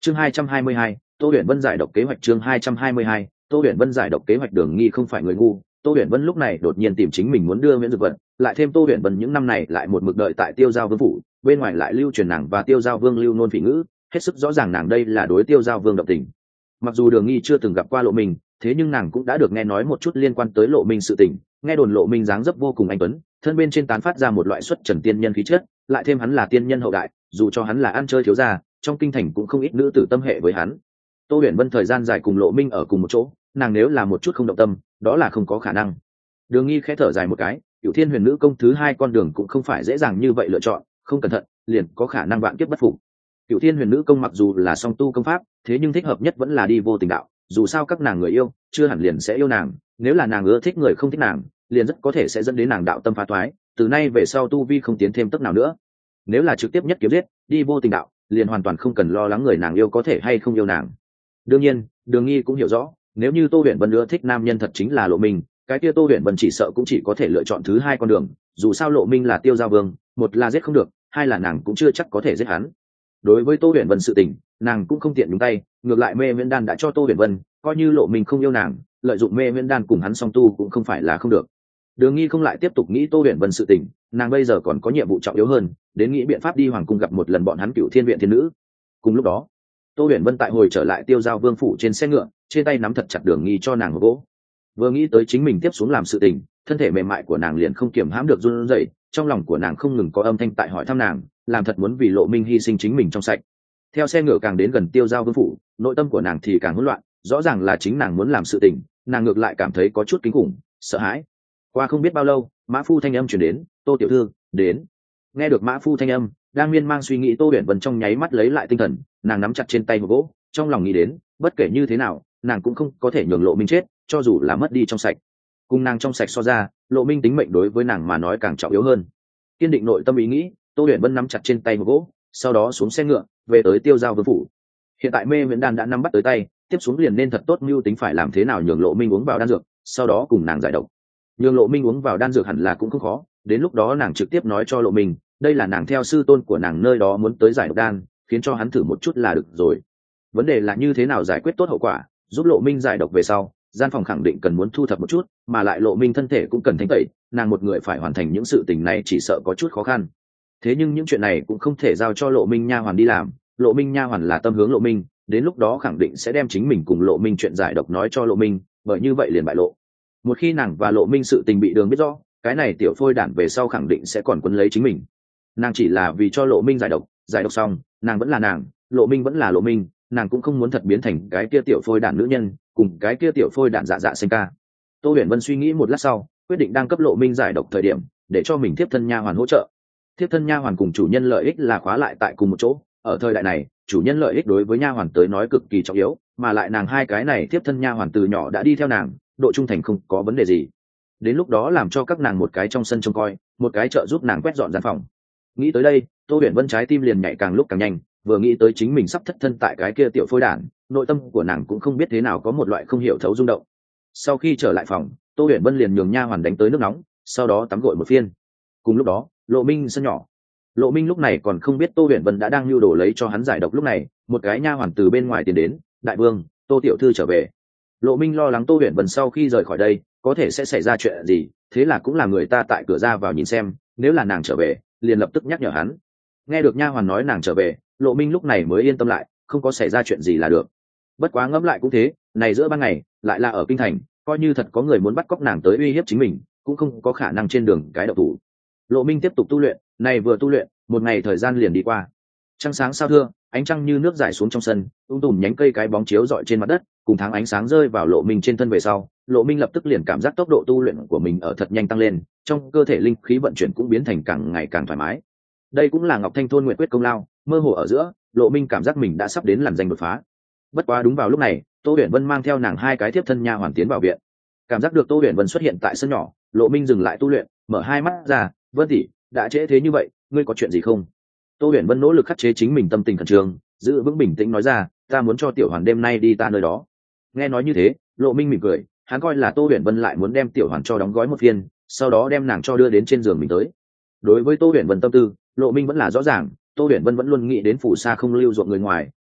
Chương 222, Tô Huyền Vân giải độc kế hoạch. Chương 222, Tô Huyền Vân giải độc kế hoạch. Đường Nghi không phải người ngu, Tô Huyền Vân lúc này đột nhiên tìm chính mình muốn đưa miễn dược vật, lại thêm Tô Huyền Vân những năm này lại một mực đợi tại Tiêu Giao Vương phủ, bên ngoài lại lưu truyền nàng và Tiêu Giao Vương lưu nôn phỉ ngữ, hết sức rõ ràng nàng đây là đối Tiêu Giao Vương động tình. Mặc dù Đường Nghi chưa từng gặp qua Lộ Minh, thế nhưng nàng cũng đã được nghe nói một chút liên quan tới Lộ Minh sự tình, nghe đồn Lộ Minh dáng dấp vô cùng anh tuấn, thân bên trên tán phát ra một loại xuất trần tiên nhân khí chất, lại thêm hắn là tiên nhân hậu đại, dù cho hắn là ăn chơi thiếu gia, trong kinh thành cũng không ít nữ tử tâm hệ với hắn. Tô Huyền Vân thời gian dài cùng Lộ Minh ở cùng một chỗ, nàng nếu là một chút không động tâm, đó là không có khả năng. Đường Nghi khẽ thở dài một cái, Cửu Thiên Huyền Nữ công thứ hai con đường cũng không phải dễ dàng như vậy lựa chọn, không cẩn thận, liền có khả năng vạn kiếp bất phục. Cửu Thiên Huyền Nữ công mặc dù là song tu công pháp, thế nhưng thích hợp nhất vẫn là đi vô tình đạo, dù sao các nàng người yêu, chưa hẳn liền sẽ yêu nàng, nếu là nàng ưa thích người không thích nàng, liền rất có thể sẽ dẫn đến nàng đạo tâm phá thoái, từ nay về sau tu vi không tiến thêm tấc nào nữa. Nếu là trực tiếp nhất kiếm giết, đi vô tình đạo, liền hoàn toàn không cần lo lắng người nàng yêu có thể hay không yêu nàng. Đương nhiên, Đường Nghi cũng hiểu rõ, nếu như Tô Huyền Vân ưa thích nam nhân thật chính là Lộ Minh, cái kia Tô Huyền Vân chỉ sợ cũng chỉ có thể lựa chọn thứ hai con đường, dù sao Lộ Minh là Tiêu Giao Vương, một là giết không được, hai là nàng cũng chưa chắc có thể giết hắn. Đối với Tô Huyền Vân sự tình, nàng cũng không tiện nhúng tay, ngược lại Mê Viễn Đan đã cho Tô Huyền Vân, coi như Lộ Minh không yêu nàng, lợi dụng Mê Viễn Đan cùng hắn song tu cũng không phải là không được. Đường Nghi không lại tiếp tục nghĩ Tô Huyền Vân sự tình, nàng bây giờ còn có nhiệm vụ trọng yếu hơn, đến nghĩ biện pháp đi hoàng cung gặp một lần bọn hắn Cửu Thiên viện thiên nữ. Cùng lúc đó, Tô Huyền Vân tại hồi trở lại Tiêu Giao Vương phủ trên xe ngựa, trên tay nắm thật chặt Đường Nghi cho nàng một gỗ. Vừa nghĩ tới chính mình tiếp xuống làm sự tình, thân thể mềm mại của nàng liền không kiềm hãm được run rẩy, trong lòng của nàng không ngừng có âm thanh tại hỏi thăm nàng, làm thật muốn vì Lộ Minh hy sinh chính mình trong sạch. Theo xe ngựa càng đến gần Tiêu Giao Vương phủ, nội tâm của nàng thì càng hỗn loạn, rõ ràng là chính nàng muốn làm sự tình, nàng ngược lại cảm thấy có chút kinh khủng, sợ hãi. Qua không biết bao lâu, Mã Phu thanh âm truyền đến, "Tô tiểu thư, đến." Nghe được Mã Phu thanh âm, đang miên man suy nghĩ Tô Huyền Vân trong nháy mắt lấy lại tinh thần, nàng nắm chặt trên tay một gỗ, trong lòng nghĩ đến, bất kể như thế nào, nàng cũng không có thể nhường Lộ Minh chết, cho dù là mất đi trong sạch. Cùng nàng trong sạch so ra, Lộ Minh tính mệnh đối với nàng mà nói càng trọng yếu hơn. Kiên định nội tâm ý nghĩ, Tô Huyền Vân nắm chặt trên tay một gỗ, sau đó xuống xe ngựa, về tới Tiêu Giao Vương phủ. Hiện tại Mê Viễn Đan đã nắm bắt tới tay, tiếp xuống liền nên thật tốt mưu tính phải làm thế nào nhường Lộ Minh uống vào đan dược, sau đó cùng nàng giải độc. Nhường Lộ Minh uống vào đan dược hẳn là cũng không khó, đến lúc đó nàng trực tiếp nói cho Lộ Minh, đây là nàng theo sư tôn của nàng nơi đó muốn tới giải độc đan, khiến cho hắn thử một chút là được rồi. Vấn đề là như thế nào giải quyết tốt hậu quả, giúp Lộ Minh giải độc về sau, gian phòng khẳng định cần muốn thu thập một chút, mà lại Lộ Minh thân thể cũng cần thanh tẩy, nàng một người phải hoàn thành những sự tình này chỉ sợ có chút khó khăn. Thế nhưng những chuyện này cũng không thể giao cho Lộ Minh nha hoàn đi làm, Lộ Minh nha hoàn là tâm hướng Lộ Minh, đến lúc đó khẳng định sẽ đem chính mình cùng Lộ Minh chuyện giải độc nói cho Lộ Minh, bởi như vậy liền bại lộ. Một khi nàng và Lộ Minh sự tình bị Đường biết rõ, cái này tiểu phôi đản về sau khẳng định sẽ còn quấn lấy chính mình. Nàng chỉ là vì cho Lộ Minh giải độc xong, nàng vẫn là nàng, Lộ Minh vẫn là Lộ Minh, nàng cũng không muốn thật biến thành cái kia tiểu phôi đản nữ nhân, cùng cái kia tiểu phôi đản dạ dạ sinh ca. Tô Huyền Vân suy nghĩ một lát sau, quyết định đang cấp Lộ Minh giải độc thời điểm, để cho mình tiếp thân nha hoàn hỗ trợ. Tiếp thân nha hoàn cùng chủ nhân lợi ích là khóa lại tại cùng một chỗ, ở thời đại này, chủ nhân lợi ích đối với nha hoàn tới nói cực kỳ trọng yếu, mà lại nàng hai cái này tiếp thân nha hoàn từ nhỏ đã đi theo nàng, độ trung thành không có vấn đề gì. Đến lúc đó làm cho các nàng một cái trong sân trông coi, một cái trợ giúp nàng quét dọn gian phòng. Nghĩ tới đây, Tô Huyền Vân trái tim liền nhảy càng lúc càng nhanh, vừa nghĩ tới chính mình sắp thất thân tại cái kia tiểu phôi đản, nội tâm của nàng cũng không biết thế nào có một loại không hiểu thấu rung động. Sau khi trở lại phòng, Tô Huyền Vân liền nhường nha hoàn đánh tới nước nóng, sau đó tắm gội một phiên. Cùng lúc đó, Lộ Minh sân nhỏ. Lộ Minh lúc này còn không biết Tô Huyền Vân đã đang lưu đồ lấy cho hắn giải độc, lúc này, một cái nha hoàn từ bên ngoài tiến đến, "Đại vương, Tô tiểu thư trở về." Lộ Minh lo lắng Tô Huyền Vân sau khi rời khỏi đây, có thể sẽ xảy ra chuyện gì, thế là cũng là người ta tại cửa ra vào nhìn xem, nếu là nàng trở về, liền lập tức nhắc nhở hắn. Nghe được nha hoàn nói nàng trở về, Lộ Minh lúc này mới yên tâm lại, không có xảy ra chuyện gì là được. Bất quá ngẫm lại cũng thế, này giữa ban ngày, lại là ở kinh thành, coi như thật có người muốn bắt cóc nàng tới uy hiếp chính mình, cũng không có khả năng trên đường cái độc thủ. Lộ Minh tiếp tục tu luyện, này vừa tu luyện, một ngày thời gian liền đi qua. Trăng sáng sao thưa, ánh trăng như nước rải xuống trong sân, tùm nhánh cây cái bóng chiếu rọi trên mặt đất, cùng tháng ánh sáng rơi vào Lộ Minh trên thân về sau, Lộ Minh lập tức liền cảm giác tốc độ tu luyện của mình ở thật nhanh tăng lên, trong cơ thể linh khí vận chuyển cũng biến thành càng ngày càng thoải mái. Đây cũng là Ngọc Thanh Thôn Nguyện Quyết công lao, mơ hồ ở giữa, Lộ Minh cảm giác mình đã sắp đến làn danh đột phá. Bất quá đúng vào lúc này, Tô Huyền Vân mang theo nàng hai cái tiếp thân nha hoàn tiến vào viện. Cảm giác được Tô Huyền Vân xuất hiện tại sân nhỏ, Lộ Minh dừng lại tu luyện, mở hai mắt ra, "Vân tỷ, đã trễ thế như vậy, ngươi có chuyện gì không?" Tô Huyền Vân nỗ lực khắc chế chính mình tâm tình khẩn trương, giữ vững bình tĩnh nói ra, "Ta muốn cho tiểu hoàn đêm nay đi ta nơi đó." Nghe nói như thế, Lộ Minh mỉm cười, hắn coi là Tô Huyền Vân lại muốn đem tiểu hoàn cho đóng gói một phiên, sau đó đem nàng cho đưa đến trên giường mình tới. Đối với Tô Huyền Vân tâm tư, Lộ Minh vẫn là rõ ràng, Tô Huyền Vân vẫn luôn nghĩ đến phù sa không lưu ruộng người ngoài,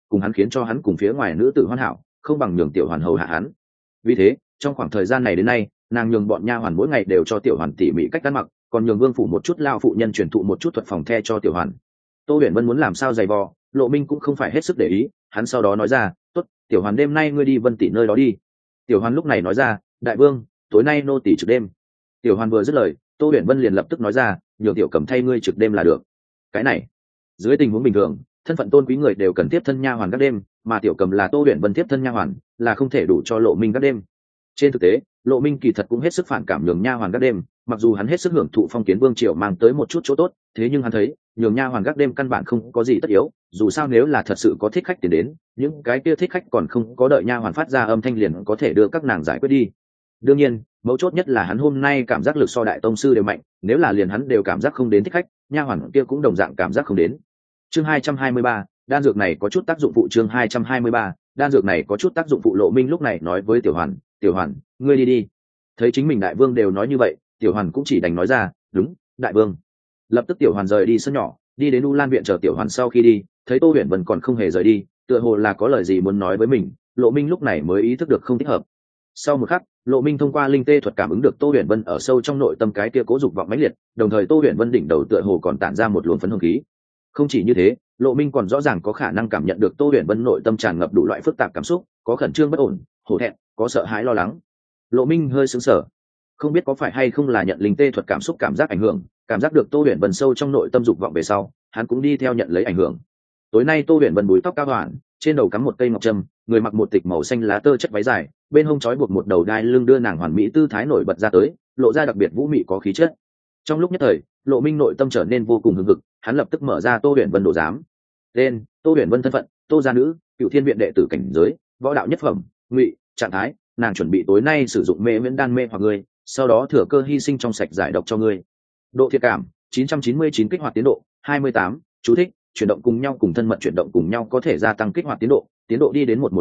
cùng hắn khiến cho hắn cùng phía ngoài nữ tử hoàn hảo không bằng nhường tiểu hoàn hầu hạ hắn. Vì thế trong khoảng thời gian này đến nay, nàng nhường bọn nha hoàn mỗi ngày đều cho tiểu hoàn tỉ mỉ cách ăn mặc, còn nhường vương phủ một chút lao phụ nhân truyền thụ một chút thuật phòng the cho tiểu hoàn. Tô Huyền Vân muốn làm sao giày vò, Lộ Minh cũng không phải hết sức để ý, hắn sau đó nói ra, tốt, tiểu hoàn đêm nay ngươi đi Vân tỷ nơi đó đi. Tiểu hoàn lúc này nói ra, đại vương, tối nay nô tỷ trực đêm. Tiểu hoàn vừa dứt lời, Tô Huyền Vân liền lập tức nói ra, nhường tiểu cầm thay ngươi trực đêm là được. Cái này, dưới tình huống bình thường, thân phận tôn quý người đều cần tiếp thân nha hoàn các đêm, mà tiểu cầm là Tô Huyền Vân tiếp thân nha hoàn, là không thể đủ cho Lộ Minh các đêm. Trên thực tế, Lộ Minh kỳ thật cũng hết sức phản cảm nhường nha hoàn các đêm, mặc dù hắn hết sức hưởng thụ phong kiến vương triều mang tới một chút chỗ tốt, thế nhưng hắn thấy nhường nha hoàn các đêm căn bản không có gì tất yếu, dù sao nếu là thật sự có thích khách tiền đến, những cái kia thích khách còn không có đợi nha hoàn phát ra âm thanh liền có thể đưa các nàng giải quyết đi. Đương nhiên, mấu chốt nhất là hắn hôm nay cảm giác lực so đại tông sư đều mạnh, nếu là liền hắn đều cảm giác không đến thích khách, nha hoàn kia cũng đồng dạng cảm giác không đến. Chương 223, đan dược này có chút tác dụng phụ. Chương 223, đan dược này có chút tác dụng phụ. Lộ Minh lúc này nói với tiểu hoàn, tiểu hoàn, ngươi đi đi. Thấy chính mình đại vương đều nói như vậy, tiểu hoàn cũng chỉ đành nói ra, đúng, đại vương. Lập tức tiểu hoàn rời đi sân nhỏ, đi đến U Lan viện chờ tiểu hoàn. Sau khi đi, thấy Tô Huyền Vân còn không hề rời đi, tựa hồ là có lời gì muốn nói với mình, Lộ Minh lúc này mới ý thức được không thích hợp. Sau một khắc, Lộ Minh thông qua linh tê thuật cảm ứng được Tô Huyền Vân ở sâu trong nội tâm cái kia cố dục vọng mãnh liệt, đồng thời Tô Huyền Vân đỉnh đầu tựa hồ còn tản ra một luồng phấn hương khí. Không chỉ như thế, Lộ Minh còn rõ ràng có khả năng cảm nhận được Tô Huyền Vân nội tâm tràn ngập đủ loại phức tạp cảm xúc, có khẩn trương bất ổn, hổ thẹn, có sợ hãi lo lắng. Lộ Minh hơi sững sờ, không biết có phải hay không là nhận linh tê thuật cảm xúc cảm giác ảnh hưởng, cảm giác được Tô Huyền Vân sâu trong nội tâm dục vọng về sau, hắn cũng đi theo nhận lấy ảnh hưởng. Tối nay Tô Huyền Vân búi tóc cao hoàn, trên đầu cắm một cây ngọc trâm, người mặc một tịch màu xanh lá tơ chất váy dài, bên hông trói buộc một đầu đai lưng đưa nàng hoàn mỹ tư thái nổi bật ra tới, lộ ra đặc biệt vũ mị có khí chất. Trong lúc nhất thời, Lộ Minh nội tâm trở nên vô cùng hưng hực, hắn lập tức mở ra Tô Huyền Vân đồ giám. Tên: Tô Huyền Vân. Thân phận: Tô gia nữ, Cựu Thiên viện đệ tử. Cảnh giới: võ đạo nhất phẩm, ngụy. Trạng thái: nàng chuẩn bị tối nay sử dụng mê miễn đan mê hoặc ngươi, sau đó thừa cơ hy sinh trong sạch giải độc cho ngươi. Độ thiện cảm: 999. Kích hoạt tiến độ: 28. Chú thích: chuyển động cùng nhau cùng thân mật chuyển động cùng nhau có thể gia tăng kích hoạt tiến độ đi đến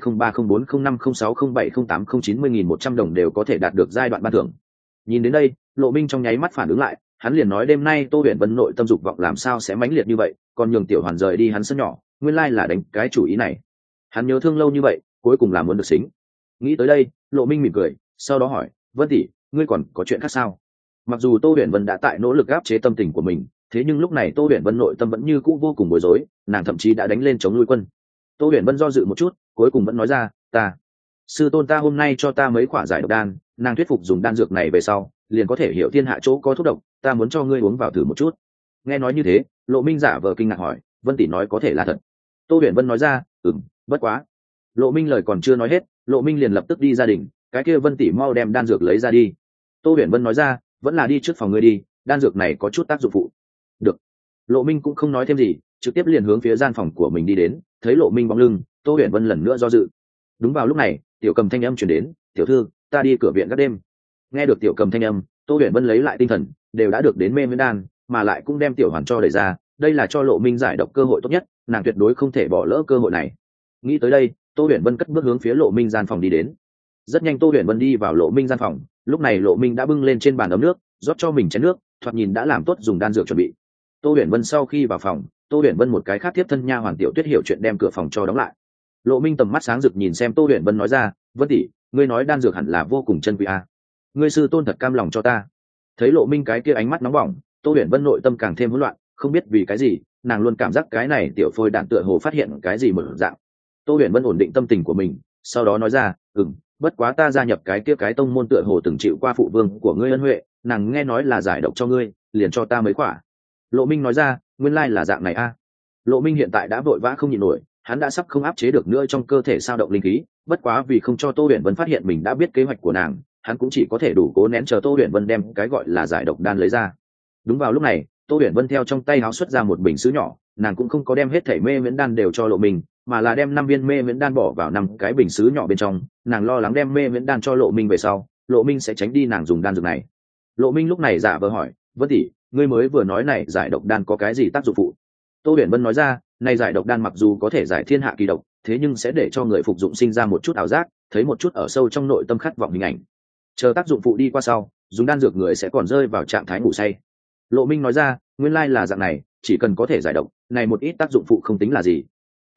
1102030405060708090100 đồng đều có thể đạt được giai đoạn ban thưởng. Nhìn đến đây, Lộ Minh trong nháy mắt phản ứng lại, hắn liền nói đêm nay Tô Huyền Vân nội tâm dục vọng làm sao sẽ mãnh liệt như vậy, còn nhường tiểu hoàn rời đi hắn sân nhỏ, nguyên lai là đánh cái chủ ý này. Hắn nhớ thương lâu như vậy, cuối cùng là muốn được xính. Nghĩ tới đây, Lộ Minh mỉm cười, sau đó hỏi, Vân tỷ, ngươi còn có chuyện khác sao? Mặc dù Tô Huyền Vân đã tại nỗ lực áp chế tâm tình của mình, thế nhưng lúc này Tô Huyền Vân nội tâm vẫn như cũ vô cùng bối rối, nàng thậm chí đã đánh lên chống nuôi quân. Tô Huyền Vân do dự một chút, cuối cùng vẫn nói ra, sư tôn ta hôm nay cho ta mấy quả giải độc đan, nàng thuyết phục dùng đan dược này về sau liền có thể hiểu thiên hạ chỗ có thuốc độc, ta muốn cho ngươi uống vào thử một chút. Nghe nói như thế, Lộ Minh giả vờ kinh ngạc hỏi, Vân tỷ nói có thể là thật? Tô Huyền Vân nói ra, bất quá. Lộ Minh lời còn chưa nói hết, Lộ Minh liền lập tức đi gia đình, cái kia Vân tỷ mau đem đan dược lấy ra đi. Tô Huyền Vân nói ra, vẫn là đi trước phòng ngươi đi, đan dược này có chút tác dụng phụ. Được. Lộ Minh cũng không nói thêm gì, trực tiếp liền hướng phía gian phòng của mình đi đến, thấy Lộ Minh bóng lưng, Tô Huyền Vân lần nữa do dự. Đúng vào lúc này, tiểu cầm thanh âm truyền đến, tiểu thư, ta đi cửa viện các đêm. Nghe được tiểu cầm thanh âm, Tô Huyền Vân lấy lại tinh thần, đều đã được đến mê miễn đan, mà lại cũng đem tiểu hoàn cho đẩy ra, đây là cho Lộ Minh giải độc cơ hội tốt nhất, nàng tuyệt đối không thể bỏ lỡ cơ hội này. Nghĩ tới đây, Tô Huyền Vân cất bước hướng phía Lộ Minh gian phòng đi đến. Rất nhanh Tô Huyền Vân đi vào Lộ Minh gian phòng, lúc này Lộ Minh đã bưng lên trên bàn ấm nước, rót cho mình chén nước, thoạt nhìn đã làm tốt dùng đan dược chuẩn bị. Tô Huyền Vân sau khi vào phòng, Tô Huyền Vân một cái khác tiếp thân nha hoàn Tiểu Tuyết hiểu chuyện đem cửa phòng cho đóng lại. Lộ Minh tầm mắt sáng rực nhìn xem Tô Huyền Vân nói ra, Vân tỷ, ngươi nói đan dược hẳn là vô cùng chân quý a, ngươi sư tôn thật cam lòng cho ta. Thấy Lộ Minh cái kia ánh mắt nóng bỏng, Tô Huyền Vân nội tâm càng thêm hỗn loạn, không biết vì cái gì, nàng luôn cảm giác cái này tiểu phôi đản tựa hồ phát hiện cái gì mở dạng. Tô Huyền Vân ổn định tâm tình của mình, sau đó nói ra, bất quá ta gia nhập cái kia cái tông môn tựa hồ từng chịu qua phụ vương của ngươi ân huệ, nàng nghe nói là giải độc cho ngươi, liền cho ta mấy quả. Lộ Minh nói ra, nguyên lai là dạng này a. Lộ Minh hiện tại đã vội vã không nhịn nổi, hắn đã sắp không áp chế được nữa trong cơ thể sao động linh khí, bất quá vì không cho Tô Huyền Vân phát hiện mình đã biết kế hoạch của nàng, hắn cũng chỉ có thể đủ cố nén chờ Tô Huyền Vân đem cái gọi là giải độc đan lấy ra. Đúng vào lúc này, Tô Huyền Vân theo trong tay háo xuất ra một bình sứ nhỏ, nàng cũng không có đem hết thảy mê miễn đan đều cho Lộ Minh, mà là đem 5 viên mê miễn đan bỏ vào 5 cái bình sứ nhỏ bên trong, nàng lo lắng đem mê miễn đan cho Lộ Minh về sau, Lộ Minh sẽ tránh đi nàng dùng đan dược này. Lộ Minh lúc này giả vờ hỏi, Vân tỷ, ngươi mới vừa nói này giải độc đan có cái gì tác dụng phụ? Tô Huyền Vân nói ra, này giải độc đan mặc dù có thể giải thiên hạ kỳ độc, thế nhưng sẽ để cho người phục dụng sinh ra một chút ảo giác, thấy một chút ở sâu trong nội tâm khát vọng hình ảnh. Chờ tác dụng phụ đi qua sau, dùng đan dược người sẽ còn rơi vào trạng thái ngủ say. Lộ Minh nói ra, nguyên lai là dạng này, chỉ cần có thể giải độc, này một ít tác dụng phụ không tính là gì.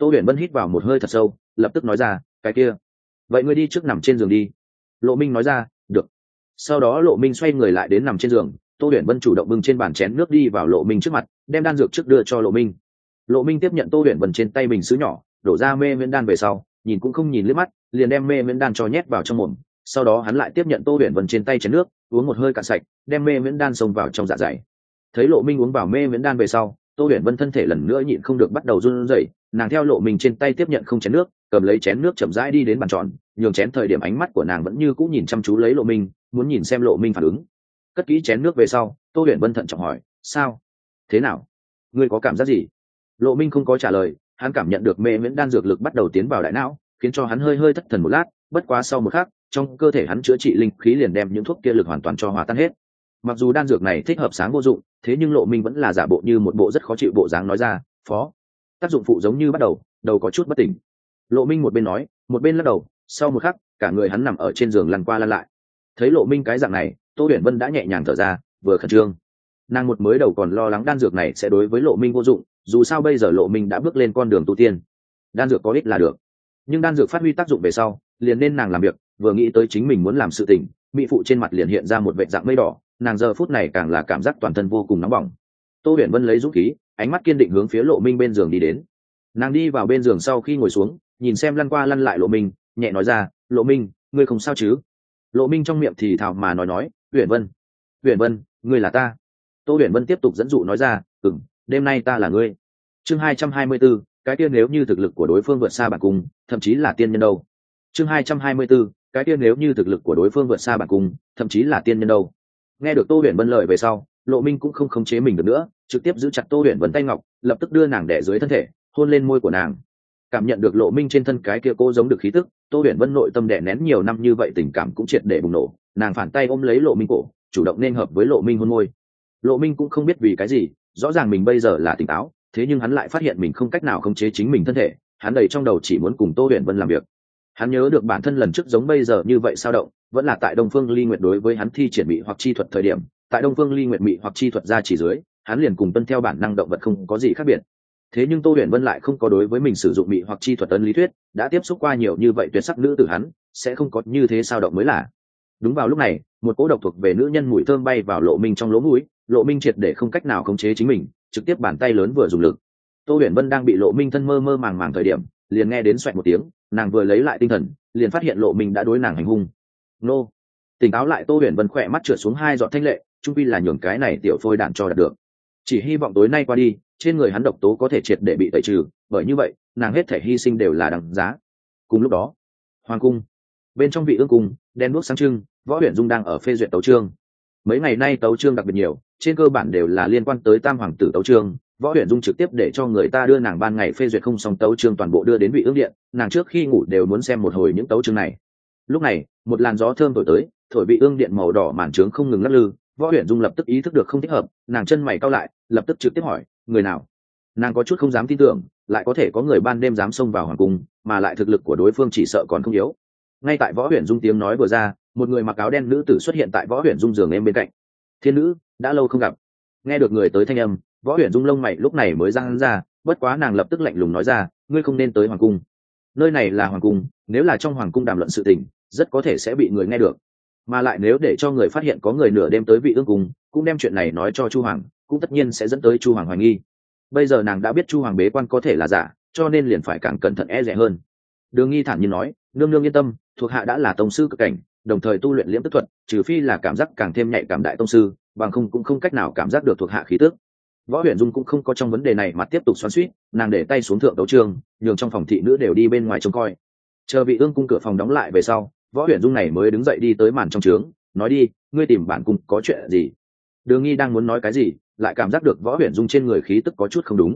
Tô Huyền Vân hít vào một hơi thật sâu, lập tức nói ra, cái kia, vậy ngươi đi trước nằm trên giường đi. Lộ Minh nói ra, được. Sau đó Lộ Minh xoay người lại đến nằm trên giường, Tô Huyền Vân chủ động bưng trên bàn chén nước đi vào Lộ Minh trước mặt, đem đan dược trước đưa cho Lộ Minh. Lộ Minh tiếp nhận Tô Huyền Vân trên tay bình sứ nhỏ, đổ ra mê miễn đan về sau, nhìn cũng không nhìn liếc mắt, liền đem mê miễn đan cho nhét vào trong mồm. Sau đó hắn lại tiếp nhận Tô Huyền Vân trên tay chén nước, uống một hơi cạn sạch, đem mê miễn đan xông vào trong dạ dày. Thấy Lộ Minh uống vào mê miễn đan về sau, Tô Huyền Vân thân thể lần nữa nhịn không được bắt đầu run rẩy, nàng theo Lộ Minh trên tay tiếp nhận không chén nước, cầm lấy chén nước chậm rãi đi đến bàn tròn, nhường chén thời điểm ánh mắt của nàng vẫn như cũ nhìn chăm chú lấy Lộ Minh, muốn nhìn xem Lộ Minh phản ứng. Cất kỹ chén nước về sau, Tô Huyền Vân thận trọng hỏi, sao? Thế nào? Ngươi có cảm giác gì? Lộ Minh không có trả lời, hắn cảm nhận được mê miễn đan dược lực bắt đầu tiến vào đại não, khiến cho hắn hơi hơi thất thần một lát, bất quá sau một khắc, trong cơ thể hắn chữa trị linh khí liền đem những thuốc kia lực hoàn toàn cho hòa tan hết. Mặc dù đan dược này thích hợp sáng vô dụng, thế nhưng Lộ Minh vẫn là giả bộ như một bộ rất khó chịu bộ dáng nói ra, phó, tác dụng phụ giống như bắt đầu, đầu có chút bất tỉnh. Lộ Minh một bên nói, một bên lắc đầu, sau một khắc, cả người hắn nằm ở trên giường lăn qua lăn lại. Thấy Lộ Minh cái dạng này, Tô Huyền Vân đã nhẹ nhàng thở ra, vừa khẩn trương. Nàng một mới đầu còn lo lắng đan dược này sẽ đối với Lộ Minh vô dụng, dù sao bây giờ Lộ Minh đã bước lên con đường tu tiên, đan dược có ích là được. Nhưng đan dược phát huy tác dụng về sau, liền nên nàng làm việc, vừa nghĩ tới chính mình muốn làm sự tình, mỹ phụ trên mặt liền hiện ra một vệt dạng mây đỏ, nàng giờ phút này càng là cảm giác toàn thân vô cùng nóng bỏng. Tô Huyền Vân lấy dũng khí, ánh mắt kiên định hướng phía Lộ Minh bên giường đi đến. Nàng đi vào bên giường sau khi ngồi xuống, nhìn xem lăn qua lăn lại Lộ Minh, nhẹ nói ra, Lộ Minh, ngươi không sao chứ? Lộ Minh trong miệng thì thào mà nói, Huyền Vân, Huyền Vân, ngươi là ta. Tô Huyền Vân tiếp tục dẫn dụ nói ra, đêm nay ta là ngươi. Chương 224, cái kia nếu như thực lực của đối phương vượt xa bản cung, thậm chí là tiên nhân đâu. Chương 224, cái kia nếu như thực lực của đối phương vượt xa bản cung, thậm chí là tiên nhân đâu. Nghe được Tô Huyền Vân lời về sau, Lộ Minh cũng không khống chế mình được nữa, trực tiếp giữ chặt Tô Huyền Vân tay ngọc, lập tức đưa nàng đè dưới thân thể, hôn lên môi của nàng. Cảm nhận được Lộ Minh trên thân cái kia cô giống được khí tức, Tô Huyền Vân nội tâm đè nén nhiều năm như vậy tình cảm cũng triệt để bùng nổ, nàng phản tay ôm lấy Lộ Minh cổ, chủ động nên hợp với Lộ Minh hôn môi. Lộ Minh cũng không biết vì cái gì, rõ ràng mình bây giờ là tỉnh táo, thế nhưng hắn lại phát hiện mình không cách nào khống chế chính mình thân thể, hắn đầy trong đầu chỉ muốn cùng Tô Huyền Vân làm việc. Hắn nhớ được bản thân lần trước giống bây giờ như vậy sao động, vẫn là tại Đông Phương Ly Nguyệt đối với hắn thi triển mị hoặc chi thuật thời điểm, tại Đông Phương Ly Nguyệt mị hoặc chi thuật ra chỉ dưới, hắn liền cùng tuân theo bản năng động vật không có gì khác biệt. Thế nhưng Tô Huyền Vân lại không có đối với mình sử dụng mị hoặc chi thuật ấn lý thuyết, đã tiếp xúc qua nhiều như vậy tuyệt sắc nữ tử hắn, sẽ không có như thế sao động mới là. Đúng vào lúc này, một cỗ độc thuộc về nữ nhân mùi thơm bay vào Lộ Minh trong lỗ mũi, Lộ Minh triệt để không cách nào khống chế chính mình, trực tiếp bàn tay lớn vừa dùng lực. Tô Huyền Vân đang bị Lộ Minh thân mơ mơ màng màng thời điểm, liền nghe đến xoẹt một tiếng, nàng vừa lấy lại tinh thần, liền phát hiện Lộ Minh đã đối nàng hành hung. Nô! Tỉnh táo lại Tô Huyền Vân khỏe mắt trượt xuống hai giọt thanh lệ, chung quy là nhường cái này tiểu phôi đạn cho đạt được. Chỉ hy vọng tối nay qua đi, trên người hắn độc tố có thể triệt để bị tẩy trừ, bởi như vậy, nàng hết thể hy sinh đều là đáng giá. Cùng lúc đó, hoàng cung, bên trong Vị Ương cung, đen đuốc sáng trưng, Võ Huyền Dung đang ở phê duyệt tấu chương. Mấy ngày nay tấu chương đặc biệt nhiều, trên cơ bản đều là liên quan tới Tam hoàng tử tấu chương. Võ Huyền Dung trực tiếp để cho người ta đưa nàng ban ngày phê duyệt không xong tấu chương toàn bộ đưa đến Vị Ương điện, nàng trước khi ngủ đều muốn xem một hồi những tấu chương này. Lúc này, một làn gió thơm thổi tới, thổi Vị Ương điện màu đỏ màn trướng không ngừng lắc lư. Võ Huyền Dung lập tức ý thức được không thích hợp, nàng chân mày cau lại, lập tức trực tiếp hỏi, người nào? Nàng có chút không dám tin tưởng, lại có thể có người ban đêm dám xông vào hoàng cung, mà lại thực lực của đối phương chỉ sợ còn không yếu. Ngay tại Võ Huyền Dung tiếng nói vừa ra, một người mặc áo đen nữ tử xuất hiện tại Võ Huyền Dung giường em bên cạnh. Thiên nữ, đã lâu không gặp. Nghe được người tới thanh âm, Võ Huyền Dung lông mày lúc này mới giãn ra, bất quá nàng lập tức lạnh lùng nói ra, ngươi không nên tới hoàng cung. Nơi này là hoàng cung, nếu là trong hoàng cung đàm luận sự tình, rất có thể sẽ bị người nghe được. Mà lại nếu để cho người phát hiện có người nửa đêm tới Vị Ương cung, cũng đem chuyện này nói cho Chu hoàng, cũng tất nhiên sẽ dẫn tới Chu hoàng hoài nghi. Bây giờ nàng đã biết Chu hoàng bế quan có thể là giả, cho nên liền phải càng cẩn thận e dè hơn. Đường Nghi thản nhiên nói, nương nương yên tâm, thuộc hạ đã là tông sư cực cảnh, đồng thời tu luyện liễm tức thuật, trừ phi là cảm giác càng thêm nhạy cảm đại tông sư, bằng không cũng không cách nào cảm giác được thuộc hạ khí tức. Võ Huyền Dung cũng không có trong vấn đề này mà tiếp tục xoắn xuýt, nàng để tay xuống thượng đấu trường, nhường trong phòng thị nữ đều đi bên ngoài trông coi. Chờ Vị Ương cung cửa phòng đóng lại về sau, Võ Huyền Dung này mới đứng dậy đi tới màn trong trướng, nói đi, ngươi tìm bản cung có chuyện gì? Đường Nghi đang muốn nói cái gì, lại cảm giác được Võ Huyền Dung trên người khí tức có chút không đúng.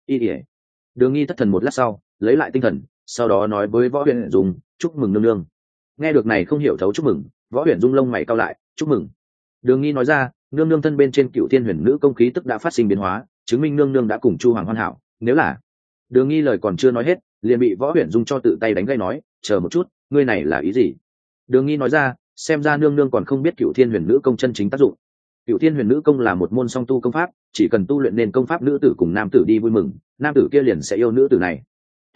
Đường Nghi thất thần một lát sau, lấy lại tinh thần, sau đó nói với Võ Huyền Dung, chúc mừng nương nương. Nghe được này không hiểu thấu chúc mừng, Võ Huyền Dung lông mày cau lại, chúc mừng. Đường Nghi nói ra, nương nương thân bên trên Cựu Thiên Huyền Nữ công khí tức đã phát sinh biến hóa, chứng minh nương nương đã cùng Chu hoàng hoàn hảo. Nếu là Đường Nghi lời còn chưa nói hết, liền bị Võ Huyền Dung cho tự tay đánh gây nói, chờ một chút, ngươi này là ý gì? Đường Nghi nói ra, xem ra nương nương còn không biết Cựu Thiên Huyền Nữ công chân chính tác dụng. Cựu Thiên Huyền Nữ công là một môn song tu công pháp, chỉ cần tu luyện nên công pháp nữ tử cùng nam tử đi vui mừng, nam tử kia liền sẽ yêu nữ tử này.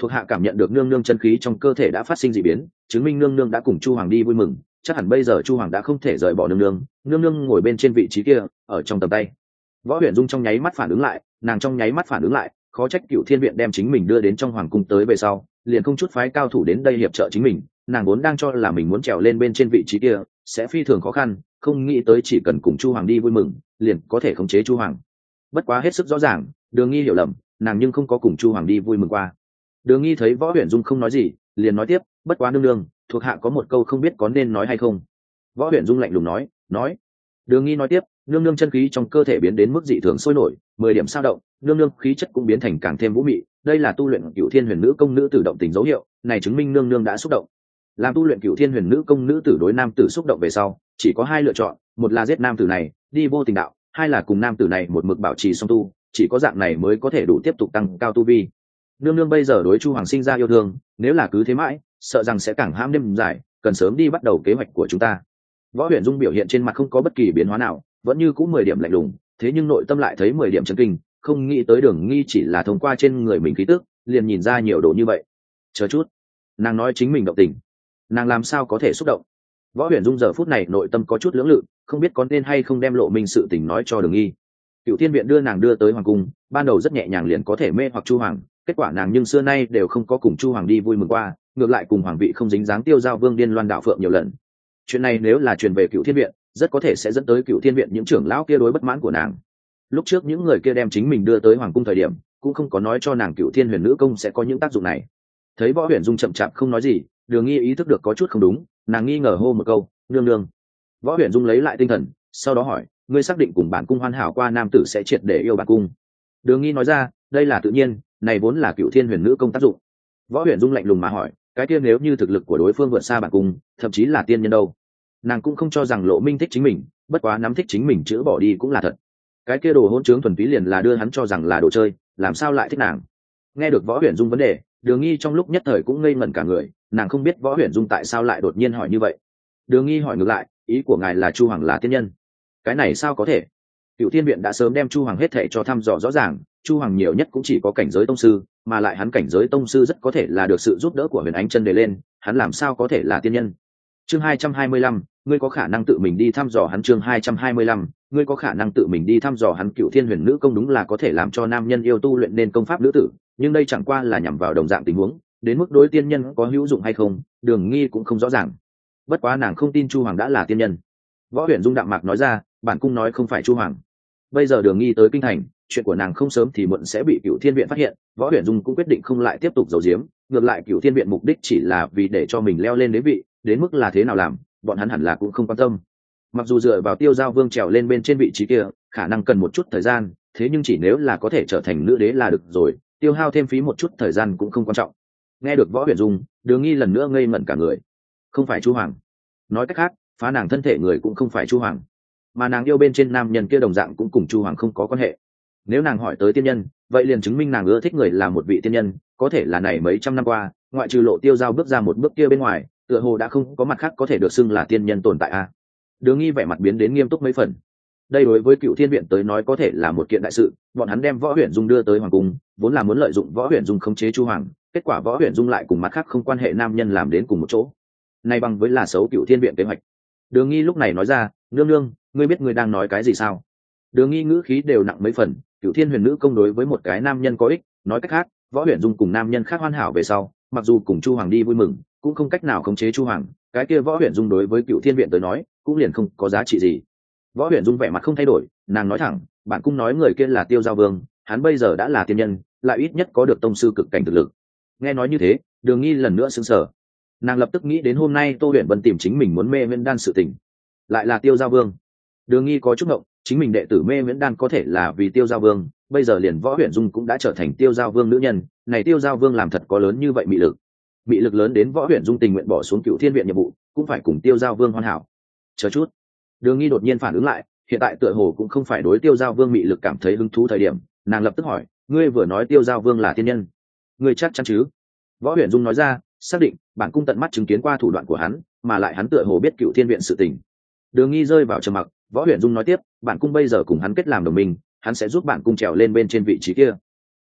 thuộc hạ cảm nhận được nương nương chân khí trong cơ thể đã phát sinh dị biến, chứng minh nương nương đã cùng chu hoàng đi vui mừng, chắc hẳn bây giờ chu hoàng đã không thể rời bỏ nương nương ngồi bên trên vị trí kia ở trong tầm tay. Võ Huyền Dung trong nháy mắt phản ứng lại, nàng trong nháy mắt phản ứng lại, khó trách Cựu Thiên Viện đem chính mình đưa đến trong hoàng cung tới về sau, liền không chút phái cao thủ đến đây hiệp trợ chính mình, nàng vốn đang cho là mình muốn trèo lên bên trên vị trí kia sẽ phi thường khó khăn, không nghĩ tới chỉ cần cùng chu hoàng đi vui mừng liền có thể khống chế chu hoàng. Bất quá hết sức rõ ràng, Đường Nghi hiểu lầm, nàng nhưng không có cùng chu hoàng đi vui mừng qua. Đường Nghi thấy Võ Huyền Dung không nói gì, liền nói tiếp, bất quá nương nương, thuộc hạ có một câu không biết có nên nói hay không. Võ Huyền Dung lạnh lùng nói. Đường Nghi nói tiếp, nương nương chân khí trong cơ thể biến đến mức dị thường sôi nổi, 10 điểm sao động, nương nương khí chất cũng biến thành càng thêm vũ mị, đây là tu luyện Cửu Thiên Huyền Nữ công nữ tử động tình dấu hiệu, này chứng minh nương nương đã xúc động. Làm tu luyện Cửu Thiên Huyền Nữ công nữ tử đối nam tử xúc động về sau, chỉ có hai lựa chọn, một là giết nam tử này, đi vô tình đạo, hai là cùng nam tử này một mực bảo trì song tu, chỉ có dạng này mới có thể đủ tiếp tục tăng cao tu vi. Nương nương bây giờ đối chu hoàng sinh ra yêu thương, nếu là cứ thế mãi, sợ rằng sẽ càng hãm đêm dài, cần sớm đi bắt đầu kế hoạch của chúng ta. Võ Huyền Dung biểu hiện trên mặt không có bất kỳ biến hóa nào, vẫn như cũ 10 điểm lạnh lùng, thế nhưng nội tâm lại thấy 10 điểm chấn kinh, không nghĩ tới Đường Nghi chỉ là thông qua trên người mình khí tức, liền nhìn ra nhiều đồ như vậy. Chờ chút, nàng nói chính mình động tình, nàng làm sao có thể xúc động? Võ Huyền Dung giờ phút này nội tâm có chút lưỡng lự, không biết có nên hay không đem lộ mình sự tình nói cho Đường Nghi. Cựu Thiên Viện đưa nàng đưa tới hoàng cung, ban đầu rất nhẹ nhàng liền có thể mê hoặc chu hoàng, kết quả nàng nhưng xưa nay đều không có cùng chu hoàng đi vui mừng qua, ngược lại cùng hoàng vị không dính dáng tiêu giao vương điên loan đạo phượng nhiều lần. Chuyện này nếu là truyền về Cựu Thiên Viện, rất có thể sẽ dẫn tới Cựu Thiên Viện những trưởng lão kia đối bất mãn của nàng. Lúc trước những người kia đem chính mình đưa tới hoàng cung thời điểm, cũng không có nói cho nàng Cựu Thiên Huyền Nữ công sẽ có những tác dụng này. Thấy Võ Huyền Dung chậm chạp không nói gì, Đường Nghi ý thức được có chút không đúng, nàng nghi ngờ hô một câu, nương nương. Võ Huyền Dung lấy lại tinh thần, sau đó hỏi, ngươi xác định cùng bản cung hoàn hảo qua nam tử sẽ triệt để yêu bản cung? Đường Nghi nói ra, đây là tự nhiên, này vốn là Cựu Thiên Huyền Nữ công tác dụng. Võ Huyền Dung lạnh lùng mà hỏi, cái kia nếu như thực lực của đối phương vượt xa bản cung, thậm chí là tiên nhân đâu? Nàng cũng không cho rằng Lộ Minh thích chính mình, bất quá nắm thích chính mình chữa bỏ đi cũng là thật. Cái kia đồ hỗn trướng thuần túy liền là đưa hắn cho rằng là đồ chơi, làm sao lại thích nàng? Nghe được Võ Huyền Dung vấn đề, Đường Nghi trong lúc nhất thời cũng ngây ngẩn cả người, nàng không biết Võ Huyền Dung tại sao lại đột nhiên hỏi như vậy. Đường Nghi hỏi ngược lại, ý của ngài là chu hoàng là tiên nhân? Cái này sao có thể? Cựu Thiên Viện đã sớm đem chu hoàng hết thảy cho thăm dò rõ ràng, chu hoàng nhiều nhất cũng chỉ có cảnh giới tông sư, mà lại hắn cảnh giới tông sư rất có thể là được sự giúp đỡ của Huyền Ánh Chân Đề lên, hắn làm sao có thể là tiên nhân? Chương 225, ngươi có khả năng tự mình đi thăm dò hắn. Chương 225, ngươi có khả năng tự mình đi thăm dò hắn. Cựu Thiên Huyền Nữ công đúng là có thể làm cho nam nhân yêu tu luyện nên công pháp nữ tử, nhưng đây chẳng qua là nhằm vào đồng dạng tình huống, đến mức đối tiên nhân có hữu dụng hay không, Đường Nghi cũng không rõ ràng. Bất quá nàng không tin chu hoàng đã là tiên nhân. Võ Huyền Dung đạm mạc nói ra, bản cung nói không phải chu hoàng. Bây giờ Đường Nghi tới kinh thành, chuyện của nàng không sớm thì muộn sẽ bị Cựu Thiên Viện phát hiện, Võ Huyền Dung cũng quyết định không lại tiếp tục giấu giếm, ngược lại Cựu Thiên Viện mục đích chỉ là vì để cho mình leo lên đế vị, đến mức là thế nào làm, bọn hắn hẳn là cũng không quan tâm. Mặc dù dựa vào Tiêu Giao Vương trèo lên bên trên vị trí kia, khả năng cần một chút thời gian, thế nhưng chỉ nếu là có thể trở thành nữ đế là được rồi, tiêu hao thêm phí một chút thời gian cũng không quan trọng. Nghe được Võ Huyền Dung, Đường Nghi lần nữa ngây ngẩn cả người. Không phải chu hoàng? Nói cách khác, phá nàng thân thể người cũng không phải chu hoàng, mà nàng yêu bên trên nam nhân kia đồng dạng cũng cùng chu hoàng không có quan hệ. Nếu nàng hỏi tới tiên nhân, vậy liền chứng minh nàng ưa thích người là một vị tiên nhân, có thể là này mấy trăm năm qua, ngoại trừ Lộ Tiêu Giao bước ra một bước kia bên ngoài, tựa hồ đã không có mặt khác có thể được xưng là tiên nhân tồn tại a. Đường Nghi vẻ mặt biến đến nghiêm túc mấy phần. Đây đối với Cựu Thiên Viện tới nói có thể là một kiện đại sự, bọn hắn đem Võ Huyền Dung đưa tới hoàng cung, vốn là muốn lợi dụng Võ Huyền Dung khống chế chu hoàng, kết quả Võ Huyền Dung lại cùng mặt khác không quan hệ nam nhân làm đến cùng một chỗ. Này bằng với là xấu Cựu Thiên Viện kế hoạch. Đường Nghi lúc này nói ra, nương nương, ngươi biết ngươi đang nói cái gì sao? Đường Nghi ngữ khí đều nặng mấy phần, Cựu Thiên Huyền Nữ công đối với một cái nam nhân có ích, nói cách khác, Võ Huyền Dung cùng nam nhân khác hoàn hảo về sau, mặc dù cùng chu hoàng đi vui mừng, cũng không cách nào khống chế chu hoàng, cái kia Võ Huyền Dung đối với Cựu Thiên Viện tới nói, cũng liền không có giá trị gì. Võ Huyền Dung vẻ mặt không thay đổi, nàng nói thẳng, bản cung nói người kia là Tiêu Giao Vương, hắn bây giờ đã là tiên nhân, lại ít nhất có được tông sư cực cảnh thực lực. Nghe nói như thế, Đường Nghi lần nữa sững sờ. Nàng lập tức nghĩ đến hôm nay Tô Huyền Vân tìm chính mình muốn mê viễn đan sự tình, lại là Tiêu Giao Vương. Đường Nghi có chút ngộng, chính mình đệ tử mê viễn đan có thể là vì Tiêu Giao Vương, bây giờ liền Võ Huyền Dung cũng đã trở thành Tiêu Giao Vương nữ nhân, này Tiêu Giao Vương làm thật có lớn như vậy mị lực lớn đến Võ Huyền Dung tình nguyện bỏ xuống Cựu Thiên Viện nhiệm vụ, cũng phải cùng Tiêu Giao Vương hoàn hảo. Chờ chút, Đường Nghi đột nhiên phản ứng lại, hiện tại tựa hồ cũng không phải đối Tiêu Giao Vương mị lực cảm thấy hứng thú thời điểm, nàng lập tức hỏi, ngươi vừa nói Tiêu Giao Vương là tiên nhân, ngươi chắc chắn chứ? Võ Huyền Dung nói ra, xác định, bản cung tận mắt chứng kiến qua thủ đoạn của hắn, mà lại hắn tựa hồ biết Cựu Thiên Viện sự tình. Đường Nghi rơi vào trầm mặc, Võ Huyền Dung nói tiếp, bản cung bây giờ cùng hắn kết làm đồng minh, hắn sẽ giúp bản cung trèo lên bên trên vị trí kia.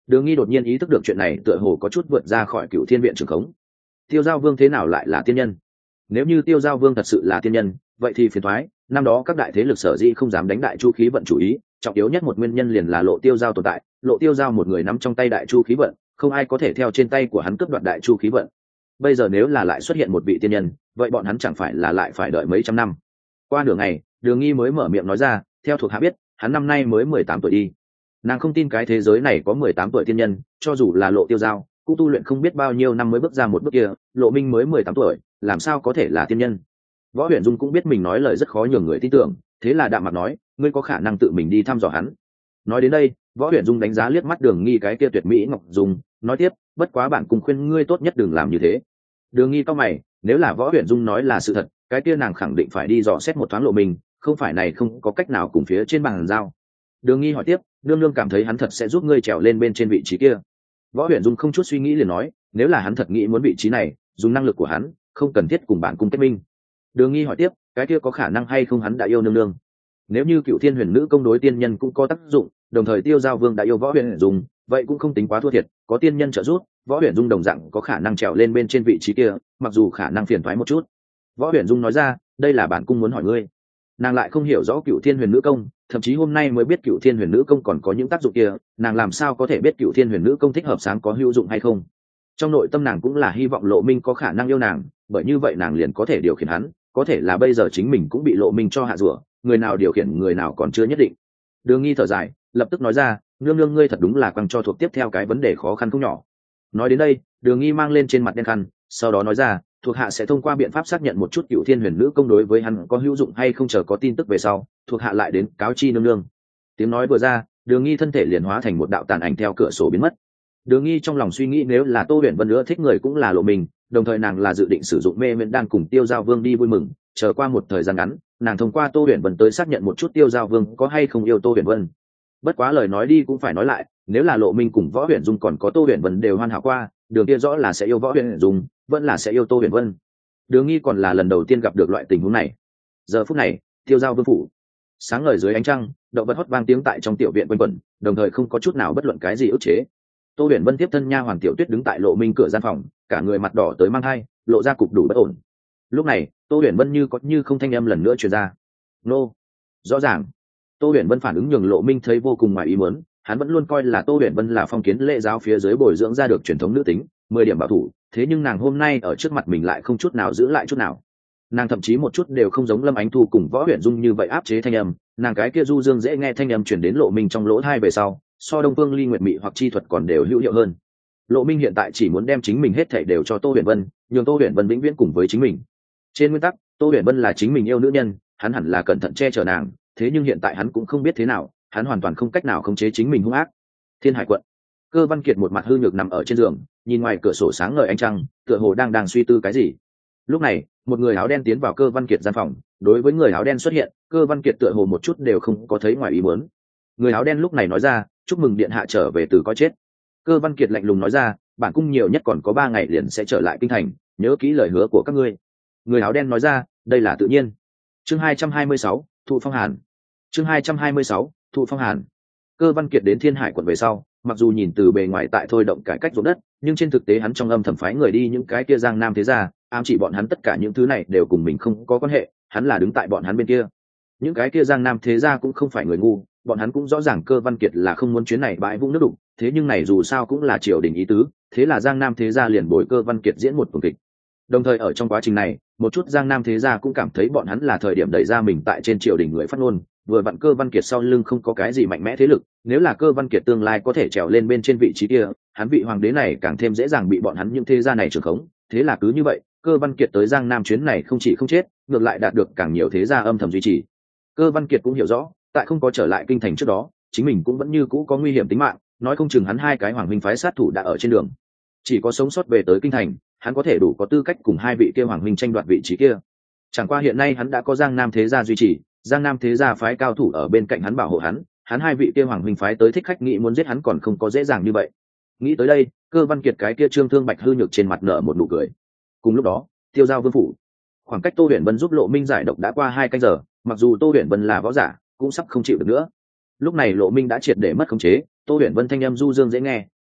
Đường Nghi đột nhiên ý thức được chuyện này tựa hồ có chút vượt ra khỏi Cửu Thiên viện trưởng khống. Tiêu Giao Vương thế nào lại là tiên nhân? Nếu như Tiêu Giao Vương thật sự là tiên nhân, vậy thì phiền toái. Năm đó các đại thế lực sở dĩ không dám đánh đại chu khí vận chủ ý, trọng yếu nhất một nguyên nhân liền là Lộ Tiêu Giao tồn tại. Lộ Tiêu Giao một người nắm trong tay đại chu khí vận, không ai có thể theo trên tay của hắn cướp đoạt đại chu khí vận. Bây giờ nếu là lại xuất hiện một vị tiên nhân, vậy bọn hắn chẳng phải là lại phải đợi mấy trăm năm? Qua nửa ngày, Đường Nghi mới mở miệng nói ra, theo thuộc hạ biết, hắn năm nay mới 18 tuổi đi. Nàng không tin cái thế giới này có 18 tuổi tiên nhân, cho dù là Lộ Tiêu Giao cũng tu luyện không biết bao nhiêu năm mới bước ra một bước kia. Lộ Minh mới 18 tuổi, làm sao có thể là tiên nhân? Võ Huyền Dung cũng biết mình nói lời rất khó nhường người tin tưởng, thế là đạm mặt nói, ngươi có khả năng tự mình đi thăm dò hắn. Nói đến đây, Võ Huyền Dung đánh giá liếc mắt Đường Nghi cái kia tuyệt mỹ ngọc dung, nói tiếp, bất quá bạn cùng khuyên ngươi tốt nhất đừng làm như thế. Đường Nghi cau mày, nếu là Võ Huyền Dung nói là sự thật, cái kia nàng khẳng định phải đi dò xét một thoáng Lộ Minh, không phải này không có cách nào cùng phía trên bàn giao. Đường Nghi hỏi tiếp, nương nương cảm thấy hắn thật sẽ giúp ngươi trèo lên bên trên vị trí kia? Võ Huyền Dung không chút suy nghĩ liền nói, nếu là hắn thật nghĩ muốn vị trí này, dùng năng lực của hắn, không cần thiết cùng bạn cung kết minh. Đường Nghi hỏi tiếp, cái kia có khả năng hay không hắn đã yêu nương nương? Nếu như Cựu Thiên Huyền Nữ công đối tiên nhân cũng có tác dụng, đồng thời Tiêu Giao Vương đã yêu Võ Huyền Dung, vậy cũng không tính quá thua thiệt, có tiên nhân trợ giúp, Võ Huyền Dung đồng dạng có khả năng trèo lên bên trên vị trí kia, mặc dù khả năng phiền toái một chút. Võ Huyền Dung nói ra, đây là bản cung muốn hỏi ngươi. Nàng lại không hiểu rõ Cựu Thiên Huyền Nữ công, thậm chí hôm nay mới biết Cựu Thiên Huyền Nữ công còn có những tác dụng kia, nàng làm sao có thể biết Cựu Thiên Huyền Nữ công thích hợp sáng có hữu dụng hay không? Trong nội tâm nàng cũng là hy vọng Lộ Minh có khả năng yêu nàng, bởi như vậy nàng liền có thể điều khiển hắn, có thể là bây giờ chính mình cũng bị Lộ Minh cho hạ rủa, người nào điều khiển người nào còn chưa nhất định. Đường Nghi thở dài, lập tức nói ra, nương nương ngươi thật đúng là quăng cho thuộc tiếp theo cái vấn đề khó khăn không nhỏ. Nói đến đây, Đường Nghi mang lên trên mặt đen khăn, sau đó nói ra, thuộc hạ sẽ thông qua biện pháp xác nhận một chút Cựu Thiên Huyền Nữ công đối với hắn có hữu dụng hay không, chờ có tin tức về sau, thuộc hạ lại đến cáo chi nương nương. Tiếng nói vừa ra, Đường Nghi thân thể liền hóa thành một đạo tàn ảnh theo cửa sổ biến mất. Đường Nghi trong lòng suy nghĩ, nếu là Tô Huyền Vân nữa thích người cũng là Lộ Minh, đồng thời nàng là dự định sử dụng mê miễn đan cùng Tiêu Giao Vương đi vui mừng, chờ qua một thời gian ngắn, nàng thông qua Tô Huyền Vân tới xác nhận một chút Tiêu Giao Vương có hay không yêu Tô Huyền Vân. Bất quá lời nói đi cũng phải nói lại, nếu là Lộ Minh cùng Võ Huyền Dung còn có Tô Huyền Vân đều hoàn hảo qua, đường kia rõ là sẽ yêu Võ Huyền Dung, vẫn là sẽ yêu Tô Huyền Vân. Đường Nghi còn là lần đầu tiên gặp được loại tình huống này. Giờ phút này, Tiêu Giao Vương phủ, sáng ngời dưới ánh trăng, động vật hót vang tiếng tại trong tiểu viện quanh quẩn, đồng thời không có chút nào bất luận cái gì ức chế. Tô Huyền Vân tiếp thân nha hoàn Tiểu Tuyết đứng tại Lộ Minh cửa gian phòng, cả người mặt đỏ tới mang hai, lộ ra cục đủ bất ổn. Lúc này, Tô Huyền Vân như có như không thanh âm lần nữa truyền ra. Nô, rõ ràng. Tô Huyền Vân phản ứng nhường Lộ Minh thấy vô cùng ngoài ý muốn, hắn vẫn luôn coi là Tô Huyền Vân là phong kiến lễ giáo phía dưới bồi dưỡng ra được truyền thống nữ tính, 10 điểm bảo thủ, thế nhưng nàng hôm nay ở trước mặt mình lại không chút nào giữ lại chút nào. Nàng thậm chí một chút đều không giống Lâm Ánh Thu cùng Võ Huyền Dung như vậy áp chế thanh âm, nàng cái kia du dương dễ nghe thanh âm truyền đến Lộ Minh trong lỗ tai về sau, so Đông Phương Ly Nguyệt Mị hoặc chi thuật còn đều hữu hiệu hơn. Lộ Minh hiện tại chỉ muốn đem chính mình hết thảy đều cho Tô Huyền Vân, nhường Tô Huyền Vân vĩnh viễn cùng với chính mình. Trên nguyên tắc, Tô Huyền Vân là chính mình yêu nữ nhân, hắn hẳn là cẩn thận che chở nàng, thế nhưng hiện tại hắn cũng không biết thế nào, hắn hoàn toàn không cách nào khống chế chính mình hung ác. Thiên Hải quận, Cơ Văn Kiệt một mặt hư nhược nằm ở trên giường, nhìn ngoài cửa sổ sáng ngời ánh trăng, tựa hồ đang suy tư cái gì. Lúc này, một người áo đen tiến vào Cơ Văn Kiệt gian phòng, đối với người áo đen xuất hiện, Cơ Văn Kiệt tựa hồ một chút đều không có thấy ngoài ý muốn. Người áo đen lúc này nói ra, chúc mừng điện hạ trở về từ coi chết. Cơ Văn Kiệt lạnh lùng nói ra, bản cung nhiều nhất còn có 3 ngày liền sẽ trở lại kinh thành, nhớ kỹ lời hứa của các ngươi. Người áo đen nói ra, đây là tự nhiên. Chương 226, Thụ Phong Hàn. Chương 226, Thụ Phong Hàn. Cơ Văn Kiệt đến Thiên Hải quận về sau, mặc dù nhìn từ bề ngoài tại thôi động cải cách ruộng đất, nhưng trên thực tế hắn trong âm thầm phái người đi những cái kia Giang Nam thế gia, ám chỉ bọn hắn tất cả những thứ này đều cùng mình không có quan hệ, hắn là đứng tại bọn hắn bên kia. Những cái kia Giang Nam thế gia cũng không phải người ngu, bọn hắn cũng rõ ràng Cơ Văn Kiệt là không muốn chuyến này bãi vũng nước đục, thế nhưng này dù sao cũng là triều đình ý tứ, thế là Giang Nam thế gia liền bồi Cơ Văn Kiệt diễn một tuần kịch. Đồng thời ở trong quá trình này, một chút Giang Nam thế gia cũng cảm thấy bọn hắn là thời điểm đẩy ra mình tại trên triều đình người phát ngôn, vừa vặn Cơ Văn Kiệt sau lưng không có cái gì mạnh mẽ thế lực, nếu là Cơ Văn Kiệt tương lai có thể trèo lên bên trên vị trí kia, hắn vị hoàng đế này càng thêm dễ dàng bị bọn hắn những thế gia này trưởng khống, thế là cứ như vậy, Cơ Văn Kiệt tới Giang Nam chuyến này không chỉ không chết, ngược lại đạt được càng nhiều thế gia âm thầm duy trì. Cơ Văn Kiệt cũng hiểu rõ, tại không có trở lại kinh thành trước đó, chính mình cũng vẫn như cũ có nguy hiểm tính mạng, nói không chừng hắn 2 cái hoàng huynh phái sát thủ đã ở trên đường. Chỉ có sống sót về tới kinh thành, hắn có thể đủ có tư cách cùng 2 vị kia hoàng huynh tranh đoạt vị trí kia. Chẳng qua hiện nay hắn đã có Giang Nam thế gia duy trì, Giang Nam thế gia phái cao thủ ở bên cạnh hắn bảo hộ hắn, hắn 2 vị kia hoàng huynh phái tới thích khách nghĩ muốn giết hắn còn không có dễ dàng như vậy. Nghĩ tới đây, Cơ Văn Kiệt cái kia trương thương bạch hư nhược trên mặt nở một nụ cười. Cùng lúc đó, Tiêu Giao Vương phủ, khoảng cách Tô Huyền Vân giúp Lộ Minh giải độc đã qua 2 canh giờ, mặc dù Tô Huyền Vân là võ giả, cũng sắp không chịu được nữa. Lúc này Lộ Minh đã triệt để mất khống chế, Tô Huyền Vân thanh âm du dương dễ nghe,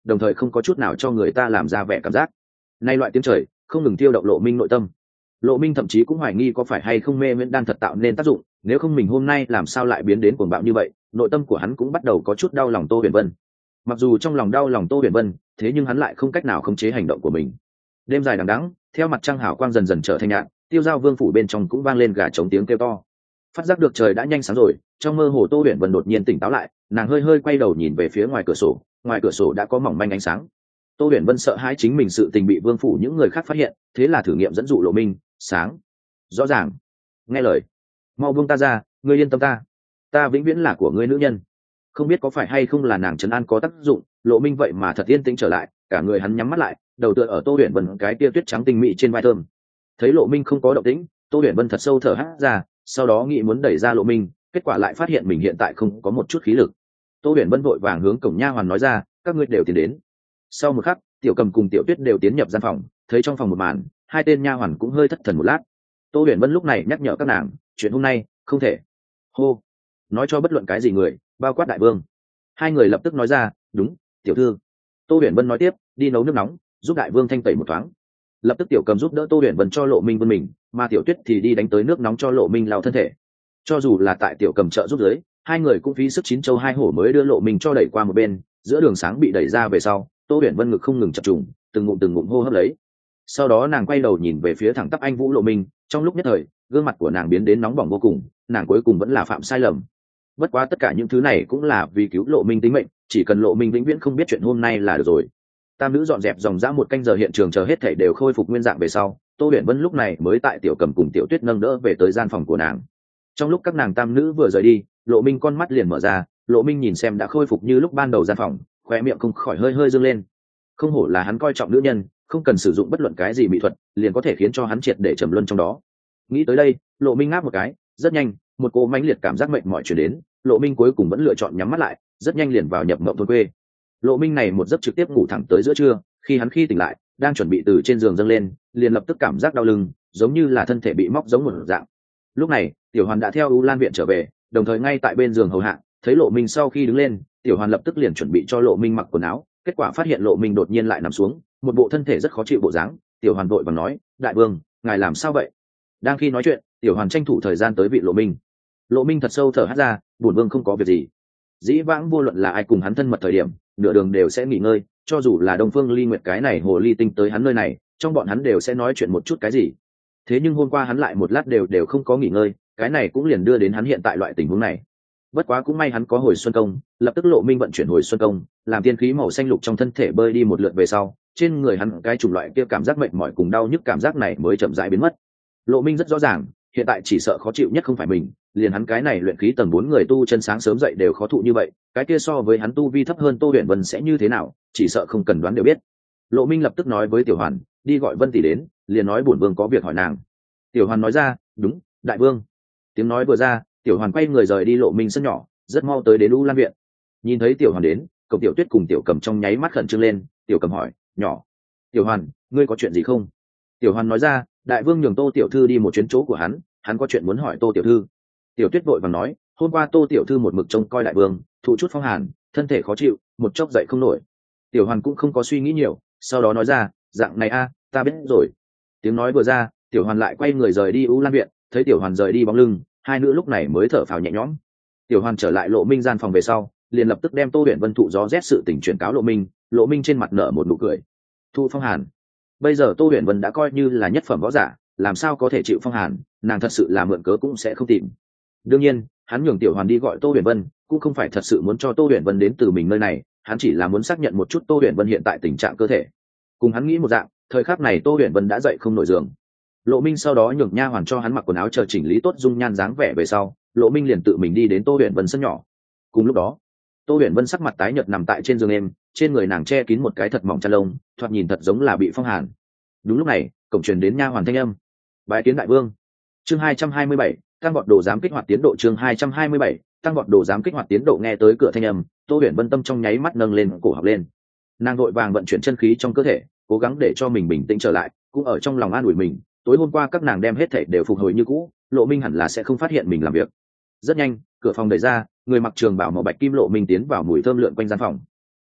đồng thời không có chút nào cho người ta làm ra vẻ cảm giác. Nay loại tiếng trời không ngừng tiêu động Lộ Minh nội tâm. Lộ Minh thậm chí cũng hoài nghi có phải hay không mê viễn đan thật tạo nên tác dụng, nếu không mình hôm nay làm sao lại biến đến cuồng bạo như vậy. Nội tâm của hắn cũng bắt đầu có chút đau lòng Tô Huyền Vân. Mặc dù trong lòng đau lòng Tô Huyền Vân, thế nhưng hắn lại không cách nào khống chế hành động của mình. Đêm dài đằng đẵng, theo mặt trăng hào quang dần dần trở thành nhạt, Tiêu Giao Vương phủ bên trong cũng vang lên gà trống tiếng kêu to. Phát giác được trời đã nhanh sáng rồi, trong mơ hồ Tô Huyền Vân đột nhiên tỉnh táo lại, nàng hơi hơi quay đầu nhìn về phía ngoài cửa sổ đã có mỏng manh ánh sáng. Tô Huyền Vân sợ hãi chính mình sự tình bị vương phủ những người khác phát hiện, thế là thử nghiệm dẫn dụ Lộ Minh. Sáng, rõ ràng, nghe lời, mau buông ta ra, ngươi yên tâm ta vĩnh viễn là của ngươi nữ nhân. Không biết có phải hay không là nàng trấn an có tác dụng, Lộ Minh vậy mà thật yên tĩnh trở lại, cả người hắn nhắm mắt lại, đầu tựa ở Tô Huyền Vân cái tia tuyết trắng tinh mỹ trên vai thơm. Thấy Lộ Minh không có động tĩnh, Tô Huyền Vân thật sâu thở hắt ra, sau đó nghĩ muốn đẩy ra Lộ Minh, kết quả lại phát hiện mình hiện tại không có một chút khí lực. Tô Huyền Vân vội vàng hướng cổng nha hoàn nói ra, các ngươi đều tiến đến. Sau một khắc, Tiểu Cầm cùng Tiểu Tuyết đều tiến nhập gian phòng, thấy trong phòng một màn, hai tên nha hoàn cũng hơi thất thần một lát. Tô Huyền Vân lúc này nhắc nhở các nàng, chuyện hôm nay không thể hô nói cho bất luận cái gì người, bao quát đại vương. Hai người lập tức nói ra, đúng, tiểu thư. Tô Huyền Vân nói tiếp, đi nấu nước nóng, giúp đại vương thanh tẩy một thoáng. Lập tức Tiểu Cầm giúp đỡ Tô Huyền Vân cho Lộ Minh vươn mình, mà Tiểu Tuyết thì đi đánh tới nước nóng cho Lộ Minh lau thân thể. Cho dù là tại Tiểu Cầm trợ giúp giới, hai người cũng phí sức chín châu hai hổ mới đưa Lộ Minh cho đẩy qua một bên. Giữa đường sáng bị đẩy ra về sau, Tô Huyền Vân ngực không ngừng chập trùng, từng ngụm hô hấp lấy. Sau đó nàng quay đầu nhìn về phía thẳng tắp anh Vũ Lộ Minh, trong lúc nhất thời gương mặt của nàng biến đến nóng bỏng vô cùng, nàng cuối cùng vẫn là phạm sai lầm. Bất quá tất cả những thứ này cũng là vì cứu Lộ Minh tính mệnh, chỉ cần Lộ Minh vĩnh viễn không biết chuyện hôm nay là được rồi. Tam nữ dọn dẹp dòng dã một canh giờ hiện trường, chờ hết thảy đều khôi phục nguyên dạng về sau, Tô Huyền Vân lúc này mới tại Tiểu Cầm cùng Tiểu Tuyết nâng đỡ về tới gian phòng của nàng. Trong lúc các nàng tam nữ vừa rời đi, Lộ Minh con mắt liền mở ra, Lộ Minh nhìn xem đã khôi phục như lúc ban đầu gian phòng, khóe miệng không khỏi hơi hơi dương lên. Không hổ là hắn coi trọng nữ nhân, không cần sử dụng bất luận cái gì mỹ thuật, liền có thể khiến cho hắn triệt để trầm luân trong đó. Nghĩ tới đây, Lộ Minh ngáp một cái, rất nhanh, một cỗ mãnh liệt cảm giác mệt mỏi truyền đến, Lộ Minh cuối cùng vẫn lựa chọn nhắm mắt lại, rất nhanh liền vào nhập mộng thôn quê. Lộ Minh này một giấc trực tiếp ngủ thẳng tới giữa trưa, khi tỉnh lại, đang chuẩn bị từ trên giường dâng lên, liền lập tức cảm giác đau lưng, giống như là thân thể bị móc giống một dạng. Lúc này, Tiểu Hoàn đã theo U Lan viện trở về, đồng thời ngay tại bên giường hầu hạ, thấy Lộ Minh sau khi đứng lên, Tiểu Hoàn lập tức liền chuẩn bị cho Lộ Minh mặc quần áo, kết quả phát hiện Lộ Minh đột nhiên lại nằm xuống, một bộ thân thể rất khó chịu bộ dáng. Tiểu Hoàn vội vàng nói, đại vương, ngài làm sao vậy? Đang khi nói chuyện, Tiểu Hoàn tranh thủ thời gian tới vị Lộ Minh. Lộ Minh thật sâu thở hắt ra, bổn vương không có việc gì. Dĩ vãng vô luận là ai cùng hắn thân mật thời điểm, nửa đường đều sẽ nghỉ ngơi, cho dù là Đông Phương Ly Nguyệt cái này hồ ly tinh tới hắn nơi này, trong bọn hắn đều sẽ nói chuyện một chút cái gì. Thế nhưng hôm qua hắn lại một lát đều không có nghỉ ngơi, cái này cũng liền đưa đến hắn hiện tại loại tình huống này. Bất quá cũng may hắn có hồi xuân công, lập tức Lộ Minh vận chuyển hồi xuân công, làm tiên khí màu xanh lục trong thân thể bơi đi một lượt về sau, trên người hắn cái chủng loại kia cảm giác mệt mỏi cùng đau nhức cảm giác này mới chậm rãi biến mất. Lộ Minh rất rõ ràng, hiện tại chỉ sợ khó chịu nhất không phải mình, liền hắn cái này luyện khí tầng 4 người tu chân sáng sớm dậy đều khó thụ như vậy, cái kia so với hắn tu vi thấp hơn Tô Huyền Vân sẽ như thế nào, chỉ sợ không cần đoán đều biết. Lộ Minh lập tức nói với Tiểu Hoàn, đi gọi Vân tỷ đến, liền nói bổn vương có việc hỏi nàng. Tiểu Hoàn nói ra, đúng, đại vương. Tiếng nói vừa ra, Tiểu Hoàn quay người rời đi Lộ Minh sân nhỏ, rất mau tới đến U Lan viện. Nhìn thấy Tiểu Hoàn đến, Cậu Tiểu Tuyết cùng Tiểu Cầm trong nháy mắt khẩn trương lên. Tiểu Cầm hỏi, nhỏ, Tiểu Hoàn, ngươi có chuyện gì không? Tiểu Hoàn nói ra, đại vương nhường Tô tiểu thư đi một chuyến chỗ của hắn có chuyện muốn hỏi Tô tiểu thư. Tiểu Tuyết vội vàng nói, hôm qua Tô tiểu thư một mực trông coi đại vương, thụ chút phong hàn, thân thể khó chịu, một chốc dậy không nổi. Tiểu Hoàn cũng không có suy nghĩ nhiều, sau đó nói ra, dạng này a, ta biết rồi. Tiếng nói vừa ra, Tiểu Hoàn lại quay người rời đi U Lan viện. Thấy Tiểu Hoàn rời đi bóng lưng, hai nữ lúc này mới thở phào nhẹ nhõm. Tiểu Hoàn trở lại Lộ Minh gian phòng về sau, liền lập tức đem Tô Huyền Vân thụ gió rét sự tình chuyển cáo Lộ Minh. Lộ Minh trên mặt nở một nụ cười. Thụ phong hàn? Bây giờ Tô Huyền Vân đã coi như là nhất phẩm võ giả, làm sao có thể chịu phong hàn, nàng thật sự là mượn cớ cũng sẽ không tìm. Đương nhiên, hắn nhường Tiểu Hoàn đi gọi Tô Huyền Vân, cũng không phải thật sự muốn cho Tô Huyền Vân đến từ mình nơi này, hắn chỉ là muốn xác nhận một chút Tô Huyền Vân hiện tại tình trạng cơ thể. Cùng hắn nghĩ một dạng, thời khắc này Tô Huyền Vân đã dậy không nổi giường. Lộ Minh sau đó nhường nha hoàn cho hắn mặc quần áo chờ chỉnh lý tốt dung nhan dáng vẻ về sau, Lộ Minh liền tự mình đi đến Tô Huyền Vân sân nhỏ. Cùng lúc đó, Tô Huyền Vân sắc mặt tái nhợt nằm tại trên giường êm, trên người nàng che kín một cái thật mỏng chăn lông, thoạt nhìn thật giống là bị phong hàn. Đúng lúc này, cổng truyền đến nha hoàn thanh âm. Bái kiến đại vương. Chương 227, tăng vọt đồ giám kích hoạt tiến độ. Chương 227, tăng vọt đồ giám kích hoạt tiến độ. Nghe tới cửa thanh âm, Tô Huyền Vân tâm trong nháy mắt nâng lên, cổ học lên. Nàng vội vàng vận chuyển chân khí trong cơ thể, cố gắng để cho mình bình tĩnh trở lại, cũng ở trong lòng an ủi mình, tối hôm qua các nàng đem hết thảy đều phục hồi như cũ, Lộ Minh hẳn là sẽ không phát hiện mình làm việc. Rất nhanh, cửa phòng đẩy ra, người mặc trường bào màu bạch kim Lộ Minh tiến vào, mùi thơm lượn quanh gian phòng.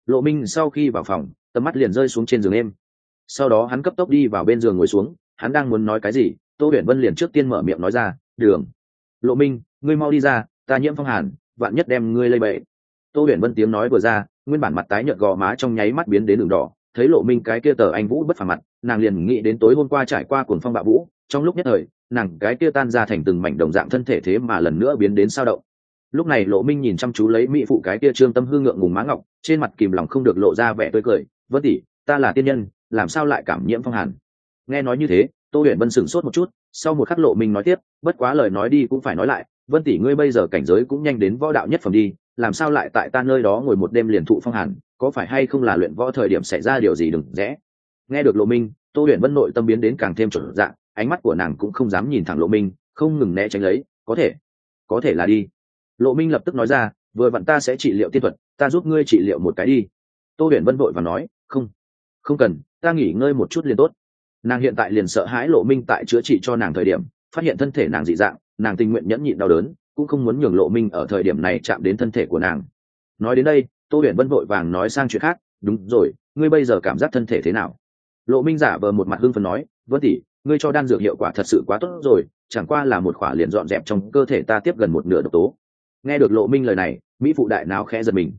Lộ Minh sau khi vào phòng, tầm mắt liền rơi xuống trên giường em. Sau đó hắn cấp tốc đi vào bên giường ngồi xuống, hắn đang muốn nói cái gì, Tô Huyền Vân liền trước tiên mở miệng nói ra, "Đường, Lộ Minh, ngươi mau đi ra, ta nhiễm phong hàn, vạn nhất đem ngươi lây bệnh." Tô Huyền Vân tiếng nói vừa ra, nguyên bản mặt tái nhợt gò má trong nháy mắt biến đến đường đỏ, thấy Lộ Minh cái kia tờ anh vũ bất phàm mặt, nàng liền nghĩ đến tối hôm qua trải qua cuồng phong bạo vũ, trong lúc nhất thời, nàng cái kia tan ra thành từng mảnh đồng dạng thân thể thế mà lần nữa biến đến sao động. Lúc này Lộ Minh nhìn chăm chú lấy mỹ phụ cái kia trương tâm hương ngượng ngùng má ngọc, trên mặt kìm lòng không được lộ ra vẻ tươi cười, "Vân tỷ, ta là tiên nhân, làm sao lại cảm nhiễm phong hàn?" Nghe nói như thế, Tô Huyền Vân sửng sốt một chút, sau một khắc Lộ Minh nói tiếp, "Bất quá lời nói đi cũng phải nói lại, Vân tỷ ngươi bây giờ cảnh giới cũng nhanh đến võ đạo nhất phẩm đi, làm sao lại tại ta nơi đó ngồi một đêm liền thụ phong hàn, có phải hay không là luyện võ thời điểm xảy ra điều gì đừng rẽ?" Nghe được Lộ Minh, Tô Huyền Vân nội tâm biến đến càng thêm chuẩn dạng, ánh mắt của nàng cũng không dám nhìn thẳng Lộ Minh, không ngừng né tránh lấy, có thể là đi." Lộ Minh lập tức nói ra, "Vừa vặn ta sẽ trị liệu tiên thuật, ta giúp ngươi trị liệu một cái đi." Tô Huyền Vân vội và nói, không cần, ta nghỉ ngơi một chút liền tốt." Nàng hiện tại liền sợ hãi Lộ Minh tại chữa trị cho nàng thời điểm phát hiện thân thể nàng dị dạng, nàng tình nguyện nhẫn nhịn đau đớn, cũng không muốn nhường Lộ Minh ở thời điểm này chạm đến thân thể của nàng. Nói đến đây, Tô Huyền Vân vội vàng nói sang chuyện khác, "Đúng rồi, ngươi bây giờ cảm giác thân thể thế nào?" Lộ Minh giả vờ một mặt hưng phấn nói, "Vân tỷ, ngươi cho đan dược hiệu quả thật sự quá tốt rồi, chẳng qua là một khỏa liền dọn dẹp trong cơ thể ta tiếp gần một nửa độc tố." Nghe được Lộ Minh lời này, mỹ phụ đại não khẽ giật mình.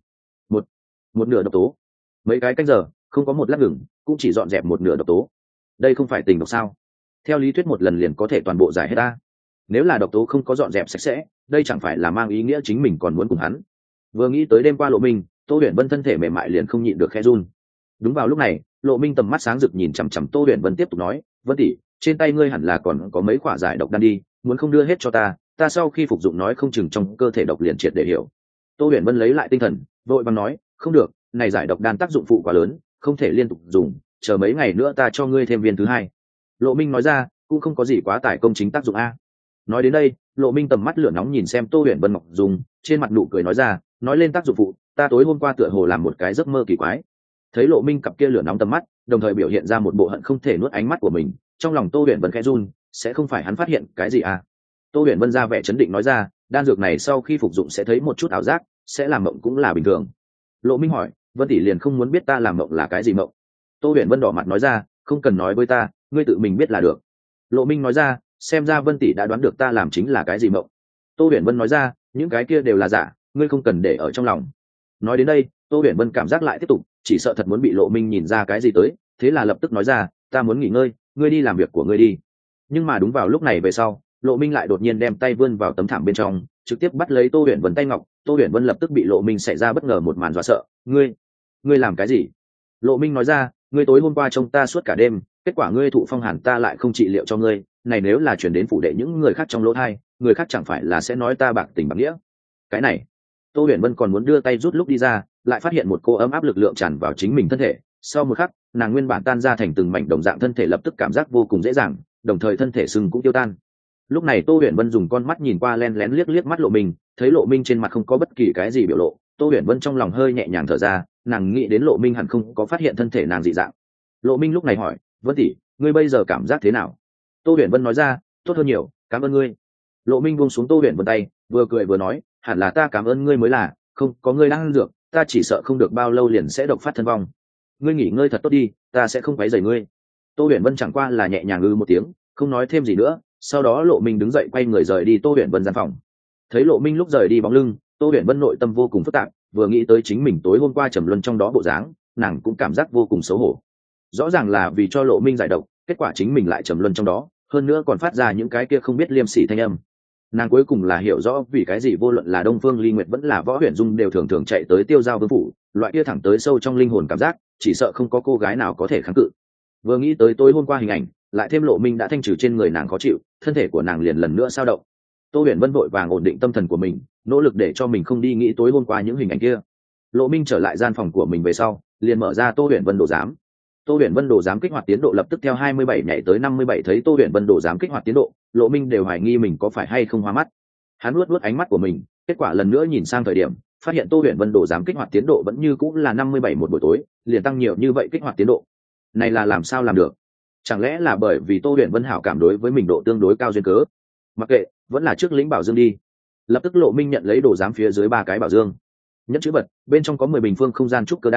Một nửa độc tố? Mấy cái canh giờ, không có một lát ngừng, cũng chỉ dọn dẹp một nửa độc tố. Đây không phải tình độc sao? Theo lý thuyết một lần liền có thể toàn bộ giải hết ta. Nếu là độc tố không có dọn dẹp sạch sẽ, đây chẳng phải là mang ý nghĩa chính mình còn muốn cùng hắn. Vừa nghĩ tới đêm qua Lộ Minh, Tô Huyền Vân thân thể mềm mại liền không nhịn được khẽ run. Đúng vào lúc này, Lộ Minh tầm mắt sáng rực nhìn chằm chằm Tô Huyền Vân tiếp tục nói, "Vân tỷ, trên tay ngươi hẳn là còn có mấy quả giải độc đan đi, muốn không đưa hết cho ta, ta sau khi phục dụng nói không chừng trong cơ thể độc liền triệt để hiểu." Tô Huyền Vân lấy lại tinh thần, vội vàng nói, "Không được, này giải độc đan tác dụng phụ quá lớn, không thể liên tục dùng, chờ mấy ngày nữa ta cho ngươi thêm viên thứ hai." Lộ Minh nói ra, "Cũng không có gì quá tải công chính tác dụng a." Nói đến đây, Lộ Minh tầm mắt lửa nóng nhìn xem Tô Huyền Vân Ngọc dùng, trên mặt nụ cười nói ra, "Nói lên tác dụng phụ, ta tối hôm qua tựa hồ làm một cái giấc mơ kỳ quái." Thấy Lộ Minh cặp kia lửa nóng tầm mắt, đồng thời biểu hiện ra một bộ hận không thể nuốt ánh mắt của mình, trong lòng Tô Huyền Vân khẽ run, sẽ không phải hắn phát hiện cái gì à? Tô Huyền Vân ra vẻ chấn định nói ra, "Đan dược này sau khi phục dụng sẽ thấy một chút ảo giác, sẽ làm mộng cũng là bình thường." Lộ Minh hỏi, "Vân tỷ liền không muốn biết ta làm mộng là cái gì mộng?" Tô Huyền Vân đỏ mặt nói ra, "Không cần nói với ta, ngươi tự mình biết là được." Lộ Minh nói ra, "Xem ra Vân tỷ đã đoán được ta làm chính là cái gì mộng." Tô Huyền Vân nói ra, "Những cái kia đều là giả, ngươi không cần để ở trong lòng." Nói đến đây, Tô Huyền Vân cảm giác lại tiếp tục, chỉ sợ thật muốn bị Lộ Minh nhìn ra cái gì tới, thế là lập tức nói ra, "Ta muốn nghỉ ngơi, ngươi đi làm việc của ngươi đi." Nhưng mà đúng vào lúc này về sau, Lộ Minh lại đột nhiên đem tay vươn vào tấm thảm bên trong, trực tiếp bắt lấy Tô Huyền Vân tay ngọc. Tô Huyền Vân lập tức bị Lộ Minh xảy ra bất ngờ một màn dọa sợ, ngươi làm cái gì?" Lộ Minh nói ra, "Ngươi tối hôm qua trông ta suốt cả đêm, kết quả ngươi thụ phong hàn ta lại không trị liệu cho ngươi, này nếu là chuyển đến phủ đệ những người khác trong lỗ thai, người khác chẳng phải là sẽ nói ta bạc tình bạc nghĩa." Cái này, Tô Huyền Vân còn muốn đưa tay rút lúc đi ra, lại phát hiện một cô ấm áp lực lượng tràn vào chính mình thân thể. Sau một khắc, nàng nguyên bản tan ra thành từng mảnh đồng dạng thân thể lập tức cảm giác vô cùng dễ dàng, đồng thời thân thể sưng cũng tiêu tan. Lúc này Tô Huyền Vân dùng con mắt nhìn qua len lén liếc mắt Lộ Minh, thấy Lộ Minh trên mặt không có bất kỳ cái gì biểu lộ, Tô Huyền Vân trong lòng hơi nhẹ nhàng thở ra, nàng nghĩ đến Lộ Minh hẳn không có phát hiện thân thể nàng dị dạng. Lộ Minh lúc này hỏi, "Vân tỷ, ngươi bây giờ cảm giác thế nào?" Tô Huyền Vân nói ra, "Tốt hơn nhiều, cảm ơn ngươi." Lộ Minh buông xuống Tô Huyền Vân tay, vừa cười vừa nói, "Hẳn là ta cảm ơn ngươi mới là, không có ngươi đang dược, ta chỉ sợ không được bao lâu liền sẽ độc phát thân vong. Ngươi nghỉ ngơi thật tốt đi, ta sẽ không quấy rầy ngươi." Tô Huyền Vân chẳng qua là nhẹ nhàng một tiếng, không nói thêm gì nữa. Sau đó Lộ Minh đứng dậy quay người rời đi Tô Huyền Vân gian phòng. Thấy Lộ Minh lúc rời đi bóng lưng, Tô Huyền Vân nội tâm vô cùng phức tạp, vừa nghĩ tới chính mình tối hôm qua trầm luân trong đó bộ dáng, nàng cũng cảm giác vô cùng xấu hổ. Rõ ràng là vì cho Lộ Minh giải độc, kết quả chính mình lại trầm luân trong đó, hơn nữa còn phát ra những cái kia không biết liêm sỉ thanh âm. Nàng cuối cùng là hiểu rõ vì cái gì vô luận là Đông Phương Ly Nguyệt vẫn là Võ Huyền Dung đều thường thường chạy tới Tiêu Giao Vương phủ, loại kia thẳng tới sâu trong linh hồn cảm giác, chỉ sợ không có cô gái nào có thể kháng cự. Vừa nghĩ tới tối hôm qua hình ảnh, lại thêm Lộ Minh đã thanh trừ trên người nàng khó chịu, thân thể của nàng liền lần nữa sao động. Tô Huyền Vân vội vàng ổn định tâm thần của mình, nỗ lực để cho mình không đi nghĩ tối hôm qua những hình ảnh kia. Lộ Minh trở lại gian phòng của mình về sau, liền mở ra Tô Huyền Vân đồ giám. Tô Huyền Vân đồ giám kích hoạt tiến độ lập tức theo 27 nhảy tới 57, thấy Tô Huyền Vân đồ giám kích hoạt tiến độ, Lộ Minh đều hoài nghi mình có phải hay không hoa mắt. Hắn luốt ánh mắt của mình, kết quả lần nữa nhìn sang thời điểm, phát hiện Tô Huyền Vân đồ giám kích hoạt tiến độ vẫn như cũng là 57 một buổi tối, liền tăng nhiều như vậy kích hoạt tiến độ. Này là làm sao làm được? Chẳng lẽ là bởi vì Tô Huyền Vân hảo cảm đối với mình độ tương đối cao duyên cớ? Mặc kệ, vẫn là trước lĩnh bảo dương đi. Lập tức Lộ Minh nhận lấy đồ giám phía dưới 3 cái bảo dương. Nhẫn chữ vật, bên trong có 10 bình phương không gian trúc cơ đan,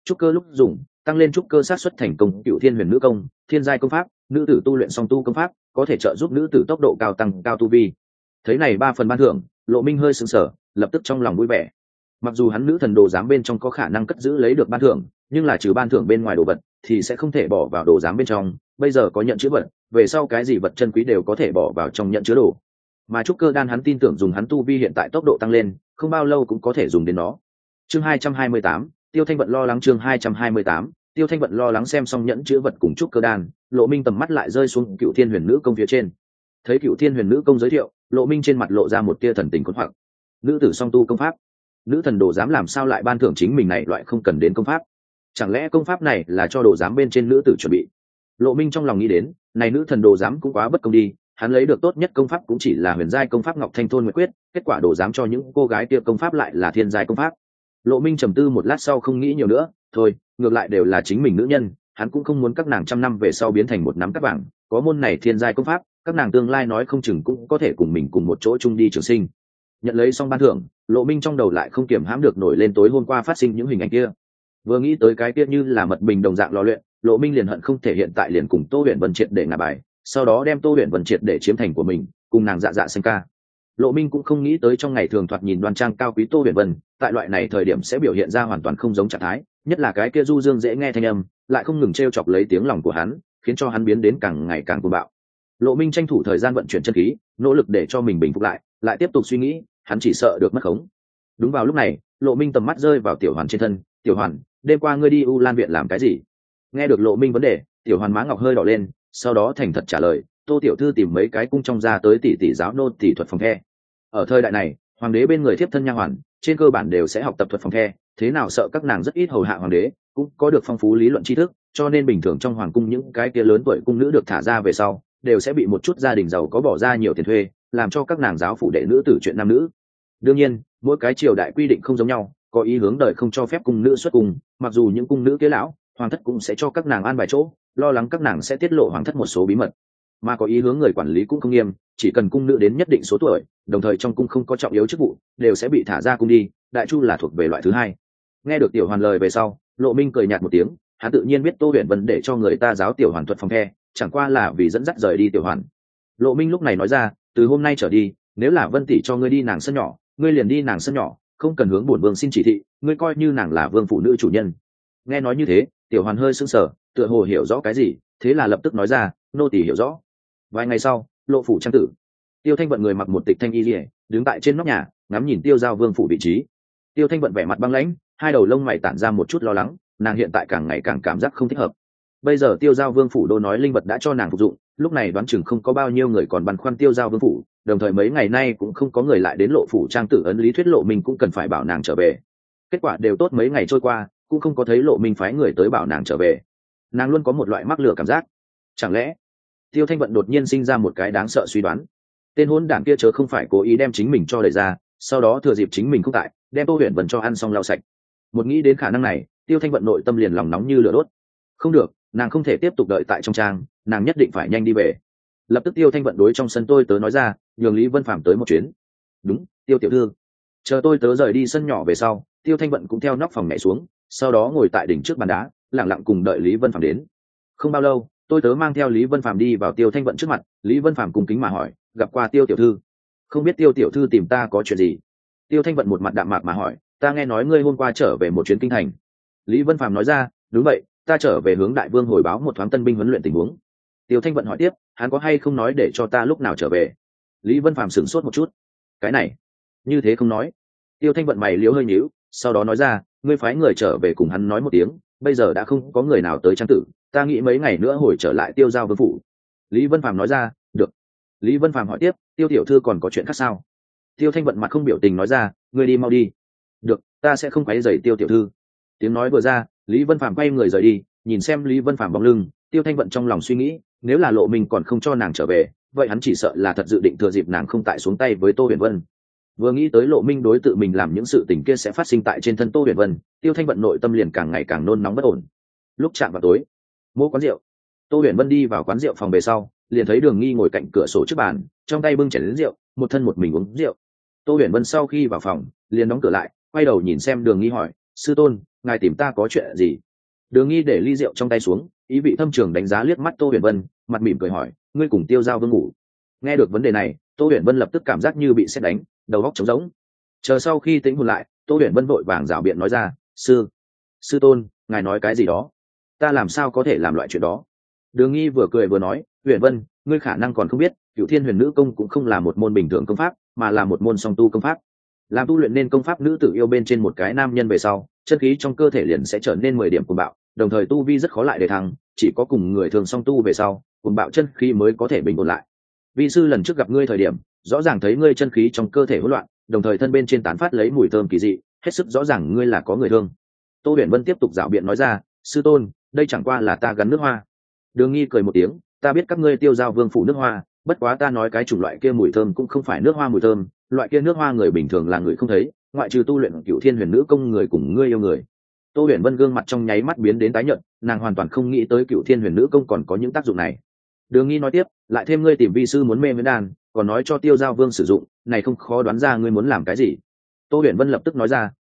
trúc cơ lúc dùng tăng lên trúc cơ sát xuất thành công cựu thiên huyền nữ công, thiên giai công pháp, nữ tử tu luyện song tu công pháp có thể trợ giúp nữ tử tốc độ cao tăng cao tu vi. Thấy này 3 phần ban thưởng, Lộ Minh hơi sững sờ, lập tức trong lòng vui vẻ. Mặc dù hắn nữ thần đồ giám bên trong có khả năng cất giữ lấy được ban thưởng, nhưng là trừ ban thưởng bên ngoài đồ vật thì sẽ không thể bỏ vào đồ giám bên trong. Bây giờ có nhận chứa vật, về sau cái gì vật chân quý đều có thể bỏ vào trong nhận chứa đồ. Mà trúc cơ đan hắn tin tưởng dùng hắn tu vi hiện tại tốc độ tăng lên, không bao lâu cũng có thể dùng đến nó. Chương 228, Tiêu Thanh Vận lo lắng. Chương 228, Tiêu Thanh Vận lo lắng. Xem xong nhẫn chứa vật cùng trúc cơ đan, Lộ Minh tầm mắt lại rơi xuống Cựu Thiên Huyền Nữ công phía trên. Thấy Cựu Thiên Huyền Nữ công giới thiệu, Lộ Minh trên mặt lộ ra một tia thần tình khốn hoặc. Nữ tử song tu công pháp, nữ thần đồ giám làm sao lại ban thưởng chính mình này loại không cần đến công pháp? Chẳng lẽ công pháp này là cho đồ giám bên trên nữ tử chuẩn bị? Lộ Minh trong lòng nghĩ đến, này nữ thần đồ giám cũng quá bất công đi, hắn lấy được tốt nhất công pháp cũng chỉ là huyền giai công pháp Ngọc Thanh Thôn Nguyệt Quyết, kết quả đồ giám cho những cô gái kia công pháp lại là thiên giai công pháp. Lộ Minh trầm tư một lát sau không nghĩ nhiều nữa, thôi, ngược lại đều là chính mình nữ nhân, hắn cũng không muốn các nàng trăm năm về sau biến thành một nắm cát vàng, có môn này thiên giai công pháp, các nàng tương lai nói không chừng cũng có thể cùng mình cùng một chỗ chung đi trường sinh. Nhận lấy xong ban thưởng, Lộ Minh trong đầu lại không kiềm hãm được nổi lên tối hôm qua phát sinh những hình ảnh kia. Vừa nghĩ tới cái kia như là mật bình đồng dạng lò luyện, Lộ Minh liền hận không thể hiện tại liền cùng Tô Huyền Vân triệt để ngả bài, sau đó đem Tô Huyền Vân triệt để chiếm thành của mình, cùng nàng dạ dạ sinh ca. Lộ Minh cũng không nghĩ tới trong ngày thường thoạt nhìn đoan trang cao quý Tô Huyền Vân, tại loại này thời điểm sẽ biểu hiện ra hoàn toàn không giống trạng thái, nhất là cái kia du dương dễ nghe thanh âm, lại không ngừng trêu chọc lấy tiếng lòng của hắn, khiến cho hắn biến đến càng ngày càng cuồng bạo. Lộ Minh tranh thủ thời gian vận chuyển chân khí, nỗ lực để cho mình bình phục lại tiếp tục suy nghĩ, hắn chỉ sợ được mất khống. Đúng vào lúc này, Lộ Minh tầm mắt rơi vào Tiểu Hoàn trên thân. Tiểu Hoàn, đêm qua ngươi đi U Lan viện làm cái gì? Nghe được Lộ Minh vấn đề, Tiểu Hoàn má ngọc hơi đỏ lên, sau đó thành thật trả lời, Tô tiểu thư tìm mấy cái cung trong ra tới tỷ tỷ giáo nô tỷ thuật phòng the. Ở thời đại này, hoàng đế bên người thiếp thân nha hoàn, trên cơ bản đều sẽ học tập thuật phòng the, thế nào sợ các nàng rất ít hầu hạ hoàng đế, cũng có được phong phú lý luận tri thức, cho nên bình thường trong hoàng cung những cái kia lớn tuổi cung nữ được thả ra về sau, đều sẽ bị một chút gia đình giàu có bỏ ra nhiều tiền thuê, làm cho các nàng giáo phụ đệ nữ tử chuyện nam nữ. Đương nhiên, mỗi cái triều đại quy định không giống nhau, có ý hướng đời không cho phép cung nữ xuất cung, mặc dù những cung nữ kế lão, hoàng thất cũng sẽ cho các nàng an bài chỗ, lo lắng các nàng sẽ tiết lộ hoàng thất một số bí mật. Mà có ý hướng người quản lý cũng không nghiêm, chỉ cần cung nữ đến nhất định số tuổi, đồng thời trong cung không có trọng yếu chức vụ, đều sẽ bị thả ra cung đi, đại chu là thuộc về loại thứ hai. Nghe được Tiểu Hoàn lời về sau, Lộ Minh cười nhạt một tiếng, hắn tự nhiên biết Tô Huyền Vân để cho người ta giáo Tiểu Hoàn thuật phòng the, chẳng qua là vì dẫn dắt rời đi Tiểu Hoàn. Lộ Minh lúc này nói ra, từ hôm nay trở đi, nếu là Vân tỷ cho ngươi đi nàng sân nhỏ, ngươi liền đi nàng sân nhỏ, không cần hướng bổn vương xin chỉ thị, ngươi coi như nàng là vương phụ nữ chủ nhân. Nghe nói như thế, Tiểu Hoàn hơi sững sờ, tựa hồ hiểu rõ cái gì, thế là lập tức nói ra, nô tỳ hiểu rõ. Vài ngày sau, Lộ phủ trang tử, Tiêu Thanh Vận người mặc một tịch thanh y liễu, đứng tại trên nóc nhà, ngắm nhìn Tiêu Giao vương phủ vị trí. Tiêu Thanh Vận vẻ mặt băng lãnh, hai đầu lông mày tản ra một chút lo lắng, nàng hiện tại càng ngày càng cảm giác không thích hợp. Bây giờ Tiêu Giao vương phủ đô nói linh vật đã cho nàng phục dụng, lúc này đoán chừng không có bao nhiêu người còn băn khoăn Tiêu Giao vương phủ, đồng thời mấy ngày nay cũng không có người lại đến Lộ phủ trang tử ấn lý thuyết Lộ Minh cũng cần phải bảo nàng trở về. Kết quả đều tốt mấy ngày trôi qua, cũng không có thấy Lộ Minh phái người tới bảo nàng trở về. Nàng luôn có một loại mắc lửa cảm giác. Chẳng lẽ Tiêu Thanh Vận đột nhiên sinh ra một cái đáng sợ suy đoán, tên hỗn đản kia chớ không phải cố ý đem chính mình cho đẩy ra, sau đó thừa dịp chính mình không tại, đem Tô Huyền Vân cho ăn xong lau sạch. Một nghĩ đến khả năng này, Tiêu Thanh Vận nội tâm liền lòng nóng như lửa đốt. Không được, nàng không thể tiếp tục đợi tại trong trang, nàng nhất định phải nhanh đi về. Lập tức Tiêu Thanh Vận đối trong sân tôi tớ nói ra, nhường Lý Vân Phàm tới một chuyến. Đúng, Tiêu tiểu thư. Chờ tôi tớ rời đi sân nhỏ về sau, Tiêu Thanh Vận cũng theo nóc phòng nhảy xuống, sau đó ngồi tại đỉnh trước bàn đá, lặng lặng cùng đợi Lý Vân Phàm đến. Không bao lâu, tôi tớ mang theo Lý Vân Phàm đi vào Tiêu Thanh Vận trước mặt. Lý Vân Phàm cung kính mà hỏi, gặp qua Tiêu tiểu thư, không biết Tiêu tiểu thư tìm ta có chuyện gì? Tiêu Thanh Vận một mặt đạm mạc mà hỏi, ta nghe nói ngươi hôm qua trở về một chuyến kinh thành. Lý Vân Phàm nói ra, đúng vậy, ta trở về hướng đại vương hồi báo một thoáng tân binh huấn luyện tình huống. Tiêu Thanh Vận hỏi tiếp, hắn có hay không nói để cho ta lúc nào trở về? Lý Vân Phàm sửng sốt một chút, cái này như thế không nói. Tiêu Thanh Vận mày liếu hơi nhíu, sau đó nói ra, ngươi phái người trở về cùng hắn nói một tiếng, bây giờ đã không có người nào tới trang tử, ta nghĩ mấy ngày nữa hồi trở lại Tiêu Giao vương phủ. Lý Vân Phàm nói ra, được. Lý Vân Phàm hỏi tiếp, Tiêu tiểu thư còn có chuyện khác sao? Tiêu Thanh Vận mặt không biểu tình nói ra, ngươi đi mau đi. Được, ta sẽ không quấy rầy Tiêu tiểu thư. Tiếng nói vừa ra, Lý Vân Phàm quay người rời đi. Nhìn xem Lý Vân Phàm bóng lưng, Tiêu Thanh Vận trong lòng suy nghĩ, nếu là Lộ Minh còn không cho nàng trở về, vậy hắn chỉ sợ là thật dự định thừa dịp nàng không tại xuống tay với Tô Huyền Vân. Vừa nghĩ tới Lộ Minh đối tự mình làm những sự tình kia sẽ phát sinh tại trên thân Tô Huyền Vân, Tiêu Thanh Vận nội tâm liền càng ngày càng nôn nóng bất ổn. Lúc chạm vào tối, mỗi quán rượu, Tô Huyền Vân đi vào quán rượu phòng về sau, liền thấy Đường Nghi ngồi cạnh cửa sổ trước bàn, trong tay bưng chén lớn rượu, một thân một mình uống rượu. Tô Huyền Vân sau khi vào phòng, liền đóng cửa lại, quay đầu nhìn xem Đường Nghi hỏi, sư tôn, ngài tìm ta có chuyện gì? Đường Nghi để ly rượu trong tay xuống, ý vị thâm trường đánh giá liếc mắt Tô Huyền Vân, mặt mỉm cười hỏi, ngươi cùng Tiêu Giao Vương ngủ? Nghe được vấn đề này, Tô Huyền Vân lập tức cảm giác như bị sét đánh, đầu óc trống rỗng. Chờ sau khi tĩnh hồn lại, Tô Huyền Vân vội vàng rảo biện nói ra, sư tôn, ngài nói cái gì đó? Ta làm sao có thể làm loại chuyện đó? Đường Nghi vừa cười vừa nói, Huyền Vân, ngươi khả năng còn không biết, Cửu Thiên Huyền Nữ Công cũng không là một môn bình thường công pháp, mà là một môn song tu công pháp. Làm tu luyện nên công pháp nữ tử yêu bên trên một cái nam nhân về sau, chân khí trong cơ thể liền sẽ trở nên 10 điểm cuồng bạo, đồng thời tu vi rất khó lại để thăng, chỉ có cùng người thường song tu về sau, cuồng bạo chân khí mới có thể bình ổn lại. Vi sư lần trước gặp ngươi thời điểm, rõ ràng thấy ngươi chân khí trong cơ thể hỗn loạn, đồng thời thân bên trên tán phát lấy mùi thơm kỳ dị, hết sức rõ ràng ngươi là có người thương. Tô Huyền Vân tiếp tục dạo biện nói ra, sư tôn, đây chẳng qua là ta gắn nước hoa. Đường Nghi cười một tiếng, ta biết các ngươi Tiêu Giao Vương phủ nước hoa, bất quá ta nói cái chủng loại kia mùi thơm cũng không phải nước hoa mùi thơm, loại kia nước hoa người bình thường là người không thấy, ngoại trừ tu luyện Cửu Thiên Huyền Nữ Công người cùng ngươi yêu người. Tô Huyền Vân gương mặt trong nháy mắt biến đến tái nhợt, nàng hoàn toàn không nghĩ tới Cửu Thiên Huyền Nữ Công còn có những tác dụng này. Đường Nghi nói tiếp, lại thêm ngươi tìm vi sư muốn mê miễn đan, còn nói cho Tiêu Giao Vương sử dụng, này không khó đoán ra ngươi muốn làm cái gì. Tô Huyền Vân lập tức nói ra,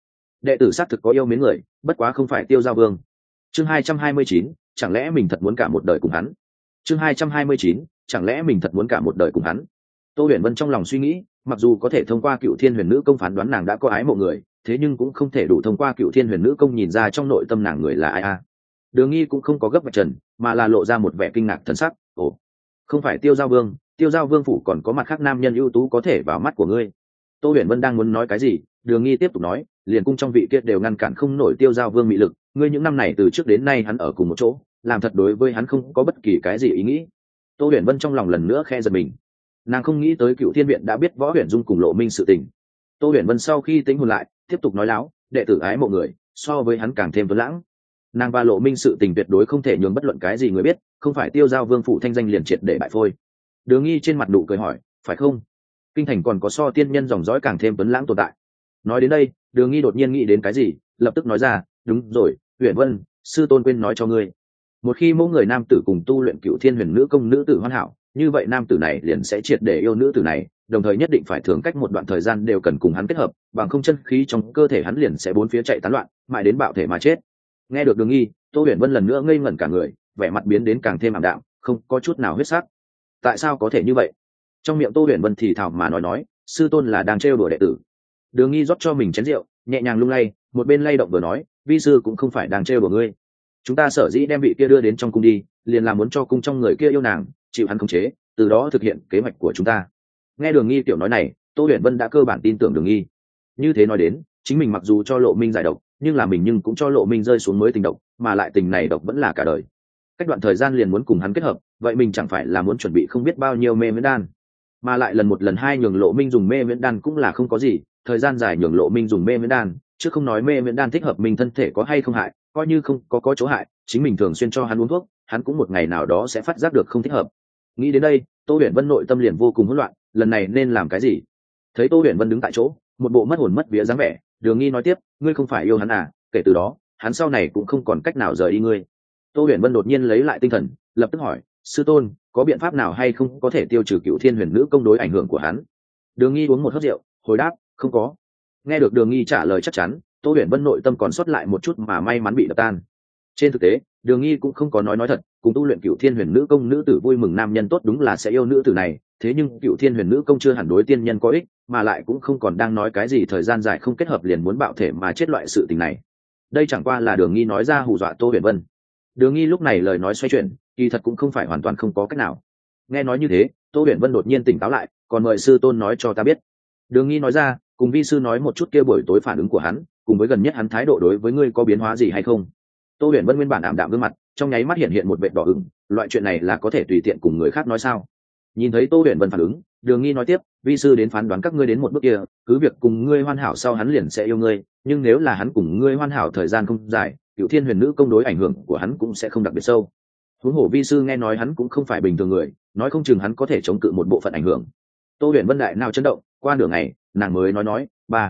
đệ tử xác thực có yêu mến người, bất quá không phải Tiêu Giao Vương. Chương 229, chẳng lẽ mình thật muốn cả một đời cùng hắn? Chương 229, chẳng lẽ mình thật muốn cả một đời cùng hắn? Tô Huyền Vân trong lòng suy nghĩ, mặc dù có thể thông qua Cửu Thiên Huyền Nữ Công phán đoán nàng đã có ái mộ người, thế nhưng cũng không thể đủ thông qua Cửu Thiên Huyền Nữ Công nhìn ra trong nội tâm nàng người là ai a. Đường Nghi cũng không có gấp vạch trần, mà là lộ ra một vẻ kinh ngạc thần sắc, ồ, không phải Tiêu Giao Vương, Tiêu Giao Vương phủ còn có mặt khác nam nhân ưu tú có thể vào mắt của ngươi. Tô Huyền Vân đang muốn nói cái gì, Đường Nghi tiếp tục nói, liền cung trong vị kia đều ngăn cản không nổi Tiêu Giao Vương mị lực, ngươi những năm này từ trước đến nay hắn ở cùng một chỗ, làm thật đối với hắn không có bất kỳ cái gì ý nghĩ. Tô Huyền Vân trong lòng lần nữa khe giật mình, nàng không nghĩ tới Cựu Thiên Viện đã biết Võ Huyền Dung cùng Lộ Minh sự tình. Tô Huyền Vân sau khi tính hồn lại, tiếp tục nói láo, đệ tử ái mộ người, so với hắn càng thêm tuấn lãng. Nàng và Lộ Minh sự tình tuyệt đối không thể nhường bất luận cái gì người biết, không phải Tiêu Giao Vương phủ thanh danh liền triệt để bại phôi. Đường Nghi trên mặt nụ cười hỏi, phải không? Kinh thành còn có so tiên nhân dòng dõi càng thêm tuấn lãng tồn tại. Nói đến đây, Đường Nghi đột nhiên nghĩ đến cái gì, lập tức nói ra, đúng rồi, Huyền Vân, sư tôn quên nói cho ngươi, một khi mỗi người nam tử cùng tu luyện Cựu Thiên Huyền Nữ Công nữ tử hoàn hảo, như vậy nam tử này liền sẽ triệt để yêu nữ tử này, đồng thời nhất định phải thường cách một đoạn thời gian đều cần cùng hắn kết hợp, bằng không chân khí trong cơ thể hắn liền sẽ bốn phía chạy tán loạn, mãi đến bạo thể mà chết. Nghe được Đường Nghi, Tô Huyền Vân lần nữa ngây ngẩn cả người, vẻ mặt biến đến càng thêm ảm đạm, không có chút nào huyết sắc. Tại sao có thể như vậy? Trong miệng Tô Huyền Vân thì thào mà nói, sư tôn là đang trêu đùa đệ tử. Đường Nghi rót cho mình chén rượu, nhẹ nhàng lung lay, một bên lay động vừa nói, vi sư cũng không phải đang trêu đùa ngươi. Chúng ta sở dĩ đem vị kia đưa đến trong cung đi, liền là muốn cho cung trong người kia yêu nàng, chịu hắn khống chế, từ đó thực hiện kế hoạch của chúng ta. Nghe Đường Nghi tiểu nói này, Tô Huyền Vân đã cơ bản tin tưởng Đường Nghi. Như thế nói đến, chính mình mặc dù cho Lộ Minh giải độc, nhưng là mình nhưng cũng cho Lộ Minh rơi xuống mới tình độc, mà lại tình này độc vẫn là cả đời. Cách đoạn thời gian liền muốn cùng hắn kết hợp, vậy mình chẳng phải là muốn chuẩn bị không biết bao nhiêu mê miễn đan, mà lại lần một lần hai nhường Lộ Minh dùng mê miễn đan cũng là không có gì, thời gian dài nhường Lộ Minh dùng mê miễn đan, chứ không nói mê miễn đan thích hợp mình thân thể có hay không hại, coi như không có chỗ hại, chính mình thường xuyên cho hắn uống thuốc, hắn cũng một ngày nào đó sẽ phát giác được không thích hợp. Nghĩ đến đây, Tô Huyền Vân nội tâm liền vô cùng hỗn loạn, lần này nên làm cái gì? Thấy Tô Huyền Vân đứng tại chỗ, một bộ mất hồn mất vía dáng vẻ, Đường Nghi nói tiếp, ngươi không phải yêu hắn à, kể từ đó, hắn sau này cũng không còn cách nào rời đi ngươi. Tô Huyền Vân đột nhiên lấy lại tinh thần, lập tức hỏi, sư tôn, có biện pháp nào hay không có thể tiêu trừ Cựu Thiên Huyền Nữ Công đối ảnh hưởng của hắn? Đường Nghi uống một hớp rượu, hồi đáp, không có. Nghe được Đường Nghi trả lời chắc chắn, Tô Huyền Vân nội tâm còn sót lại một chút mà may mắn bị đập tan. Trên thực tế, Đường Nghi cũng không có nói thật, cùng tu luyện Cựu Thiên Huyền Nữ Công nữ tử vui mừng nam nhân tốt đúng là sẽ yêu nữ tử này, thế nhưng Cựu Thiên Huyền Nữ Công chưa hẳn đối tiên nhân có ích, mà lại cũng không còn đang nói cái gì thời gian dài không kết hợp liền muốn bạo thể mà chết loại sự tình này. Đây chẳng qua là Đường Nghi nói ra hù dọa Tô Huyền Vân. Đường Nghi lúc này lời nói xoay chuyển, kỳ thật cũng không phải hoàn toàn không có cách nào. Nghe nói như thế, Tô Huyền Vân đột nhiên tỉnh táo lại, còn mời sư tôn nói cho ta biết. Đường Nghi nói ra, cùng vi sư nói một chút kia buổi tối phản ứng của hắn, cùng với gần nhất hắn thái độ đối với ngươi có biến hóa gì hay không? Tô Huyền Vân nguyên bản ảm đạm gương mặt, trong nháy mắt hiện một vệt đỏ ửng, loại chuyện này là có thể tùy tiện cùng người khác nói sao? Nhìn thấy Tô Huyền Vân phản ứng, Đường Nghi nói tiếp, vi sư đến phán đoán các ngươi đến một bước kia, cứ việc cùng ngươi hoàn hảo sau hắn liền sẽ yêu ngươi, nhưng nếu là hắn cùng ngươi hoàn hảo thời gian không dài, Cựu Thiên Huyền Nữ Công đối ảnh hưởng của hắn cũng sẽ không đặc biệt sâu. Huống hồ vi sư nghe nói hắn cũng không phải bình thường người, nói không chừng hắn có thể chống cự một bộ phận ảnh hưởng. Tô Huyền Vân đại nào chấn động, qua nửa ngày, nàng mới nói,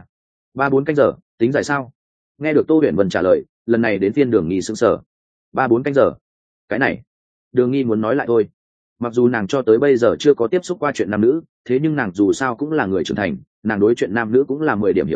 ba bốn canh giờ, tính dài sao? Nghe được Tô Huyền Vân trả lời, lần này đến phiên Đường Nghi sững sờ. 3-4 canh giờ? Cái này, Đường Nghi muốn nói lại thôi. Mặc dù nàng cho tới bây giờ chưa có tiếp xúc qua chuyện nam nữ, thế nhưng nàng dù sao cũng là người trưởng thành, nàng đối chuyện nam nữ cũng là 10 điểm hiểu rõ,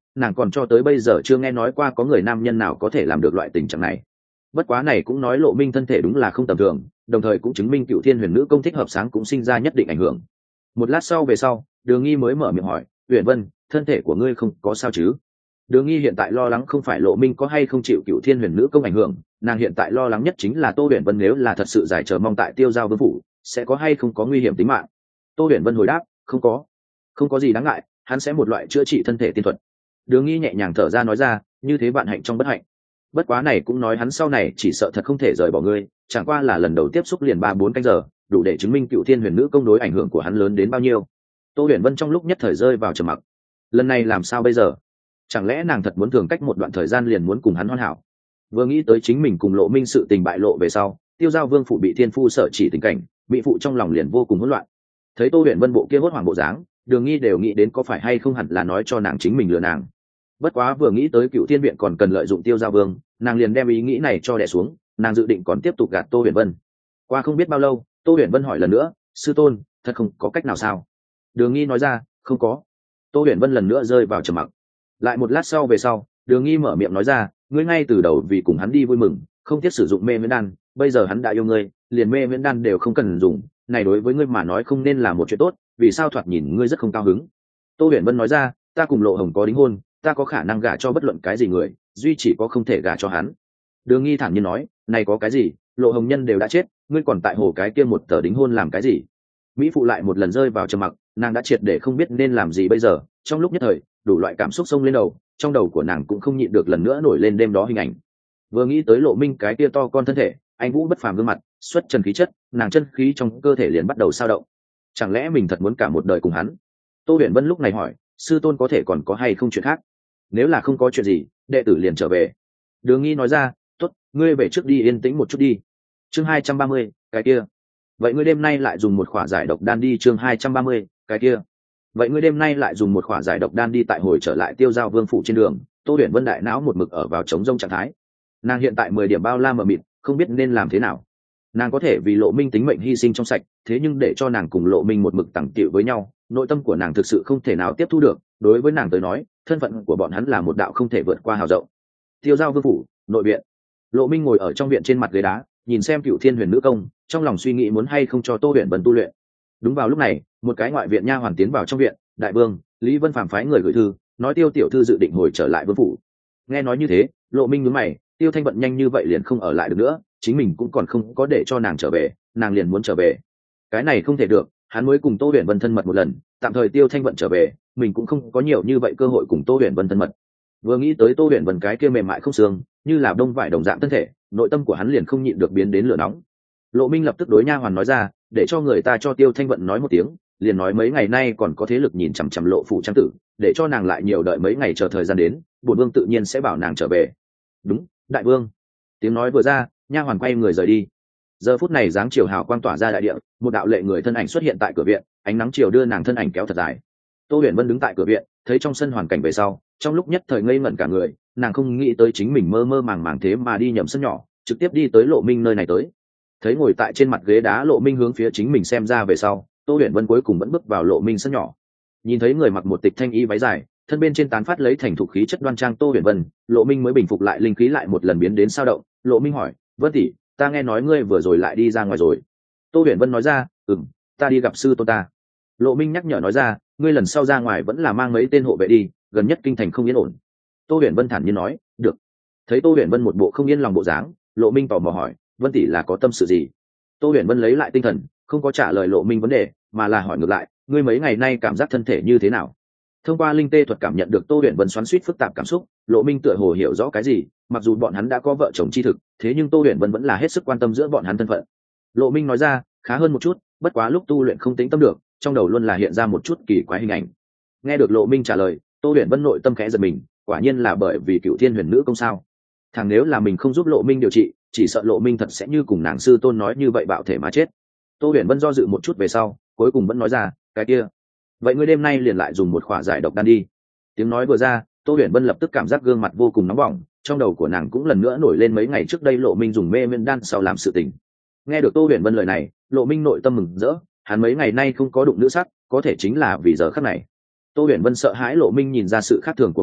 nàng còn cho tới bây giờ chưa nghe nói qua có người nam nhân nào có thể làm được loại tình trạng này. Bất quá này cũng nói Lộ Minh thân thể đúng là không tầm thường, đồng thời cũng chứng minh Cựu Thiên Huyền Nữ công thích hợp sáng cũng sinh ra nhất định ảnh hưởng. Một lát sau về sau, Đường Nghi mới mở miệng hỏi, Uyển Vân, thân thể của ngươi không có sao chứ? Đường Nghi hiện tại lo lắng không phải Lộ Minh có hay không chịu Cựu Thiên Huyền Nữ công ảnh hưởng, nàng hiện tại lo lắng nhất chính là Tô Uyển Vân nếu là thật sự giải chờ mong tại Tiêu Giao Vương phủ, sẽ có hay không có nguy hiểm tính mạng. Tô Uyển Vân hồi đáp, không có, không có gì đáng ngại, hắn sẽ một loại chữa trị thân thể tiên thuật. Đường Nghi nhẹ nhàng thở ra nói ra, như thế vạn hạnh trong bất hạnh. Bất quá này cũng nói hắn sau này chỉ sợ thật không thể rời bỏ ngươi, chẳng qua là lần đầu tiếp xúc liền 3-4 canh giờ, đủ để chứng minh Cựu Thiên Huyền Nữ công đối ảnh hưởng của hắn lớn đến bao nhiêu. Tô Huyền Vân trong lúc nhất thời rơi vào trầm mặc. Lần này làm sao bây giờ? Chẳng lẽ nàng thật muốn thường cách một đoạn thời gian liền muốn cùng hắn hoàn hảo? Vừa nghĩ tới chính mình cùng Lộ Minh sự tình bại lộ về sau, Tiêu Giao Vương phủ bị thiên phu sở chỉ tình cảnh, bị phụ trong lòng liền vô cùng hỗn loạn. Thấy Tô Huyền Vân bộ kia hốt hoảng bộ dáng, Đường Nghi đều nghĩ đến có phải hay không hẳn là nói cho nàng chính mình lừa nàng. Bất quá vừa nghĩ tới Cựu Thiên viện còn cần lợi dụng Tiêu Giao Vương, nàng liền đem ý nghĩ này cho đè xuống, nàng dự định còn tiếp tục gạt Tô Huyền Vân. Qua không biết bao lâu, Tô Huyền Vân hỏi lần nữa, sư tôn, thật không có cách nào sao? Đường Nghi nói ra, không có. Tô Huyền Vân lần nữa rơi vào trầm mặc. Lại một lát sau về sau, Đường Nghi mở miệng nói ra, ngươi ngay từ đầu vì cùng hắn đi vui mừng, không tiếc sử dụng mê miễn đan, bây giờ hắn đã yêu ngươi, liền mê miễn đan đều không cần dùng, này đối với ngươi mà nói không nên là một chuyện tốt, vì sao thoạt nhìn ngươi rất không cao hứng? Tô Huyền Vân nói ra, ta cùng Lộ Hồng có đính hôn, ta có khả năng gả cho bất luận cái gì người, duy chỉ có không thể gả cho hắn. Đường Nghi thản nhiên nói, này có cái gì, Lộ Hồng nhân đều đã chết, ngươi còn tại hồ cái kia một tờ đính hôn làm cái gì? Mỹ phụ lại một lần rơi vào trầm mặc, nàng đã triệt để không biết nên làm gì bây giờ, trong lúc nhất thời đủ loại cảm xúc xông lên đầu, trong đầu của nàng cũng không nhịn được lần nữa nổi lên đêm đó hình ảnh. Vừa nghĩ tới Lộ Minh cái kia to con thân thể, anh vũ bất phàm gương mặt, xuất trần khí chất, nàng chân khí trong cơ thể liền bắt đầu sao động. Chẳng lẽ mình thật muốn cả một đời cùng hắn? Tô Huyền Vân lúc này hỏi, sư tôn có thể còn có hay không chuyện khác? Nếu là không có chuyện gì, đệ tử liền trở về. Đường Nghi nói ra, tốt, ngươi về trước đi yên tĩnh một chút đi. Chương 230, cái kia. Vậy ngươi đêm nay lại dùng một khỏa giải độc đan đi. Chương 230, cái kia. Vậy ngươi đêm nay lại dùng một khỏa giải độc đan đi. Tại hồi trở lại Tiêu Giao Vương phủ trên đường, Tô Huyền Vân đại não một mực ở vào trống rông trạng thái. Nàng hiện tại 10 điểm bao la mờ mịt, không biết nên làm thế nào. Nàng có thể vì Lộ Minh tính mệnh hy sinh trong sạch, thế nhưng để cho nàng cùng Lộ Minh một mực tẳng tiệu với nhau, nội tâm của nàng thực sự không thể nào tiếp thu được. Đối với nàng tới nói, thân phận của bọn hắn là một đạo không thể vượt qua hào rộng. Tiêu Giao Vương phủ nội viện, Lộ Minh ngồi ở trong viện trên mặt ghế đá, nhìn xem Cựu Thiên Huyền Nữ công, trong lòng suy nghĩ muốn hay không cho Tô Huyền Vân tu luyện. Đúng vào lúc này, một cái ngoại viện nha hoàn tiến vào trong viện, đại vương, Lý Vân Phàm phái người gửi thư, nói Tiêu tiểu thư dự định hồi trở lại vương phủ. Nghe nói như thế, Lộ Minh nhướng mày, Tiêu Thanh Vận nhanh như vậy liền không ở lại được nữa, chính mình cũng còn không có để cho nàng trở về, nàng liền muốn trở về. Cái này không thể được, hắn mới cùng Tô Huyền Vân thân mật một lần, tạm thời Tiêu Thanh Vận trở về, mình cũng không có nhiều như vậy cơ hội cùng Tô Huyền Vân thân mật. Vừa nghĩ tới Tô Huyền Vân cái kia mềm mại không xương, như là đông vải đồng dạng thân thể, nội tâm của hắn liền không nhịn được biến đến lửa nóng. Lộ Minh lập tức đối nha hoàn nói ra, để cho người ta cho Tiêu Thanh Vận nói một tiếng, liền nói mấy ngày nay còn có thế lực nhìn chằm chằm Lộ phủ trang tử, để cho nàng lại nhiều đợi mấy ngày chờ thời gian đến, bổn vương tự nhiên sẽ bảo nàng trở về. Đúng, đại vương. Tiếng nói vừa ra, nha hoàn quay người rời đi. Giờ phút này dáng chiều hào quang tỏa ra đại địa, một đạo lệ người thân ảnh xuất hiện tại cửa viện, ánh nắng chiều đưa nàng thân ảnh kéo thật dài. Tô Huyền Vân đứng tại cửa viện, thấy trong sân hoàn cảnh về sau, trong lúc nhất thời ngây ngẩn cả người, nàng không nghĩ tới chính mình mơ mơ màng màng thế mà đi nhầm sân nhỏ, trực tiếp đi tới Lộ Minh nơi này tới. Thấy ngồi tại trên mặt ghế đá Lộ Minh hướng phía chính mình xem ra về sau, Tô Huyền Vân cuối cùng vẫn bước vào Lộ Minh sân nhỏ. Nhìn thấy người mặc một tịch thanh y váy dài, thân bên trên tán phát lấy thành thục khí chất đoan trang Tô Huyền Vân, Lộ Minh mới bình phục lại linh khí lại một lần biến đến sao động. Lộ Minh hỏi, Vân tỷ, ta nghe nói ngươi vừa rồi lại đi ra ngoài rồi. Tô Huyền Vân nói ra, ta đi gặp sư tôn ta. Lộ Minh nhắc nhở nói ra, ngươi lần sau ra ngoài vẫn là mang mấy tên hộ vệ đi, gần nhất kinh thành không yên ổn. Tô Huyền Vân thản nhiên nói, được. Thấy Tô Huyền Vân một bộ không yên lòng bộ dáng, Lộ Minh tò mò hỏi, Vân tỷ là có tâm sự gì? Tô Huyền Vân lấy lại tinh thần, không có trả lời Lộ Minh vấn đề, mà là hỏi ngược lại, ngươi mấy ngày nay cảm giác thân thể như thế nào? Thông qua linh tê thuật cảm nhận được Tô Huyền Vân xoắn xuýt phức tạp cảm xúc, Lộ Minh tựa hồ hiểu rõ cái gì, mặc dù bọn hắn đã có vợ chồng chi thực, thế nhưng Tô Huyền Vân vẫn là hết sức quan tâm giữa bọn hắn thân phận. Lộ Minh nói ra, khá hơn một chút, bất quá lúc tu luyện không tĩnh tâm được, trong đầu luôn là hiện ra một chút kỳ quái hình ảnh. Nghe được Lộ Minh trả lời, Tô Huyền Vân nội tâm khẽ giật mình, quả nhiên là bởi vì Cựu Thiên Huyền Nữ công sao? Thằng nếu là mình không giúp Lộ Minh điều trị, chỉ sợ Lộ Minh thật sẽ như cùng nàng sư tôn nói như vậy bạo thể mà chết. Tô Huyền Vân do dự một chút về sau, cuối cùng vẫn nói ra, cái kia, vậy ngươi đêm nay liền lại dùng một khỏa giải độc đan đi. Tiếng nói vừa ra, Tô Huyền Vân lập tức cảm giác gương mặt vô cùng nóng bỏng, trong đầu của nàng cũng lần nữa nổi lên mấy ngày trước đây Lộ Minh dùng mê miễn đan sau làm sự tình. Nghe được Tô Huyền Vân lời này, Lộ Minh nội tâm mừng rỡ, hắn mấy ngày nay không có đụng nữ sắc, có thể chính là vì giờ khắc này. Tô Huyền Vân sợ hãi Lộ Minh nhìn ra sự khác thường của mình,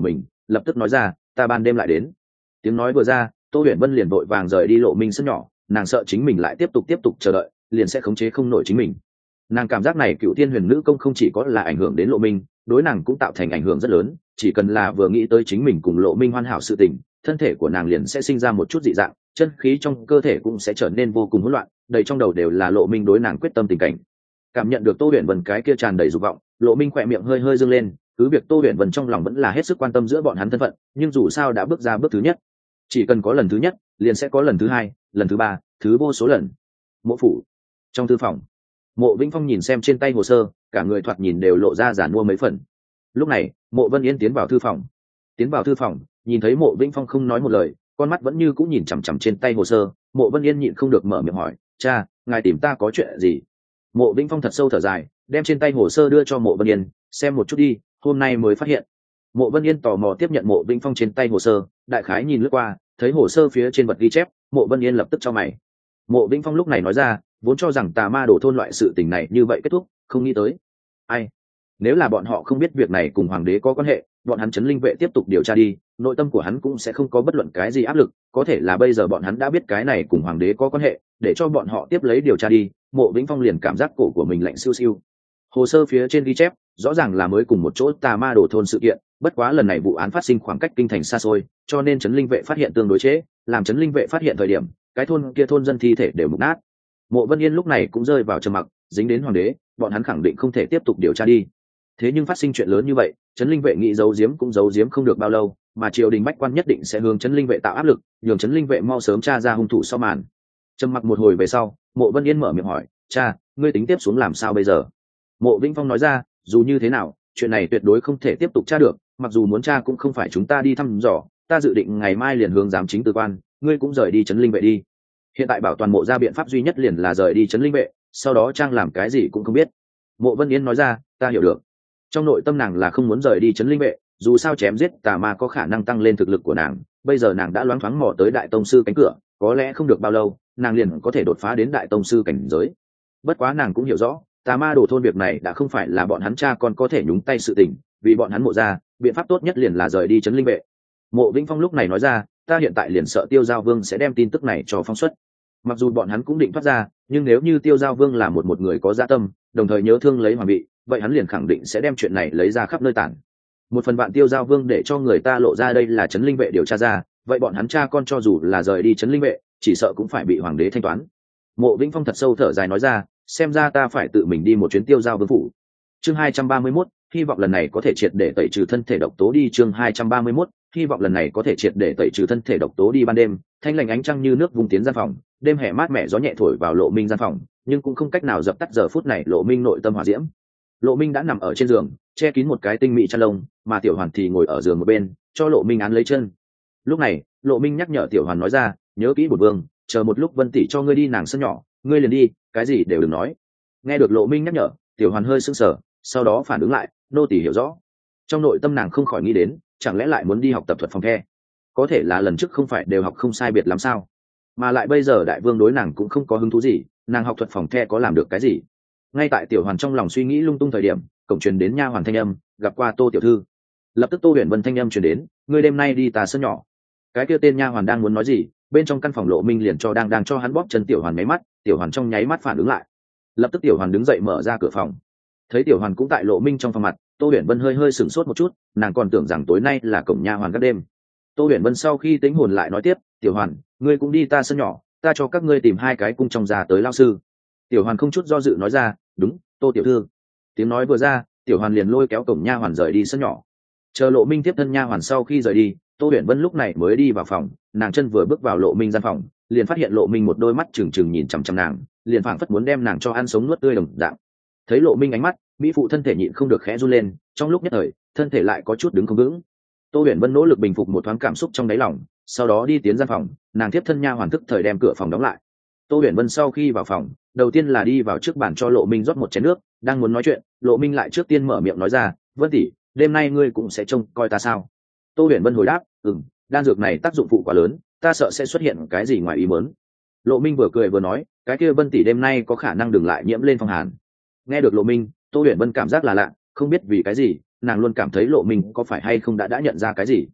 lập tức nói ra ta ban đêm lại đến. Tiếng nói vừa ra, Tô Huyền Vân liền vội vàng rời đi Lộ Minh sân nhỏ, nàng sợ chính mình lại tiếp tục chờ đợi liền sẽ khống chế không nổi chính mình. Nàng cảm giác này Cựu Thiên Huyền Nữ công không chỉ có là ảnh hưởng đến Lộ Minh, đối nàng cũng tạo thành ảnh hưởng rất lớn, chỉ cần là vừa nghĩ tới chính mình cùng Lộ Minh hoàn hảo sự tình, thân thể của nàng liền sẽ sinh ra một chút dị dạng, chân khí trong cơ thể cũng sẽ trở nên vô cùng hỗn loạn, đầy trong đầu đều là Lộ Minh đối nàng quyết tâm tình cảnh. Cảm nhận được Tô Huyền Vân cái kia tràn đầy dục vọng, Lộ Minh khỏe miệng hơi hơi dương lên, cứ việc Tô Huyền Vân trong lòng vẫn là hết sức quan tâm giữa bọn hắn thân phận, nhưng dù sao đã bước ra bước thứ nhất, chỉ cần có lần thứ nhất liền sẽ có lần thứ hai, lần thứ ba, thứ vô số lần. Mộ phủ, trong thư phòng, Mộ Vĩnh Phong nhìn xem trên tay hồ sơ, cả người thoạt nhìn đều lộ ra giản mua mấy phần. Lúc này Mộ Vân Yên tiến vào thư phòng, nhìn thấy Mộ Vĩnh Phong không nói một lời, con mắt vẫn như cũng nhìn chằm chằm trên tay hồ sơ. Mộ Vân Yên nhịn không được mở miệng hỏi, cha, ngài tìm ta có chuyện gì? Mộ Vĩnh Phong thật sâu thở dài, đem trên tay hồ sơ đưa cho Mộ Vân Yên, xem một chút đi, hôm nay mới phát hiện. Mộ Vân Yên tò mò tiếp nhận Mộ Vĩnh Phong trên tay hồ sơ, đại khái nhìn lướt qua, thấy hồ sơ phía trên vật ghi chép, Mộ Vân Yên lập tức chau mày. Mộ Vĩnh Phong lúc này nói ra, vốn cho rằng tà ma đổ thôn loại sự tình này như vậy kết thúc, không nghĩ tới. Ai? Nếu là bọn họ không biết việc này cùng hoàng đế có quan hệ, bọn hắn trấn linh vệ tiếp tục điều tra đi, nội tâm của hắn cũng sẽ không có bất luận cái gì áp lực, có thể là bây giờ bọn hắn đã biết cái này cùng hoàng đế có quan hệ, để cho bọn họ tiếp lấy điều tra đi. Mộ Vĩnh Phong liền cảm giác cổ của mình lạnh siêu siêu. Hồ sơ phía trên ghi chép rõ ràng là mới cùng một chỗ tà ma đổ thôn sự kiện, bất quá lần này vụ án phát sinh khoảng cách kinh thành xa xôi, cho nên trấn linh vệ phát hiện tương đối trễ, làm trấn linh vệ phát hiện thời điểm cái thôn kia thôn dân thi thể đều mục nát. Mộ Vân Yên lúc này cũng rơi vào trầm mặc, dính đến hoàng đế, bọn hắn khẳng định không thể tiếp tục điều tra đi. Thế nhưng phát sinh chuyện lớn như vậy, trấn linh vệ nghĩ giấu giếm cũng giấu giếm không được bao lâu, mà triều đình bách quan nhất định sẽ hướng trấn linh vệ tạo áp lực, nhường trấn linh vệ mau sớm tra ra hung thủ sau màn. Trầm mặc một hồi về sau, Mộ Vân Yên mở miệng hỏi, cha, ngươi tính tiếp xuống làm sao bây giờ? Mộ Vĩnh Phong nói ra, dù như thế nào, chuyện này tuyệt đối không thể tiếp tục tra được, mặc dù muốn tra cũng không phải chúng ta đi thăm dò, ta dự định ngày mai liền hướng giám chính tư quan, ngươi cũng rời đi trấn linh vệ đi. Hiện tại bảo toàn mộ ra biện pháp duy nhất liền là rời đi trấn linh vệ, sau đó trang làm cái gì cũng không biết. Mộ Vân Yên nói ra, ta hiểu được. Trong nội tâm nàng là không muốn rời đi trấn linh vệ, dù sao chém giết tà ma có khả năng tăng lên thực lực của nàng, bây giờ nàng đã loáng thoáng mò tới đại tông sư cánh cửa, có lẽ không được bao lâu nàng liền có thể đột phá đến đại tông sư cảnh giới. Bất quá nàng cũng hiểu rõ, tà ma đổ thôn việc này đã không phải là bọn hắn cha con có thể nhúng tay sự tình, vì bọn hắn mộ ra, biện pháp tốt nhất liền là rời đi trấn linh vệ. Mộ Vĩnh Phong lúc này nói ra, ta hiện tại liền sợ Tiêu Giao Vương sẽ đem tin tức này cho phóng xuất. Mặc dù bọn hắn cũng định thoát ra, nhưng nếu như Tiêu Giao Vương là một người có dạ tâm, đồng thời nhớ thương lấy hoàng vị, vậy hắn liền khẳng định sẽ đem chuyện này lấy ra khắp nơi tản. Một phần bạn Tiêu Giao Vương để cho người ta lộ ra đây là trấn linh vệ điều tra ra, vậy bọn hắn cha con cho dù là rời đi trấn linh vệ, chỉ sợ cũng phải bị hoàng đế thanh toán. Mộ Vĩnh Phong thật sâu thở dài nói ra, xem ra ta phải tự mình đi một chuyến Tiêu Giao Vương phủ. Chương 231, hy vọng lần này có thể triệt để tẩy trừ thân thể độc tố đi. Chương 231, hy vọng lần này có thể triệt để tẩy trừ thân thể độc tố đi. Ban đêm, thanh lành ánh trăng như nước vung tiến gian phòng, đêm hè mát mẻ gió nhẹ thổi vào Lộ Minh gian phòng, nhưng cũng không cách nào dập tắt giờ phút này Lộ Minh nội tâm hỏa diễm. Lộ Minh đã nằm ở trên giường, che kín một cái tinh mị chăn lông, mà Tiểu Hoàn thì ngồi ở giường một bên, cho Lộ Minh án lấy chân. Lúc này, Lộ Minh nhắc nhở Tiểu Hoàn nói ra, nhớ kỹ bổn vương, chờ một lúc Vân tỷ cho ngươi đi nàng sân nhỏ, ngươi liền đi, cái gì đều đừng nói. Nghe được Lộ Minh nhắc nhở, Tiểu Hoàn hơi sững sờ, sau đó phản ứng lại, nô tỳ hiểu rõ. Trong nội tâm nàng không khỏi nghĩ đến, chẳng lẽ lại muốn đi học tập thuật phòng the? Có thể là lần trước không phải đều học không sai biệt lắm sao? Mà lại bây giờ đại vương đối nàng cũng không có hứng thú gì, nàng học thuật phòng the có làm được cái gì? Ngay tại Tiểu Hoàn trong lòng suy nghĩ lung tung thời điểm, cổng truyền đến nha hoàn thanh âm, gặp qua Tô tiểu thư. Lập tức Tô Huyền Vân thanh âm truyền đến, ngươi đêm nay đi tà sân nhỏ. Cái kia tên nha hoàn đang muốn nói gì, bên trong căn phòng Lộ Minh liền cho đang cho hắn bóp chân Tiểu Hoàn mấy mắt, Tiểu Hoàn trong nháy mắt phản ứng lại. Lập tức Tiểu Hoàn đứng dậy mở ra cửa phòng. Thấy Tiểu Hoàn cũng tại Lộ Minh trong phòng mặt, Tô Huyền Vân hơi sửng sốt một chút, nàng còn tưởng rằng tối nay là cổng nha hoàn gác đêm. Tô Huyền Vân sau khi tính hồn lại nói tiếp, Tiểu Hoàn, ngươi cũng đi ta sân nhỏ, ta cho các ngươi tìm 2 cái cung trong già tới lao sư. Tiểu Hoàn không chút do dự nói ra, đúng, Tô tiểu thư. Tiếng nói vừa ra, Tiểu Hoàn liền lôi kéo cổng nha hoàn rời đi sân nhỏ. Chờ Lộ Minh tiếp thân nha hoàn sau khi rời đi, Tô Huyền Vân lúc này mới đi vào phòng, nàng chân vừa bước vào Lộ Minh gian phòng, liền phát hiện Lộ Minh một đôi mắt trừng trừng nhìn chằm chằm nàng, liền phảng phất muốn đem nàng cho ăn sống nuốt tươi đồng dạng. Thấy Lộ Minh ánh mắt, mỹ phụ thân thể nhịn không được khẽ run lên, trong lúc nhất thời thân thể lại có chút đứng không vững. Tô Huyền Vân nỗ lực bình phục một thoáng cảm xúc trong đáy lòng, sau đó đi tiến gian phòng, nàng tiếp thân nha hoàn thức thời đem cửa phòng đóng lại. Tô Huyền Vân sau khi vào phòng, đầu tiên là đi vào trước bàn cho Lộ Minh rót một chén nước, đang muốn nói chuyện, Lộ Minh lại trước tiên mở miệng nói ra, Vân tỷ, đêm nay ngươi cũng sẽ trông coi ta sao? Tô Huyền Vân hồi đáp, đan dược này tác dụng phụ quá lớn, ta sợ sẽ xuất hiện cái gì ngoài ý muốn. Lộ Minh vừa cười vừa nói, cái kia Vân tỷ đêm nay có khả năng đừng lại nhiễm lên phong hàn. Nghe được Lộ Minh, Tô Huyền Vân cảm giác là lạ, không biết vì cái gì, nàng luôn cảm thấy Lộ Minh có phải hay không đã nhận ra cái gì.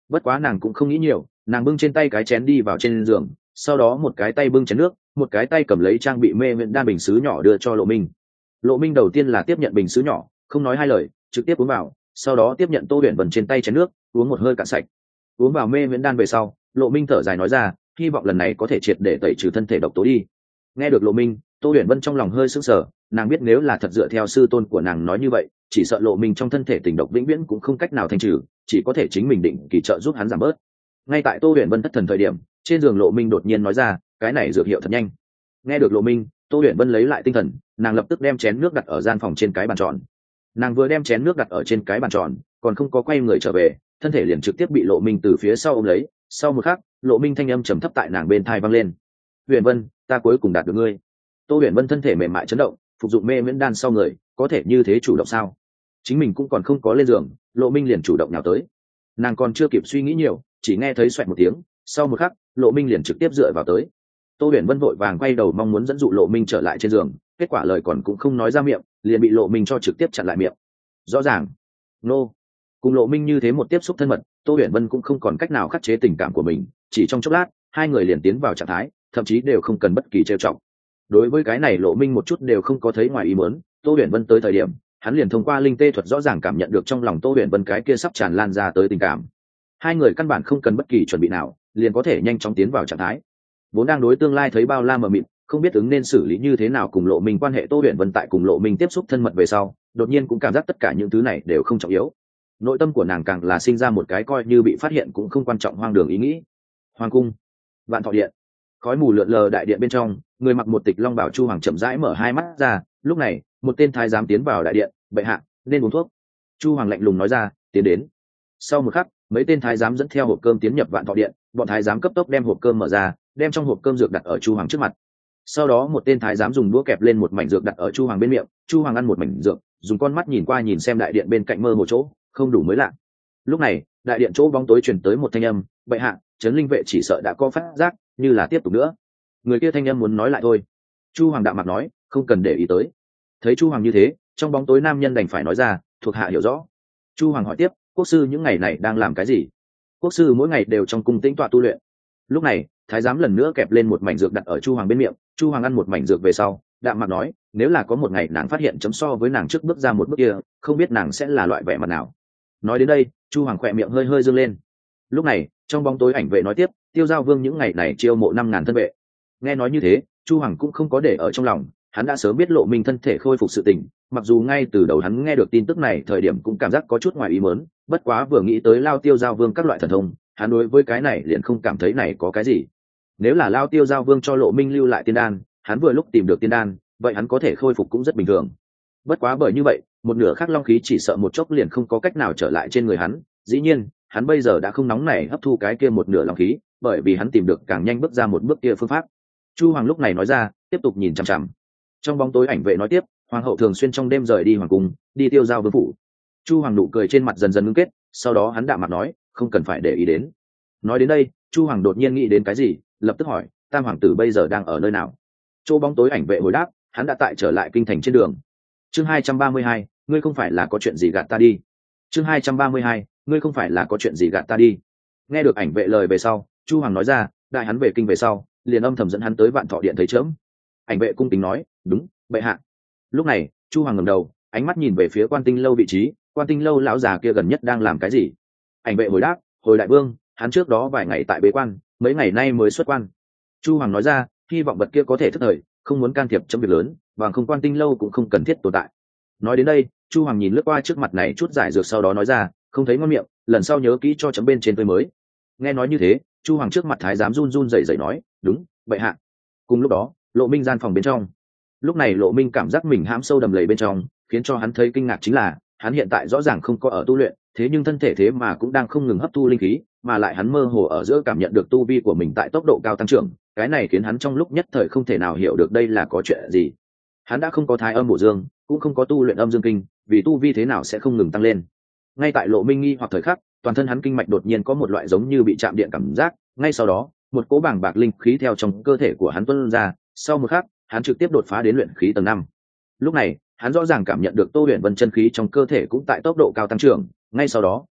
Bất quá nàng cũng không nghĩ nhiều, nàng bưng trên tay cái chén đi vào trên giường, sau đó một cái tay bưng chén nước, một cái tay cầm lấy trang bị mê viễn đan bình sứ nhỏ đưa cho Lộ Minh. Lộ Minh đầu tiên là tiếp nhận bình sứ nhỏ, không nói hai lời, trực tiếp uống vào, sau đó tiếp nhận Tô Huyền Vân trên tay chén nước, uống một hơi cạn sạch. Uống vào mê viễn đan về sau, Lộ Minh thở dài nói ra, hy vọng lần này có thể triệt để tẩy trừ thân thể độc tố đi. Nghe được Lộ Minh, Tô Huyền Vân trong lòng hơi sững sờ, nàng biết nếu là thật dựa theo sư tôn của nàng nói như vậy, chỉ sợ Lộ Minh trong thân thể tình độc vĩnh viễn cũng không cách nào thanh trừ, chỉ có thể chính mình định kỳ trợ giúp hắn giảm bớt. Ngay tại Tô Huyền Vân thất thần thời điểm, trên giường Lộ Minh đột nhiên nói ra, cái này dược hiệu thật nhanh. Nghe được Lộ Minh, Tô Huyền Vân lấy lại tinh thần, nàng lập tức đem chén nước đặt ở gian phòng trên cái bàn tròn. Nàng vừa đem chén nước đặt ở trên cái bàn tròn, còn không có quay người trở về, thân thể liền trực tiếp bị Lộ Minh từ phía sau ôm lấy. Sau một khắc, Lộ Minh thanh âm trầm thấp tại nàng bên tai vang lên, huyền vân, ta cuối cùng đạt được ngươi. Tô huyền vân thân thể mềm mại chấn động, phục dụng mê miễn đan sau người có thể như thế chủ động sao? Chính mình cũng còn không có lên giường, Lộ Minh liền chủ động nào tới. Nàng còn chưa kịp suy nghĩ nhiều, chỉ nghe thấy xoẹt một tiếng, sau một khắc Lộ Minh liền trực tiếp dựa vào tới. Tô huyền vân vội vàng quay đầu mong muốn dẫn dụ Lộ Minh trở lại trên giường, kết quả lời còn cũng không nói ra miệng, liền bị Lộ Minh cho trực tiếp chặn lại miệng. Rõ ràng nô cùng Lộ Minh như thế một tiếp xúc thân mật, Tô huyền vân cũng không còn cách nào khắc chế tình cảm của mình, chỉ trong chốc lát hai người liền tiến vào trạng thái, thậm chí đều không cần bất kỳ trêu chọc. Đối với cái này Lộ Minh một chút đều không có thấy ngoài ý muốn. Tô huyền vân tới thời điểm, hắn liền thông qua linh tê thuật rõ ràng cảm nhận được trong lòng Tô huyền vân cái kia sắp tràn lan ra tới tình cảm. Hai người căn bản không cần bất kỳ chuẩn bị nào, liền có thể nhanh chóng tiến vào trạng thái. Vốn đang đối tương lai thấy bao la mờ mịt, không biết ứng nên xử lý như thế nào cùng Lộ Minh quan hệ, Tô huyền vân tại cùng Lộ Minh tiếp xúc thân mật về sau, đột nhiên cũng cảm giác tất cả những thứ này đều không trọng yếu. Nội tâm của nàng càng là sinh ra một cái coi như bị phát hiện cũng không quan trọng hoang đường ý nghĩ. Hoàng cung, Vạn Thọ điện, khói mù lượn lờ đại điện bên trong, người mặc một tịch long bảo Chu Hoàng chậm rãi mở hai mắt ra. Lúc này một tên thái giám tiến vào đại điện, bệ hạ nên uống thuốc. Chu Hoàng lạnh lùng nói ra, tiến đến. Sau một khắc, mấy tên thái giám dẫn theo hộp cơm tiến nhập Vạn Thọ điện. Bọn thái giám cấp tốc đem hộp cơm mở ra, đem trong hộp cơm dược đặt ở Chu Hoàng trước mặt. Sau đó một tên thái giám dùng đũa kẹp lên một mảnh dược đặt ở Chu Hoàng bên miệng. Chu Hoàng ăn một mảnh dược, dùng con mắt nhìn qua nhìn xem đại điện bên cạnh mơ một chỗ không đủ mới lạ. Lúc này đại điện chỗ bóng tối truyền tới một thanh âm, bệ hạ, trấn linh vệ chỉ sợ đã có phát giác, như là tiếp tục nữa. Người kia thanh âm muốn nói lại thôi. Chu Hoàng đạm mặt nói, không cần để ý tới. Thấy Chu Hoàng như thế, trong bóng tối nam nhân đành phải nói ra, thuộc hạ hiểu rõ. Chu Hoàng hỏi tiếp, quốc sư những ngày này đang làm cái gì? Quốc sư mỗi ngày đều trong cung tĩnh tọa tu luyện. Lúc này thái giám lần nữa kẹp lên một mảnh dược đặt ở Chu Hoàng bên miệng. Chu Hoàng ăn một mảnh dược về sau, đạm mặt nói, nếu là có một ngày nàng phát hiện chấm so với nàng trước bước ra một bước kia, không biết nàng sẽ là loại vẻ mặt nào. Nói đến đây, Chu Hoàng khỏe miệng hơi hơi dương lên. Lúc này trong bóng tối ảnh vệ nói tiếp, Tiêu Giao Vương những ngày này chiêu mộ 5.000 thân vệ. Nghe nói như thế, Chu Hoàng cũng không có để ở trong lòng, hắn đã sớm biết Lộ Minh thân thể khôi phục sự tình, mặc dù ngay từ đầu hắn nghe được tin tức này thời điểm cũng cảm giác có chút ngoài ý muốn, bất quá vừa nghĩ tới Lao Tiêu Giao Vương các loại thần thông, hắn đối với cái này liền không cảm thấy này có cái gì. Nếu là Lao Tiêu Giao Vương cho Lộ Minh lưu lại tiên đan, hắn vừa lúc tìm được tiên đan, vậy hắn có thể khôi phục cũng rất bình thường. Bất quá bởi như vậy, một nửa khác long khí chỉ sợ một chốc liền không có cách nào trở lại trên người hắn. Dĩ nhiên hắn bây giờ đã không nóng nảy hấp thu cái kia một nửa long khí, bởi vì hắn tìm được càng nhanh bước ra một bước kia phương pháp. Chu Hoàng lúc này nói ra, tiếp tục nhìn chằm chằm. Trong bóng tối ảnh vệ nói tiếp, hoàng hậu thường xuyên trong đêm rời đi hoàng cung, đi Tiêu Giao Vương phủ. Chu Hoàng nụ cười trên mặt dần dần ngưng kết, sau đó hắn đạm mặt nói, không cần phải để ý đến. Nói đến đây, Chu Hoàng đột nhiên nghĩ đến cái gì, lập tức hỏi, Tam hoàng tử bây giờ đang ở nơi nào? Chỗ bóng tối ảnh vệ hồi đáp, hắn đã tại trở lại kinh thành trên đường. Chương 232, ngươi không phải là có chuyện gì gạt ta đi. Chương 232, ngươi không phải là có chuyện gì gạt ta đi. Nghe được ảnh vệ lời về sau, Chu Hoàng nói ra, đại hắn về kinh về sau, liền âm thầm dẫn hắn tới Vạn Thọ điện thấy chớm. Ảnh vệ cung kính nói, đúng, bệ hạ. Lúc này Chu Hoàng ngẩng đầu, ánh mắt nhìn về phía Quan Tinh lâu vị trí, Quan Tinh lâu lão già kia gần nhất đang làm cái gì? Ảnh vệ hồi đáp, hồi đại vương, hắn trước đó vài ngày tại bế quan, mấy ngày nay mới xuất quan. Chu Hoàng nói ra, hy vọng vật kia có thể thức thời, không muốn can thiệp trong việc lớn, bằng không Quan Tinh lâu cũng không cần thiết tồn tại. Nói đến đây, Chu Hoàng nhìn lướt qua trước mặt này chút giải dược, sau đó nói ra, không thấy ngon miệng, lần sau nhớ kỹ cho chấm bên trên tôi mới. Nghe nói như thế, Chu Hoàng trước mặt thái giám run run rẩy rẩy nói, đúng, bệ hạ. Cùng lúc đó, Lộ Minh gian phòng bên trong. Lúc này Lộ Minh cảm giác mình hãm sâu đầm lầy bên trong, khiến cho hắn thấy kinh ngạc chính là, hắn hiện tại rõ ràng không có ở tu luyện, thế nhưng thân thể thế mà cũng đang không ngừng hấp thu linh khí, mà lại hắn mơ hồ ở giữa cảm nhận được tu vi của mình tại tốc độ cao tăng trưởng, cái này khiến hắn trong lúc nhất thời không thể nào hiểu được đây là có chuyện gì. Hắn đã không có thái âm bổ dương, cũng không có tu luyện âm dương kinh, vì tu vi thế nào sẽ không ngừng tăng lên. Ngay tại Lộ Minh nghi hoặc thời khắc, toàn thân hắn kinh mạch đột nhiên có một loại giống như bị chạm điện cảm giác, ngay sau đó một cỗ bàng bạc linh khí theo trong cơ thể của hắn tuôn ra, sau một khắc hắn trực tiếp đột phá đến luyện khí tầng 5. Lúc này hắn rõ ràng cảm nhận được Tô Huyền Vân chân khí trong cơ thể cũng tại tốc độ cao tăng trưởng, ngay sau đó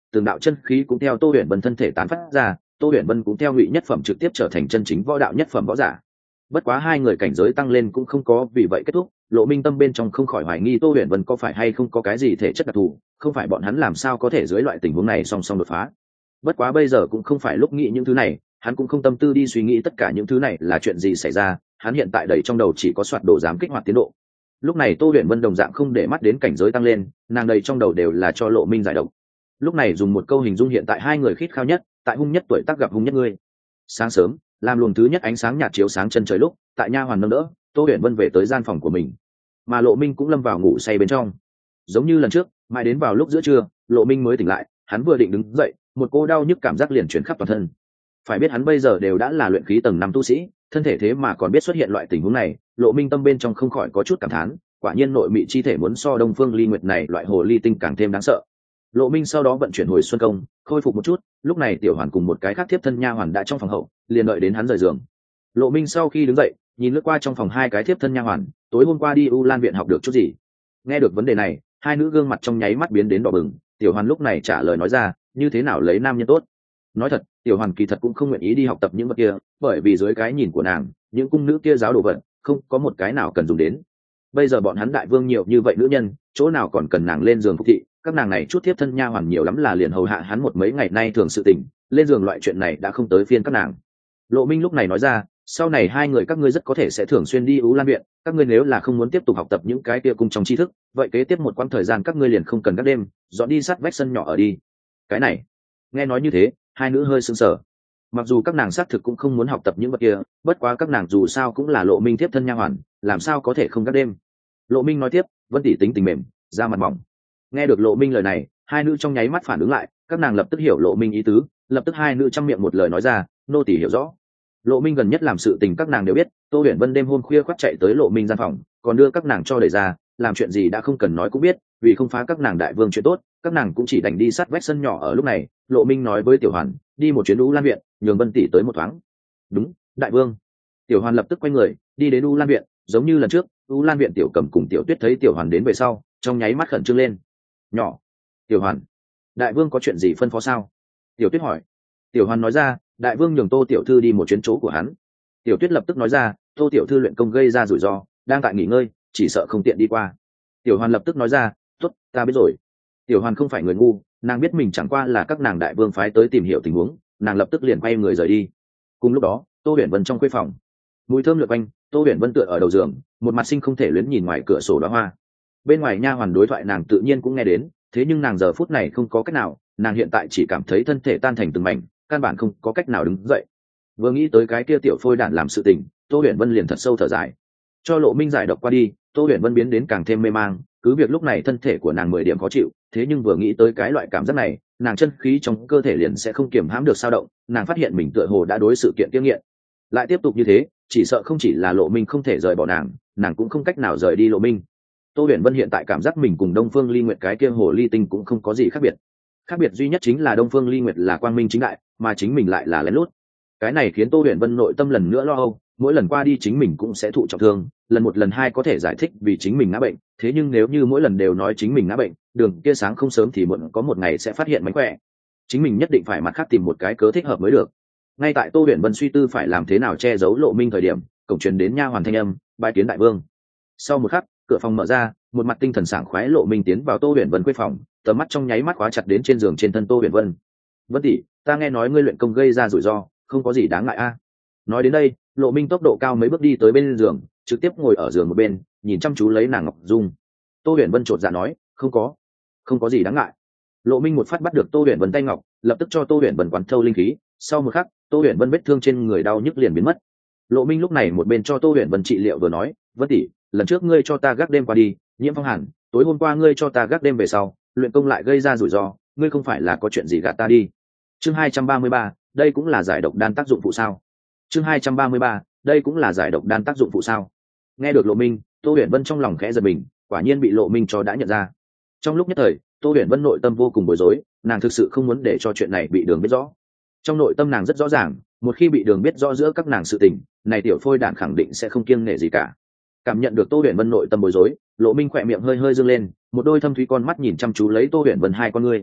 từng đạo chân khí cũng theo tô huyền vân thân thể tán phát ra, tô huyền vân cũng theo ngụy nhất phẩm trực tiếp trở thành chân chính võ đạo nhất phẩm võ giả. Bất quá hai người cảnh giới tăng lên cũng không có vì vậy kết thúc, Lộ Minh tâm bên trong không khỏi hoài nghi tô huyền vân có phải hay không có cái gì thể chất đặc thù, không phải bọn hắn làm sao có thể dưới loại tình huống này song song đột phá. Bất quá bây giờ cũng không phải lúc nghĩ những thứ này, hắn cũng không tâm tư đi suy nghĩ tất cả những thứ này là chuyện gì xảy ra, hắn hiện tại đầy trong đầu chỉ có soạt đồ dám kích hoạt tiến độ. Lúc này tô huyền vân đồng dạng không để mắt đến cảnh giới tăng lên, nàng đầy trong đầu đều là cho Lộ Minh giải độc. Lúc này dùng một câu hình dung hiện tại hai người khít khao nhất, tại hung nhất tuổi tác gặp hung nhất ngươi. Sáng sớm, làm luồng thứ nhất ánh sáng nhạt chiếu sáng chân trời lúc, tại nha hoàn nâng đỡ, tô huyền vân về tới gian phòng của mình, mà Lộ Minh cũng lâm vào ngủ say bên trong. Giống như lần trước, mãi đến vào lúc giữa trưa, Lộ Minh mới tỉnh lại, hắn vừa định đứng dậy, một cô đau nhức cảm giác liền chuyển khắp toàn thân. Phải biết hắn bây giờ đều đã là luyện khí tầng 5 tu sĩ, thân thể thế mà còn biết xuất hiện loại tình huống này, Lộ Minh tâm bên trong không khỏi có chút cảm thán, quả nhiên nội mị chi thể muốn so Đông Phương Ly Nguyệt này loại hồ ly tinh càng thêm đáng sợ. Lộ Minh sau đó vận chuyển hồi xuân công, khôi phục một chút, lúc này tiểu hoàn cùng một cái khác thiếp thân nha hoàn đã trong phòng hậu, liền đợi đến hắn rời giường. Lộ Minh sau khi đứng dậy, nhìn lướt qua trong phòng hai cái thiếp thân nha hoàn, tối hôm qua đi U Lan viện học được chút gì. Nghe được vấn đề này, hai nữ gương mặt trong nháy mắt biến đến đỏ bừng, tiểu hoàn lúc này trả lời nói ra, như thế nào lấy nam nhân tốt. Nói thật, tiểu hoàn kỳ thật cũng không nguyện ý đi học tập những vật kia, bởi vì dưới cái nhìn của nàng, những cung nữ kia giáo đồ vật, không có một cái nào cần dùng đến. Bây giờ bọn hắn đại vương nhiều như vậy nữ nhân, chỗ nào còn cần nàng lên giường phục thị, các nàng này chút tiếp thân nha hoàn nhiều lắm là liền hầu hạ hắn một mấy ngày nay thường sự tình, lên giường loại chuyện này đã không tới phiên các nàng. Lộ Minh lúc này nói ra, sau này hai người các ngươi rất có thể sẽ thường xuyên đi U Lan viện, các ngươi nếu là không muốn tiếp tục học tập những cái kia cung trong tri thức, vậy kế tiếp một quãng thời gian các ngươi liền không cần các đêm, dọn đi sát vách sân nhỏ ở đi. Cái này, nghe nói như thế, hai nữ hơi sững sờ. Mặc dù các nàng xác thực cũng không muốn học tập những vật kia, bất quá các nàng dù sao cũng là Lộ Minh tiếp thân nha hoàn, làm sao có thể không các đêm. Lộ Minh nói tiếp, Vân tỷ tính tình mềm, da mặt mỏng. Nghe được Lộ Minh lời này, hai nữ trong nháy mắt phản ứng lại, các nàng lập tức hiểu Lộ Minh ý tứ, lập tức hai nữ trong miệng một lời nói ra, nô tỷ hiểu rõ. Lộ Minh gần nhất làm sự tình các nàng đều biết, Tô Huyền Vân đêm hôm khuya khoắt chạy tới Lộ Minh gian phòng, còn đưa các nàng cho đẩy ra, làm chuyện gì đã không cần nói cũng biết, vì không phá các nàng đại vương chuyện tốt, các nàng cũng chỉ đành đi sát vách sân nhỏ ở lúc này. Lộ Minh nói với Tiểu Hoàn, đi một chuyến U Lan viện, nhường Vân tỷ tới một thoáng. Đúng, đại vương. Tiểu Hoàn lập tức quay người, đi đến U Lan viện, giống như lần trước, U Lan viện Tiểu Cầm cùng Tiểu Tuyết thấy Tiểu Hoàn đến về sau, trong nháy mắt khẩn trương lên. Nhỏ, Tiểu Hoàn, đại vương có chuyện gì phân phó sao? Tiểu Tuyết hỏi. Tiểu Hoàn nói ra, đại vương nhường Tô tiểu thư đi một chuyến chỗ của hắn. Tiểu Tuyết lập tức nói ra, Tô tiểu thư luyện công gây ra rủi ro, đang tại nghỉ ngơi, chỉ sợ không tiện đi qua. Tiểu Hoàn lập tức nói ra, tốt, ta biết rồi. Tiểu Hoàn không phải người ngu, nàng biết mình chẳng qua là các nàng đại vương phái tới tìm hiểu tình huống, nàng lập tức liền quay người rời đi. Cùng lúc đó, Tô Huyền Vân trong khuê phòng, mùi thơm lượn quanh, Tô Huyền Vân tựa ở đầu giường, một mặt sinh không thể luyến nhìn ngoài cửa sổ đóa hoa. Bên ngoài nha hoàn đối thoại nàng tự nhiên cũng nghe đến, thế nhưng nàng giờ phút này không có cách nào, nàng hiện tại chỉ cảm thấy thân thể tan thành từng mảnh, căn bản không có cách nào đứng dậy. Vừa nghĩ tới cái kia tiểu phôi đản làm sự tình, Tô Huyền Vân liền thật sâu thở dài. Cho Lộ Minh giải độc qua đi, Tô Huyền Vân biến đến càng thêm mê mang, cứ việc lúc này thân thể của nàng 10 điểm khó chịu, thế nhưng vừa nghĩ tới cái loại cảm giác này, nàng chân khí trong cơ thể liền sẽ không kiềm hãm được dao động, nàng phát hiện mình tựa hồ đã đối sự kiện kiêng nghiện. Lại tiếp tục như thế, chỉ sợ không chỉ là Lộ Minh không thể rời bỏ nàng cũng không cách nào rời đi Lộ Minh. Tô Huyền Vân hiện tại cảm giác mình cùng Đông Phương Ly Nguyệt cái kia hồ ly tinh cũng không có gì khác biệt. Khác biệt duy nhất chính là Đông Phương Ly Nguyệt là quang minh chính đại, mà chính mình lại là lén lút. Cái này khiến Tô Huyền Vân nội tâm lần nữa lo âu, mỗi lần qua đi chính mình cũng sẽ thụ trọng thương, lần một lần hai có thể giải thích vì chính mình ngã bệnh, thế nhưng nếu như mỗi lần đều nói chính mình ngã bệnh, đường kia sáng không sớm thì muộn có một ngày sẽ phát hiện mánh khỏe. Chính mình nhất định phải mặt khác tìm một cái cớ thích hợp mới được. Ngay tại Tô Huyền Vân suy tư phải làm thế nào che giấu Lộ Minh thời điểm, cổng truyền đến nha hoàn thanh âm, bái kiến đại vương. Sau một khắc, cửa phòng mở ra, một mặt tinh thần sảng khoái Lộ Minh tiến vào Tô Huyền Vân khuê phòng, tầm mắt trong nháy mắt khóa chặt đến trên giường trên thân Tô Huyền Vân. Vân tỷ, ta nghe nói ngươi luyện công gây ra rủi ro, không có gì đáng ngại a. Nói đến đây, Lộ Minh tốc độ cao mấy bước đi tới bên giường, trực tiếp ngồi ở giường một bên, nhìn chăm chú lấy nàng Ngọc Dung. Tô Huyền Vân chột dạ nói, không có gì đáng ngại. Lộ Minh một phát bắt được Tô Huyền Vân tay ngọc, lập tức cho Tô Huyền Vân quán thâu linh khí, sau một khắc, Tô Huyền Vân vết thương trên người đau nhức liền biến mất. Lộ Minh lúc này một bên cho Tô Huyền Vân trị liệu vừa nói, Vân tỷ, lần trước ngươi cho ta gác đêm qua đi, nhiễm phong hàn, tối hôm qua ngươi cho ta gác đêm về sau, luyện công lại gây ra rủi ro, ngươi không phải là có chuyện gì gạt ta đi. Chương 233, đây cũng là giải độc đan tác dụng phụ sao? Chương 233, đây cũng là giải độc đan tác dụng phụ sao? Nghe được Lộ Minh, Tô Huyền Vân trong lòng khẽ giật mình, quả nhiên bị Lộ Minh cho đã nhận ra. Trong lúc nhất thời, Tô Huyền Vân nội tâm vô cùng bối rối, nàng thực sự không muốn để cho chuyện này bị Đường biết rõ. Trong nội tâm nàng rất rõ ràng, một khi bị Đường biết rõ giữa các nàng sự tình, này tiểu phôi đản khẳng định sẽ không kiêng nể gì cả. Cảm nhận được Tô Huyền Vân nội tâm bối rối, Lộ Minh khỏe miệng hơi hơi dương lên, một đôi thâm thúy con mắt nhìn chăm chú lấy Tô Huyền Vân hai con ngươi.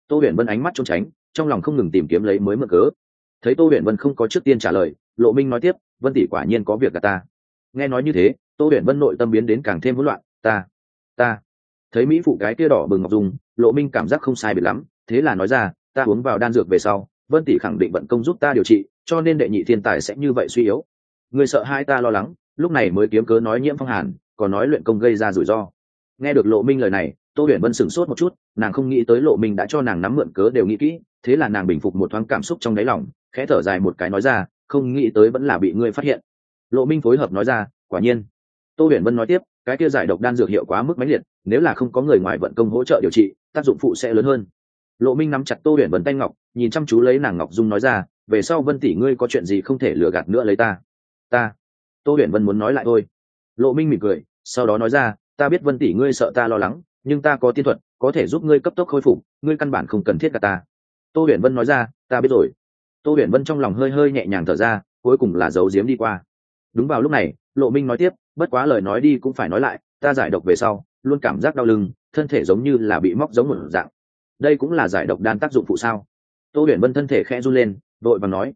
Tô Huyền Vân ánh mắt trốn tránh, trong lòng không ngừng tìm kiếm lấy mới mượn cớ. Thấy Tô Huyền Vân không có trước tiên trả lời, Lộ Minh nói tiếp, Vân tỷ quả nhiên có việc gặp ta. Nghe nói như thế, Tô Huyền Vân nội tâm biến đến càng thêm hỗn loạn. Ta thấy mỹ phụ cái kia đỏ bừng ngọc dung, Lộ Minh cảm giác không sai biệt lắm, thế là nói ra, ta uống vào đan dược về sau, Vân tỷ khẳng định vận công giúp ta điều trị, cho nên đệ nhị thiên tài sẽ như vậy suy yếu. Người sợ hai ta lo lắng, lúc này mới kiếm cớ nói nhiễm phong hàn, còn nói luyện công gây ra rủi ro. Nghe được Lộ Minh lời này, Tô Huyền Vân sửng sốt một chút, nàng không nghĩ tới Lộ Minh đã cho nàng nắm mượn cớ đều nghĩ kỹ, thế là nàng bình phục một thoáng cảm xúc trong đáy lòng, khẽ thở dài một cái nói ra, không nghĩ tới vẫn là bị ngươi phát hiện. Lộ Minh phối hợp nói ra, quả nhiên. Tô Huyền Vân nói tiếp, cái kia giải độc đan dược hiệu quá mức mãnh liệt, nếu là không có người ngoài vận công hỗ trợ điều trị, tác dụng phụ sẽ lớn hơn. Lộ Minh nắm chặt Tô Huyền Vân tay ngọc, nhìn chăm chú lấy nàng ngọc dung nói ra, về sau Vân tỷ ngươi có chuyện gì không thể lừa gạt nữa lấy ta. Tô Huyền Vân muốn nói lại thôi. Lộ Minh mỉm cười, sau đó nói ra, ta biết Vân tỷ ngươi sợ ta lo lắng, nhưng ta có tiên thuật, có thể giúp ngươi cấp tốc khôi phục, ngươi căn bản không cần thiết gạt ta. Tô Huyền Vân nói ra, ta biết rồi. Tô Huyền Vân trong lòng hơi hơi nhẹ nhàng thở ra, cuối cùng là giấu giếm đi qua. Đúng vào lúc này, Lộ Minh nói tiếp, bất quá lời nói đi cũng phải nói lại, ta giải độc về sau, luôn cảm giác đau lưng, thân thể giống như là bị móc giống một dạng. Đây cũng là giải độc đan tác dụng phụ sao? Tô Huyền Vân thân thể khẽ run lên, vội vàng nói,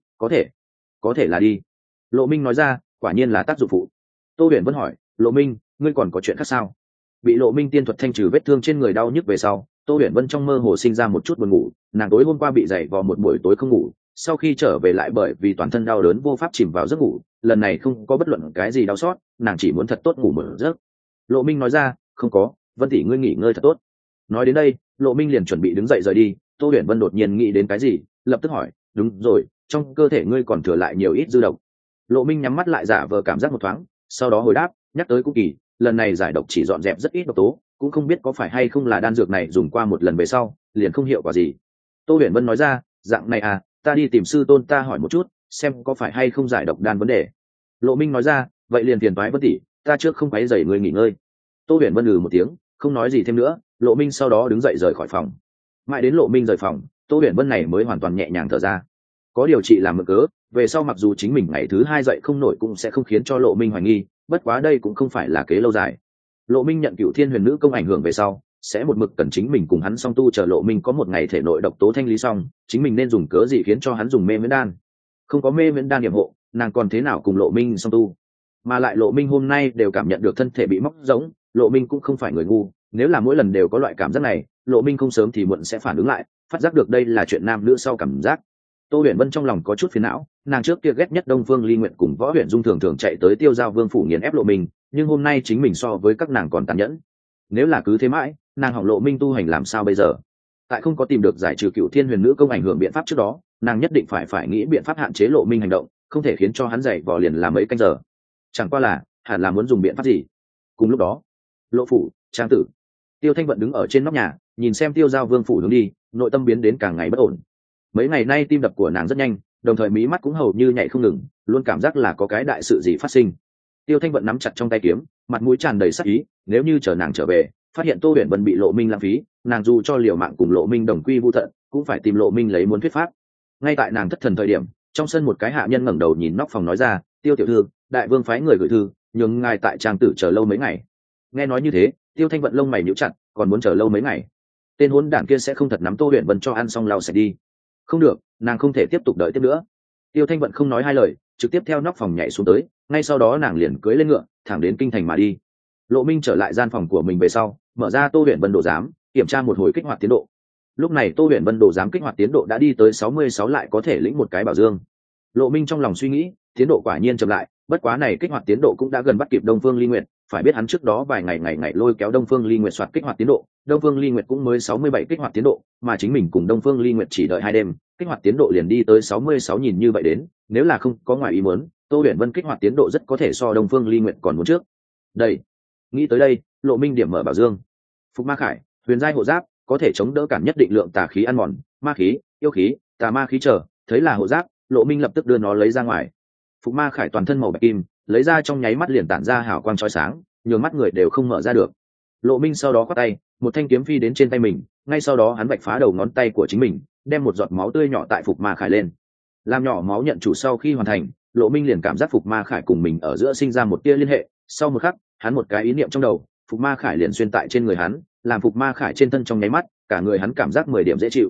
có thể là đi. Lộ Minh nói ra, quả nhiên là tác dụng phụ. Tô Huyền Vân hỏi, Lộ Minh, ngươi còn có chuyện khác sao? Bị Lộ Minh tiên thuật thanh trừ vết thương trên người đau nhức về sau, Tô Huyền Vân trong mơ hồ sinh ra một chút buồn ngủ, nàng tối hôm qua bị dày vò một buổi tối không ngủ, sau khi trở về lại bởi vì toàn thân đau đớn vô pháp chìm vào giấc ngủ, lần này không có bất luận cái gì đau xót, nàng chỉ muốn thật tốt ngủ một giấc. Lộ Minh nói ra, không có, Vân tỷ ngươi nghỉ ngơi thật tốt. Nói đến đây, Lộ Minh liền chuẩn bị đứng dậy rời đi, Tô Huyền Vân đột nhiên nghĩ đến cái gì, lập tức hỏi, đúng rồi, trong cơ thể ngươi còn thừa lại nhiều ít dư độc. Lộ Minh nhắm mắt lại giả vờ cảm giác một thoáng, sau đó hồi đáp, nhắc tới cũng kỳ, lần này giải độc chỉ dọn dẹp rất ít độc tố, cũng không biết có phải hay không là đan dược này dùng qua một lần về sau liền không hiệu quả gì. Tô Huyền Vân nói ra, dạng này à, ta đi tìm sư tôn ta hỏi một chút, xem có phải hay không giải độc đan vấn đề. Lộ Minh nói ra, vậy liền phiền toái Vân tỷ, ta trước không quấy rầy người nghỉ ngơi. Tô Huyền Vân một tiếng, không nói gì thêm nữa. Lộ Minh sau đó đứng dậy rời khỏi phòng. Mãi đến Lộ Minh rời phòng, Tô Huyền Vân này mới hoàn toàn nhẹ nhàng thở ra. Có điều trị làm mượn cớ, về sau mặc dù chính mình ngày thứ hai dậy không nổi cũng sẽ không khiến cho Lộ Minh hoài nghi, bất quá đây cũng không phải là kế lâu dài. Lộ Minh nhận Cửu Thiên Huyền Nữ công ảnh hưởng về sau, sẽ một mực cần chính mình cùng hắn song tu, chờ Lộ Minh có một ngày thể nội độc tố thanh lý xong, chính mình nên dùng cớ gì khiến cho hắn dùng mê miễn đan. Không có mê miễn đan điểm hộ, nàng còn thế nào cùng Lộ Minh song tu? Mà lại Lộ Minh hôm nay đều cảm nhận được thân thể bị móc giống, Lộ Minh cũng không phải người ngu, nếu là mỗi lần đều có loại cảm giác này, Lộ Minh không sớm thì muộn sẽ phản ứng lại, phát giác được đây là chuyện nam nữ sau cảm giác. Tô Huyền Vân trong lòng có chút phiền não, nàng trước kia ghét nhất Đông Phương Ly Nguyệt cùng Võ Huyền Dung thường thường chạy tới Tiêu Giao Vương phủ nghiền ép Lộ Minh, nhưng hôm nay chính mình so với các nàng còn tàn nhẫn. Nếu là cứ thế mãi, nàng hỏng Lộ Minh tu hành làm sao bây giờ? Tại không có tìm được giải trừ Cửu Thiên Huyền Nữ công ảnh hưởng biện pháp trước đó, nàng nhất định phải nghĩ biện pháp hạn chế Lộ Minh hành động, không thể khiến cho hắn dậy vò liền làm mấy canh giờ. Chẳng qua là, hẳn là muốn dùng biện pháp gì? Cùng lúc đó, Lộ phủ, Trang tử, Tiêu Thanh Vận đứng ở trên nóc nhà, nhìn xem Tiêu Giao Vương phủ hướng đi, nội tâm biến đến càng ngày bất ổn. Mấy ngày nay tim đập của nàng rất nhanh, đồng thời mí mắt cũng hầu như nhảy không ngừng, luôn cảm giác là có cái đại sự gì phát sinh. Tiêu Thanh Vận nắm chặt trong tay kiếm, mặt mũi tràn đầy sắc ý, nếu như chờ nàng trở về, phát hiện Tô Huyền Vân bị Lộ Minh lãng phí, nàng dù cho liều mạng cùng Lộ Minh đồng quy vu tận, cũng phải tìm Lộ Minh lấy muốn thuyết pháp. Ngay tại nàng thất thần thời điểm, trong sân một cái hạ nhân ngẩng đầu nhìn nóc phòng nói ra, Tiêu tiểu thư, đại vương phái người gửi thư, nhường ngài tại Trang tử chờ lâu mấy ngày. Nghe nói như thế, Tiêu Thanh Vận lông mày nhíu chặt, còn muốn chờ lâu mấy ngày? Tên hỗn đản kia sẽ không thật nắm Tô Huyền Vân cho ăn xong lau sạch đi. Không được, nàng không thể tiếp tục đợi tiếp nữa. Tiêu Thanh Vận không nói hai lời, trực tiếp theo nóc phòng nhảy xuống tới, ngay sau đó nàng liền cưỡi lên ngựa, thẳng đến kinh thành mà đi. Lộ Minh trở lại gian phòng của mình về sau, mở ra Tô Huyền Vân đồ giám, kiểm tra một hồi kích hoạt tiến độ. Lúc này Tô Huyền Vân đồ giám kích hoạt tiến độ đã đi tới 66, lại có thể lĩnh một cái bảo dương. Lộ Minh trong lòng suy nghĩ, tiến độ quả nhiên chậm lại, bất quá này kích hoạt tiến độ cũng đã gần bắt kịp Đông Phương Ly Nguyệt, phải biết hắn trước đó vài ngày lôi kéo Đông Phương Ly Nguyệt soạt kích hoạt tiến độ, Đông Phương Ly Nguyệt cũng mới 67 kích hoạt tiến độ, mà chính mình cùng Đông Phương Ly Nguyệt chỉ đợi 2 đêm, kích hoạt tiến độ liền đi tới 66, nhìn như vậy đến, nếu là không có ngoài ý muốn, Tô Huyền Vân kích hoạt tiến độ rất có thể so Đông Phương Ly Nguyệt còn muốn trước. Đây, nghĩ tới đây, Lộ Minh điểm mở bảo dương. Phục Ma Khải, huyền giai hộ giáp, có thể chống đỡ cảm nhất định lượng tà khí ăn mòn, ma khí, yêu khí, tà ma khí trở, thấy là hộ giáp, Lộ Minh lập tức đưa nó lấy ra ngoài. Phục Ma Khải toàn thân màu bạch kim, lấy ra trong nháy mắt liền tản ra hào quang chói sáng, nhường mắt người đều không mở ra được. Lộ Minh sau đó khoát tay, một thanh kiếm phi đến trên tay mình, ngay sau đó hắn vạch phá đầu ngón tay của chính mình, đem một giọt máu tươi nhỏ tại Phục Ma Khải lên. Làm nhỏ máu nhận chủ sau khi hoàn thành, Lộ Minh liền cảm giác Phục Ma Khải cùng mình ở giữa sinh ra một tia liên hệ, sau một khắc, hắn một cái ý niệm trong đầu, Phục Ma Khải liền xuyên tại trên người hắn, làm Phục Ma Khải trên thân trong nháy mắt, cả người hắn cảm giác 10 điểm dễ chịu,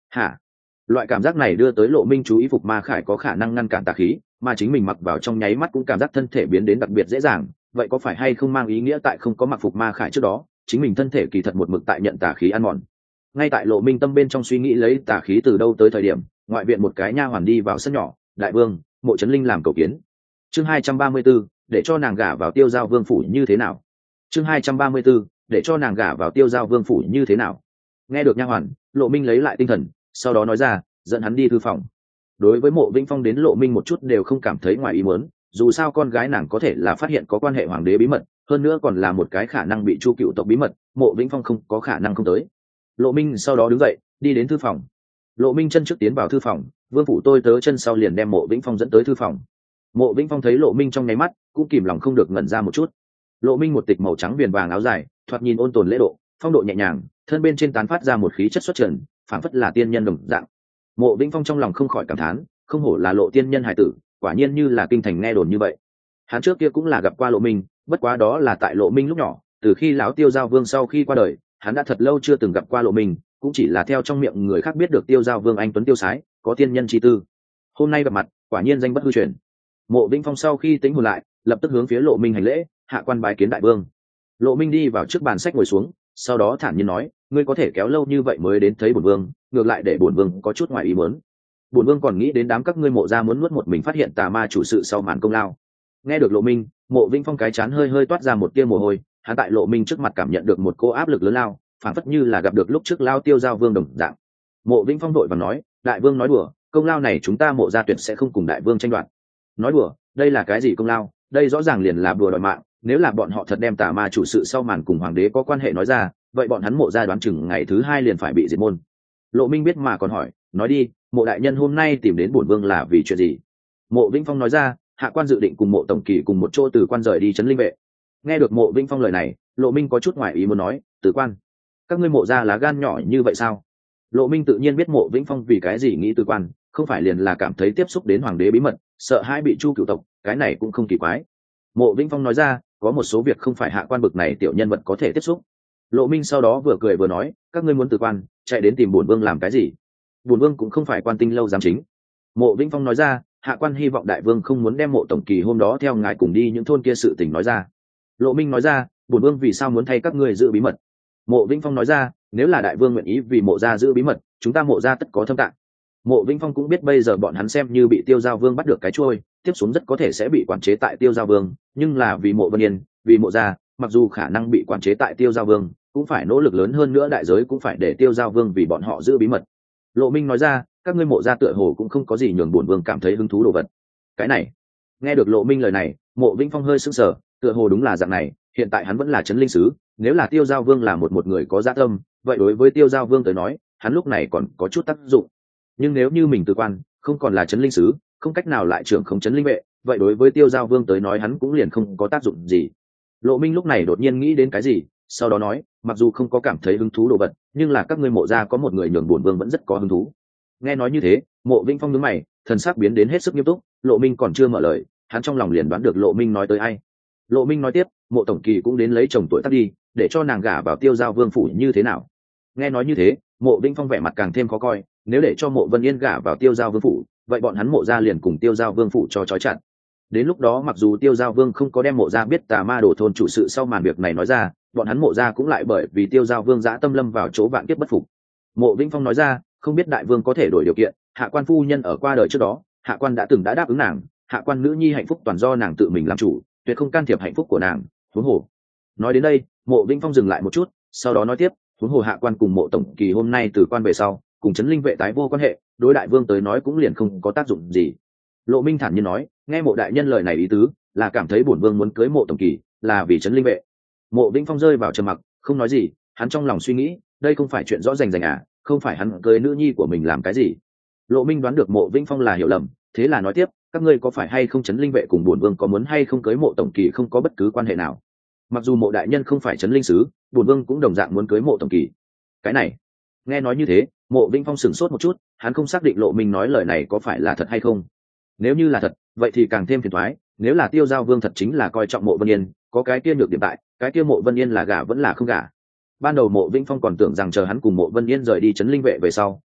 hả? Loại cảm giác này đưa tới Lộ Minh chú ý phục ma khải có khả năng ngăn cản tà khí, mà chính mình mặc vào trong nháy mắt cũng cảm giác thân thể biến đến đặc biệt dễ dàng. Vậy có phải hay không mang ý nghĩa tại không có mặc phục ma khải trước đó, chính mình thân thể kỳ thật một mực tại nhận tà khí ăn mòn? Ngay tại Lộ Minh tâm bên trong suy nghĩ lấy tà khí từ đâu tới thời điểm, ngoại viện một cái nha hoàn đi vào sân nhỏ. Đại vương, Mộ Chấn Linh làm cầu kiến. Chương 234, để cho nàng gả vào Tiêu Giao Vương phủ như thế nào? Chương 234, để cho nàng gả vào Tiêu Giao Vương phủ như thế nào? Nghe được nha hoàn, Lộ Minh lấy lại tinh thần, sau đó nói ra, dẫn hắn đi thư phòng. Đối với Mộ Vĩnh Phong đến Lộ Minh một chút đều không cảm thấy ngoài ý muốn, dù sao con gái nàng có thể là phát hiện có quan hệ hoàng đế bí mật, hơn nữa còn là một cái khả năng bị Chu cựu tộc bí mật, Mộ Vĩnh Phong không có khả năng không tới. Lộ Minh sau đó đứng dậy, đi đến thư phòng. Lộ Minh chân trước tiến vào thư phòng, Vương phủ tôi tớ chân sau liền đem Mộ Vĩnh Phong dẫn tới thư phòng. Mộ Vĩnh Phong thấy Lộ Minh trong nháy mắt, cũng kìm lòng không được ngẩn ra một chút. Lộ Minh một tịch màu trắng viền vàng áo dài, thoạt nhìn ôn tồn lễ độ, phong độ nhẹ nhàng, thân bên trên tán phát ra một khí chất xuất trần, phảng phất là tiên nhân đồng dạng. Mộ Vĩnh Phong trong lòng không khỏi cảm thán, không hổ là Lộ tiên nhân hài tử, quả nhiên như là kinh thành nghe đồn như vậy. Hắn trước kia cũng là gặp qua Lộ Minh, bất quá đó là tại Lộ Minh lúc nhỏ, từ khi lão Tiêu Giao Vương sau khi qua đời, hắn đã thật lâu chưa từng gặp qua Lộ Minh, cũng chỉ là theo trong miệng người khác biết được Tiêu Giao Vương anh tuấn tiêu sái, có tiên nhân chi tư. Hôm nay gặp mặt, quả nhiên danh bất hư truyền. Mộ Vĩnh Phong sau khi tính hồn lại, lập tức hướng phía Lộ Minh hành lễ, hạ quan bái kiến đại vương. Lộ Minh đi vào trước bàn sách ngồi xuống, sau đó thản nhiên nói, ngươi có thể kéo lâu như vậy mới đến thấy bổn vương, ngược lại để bổn vương có chút ngoài ý muốn. Bổn vương còn nghĩ đến đám các ngươi Mộ gia muốn nuốt một mình phát hiện tà ma chủ sự sau màn công lao. Nghe được Lộ Minh, Mộ Vĩnh Phong cái chán hơi hơi toát ra một tia mồ hôi, hắn tại Lộ Minh trước mặt cảm nhận được một cô áp lực lớn lao, phản phất như là gặp được lúc trước lao Tiêu Giao Vương đồng dạng. Mộ Vĩnh Phong đội và nói, đại vương nói đùa, công lao này chúng ta Mộ gia tuyệt sẽ không cùng đại vương tranh đoạt. Nói đùa, đây là cái gì công lao? Đây rõ ràng liền là đùa đòi mạng. Nếu là bọn họ thật đem tà ma chủ sự sau màn cùng hoàng đế có quan hệ nói ra, vậy bọn hắn Mộ gia đoán chừng ngày thứ 2 liền phải bị diệt môn. Lộ Minh biết mà còn hỏi, nói đi, Mộ đại nhân hôm nay tìm đến bổn vương là vì chuyện gì? Mộ Vĩnh Phong nói ra, hạ quan dự định cùng Mộ tổng kỳ cùng một chỗ từ quan rời đi trấn linh vệ. Nghe được Mộ Vĩnh Phong lời này, Lộ Minh có chút ngoài ý muốn nói, từ quan? Các ngươi Mộ gia là gan nhỏ như vậy sao? Lộ Minh tự nhiên biết Mộ Vĩnh Phong vì cái gì nghĩ từ quan, không phải liền là cảm thấy tiếp xúc đến hoàng đế bí mật, sợ hãi bị Chu cựu tộc, cái này cũng không kỳ quái. Mộ Vĩnh Phong nói ra, có một số việc không phải hạ quan bực này tiểu nhân vật có thể tiếp xúc. Lộ Minh sau đó vừa cười vừa nói, các ngươi muốn từ quan, chạy đến tìm bổn vương làm cái gì? Bổn vương cũng không phải quan tinh lâu giám chính. Mộ Vĩnh Phong nói ra, hạ quan hy vọng đại vương không muốn đem Mộ tổng kỳ hôm đó theo ngài cùng đi những thôn kia sự tình nói ra. Lộ Minh nói ra, bổn vương vì sao muốn thay các ngươi giữ bí mật? Mộ Vĩnh Phong nói ra, nếu là đại vương nguyện ý vì Mộ gia giữ bí mật, chúng ta Mộ gia tất có thâm tạng. Mộ Vĩnh Phong cũng biết bây giờ bọn hắn xem như bị Tiêu Giao Vương bắt được cái trôi, tiếp xuống rất có thể sẽ bị quản chế tại Tiêu Giao Vương, nhưng là vì Mộ Vân Yên, vì Mộ gia, mặc dù khả năng bị quản chế tại Tiêu Giao Vương, cũng phải nỗ lực lớn hơn nữa đại giới cũng phải để Tiêu Giao Vương vì bọn họ giữ bí mật. Lộ Minh nói ra, các ngươi Mộ gia tựa hồ cũng không có gì nhường bổn vương cảm thấy hứng thú đồ vật. Cái này, nghe được Lộ Minh lời này, Mộ Vĩnh Phong hơi sững sờ, tựa hồ đúng là dạng này, hiện tại hắn vẫn là trấn linh sứ, nếu là Tiêu Giao Vương là một người có dạ tâm, vậy đối với Tiêu Giao Vương tới nói, hắn lúc này còn có chút tác dụng. Nhưng nếu như mình từ quan, không còn là trấn linh sứ, không cách nào lại trưởng không trấn linh vệ, vậy đối với Tiêu Giao Vương tới nói hắn cũng liền không có tác dụng gì. Lộ Minh lúc này đột nhiên nghĩ đến cái gì, sau đó nói, mặc dù không có cảm thấy hứng thú đồ vật, nhưng là các ngươi Mộ gia có một người nhường bổn vương vẫn rất có hứng thú. Nghe nói như thế, Mộ Vĩnh Phong nhướng mày, thần sắc biến đến hết sức nghiêm túc. Lộ Minh còn chưa mở lời, hắn trong lòng liền đoán được Lộ Minh nói tới ai. Lộ Minh nói tiếp, Mộ tổng kỳ cũng đến lấy chồng tuổi tác đi, để cho nàng gả vào Tiêu Giao Vương phủ như thế nào? Nghe nói như thế, Mộ Vĩnh Phong vẻ mặt càng thêm khó coi, nếu để cho Mộ Vân Yên gả vào Tiêu Giao Vương phủ, vậy bọn hắn Mộ gia liền cùng Tiêu Giao Vương phủ cho trói chặt. Đến lúc đó mặc dù Tiêu Giao Vương không có đem Mộ gia biết tà ma đổ thôn chủ sự sau màn việc này nói ra, bọn hắn Mộ gia cũng lại bởi vì Tiêu Giao Vương dã tâm lâm vào chỗ vạn kiếp bất phục. Mộ Vĩnh Phong nói ra, không biết đại vương có thể đổi điều kiện, hạ quan phu nhân ở qua đời trước đó, hạ quan đã từng đã đáp ứng nàng, hạ quan nữ nhi hạnh phúc toàn do nàng tự mình làm chủ, tuyệt không can thiệp hạnh phúc của nàng. Huống hồ, nói đến đây, Mộ Vĩnh Phong dừng lại một chút, sau đó nói tiếp, huống hồ hạ quan cùng Mộ tổng kỳ hôm nay từ quan về sau, cùng trấn linh vệ tái vô quan hệ, đối đại vương tới nói cũng liền không có tác dụng gì. Lộ Minh thản nhiên nói, nghe Mộ đại nhân lời này ý tứ là cảm thấy bổn vương muốn cưới Mộ tổng kỳ là vì trấn linh vệ. Mộ Vĩnh Phong rơi vào trầm mặc, không nói gì, hắn trong lòng suy nghĩ, đây không phải chuyện rõ rành rành à, không phải hắn cưới nữ nhi của mình làm cái gì. Lộ Minh đoán được Mộ Vĩnh Phong là hiểu lầm, thế là nói tiếp, các ngươi có phải hay không trấn linh vệ cùng bổn vương có muốn hay không cưới Mộ tổng kỳ không có bất cứ quan hệ nào. Mặc dù Mộ đại nhân không phải trấn linh sứ, bổn vương cũng đồng dạng muốn cưới Mộ tổng kỳ. Cái này, nghe nói như thế, Mộ Vĩnh Phong sửng sốt một chút, hắn không xác định Lộ Minh nói lời này có phải là thật hay không. Nếu như là thật, vậy thì càng thêm phiền toái, nếu là Tiêu Giao Vương thật chính là coi trọng Mộ Vân Yên, có cái kia nhược điểm tại, cái kia Mộ Vân Yên là gả vẫn là không gả. Ban đầu Mộ Vĩnh Phong còn tưởng rằng chờ hắn cùng Mộ Vân Yên rời đi trấn linh vệ về sau,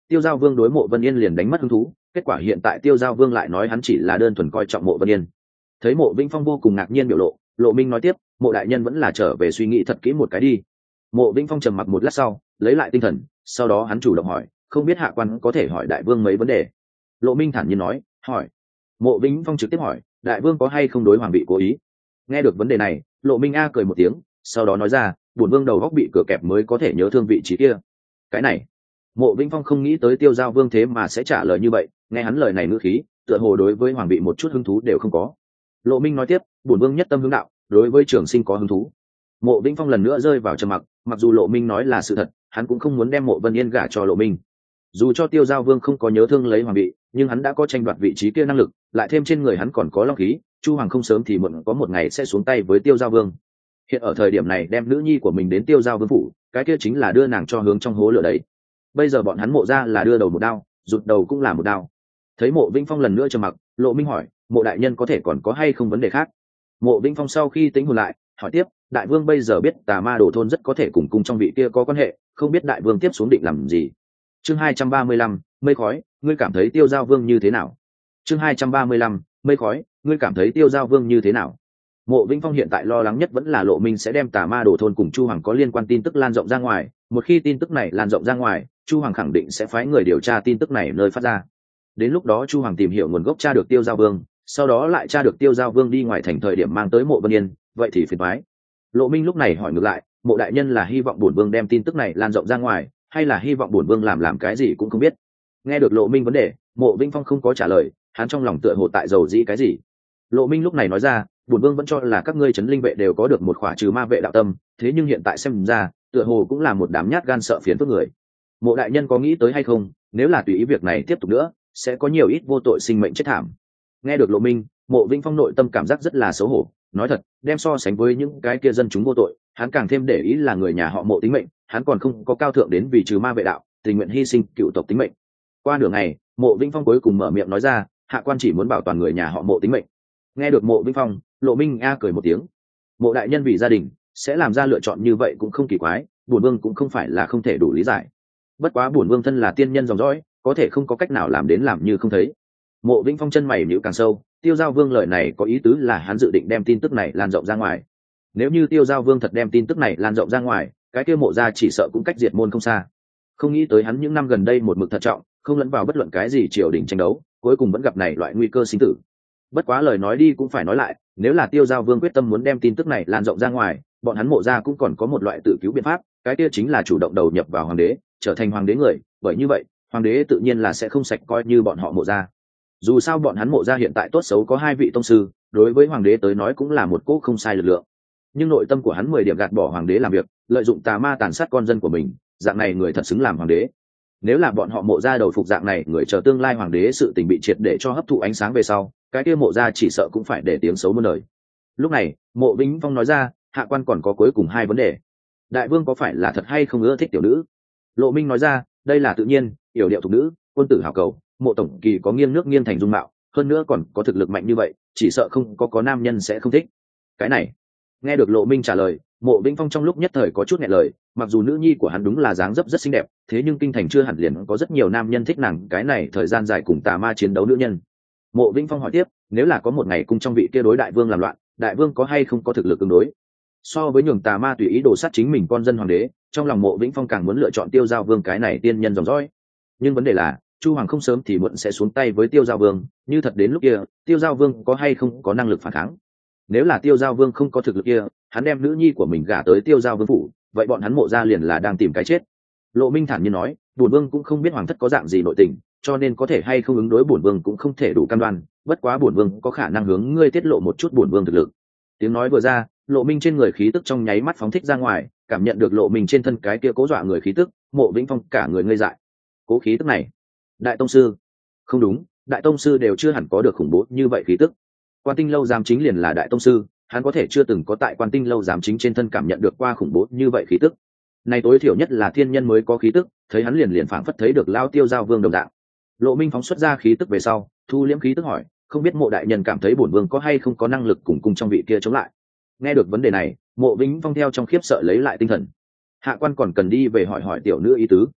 Tiêu Giao Vương đối Mộ Vân Yên liền đánh mất hứng thú, kết quả hiện tại Tiêu Giao Vương lại nói hắn chỉ là đơn thuần coi trọng Mộ Vân Yên. Thấy Mộ Vĩnh Phong vô cùng ngạc nhiên biểu lộ, Lộ Minh nói tiếp, Mộ đại nhân vẫn là trở về suy nghĩ thật kỹ một cái đi. Mộ Vĩnh Phong trầm mặc một lát sau, lấy lại tinh thần, sau đó hắn chủ động hỏi, không biết hạ quan có thể hỏi đại vương mấy vấn đề. Lộ Minh thản nhiên nói, hỏi. Mộ Vĩnh Phong trực tiếp hỏi, đại vương có hay không đối hoàng vị cố ý? Nghe được vấn đề này, Lộ Minh cười một tiếng, sau đó nói ra, bổn vương đầu góc bị cửa kẹp mới có thể nhớ thương vị trí kia. Cái này, Mộ Vĩnh Phong không nghĩ tới Tiêu Giao Vương thế mà sẽ trả lời như vậy, nghe hắn lời này ngữ khí, tựa hồ đối với hoàng vị một chút hứng thú đều không có. Lộ Minh nói tiếp, bổn vương nhất tâm hướng đạo, đối với trường sinh có hứng thú. Mộ Vĩnh Phong lần nữa rơi vào trầm mặc, mặc dù Lộ Minh nói là sự thật, hắn cũng không muốn đem Mộ Vân Yên gả cho Lộ Minh. Dù cho Tiêu Giao Vương không có nhớ thương lấy hoàng vị, nhưng hắn đã có tranh đoạt vị trí kia năng lực, lại thêm trên người hắn còn có long khí, Chu Hoàng không sớm thì muộn có một ngày sẽ xuống tay với Tiêu Giao Vương. Hiện ở thời điểm này đem nữ nhi của mình đến Tiêu Giao Vương phủ, cái kia chính là đưa nàng cho hướng trong hố lửa đấy. Bây giờ bọn hắn Mộ ra là đưa đầu một đao, rụt đầu cũng là một đao. Thấy Mộ Vĩnh Phong lần nữa trầm mặc, Lộ Minh hỏi, Mộ đại nhân có thể còn có hay không vấn đề khác? Mộ Vĩnh Phong sau khi tính hồn lại, hỏi tiếp, đại vương bây giờ biết Tà Ma Đồ thôn rất có thể cùng cung trong vị kia có quan hệ, không biết đại vương tiếp xuống định làm gì? Chương 235, mây khói, ngươi cảm thấy Tiêu Giao Vương như thế nào? Chương 235, mây khói, ngươi cảm thấy Tiêu Giao Vương như thế nào? Mộ Vĩnh Phong hiện tại lo lắng nhất vẫn là Lộ Minh sẽ đem Tà Ma Đồ thôn cùng Chu Hoàng có liên quan tin tức lan rộng ra ngoài, một khi tin tức này lan rộng ra ngoài, Chu Hoàng khẳng định sẽ phái người điều tra tin tức này nơi phát ra. Đến lúc đó Chu Hoàng tìm hiểu nguồn gốc tra được Tiêu Giao Vương, sau đó lại tra được Tiêu Giao Vương đi ngoài thành thời điểm mang tới Mộ Vân Yên, vậy thì phiền toái. Lộ Minh lúc này hỏi ngược lại, Mộ đại nhân là hy vọng bổn vương đem tin tức này lan rộng ra ngoài, hay là hy vọng bổn vương làm cái gì cũng không biết? Nghe được Lộ Minh vấn đề, Mộ Vĩnh Phong không có trả lời, hắn trong lòng tựa hồ tại dầu dĩ cái gì. Lộ Minh lúc này nói ra, bổn vương vẫn cho là các ngươi trấn linh vệ đều có được một khỏa trừ ma vệ đạo tâm, thế nhưng hiện tại xem ra, tựa hồ cũng là một đám nhát gan sợ phiền phức người. Mộ đại nhân có nghĩ tới hay không, nếu là tùy ý việc này tiếp tục nữa, sẽ có nhiều ít vô tội sinh mệnh chết thảm. Nghe được Lộ Minh, Mộ Vĩnh Phong nội tâm cảm giác rất là xấu hổ, nói thật, đem so sánh với những cái kia dân chúng vô tội, hắn càng thêm để ý là người nhà họ Mộ tính mệnh, hắn còn không có cao thượng đến vì trừ ma vệ đạo, tình nguyện hy sinh cựu tộc tính mệnh. Qua nửa ngày, Mộ Vĩnh Phong cuối cùng mở miệng nói ra, hạ quan chỉ muốn bảo toàn người nhà họ Mộ tính mệnh. Nghe được Mộ Vĩnh Phong, Lộ Minh cười một tiếng. Mộ đại nhân vì gia đình sẽ làm ra lựa chọn như vậy cũng không kỳ quái, bổn vương cũng không phải là không thể đủ lý giải. Bất quá bổn vương thân là tiên nhân dòng dõi, có thể không có cách nào làm đến làm như không thấy. Mộ Vĩnh Phong chân mày nhíu càng sâu, Tiêu Giao Vương lời này có ý tứ là hắn dự định đem tin tức này lan rộng ra ngoài. Nếu như Tiêu Giao Vương thật đem tin tức này lan rộng ra ngoài, cái kia Mộ gia chỉ sợ cũng cách diệt môn không xa. Không nghĩ tới hắn những năm gần đây một mực thận trọng, không lẫn vào bất luận cái gì triều đình tranh đấu, cuối cùng vẫn gặp này loại nguy cơ sinh tử. Bất quá lời nói đi cũng phải nói lại, nếu là Tiêu Giao Vương quyết tâm muốn đem tin tức này lan rộng ra ngoài, bọn hắn Mộ gia cũng còn có một loại tự cứu biện pháp, cái kia chính là chủ động đầu nhập vào hoàng đế, trở thành hoàng đế người, bởi như vậy, hoàng đế tự nhiên là sẽ không sạch coi như bọn họ Mộ gia. Dù sao bọn hắn Mộ gia hiện tại tốt xấu có 2 vị tông sư, đối với hoàng đế tới nói cũng là một cỗ không sai lực lượng. Nhưng nội tâm của hắn 10 điểm gạt bỏ hoàng đế làm việc, lợi dụng tà ma tàn sát con dân của mình, dạng này người thật xứng làm hoàng đế. Nếu là bọn họ Mộ gia đầu phục dạng này người chờ tương lai hoàng đế sự tình bị triệt để cho hấp thụ ánh sáng về sau, cái kia Mộ gia chỉ sợ cũng phải để tiếng xấu muôn đời. Lúc này, Mộ Vĩnh Phong nói ra, hạ quan còn có cuối cùng 2 vấn đề. Đại vương có phải là thật hay không ưa thích tiểu nữ? Lộ Minh nói ra, đây là tự nhiên, yểu điệu thục nữ, quân tử hảo cầu, Mộ tổng kỳ có nghiêng nước nghiêng thành dung mạo, hơn nữa còn có thực lực mạnh như vậy, chỉ sợ không có nam nhân sẽ không thích. Cái này, nghe được Lộ Minh trả lời, Mộ Vĩnh Phong trong lúc nhất thời có chút nghẹn lời, mặc dù nữ nhi của hắn đúng là dáng dấp rất xinh đẹp, thế nhưng kinh thành chưa hẳn liền có rất nhiều nam nhân thích nàng cái này thời gian dài cùng tà ma chiến đấu nữ nhân. Mộ Vĩnh Phong hỏi tiếp, nếu là có một ngày cung trong vị kia đối đại vương làm loạn, đại vương có hay không có thực lực ứng đối? So với nhường tà ma tùy ý đổ sát chính mình con dân hoàng đế, trong lòng Mộ Vĩnh Phong càng muốn lựa chọn Tiêu Giao Vương cái này tiên nhân dòng dõi. Nhưng vấn đề là, Chu Hoàng không sớm thì muộn sẽ xuống tay với Tiêu Giao Vương, như thật đến lúc kia, Tiêu Giao Vương có hay không có năng lực phản kháng? Nếu là Tiêu Giao Vương không có thực lực kia, hắn đem nữ nhi của mình gả tới Tiêu Giao Vương phủ, vậy bọn hắn Mộ gia liền là đang tìm cái chết. Lộ Minh thản nhiên nói, bổn vương cũng không biết hoàng thất có dạng gì nội tình, cho nên có thể hay không ứng đối bổn vương cũng không thể đủ cam đoan, bất quá bổn vương có khả năng hướng ngươi tiết lộ một chút bổn vương thực lực. Tiếng nói vừa ra, Lộ Minh trên người khí tức trong nháy mắt phóng thích ra ngoài, cảm nhận được Lộ Minh trên thân cái kia cố dọa người khí tức, Mộ Vĩnh Phong cả người ngây dại. Cố khí tức này, đại tông sư? Không đúng, đại tông sư đều chưa hẳn có được khủng bố như vậy khí tức. Quan Tinh lâu giám chính liền là đại tông sư, hắn có thể chưa từng có tại Quan Tinh lâu giám chính trên thân cảm nhận được qua khủng bố như vậy khí tức. Này tối thiểu nhất là thiên nhân mới có khí tức, thấy hắn liền phảng phất thấy được lao Tiêu Giao Vương đồng dạng. Lộ Minh phóng xuất ra khí tức về sau, thu liễm khí tức hỏi, không biết Mộ đại nhân cảm thấy bổn vương có hay không có năng lực cùng cung trong vị kia chống lại? Nghe được vấn đề này, Mộ Vĩnh Phong theo trong khiếp sợ lấy lại tinh thần. Hạ quan còn cần đi về hỏi tiểu nữ ý tứ.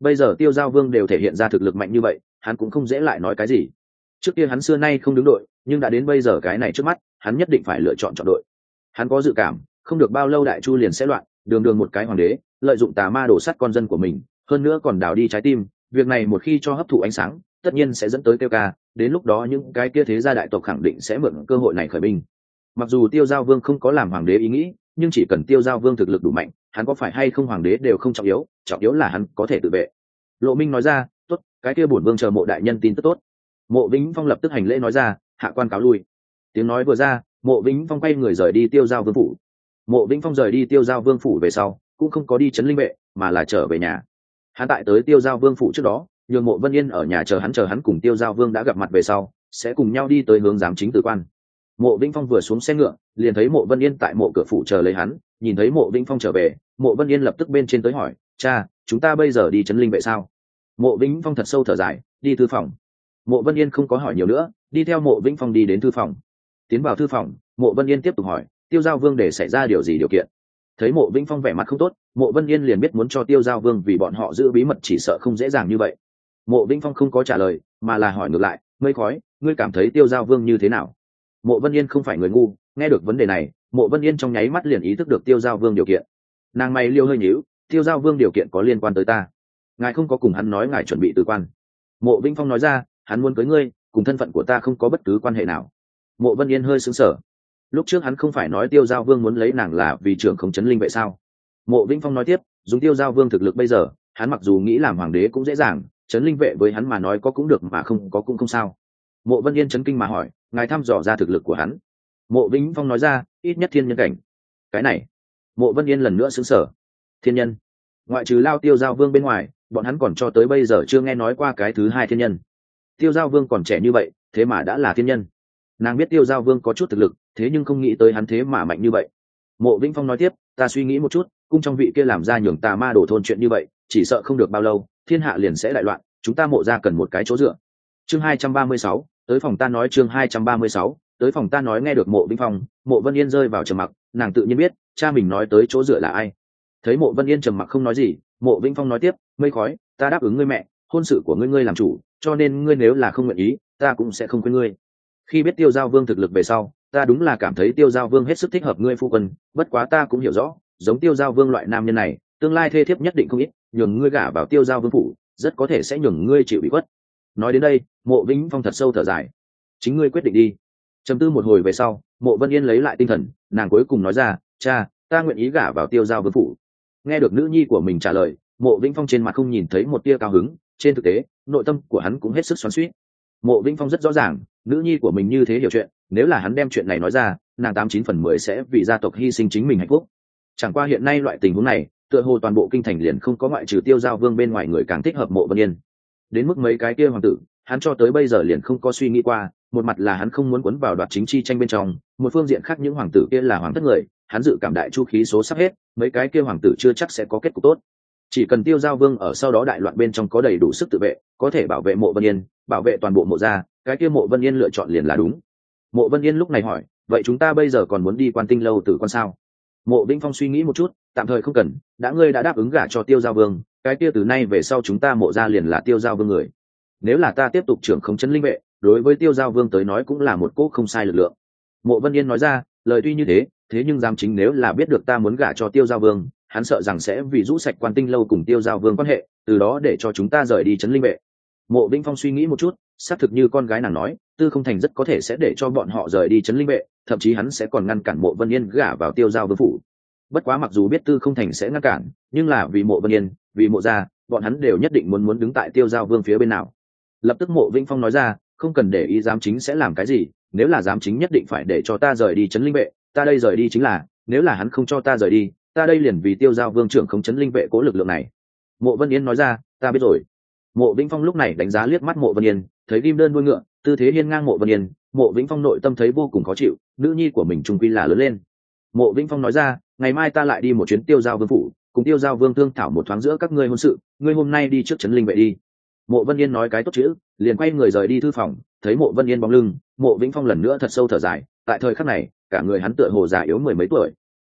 bây giờ tiêu giao vương đều thể hiện ra thực lực mạnh như vậy, hắn cũng không dễ lại nói cái gì. Trước kia hắn xưa nay không đứng đội, nhưng đã đến bây giờ cái này trước mắt, hắn nhất định phải lựa chọn chọn đội. Hắn có dự cảm không được bao lâu đại chu liền sẽ loạn, đường đường một cái hoàng đế lợi dụng tà ma đổ sắt con dân của mình, hơn nữa còn đào đi trái tim, việc này một khi cho hấp thụ ánh sáng tất nhiên sẽ dẫn tới kêu ca, đến lúc đó những cái kia thế gia đại tộc khẳng định sẽ mượn cơ hội này khởi binh. Mặc dù tiêu giao vương không có làm hoàng đế ý nghĩ, nhưng chỉ cần tiêu giao vương thực lực đủ mạnh, hắn có phải hay không hoàng đế đều không trọng yếu, trọng yếu là hắn có thể tự vệ. Lộ Minh nói ra, tốt, cái kia bổn vương chờ Mộ đại nhân tin tức tốt. Mộ Vĩnh Phong lập tức hành lễ nói ra, hạ quan cáo lui. Tiếng nói vừa ra, Mộ Vĩnh Phong quay người rời đi tiêu giao vương phủ. Mộ Vĩnh Phong rời đi tiêu giao vương phủ về sau cũng không có đi trấn linh vệ, mà là trở về nhà. Hắn tại tới tiêu giao vương phủ trước đó nhường Mộ Vân Yên ở nhà chờ hắn cùng tiêu giao vương đã gặp mặt về sau sẽ cùng nhau đi tới hướng giám chính tử quan. Mộ Vĩnh Phong vừa xuống xe ngựa liền thấy Mộ Vân Yên tại mộ cửa phủ chờ lấy hắn, nhìn thấy Mộ Vĩnh Phong trở về, Mộ Vân Yên lập tức bên trên tới hỏi, cha, chúng ta bây giờ đi trấn linh vệ sao? Mộ Vĩnh Phong thật sâu thở dài, đi thư phòng. Mộ Vân Yên không có hỏi nhiều nữa, đi theo Mộ Vĩnh Phong đi đến thư phòng. Tiến vào thư phòng, Mộ Vân Yên tiếp tục hỏi, tiêu giao vương để xảy ra điều gì điều kiện? Thấy Mộ Vĩnh Phong vẻ mặt không tốt, Mộ Vân Yên liền biết muốn cho tiêu giao vương vì bọn họ giữ bí mật chỉ sợ không dễ dàng như vậy. Mộ Vĩnh Phong không có trả lời, mà là hỏi ngược lại, Mây Khói, ngươi cảm thấy tiêu giao vương như thế nào? Mộ Vân Yên không phải người ngu, nghe được vấn đề này, Mộ Vân Yên trong nháy mắt liền ý thức được tiêu giao vương điều kiện. Nàng mày liêu hơi nhíu, tiêu giao vương điều kiện có liên quan tới ta. Ngài không có cùng hắn nói ngài chuẩn bị từ quan. Mộ Vĩnh Phong nói ra, hắn muốn cưới ngươi, cùng thân phận của ta không có bất cứ quan hệ nào. Mộ Vân Yên hơi sững sờ. Lúc trước hắn không phải nói tiêu giao vương muốn lấy nàng là vì trưởng không chấn linh vậy sao? Mộ Vĩnh Phong nói tiếp, dùng tiêu giao vương thực lực bây giờ, hắn mặc dù nghĩ làm hoàng đế cũng dễ dàng, chấn linh vệ với hắn mà nói có cũng được mà không có cũng không sao. Mộ Vân Yên chấn kinh mà hỏi, ngài thăm dò ra thực lực của hắn? Mộ Vĩnh Phong nói ra, ít nhất thiên nhân cảnh. Cái này, Mộ Vân Yên lần nữa sững sờ. Thiên nhân? Ngoại trừ Lao tiêu giao vương bên ngoài, bọn hắn còn cho tới bây giờ chưa nghe nói qua cái thứ hai thiên nhân. Tiêu giao vương còn trẻ như vậy, thế mà đã là thiên nhân. Nàng biết tiêu giao vương có chút thực lực, thế nhưng không nghĩ tới hắn thế mà mạnh như vậy. Mộ Vĩnh Phong nói tiếp, ta suy nghĩ một chút, cung trong vị kia làm ra nhường tà ma đổ thôn chuyện như vậy, chỉ sợ không được bao lâu thiên hạ liền sẽ đại loạn, chúng ta Mộ gia cần một cái chỗ dựa. Chương 236, tới phòng ta nói. Chương 236, tới phòng ta nói. Nghe được Mộ Vĩnh Phong, Mộ Vân Yên rơi vào trầm mặc, nàng tự nhiên biết cha mình nói tới chỗ dựa là ai. Thấy Mộ Vân Yên trầm mặc không nói gì, Mộ Vĩnh Phong nói tiếp, Mây Khói, ta đáp ứng ngươi mẹ, hôn sự của ngươi làm chủ, cho nên ngươi nếu là không nguyện ý, ta cũng sẽ không khuyên ngươi. Khi biết tiêu giao vương thực lực về sau, ta đúng là cảm thấy tiêu giao vương hết sức thích hợp ngươi phu quân, bất quá ta cũng hiểu rõ, giống tiêu giao vương loại nam nhân này tương lai thê thiếp nhất định không ít, nhường ngươi gả vào tiêu giao vương phủ rất có thể sẽ nhường ngươi chịu bị khuất. Nói đến đây, Mộ Vĩnh Phong thật sâu thở dài, chính ngươi quyết định đi. Trầm tư một hồi về sau, Mộ Vân Yên lấy lại tinh thần, nàng cuối cùng nói ra, cha, ta nguyện ý gả vào tiêu giao vương phủ. Nghe được nữ nhi của mình trả lời, Mộ Vĩnh Phong trên mặt không nhìn thấy một tia cao hứng, trên thực tế nội tâm của hắn cũng hết sức xoắn xuýt. Mộ Vĩnh Phong rất rõ ràng, nữ nhi của mình như thế hiểu chuyện, nếu là hắn đem chuyện này nói ra, nàng 89/10 sẽ vì gia tộc hy sinh chính mình hạnh phúc. Chẳng qua hiện nay loại tình huống này, tựa hồ toàn bộ kinh thành liền không có ngoại trừ tiêu giao vương bên ngoài người càng thích hợp Mộ Vân Yên. Đến mức mấy cái kia hoàng tử, hắn cho tới bây giờ liền không có suy nghĩ qua, một mặt là hắn không muốn cuốn vào đoạt chính chi tranh bên trong, một phương diện khác những hoàng tử kia là hoàng thất người, hắn dự cảm đại chu khí số sắp hết, mấy cái kia hoàng tử chưa chắc sẽ có kết cục tốt. Chỉ cần tiêu giao vương ở sau đó đại loạn bên trong có đầy đủ sức tự vệ, có thể bảo vệ Mộ Vân Yên, bảo vệ toàn bộ Mộ gia, cái kia Mộ Vân Yên lựa chọn liền là đúng. Mộ Vân Yên lúc này hỏi, vậy chúng ta bây giờ còn muốn đi Quan Tinh lâu tử quan sao? Mộ Vĩnh Phong suy nghĩ một chút, tạm thời không cần, ngươi đã đáp ứng gả cho tiêu giao vương, cái kia từ nay về sau chúng ta Mộ gia liền là tiêu giao vương người. Nếu là ta tiếp tục trưởng không chấn linh vệ, đối với tiêu giao vương tới nói cũng là một cỗ không sai lực lượng. Mộ Vân Yên nói ra, lời tuy như thế, thế nhưng giám chính nếu là biết được ta muốn gả cho tiêu giao vương, hắn sợ rằng sẽ vì rũ sạch Quan Tinh lâu cùng tiêu giao vương quan hệ, từ đó để cho chúng ta rời đi chấn linh vệ. Mộ Vĩnh Phong suy nghĩ một chút, xác thực như con gái nàng nói, Tư Không Thành rất có thể sẽ để cho bọn họ rời đi chấn linh vệ, thậm chí hắn sẽ còn ngăn cản Mộ Vân Yên gả vào tiêu giao vương phủ. Bất quá mặc dù biết Tư Không Thành sẽ ngăn cản, nhưng là vì Mộ Vân Yên, vì Mộ gia, bọn hắn đều nhất định muốn đứng tại tiêu giao vương phía bên nào. Lập tức Mộ Vĩnh Phong nói ra, không cần để ý giám chính sẽ làm cái gì, nếu là giám chính nhất định phải để cho ta rời đi chấn linh vệ, ta đây rời đi chính là, nếu là hắn không cho ta rời đi, ta đây liền vì tiêu giao vương trưởng không chấn linh vệ cố lực lượng này. Mộ Vân Yên nói ra, ta biết rồi. Mộ Vĩnh Phong lúc này đánh giá liếc mắt Mộ Vân Yên, thấy ghim đơn đuôi ngựa, tư thế hiên ngang Mộ Vân Yên, Mộ Vĩnh Phong nội tâm thấy vô cùng khó chịu, nữ nhi của mình trung quy là lớn lên. Mộ Vĩnh Phong nói ra, ngày mai ta lại đi một chuyến tiêu giao vương phủ, cùng tiêu giao vương thương thảo một thoáng giữa các ngươi hôn sự, ngươi hôm nay đi trước trấn linh vệ đi. Mộ Vân Yên nói cái tốt chữ, liền quay người rời đi thư phòng. Thấy Mộ Vân Yên bóng lưng, Mộ Vĩnh Phong lần nữa thật sâu thở dài, tại thời khắc này cả người hắn tựa hồ già yếu mười mấy tuổi.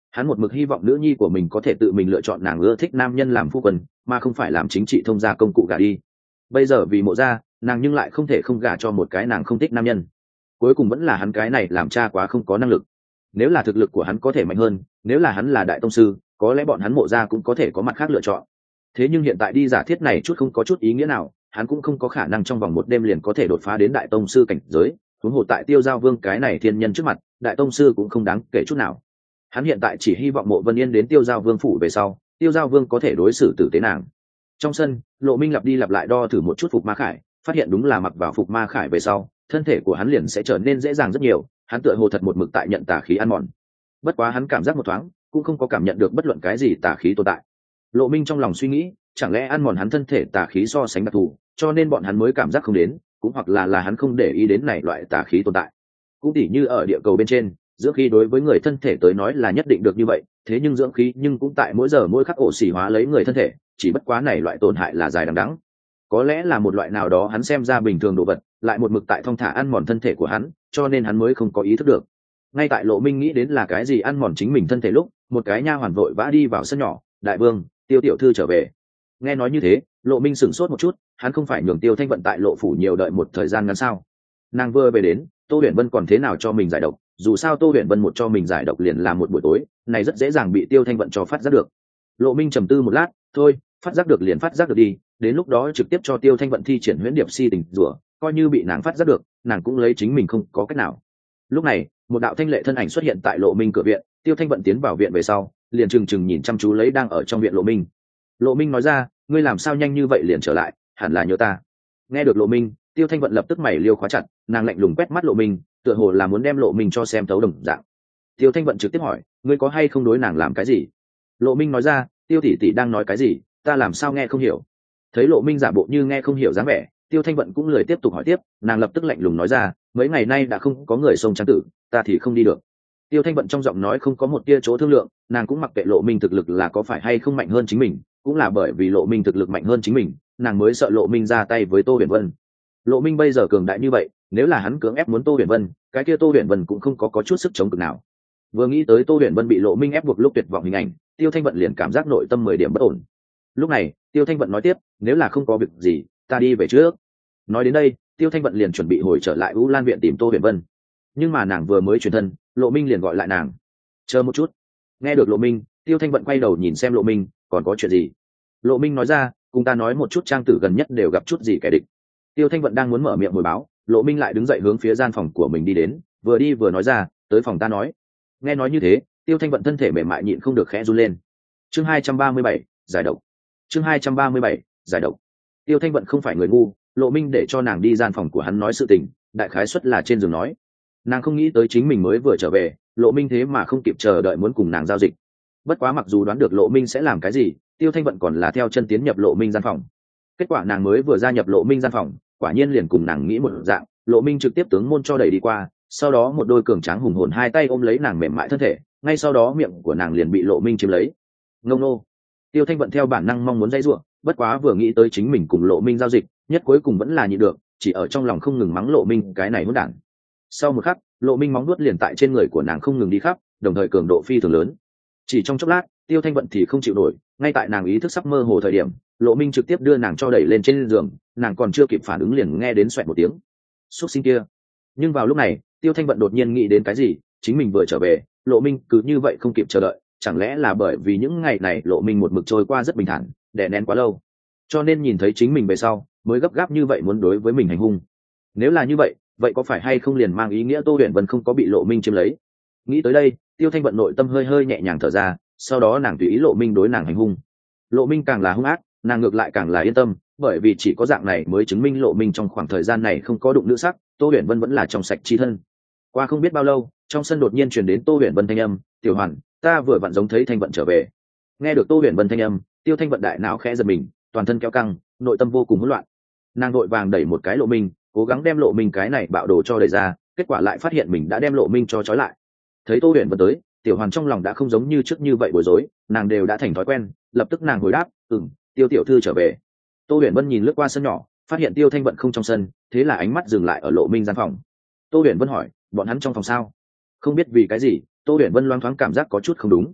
Hắn một mực hy vọng nữ nhi của mình có thể tự mình lựa chọn nàng ưa thích nam nhân làm phu quân, mà không phải làm chính trị thông gia công cụ gả đi. Bây giờ vì Mộ gia, nàng nhưng lại không thể không gả cho một cái nàng không thích nam nhân. Cuối cùng vẫn là hắn cái này làm cha quá không có năng lực. Nếu là thực lực của hắn có thể mạnh hơn, nếu là hắn là đại tông sư, có lẽ bọn hắn Mộ gia cũng có thể có mặt khác lựa chọn. Thế nhưng hiện tại đi giả thiết này chút không có chút ý nghĩa nào, hắn cũng không có khả năng trong vòng một đêm liền có thể đột phá đến đại tông sư cảnh giới. Huống hồ tại Tiêu Giao Vương cái này thiên nhân trước mặt, đại tông sư cũng không đáng kể chút nào. Hắn hiện tại chỉ hy vọng Mộ Vân Yên đến Tiêu Giao Vương phủ về sau, Tiêu Giao Vương có thể đối xử tử tế nàng. Trong sân, Lộ Minh lặp đi lặp lại đo thử một chút Phục Ma Khải, phát hiện đúng là mặc vào Phục Ma Khải về sau, thân thể của hắn liền sẽ trở nên dễ dàng rất nhiều. Hắn tựa hồ thật một mực tại nhận tà khí ăn mòn. Bất quá hắn cảm giác một thoáng, cũng không có cảm nhận được bất luận cái gì tà khí tồn tại. Lộ Minh trong lòng suy nghĩ, chẳng lẽ ăn mòn hắn thân thể tà khí so sánh đặc thù, cho nên bọn hắn mới cảm giác không đến, cũng hoặc là hắn không để ý đến này loại tà khí tồn tại. Cũng tỉ như ở địa cầu bên trên, dưỡng khí đối với người thân thể tới nói là nhất định được như vậy, thế nhưng dưỡng khí nhưng cũng tại mỗi giờ mỗi khắc ổ xỉ hóa lấy người thân thể, chỉ bất quá này loại tổn hại là dài đằng đẵng. Có lẽ là một loại nào đó hắn xem ra bình thường đồ vật, lại một mực tại thong thả ăn mòn thân thể của hắn, cho nên hắn mới không có ý thức được. Ngay tại Lộ Minh nghĩ đến là cái gì ăn mòn chính mình thân thể lúc, một cái nha hoàn vội vã đi vào sân nhỏ, "Đại vương, Tiêu tiểu thư trở về." Nghe nói như thế, Lộ Minh sửng sốt một chút, hắn không phải nhường Tiêu Thanh Vận tại Lộ phủ nhiều đợi một thời gian ngắn sao? Nàng vừa về đến, Tô Huyền Vân còn thế nào cho mình giải độc, dù sao Tô Huyền Vân một cho mình giải độc liền là một buổi tối, này rất dễ dàng bị Tiêu Thanh Vận cho phát giác được. Lộ Minh trầm tư một lát, thôi, phát giác được liền phát giác được đi, đến lúc đó trực tiếp cho Tiêu Thanh Vận thi triển huyễn điệp si tình rủa, coi như bị nàng phát giác được, nàng cũng lấy chính mình không có cách nào. Lúc này, một đạo thanh lệ thân ảnh xuất hiện tại Lộ Minh cửa viện, Tiêu Thanh Vận tiến vào viện về sau, liền trừng trừng nhìn chăm chú lấy đang ở trong viện Lộ Minh. Lộ Minh nói ra, ngươi làm sao nhanh như vậy liền trở lại, hẳn là nhớ ta. Nghe được Lộ Minh, Tiêu Thanh Vận lập tức mày liêu khóa chặt, nàng lạnh lùng quét mắt Lộ Minh, tựa hồ là muốn đem Lộ Minh cho xem thấu đồng dạng. Tiêu Thanh Vận trực tiếp hỏi, ngươi có hay không đối nàng làm cái gì? Lộ Minh nói ra, Tiêu tỷ tỷ đang nói cái gì, ta làm sao nghe không hiểu. Thấy Lộ Minh giả bộ như nghe không hiểu dáng vẻ, Tiêu Thanh Vận cũng lười tiếp tục hỏi tiếp, nàng lập tức lạnh lùng nói ra, mấy ngày nay đã không có người sông Trang Tử, ta thì không đi được. Tiêu Thanh Vận trong giọng nói không có một tia chỗ thương lượng, nàng cũng mặc kệ Lộ Minh thực lực là có phải hay không mạnh hơn chính mình, cũng là bởi vì Lộ Minh thực lực mạnh hơn chính mình, nàng mới sợ Lộ Minh ra tay với Tô Huyền Vân. Lộ Minh bây giờ cường đại như vậy, nếu là hắn cưỡng ép muốn Tô Huyền Vân, cái kia Tô Huyền Vân cũng không có chút sức chống cự nào. Vừa nghĩ tới Tô Huyền Vân bị Lộ Minh ép buộc lúc tuyệt vọng hình ảnh, Tiêu Thanh Vận liền cảm giác nội tâm 10 điểm bất ổn. Lúc này, Tiêu Thanh Vận nói tiếp, nếu là không có việc gì, ta đi về trước. Nói đến đây, Tiêu Thanh Vận liền chuẩn bị hồi trở lại U Lan viện tìm Tô Huyền Vân. Nhưng mà nàng vừa mới chuyển thân, Lộ Minh liền gọi lại nàng. Chờ một chút. Nghe được Lộ Minh, Tiêu Thanh Vận quay đầu nhìn xem Lộ Minh, còn có chuyện gì? Lộ Minh nói ra, cùng ta nói một chút Trang Tử gần nhất đều gặp chút gì kẻ địch. Tiêu Thanh Vận đang muốn mở miệng hồi báo, Lộ Minh lại đứng dậy hướng phía gian phòng của mình đi đến, vừa đi vừa nói ra, tới phòng ta nói. Nghe nói như thế, Tiêu Thanh Vận thân thể mềm mại nhịn không được khẽ run lên. Chương 237, giải độc. Chương 237, giải độc. Tiêu Thanh Vận không phải người ngu, Lộ Minh để cho nàng đi gian phòng của hắn nói sự tình, đại khái suất là trên giường nói. Nàng không nghĩ tới chính mình mới vừa trở về, Lộ Minh thế mà không kịp chờ đợi muốn cùng nàng giao dịch. Bất quá mặc dù đoán được Lộ Minh sẽ làm cái gì, Tiêu Thanh Vận còn là theo chân tiến nhập Lộ Minh gian phòng. Kết quả nàng mới vừa gia nhập Lộ Minh gian phòng, quả nhiên liền cùng nàng nghĩ một dạng, Lộ Minh trực tiếp tướng môn cho đẩy đi qua, sau đó một đôi cường tráng hùng hồn hai tay ôm lấy nàng mềm mại thân thể, ngay sau đó miệng của nàng liền bị Lộ Minh chiếm lấy. Ngông nô. Tiêu Thanh Vận theo bản năng mong muốn dây rủa, bất quá vừa nghĩ tới chính mình cùng Lộ Minh giao dịch, nhất cuối cùng vẫn là nhịn được, chỉ ở trong lòng không ngừng mắng Lộ Minh cái này hỗn đản. Sau một khắc, Lộ Minh móng vuốt liền tại trên người của nàng không ngừng đi khắp, đồng thời cường độ phi thường lớn. Chỉ trong chốc lát, Tiêu Thanh Vận thì không chịu nổi, ngay tại nàng ý thức sắp mơ hồ thời điểm, Lộ Minh trực tiếp đưa nàng cho đẩy lên trên giường, nàng còn chưa kịp phản ứng liền nghe đến xoẹt một tiếng. Súc sinh kia. Nhưng vào lúc này, Tiêu Thanh Vận đột nhiên nghĩ đến cái gì, chính mình vừa trở về, Lộ Minh cứ như vậy không kịp chờ đợi, chẳng lẽ là bởi vì những ngày này Lộ Minh một mực trôi qua rất bình thản, đè nén quá lâu, cho nên nhìn thấy chính mình về sau, mới gấp gáp như vậy muốn đối với mình hành hung. Nếu là như vậy, vậy có phải hay không liền mang ý nghĩa Tô Huyền Vân không có bị Lộ Minh chiếm lấy? Nghĩ tới đây, Tiêu Thanh Vận nội tâm hơi hơi nhẹ nhàng thở ra, sau đó nàng tùy ý Lộ Minh đối nàng hành hung. Lộ Minh càng là hung ác, nàng ngược lại càng là yên tâm, bởi vì chỉ có dạng này mới chứng minh Lộ Minh trong khoảng thời gian này không có đụng nữ sắc, Tô Huyền Vân vẫn là trong sạch chi thân. Qua không biết bao lâu, trong sân đột nhiên truyền đến Tô Huyền Vân thanh âm, "Tiểu Hoàn, ta vừa vặn giống thấy Thanh Vận trở về." Nghe được Tô Huyền Vân thanh âm, Tiêu Thanh Vận đại não khẽ giật mình, toàn thân kéo căng, nội tâm vô cùng hỗn loạn. Nàng vội vàng đẩy một cái Lộ Minh, cố gắng đem Lộ Minh cái này bạo đồ cho đẩy ra, kết quả lại phát hiện mình đã đem Lộ Minh cho trói lại. Thấy Tô Huyền Vân tới, Tiểu Hoàn trong lòng đã không giống như trước như vậy bối rối, nàng đều đã thành thói quen, lập tức nàng hồi đáp, Tiêu tiểu thư trở về." Tô Huyền Vân nhìn lướt qua sân nhỏ, phát hiện Tiêu Thanh Vận không trong sân, thế là ánh mắt dừng lại ở Lộ Minh gian phòng. Tô Huyền Vân hỏi, "Bọn hắn trong phòng sao?" Không biết vì cái gì, Tô Huyền Vân loáng thoáng cảm giác có chút không đúng.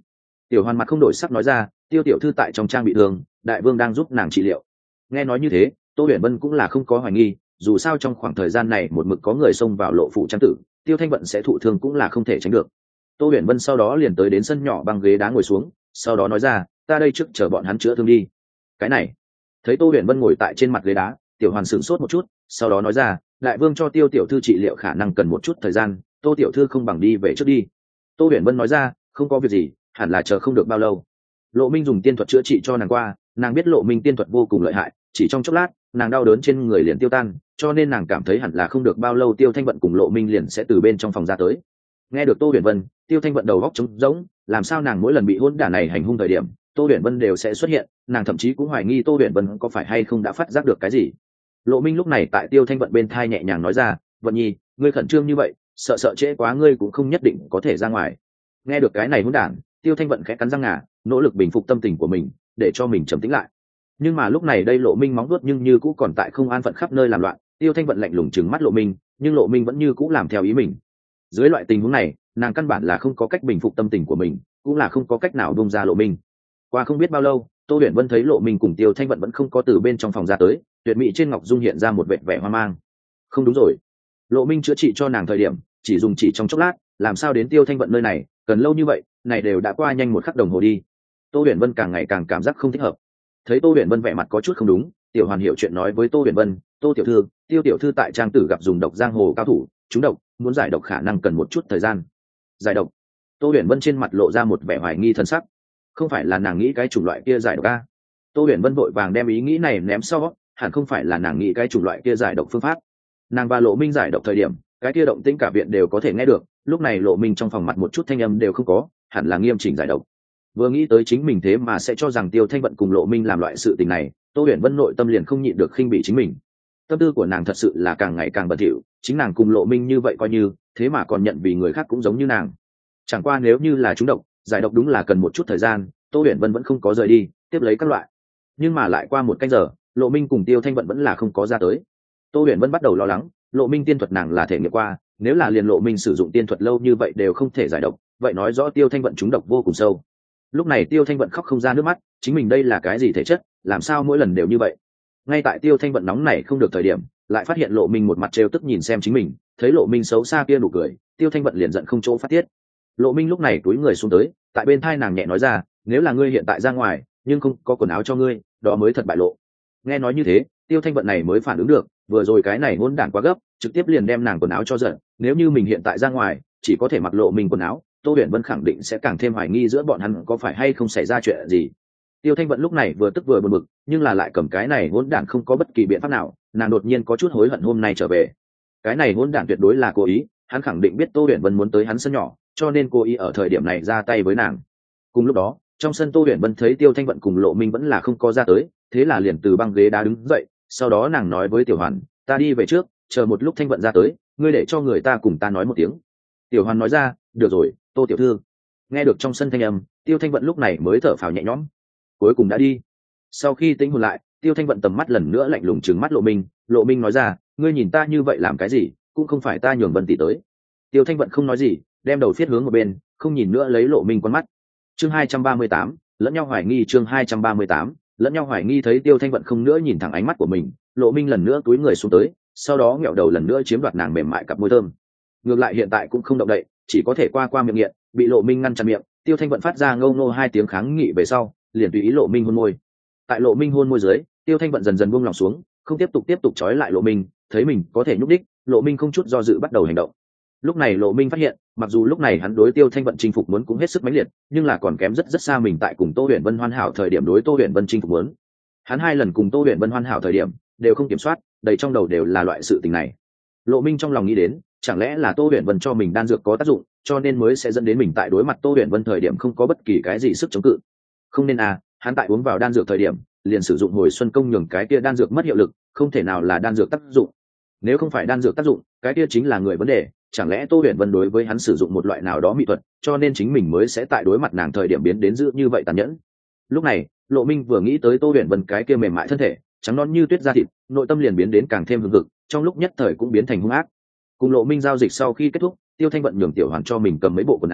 Tiểu Hoàn mặt không đổi sắc nói ra, Tiêu tiểu thư tại trong trang bị thương, đại vương đang giúp nàng trị liệu. Nghe nói như thế, Tô Huyền Vân cũng là không có hoài nghi, dù sao trong khoảng thời gian này một mực có người xông vào lộ phủ trang tử, Tiêu Thanh Vận sẽ thụ thương cũng là không thể tránh được. Tô Huyền Vân sau đó liền tới đến sân nhỏ băng ghế đá ngồi xuống, sau đó nói ra, ta đây trước chờ bọn hắn chữa thương đi. Cái này, thấy Tô Huyền Vân ngồi tại trên mặt ghế đá, Tiểu Hoàn sửng sốt một chút, sau đó nói ra, đại vương cho Tiêu tiểu thư trị liệu khả năng cần một chút thời gian, Tô tiểu thư không bằng đi về trước đi. Tô Huyền Vân nói ra, không có việc gì, hẳn là chờ không được bao lâu. Lộ Minh dùng tiên thuật chữa trị cho nàng qua, nàng biết Lộ Minh tiên thuật vô cùng lợi hại, chỉ trong chốc lát nàng đau đớn trên người liền tiêu tan, cho nên nàng cảm thấy hẳn là không được bao lâu Tiêu Thanh Vận cùng Lộ Minh liền sẽ từ bên trong phòng ra tới. Nghe được Tô Huyền Vân, Tiêu Thanh Vận đầu góc trống rỗng, làm sao nàng mỗi lần bị hỗn đản này hành hung thời điểm, Tô Huyền Vân đều sẽ xuất hiện, nàng thậm chí cũng hoài nghi Tô Huyền Vân có phải hay không đã phát giác được cái gì. Lộ Minh lúc này tại Tiêu Thanh Vận bên thai nhẹ nhàng nói ra, Vận Nhi, ngươi khẩn trương như vậy, sợ trễ quá ngươi cũng không nhất định có thể ra ngoài. Nghe được cái này hỗn đản, Tiêu Thanh Vận khẽ cắn răng ngà, nỗ lực bình phục tâm tình của mình, để cho mình trầm tĩnh lại. Nhưng mà lúc này đây Lộ Minh móng vuốt nhưng như cũ còn tại không an phận khắp nơi làm loạn. Tiêu Thanh Vận lạnh lùng trừng mắt Lộ Minh, nhưng Lộ Minh vẫn như cũ làm theo ý mình. Dưới loại tình huống này, nàng căn bản là không có cách bình phục tâm tình của mình, cũng là không có cách nào buông ra Lộ Minh. Qua không biết bao lâu, Tô Huyền Vân thấy Lộ Minh cùng Tiêu Thanh Vận vẫn không có từ bên trong phòng ra tới, tuyệt mỹ trên ngọc dung hiện ra một vẻ vẻ hoang mang. Không đúng rồi, Lộ Minh chữa trị cho nàng thời điểm chỉ dùng chỉ trong chốc lát, làm sao đến Tiêu Thanh Vận nơi này cần lâu như vậy, này đều đã qua nhanh một khắc đồng hồ đi. Tô Huyền Vân càng ngày càng cảm giác không thích hợp. Thấy Tô Huyền Vân vẻ mặt có chút không đúng, Tiểu Hoàn hiểu chuyện nói với Tô Huyền Vân, Tô tiểu thư, Tiêu tiểu thư tại trang tử gặp dùng độc giang hồ cao thủ, chúng độc, muốn giải độc khả năng cần một chút thời gian. Giải độc? Tô Huyền Vân trên mặt lộ ra một vẻ hoài nghi thân sắc. Không phải là nàng nghĩ cái chủng loại kia giải độc a? Tô Huyền Vân vội vàng đem ý nghĩ này ném sau, hẳn không phải là nàng nghĩ cái chủng loại kia giải độc phương pháp. Nàng và Lộ Minh giải độc thời điểm, cái kia động tĩnh cả viện đều có thể nghe được, lúc này Lộ Minh trong phòng mặt một chút thanh âm đều không có, hẳn là nghiêm chỉnh giải độc. Vừa nghĩ tới chính mình thế mà sẽ cho rằng Tiêu Thanh Vận cùng Lộ Minh làm loại sự tình này, Tô Huyền Vân nội tâm liền không nhịn được khinh bỉ chính mình. Tâm tư của nàng thật sự là càng ngày càng bẩn thỉu, chính nàng cùng Lộ Minh như vậy coi như, thế mà còn nhận vì người khác cũng giống như nàng. Chẳng qua nếu như là trúng độc, giải độc đúng là cần một chút thời gian, Tô Huyền Vân vẫn không có rời đi, tiếp lấy các loại. Nhưng mà lại qua một canh giờ, Lộ Minh cùng Tiêu Thanh Vận vẫn là không có ra tới. Tô Huyền Vân bắt đầu lo lắng, Lộ Minh tiên thuật nàng là thể nghiệm qua, nếu là liền Lộ Minh sử dụng tiên thuật lâu như vậy đều không thể giải độc, vậy nói rõ Tiêu Thanh Vận trúng độc vô cùng sâu. Lúc này Tiêu Thanh Vận khóc không ra nước mắt, chính mình đây là cái gì thể chất, làm sao mỗi lần đều như vậy. Ngay tại Tiêu Thanh Vận nóng này không được thời điểm, lại phát hiện Lộ Minh một mặt trêu tức nhìn xem chính mình, thấy Lộ Minh xấu xa kia nụ cười, Tiêu Thanh Vận liền giận không chỗ phát tiết. Lộ Minh lúc này túi người xuống tới, tại bên thai nàng nhẹ nói ra, nếu là ngươi hiện tại ra ngoài nhưng không có quần áo cho ngươi, đó mới thật bại lộ. Nghe nói như thế, Tiêu Thanh Vận này mới phản ứng được, vừa rồi cái này hỗn đản quá gấp, trực tiếp liền đem nàng quần áo cho giận, nếu như mình hiện tại ra ngoài chỉ có thể mặc Lộ Minh quần áo, Tô Huyền Vân khẳng định sẽ càng thêm hoài nghi giữa bọn hắn có phải hay không xảy ra chuyện gì. Tiêu Thanh Vận lúc này vừa tức vừa buồn bực, nhưng là lại cầm cái này hỗn đản không có bất kỳ biện pháp nào, nàng đột nhiên có chút hối hận hôm nay trở về. Cái này hỗn đản tuyệt đối là cố ý, hắn khẳng định biết Tô Huyền Vân muốn tới hắn sân nhỏ, cho nên cố ý ở thời điểm này ra tay với nàng. Cùng lúc đó, trong sân Tô Huyền Vân thấy Tiêu Thanh Vận cùng Lộ Minh vẫn là không có ra tới, thế là liền từ băng ghế đá đứng dậy, sau đó nàng nói với Tiểu Hoàn, ta đi về trước, chờ một lúc Thanh Vận ra tới, ngươi để cho người ta cùng ta nói một tiếng. Tiểu Hoàn nói ra, được rồi, Tô tiểu thư. Nghe được trong sân thanh âm, Tiêu Thanh Vận lúc này mới thở phào nhẹ nhõm, cuối cùng đã đi. Sau khi tĩnh hồn lại, Tiêu Thanh Vận tầm mắt lần nữa lạnh lùng trừng mắt Lộ Minh, Lộ Minh nói ra, ngươi nhìn ta như vậy làm cái gì, cũng không phải ta nhường Vân tỷ tới. Tiêu Thanh Vận không nói gì, đem đầu phiết hướng một bên, không nhìn nữa lấy Lộ Minh con mắt. Chương 238, lẫn nhau hoài nghi. Chương 238, lẫn nhau hoài nghi. Thấy Tiêu Thanh Vận không nữa nhìn thẳng ánh mắt của mình, Lộ Minh lần nữa túi người xuống tới, sau đó nghẹo đầu lần nữa chiếm đoạt nàng mềm mại cặp môi thơm. Ngược lại hiện tại cũng không động đậy, chỉ có thể qua miệng nghiện, bị Lộ Minh ngăn chặn miệng, Tiêu Thanh Vận phát ra ngâu ngô hai tiếng kháng nghị về sau, liền tùy ý Lộ Minh hôn môi. Tại Lộ Minh hôn môi dưới, Tiêu Thanh Vận dần dần buông lòng xuống, không tiếp tục trói lại Lộ Minh, thấy mình có thể nhúc đích, Lộ Minh không chút do dự bắt đầu hành động. Lúc này Lộ Minh phát hiện, mặc dù lúc này hắn đối Tiêu Thanh Vận chinh phục muốn cũng hết sức mãnh liệt, nhưng là còn kém rất xa mình tại cùng Tô Huyền Vân hoàn hảo thời điểm đối Tô Huyền Vân chinh phục muốn. Hắn hai lần cùng Tô Huyền Vân hoàn hảo thời điểm đều không kiểm soát, đầy trong đầu đều là loại sự tình này. Lộ Minh trong lòng nghĩ đến, chẳng lẽ là Tô Huyền Vân cho mình đan dược có tác dụng, cho nên mới sẽ dẫn đến mình tại đối mặt Tô Huyền Vân thời điểm không có bất kỳ cái gì sức chống cự. Không nên à, hắn tại uống vào đan dược thời điểm liền sử dụng hồi xuân công nhường cái kia đan dược mất hiệu lực, không thể nào là đan dược tác dụng. Nếu không phải đan dược tác dụng, cái kia chính là người vấn đề, chẳng lẽ Tô Huyền Vân đối với hắn sử dụng một loại nào đó mỹ thuật, cho nên chính mình mới sẽ tại đối mặt nàng thời điểm biến đến dữ như vậy tàn nhẫn. Lúc này, Lộ Minh vừa nghĩ tới Tô Huyền Vân cái kia mềm mại thân thể, trắng nõn như tuyết da thịt, nội tâm liền biến đến càng thêm hừng hực, trong lúc nhất thời cũng biến thành hung ác. Cùng Lộ Minh giao dịch sau khi kết thúc, Tiêu Thanh Vận nhường Tiểu Hoàn cho mình cầm mấy bộ quần áo,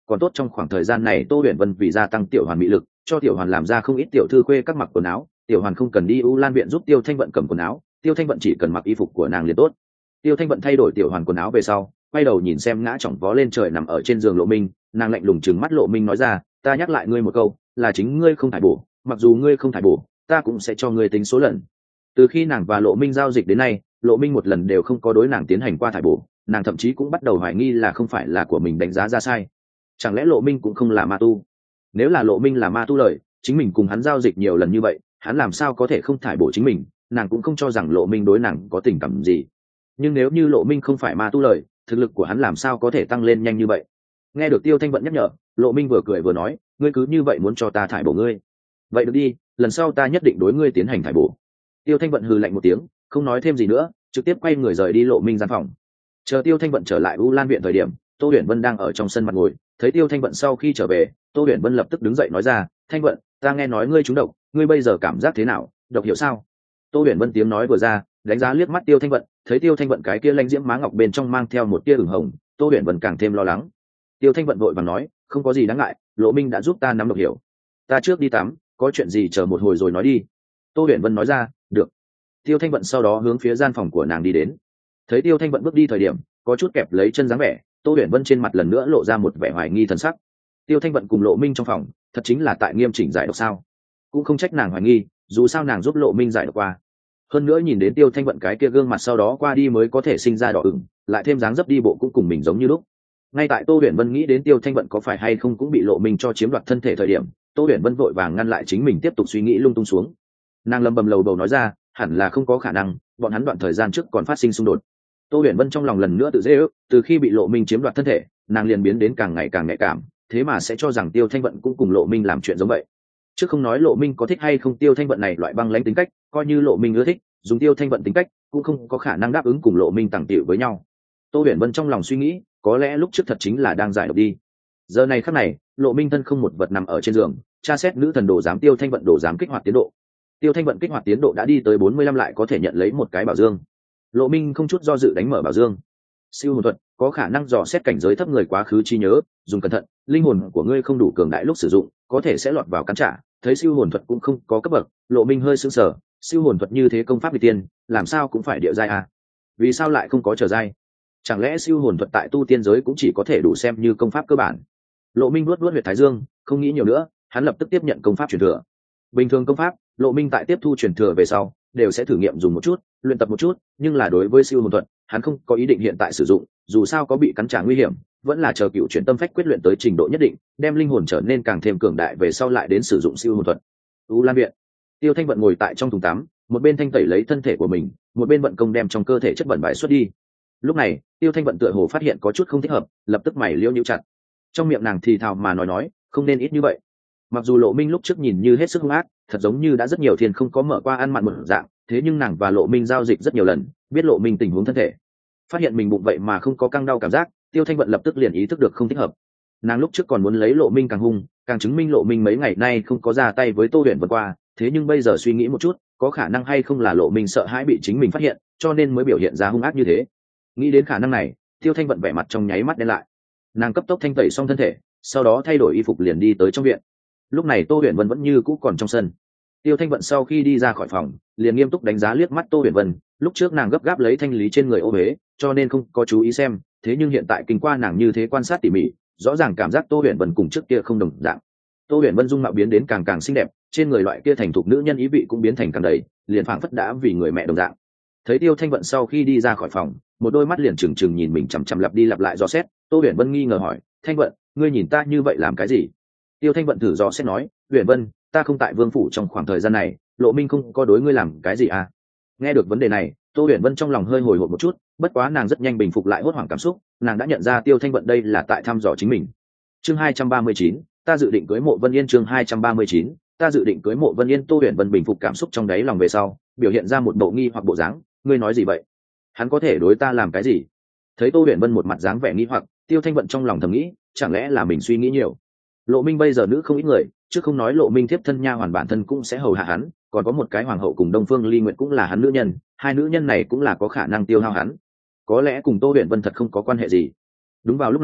còn tốt trong khoảng thời gian này tô huyền vân vì gia tăng tiểu hoàn mị lực cho tiểu hoàn làm ra không ít tiểu thư khuê các mặc quần áo, tiểu hoàn không cần đi U Lan viện giúp Tiêu Thanh Vận cầm quần áo, Tiêu Thanh Vận chỉ cần mặc y phục của nàng liền tốt. Tiêu Thanh Vận thay đổi tiểu hoàn quần áo về sau, quay đầu nhìn xem ngã chỏng vó lên trời nằm ở trên giường Lộ Minh, nàng lạnh lùng trừng mắt Lộ Minh nói ra, ta nhắc lại ngươi một câu, là chính ngươi không thải bổ, mặc dù ngươi không thải bổ, ta cũng sẽ cho ngươi tính số lần. Từ khi nàng và Lộ Minh giao dịch đến nay, Lộ Minh một lần đều không có đối nàng tiến hành qua thải bổ, nàng thậm chí cũng bắt đầu hoài nghi là không phải là của mình đánh giá ra sai. Chẳng lẽ Lộ Minh cũng không là ma tu? Nếu là Lộ Minh là ma tu lời, chính mình cùng hắn giao dịch nhiều lần như vậy, hắn làm sao có thể không thải bổ chính mình? Nàng cũng không cho rằng Lộ Minh đối nàng có tình cảm gì. Nhưng nếu như Lộ Minh không phải ma tu lời, thực lực của hắn làm sao có thể tăng lên nhanh như vậy? Nghe được Tiêu Thanh Vận nhắc nhở, Lộ Minh vừa cười vừa nói, ngươi cứ như vậy muốn cho ta thải bổ ngươi? Vậy được đi, lần sau ta nhất định đối ngươi tiến hành thải bổ. Tiêu Thanh Vận hừ lạnh một tiếng, không nói thêm gì nữa, trực tiếp quay người rời đi Lộ Minh gian phòng. Chờ Tiêu Thanh Vận trở lại U Lan viện thời điểm, Tô Huyền Vân đang ở trong sân mặt ngồi, thấy Tiêu Thanh Vận sau khi trở về, Tô Huyền Vân lập tức đứng dậy nói ra, Thanh Vận, ta nghe nói ngươi trúng độc, ngươi bây giờ cảm giác thế nào, độc hiểu sao? Tô Huyền Vân tiếng nói vừa ra, đánh giá liếc mắt Tiêu Thanh Vận, thấy Tiêu Thanh Vận cái kia lãnh diễm má ngọc bên trong mang theo một tia ửng hồng, Tô Huyền Vân càng thêm lo lắng. Tiêu Thanh Vận vội vàng nói, không có gì đáng ngại, Lộ Minh đã giúp ta nắm độc hiểu, ta trước đi tắm, có chuyện gì chờ một hồi rồi nói đi. Tô Huyền Vân nói ra, được. Tiêu Thanh Vận sau đó hướng phía gian phòng của nàng đi đến. Thấy Tiêu Thanh Vận bước đi thời điểm, có chút kẹp lấy chân dáng vẻ, Tô Huyền Vân trên mặt lần nữa lộ ra một vẻ hoài nghi thần sắc. Tiêu Thanh Vận cùng Lộ Minh trong phòng, thật chính là tại nghiêm chỉnh giải độc sao? Cũng không trách nàng hoài nghi, dù sao nàng giúp Lộ Minh giải độc qua. Hơn nữa nhìn đến Tiêu Thanh Vận cái kia gương mặt sau đó qua đi mới có thể sinh ra đỏ ửng, lại thêm dáng dấp đi bộ cũng cùng mình giống như lúc. Ngay tại Tô Huyền Vân nghĩ đến Tiêu Thanh Vận có phải hay không cũng bị Lộ Minh cho chiếm đoạt thân thể thời điểm, Tô Huyền Vân vội vàng ngăn lại chính mình tiếp tục suy nghĩ lung tung xuống. Nàng lầm bầm lầu bầu nói ra, hẳn là không có khả năng, bọn hắn đoạn thời gian trước còn phát sinh xung đột. Tô Huyền Vân trong lòng lần nữa tự dễ ước, từ khi bị Lộ Minh chiếm đoạt thân thể, nàng liền biến đến càng ngày càng nhạy cảm, thế mà sẽ cho rằng Tiêu Thanh Vận cũng cùng Lộ Minh làm chuyện giống vậy. Chứ không nói Lộ Minh có thích hay không Tiêu Thanh Vận này loại băng lãnh tính cách, coi như Lộ Minh ưa thích, dùng Tiêu Thanh Vận tính cách, cũng không có khả năng đáp ứng cùng Lộ Minh tàng tiệu với nhau. Tô Huyền Vân trong lòng suy nghĩ, có lẽ lúc trước thật chính là đang giải độc đi. Giờ này khắc này, Lộ Minh thân không một vật nằm ở trên giường, tra xét nữ thần đồ giám Tiêu Thanh Vận đồ giám kích hoạt tiến độ. Tiêu Thanh Vận kích hoạt tiến độ đã đi tới 45 lại có thể nhận lấy một cái bảo dương. Lộ Minh không chút do dự đánh mở bảo dương. Siêu hồn thuật có khả năng dò xét cảnh giới thấp người quá khứ trí nhớ, dùng cẩn thận, linh hồn của ngươi không đủ cường đại lúc sử dụng, có thể sẽ lọt vào cắn trả. Thấy siêu hồn thuật cũng không có cấp bậc, Lộ Minh hơi sững sờ, siêu hồn thuật như thế công pháp vị tiên, làm sao cũng phải địa giai à? Vì sao lại không có trở giai? Chẳng lẽ siêu hồn thuật tại tu tiên giới cũng chỉ có thể đủ xem như công pháp cơ bản? Lộ Minh luốt huyệt thái dương, không nghĩ nhiều nữa, hắn lập tức tiếp nhận công pháp truyền thừa. Bình thường công pháp, Lộ Minh tại tiếp thu truyền thừa về sau, đều sẽ thử nghiệm dùng một chút, luyện tập một chút, nhưng là đối với siêu hồn thuật, hắn không có ý định hiện tại sử dụng, dù sao có bị cắn trả nguy hiểm, vẫn là chờ cựu chuyển tâm phách quyết luyện tới trình độ nhất định, đem linh hồn trở nên càng thêm cường đại về sau lại đến sử dụng siêu hồn thuật. U Lan viện, Tiêu Thanh Vận ngồi tại trong thùng tắm, một bên thanh tẩy lấy thân thể của mình, một bên vận công đem trong cơ thể chất bẩn bài xuất đi. Lúc này, Tiêu Thanh Vận tựa hồ phát hiện có chút không thích hợp, lập tức mày liễu nhíu chặt. Trong miệng nàng thì thào mà nói, không nên ít như vậy. Mặc dù Lộ Minh lúc trước nhìn như hết sức hung ác, thật giống như đã rất nhiều thiên không có mở qua ăn mặn một dạng, thế nhưng nàng và Lộ Minh giao dịch rất nhiều lần, biết Lộ Minh tình huống thân thể. Phát hiện mình bụng vậy mà không có căng đau cảm giác, Tiêu Thanh Vận lập tức liền ý thức được không thích hợp. Nàng lúc trước còn muốn lấy Lộ Minh càng hung, càng chứng minh Lộ Minh mấy ngày nay không có ra tay với Tô Huyền Vân qua, thế nhưng bây giờ suy nghĩ một chút, có khả năng hay không là Lộ Minh sợ hãi bị chính mình phát hiện, cho nên mới biểu hiện ra hung ác như thế. Nghĩ đến khả năng này, Tiêu Thanh Vận vẻ mặt trong nháy mắt đen lại. Nàng cấp tốc thanh tẩy xong thân thể, sau đó thay đổi y phục liền đi tới trong viện. Lúc này Tô Huyền Vân vẫn như cũ còn trong sân. Tiêu Thanh Vận sau khi đi ra khỏi phòng, liền nghiêm túc đánh giá liếc mắt Tô Huyền Vân, lúc trước nàng gấp gáp lấy thanh lý trên người ô huế, cho nên không có chú ý xem, thế nhưng hiện tại kinh qua nàng như thế quan sát tỉ mỉ, rõ ràng cảm giác Tô Huyền Vân cùng trước kia không đồng dạng. Tô Huyền Vân dung mạo biến đến càng càng xinh đẹp, trên người loại kia thành thục nữ nhân ý vị cũng biến thành càng đầy, liền phảng phất đã vì người mẹ đồng dạng. Thấy Tiêu Thanh Vận sau khi đi ra khỏi phòng, một đôi mắt liền trừng trừng nhìn mình chằm chằm lặp đi lặp lại dò xét, Tô Huyền Vân nghi ngờ hỏi, Thanh Vận, ngươi nhìn ta như vậy làm cái gì? Tiêu Thanh Vận thử dò xét nói, Huyền Vân, ta không tại vương phủ trong khoảng thời gian này, Lộ Minh không có đối ngươi làm cái gì à? Nghe được vấn đề này, Tô Huyền Vân trong lòng hơi hồi hộp một chút, bất quá nàng rất nhanh bình phục lại hốt hoảng cảm xúc, nàng đã nhận ra Tiêu Thanh Vận đây là tại thăm dò chính mình. Chương 239, ta dự định cưới Mộ Vân Yên. Chương 239, ta dự định cưới Mộ Vân Yên. Tô Huyền Vân bình phục cảm xúc trong đáy lòng về sau, biểu hiện ra một bộ nghi hoặc bộ dáng, ngươi nói gì vậy? Hắn có thể đối ta làm cái gì? Thấy Tô Huyền Vân một mặt dáng vẻ nghi hoặc, Tiêu Thanh Vận trong lòng thầm nghĩ, chẳng lẽ là mình suy nghĩ nhiều? Lộ Minh bây giờ nữ không ít người, chứ không nói Lộ Minh thiếp thân nha hoàn bản thân cũng sẽ hầu hạ hắn, còn có một cái hoàng hậu cùng Đông Phương Ly Nguyệt cũng là hắn nữ nhân, hai nữ nhân này cũng là có khả năng tiêu hao hắn. Có lẽ cùng Tô Huyền Vân thật không có quan hệ gì. Đúng vào lúc này,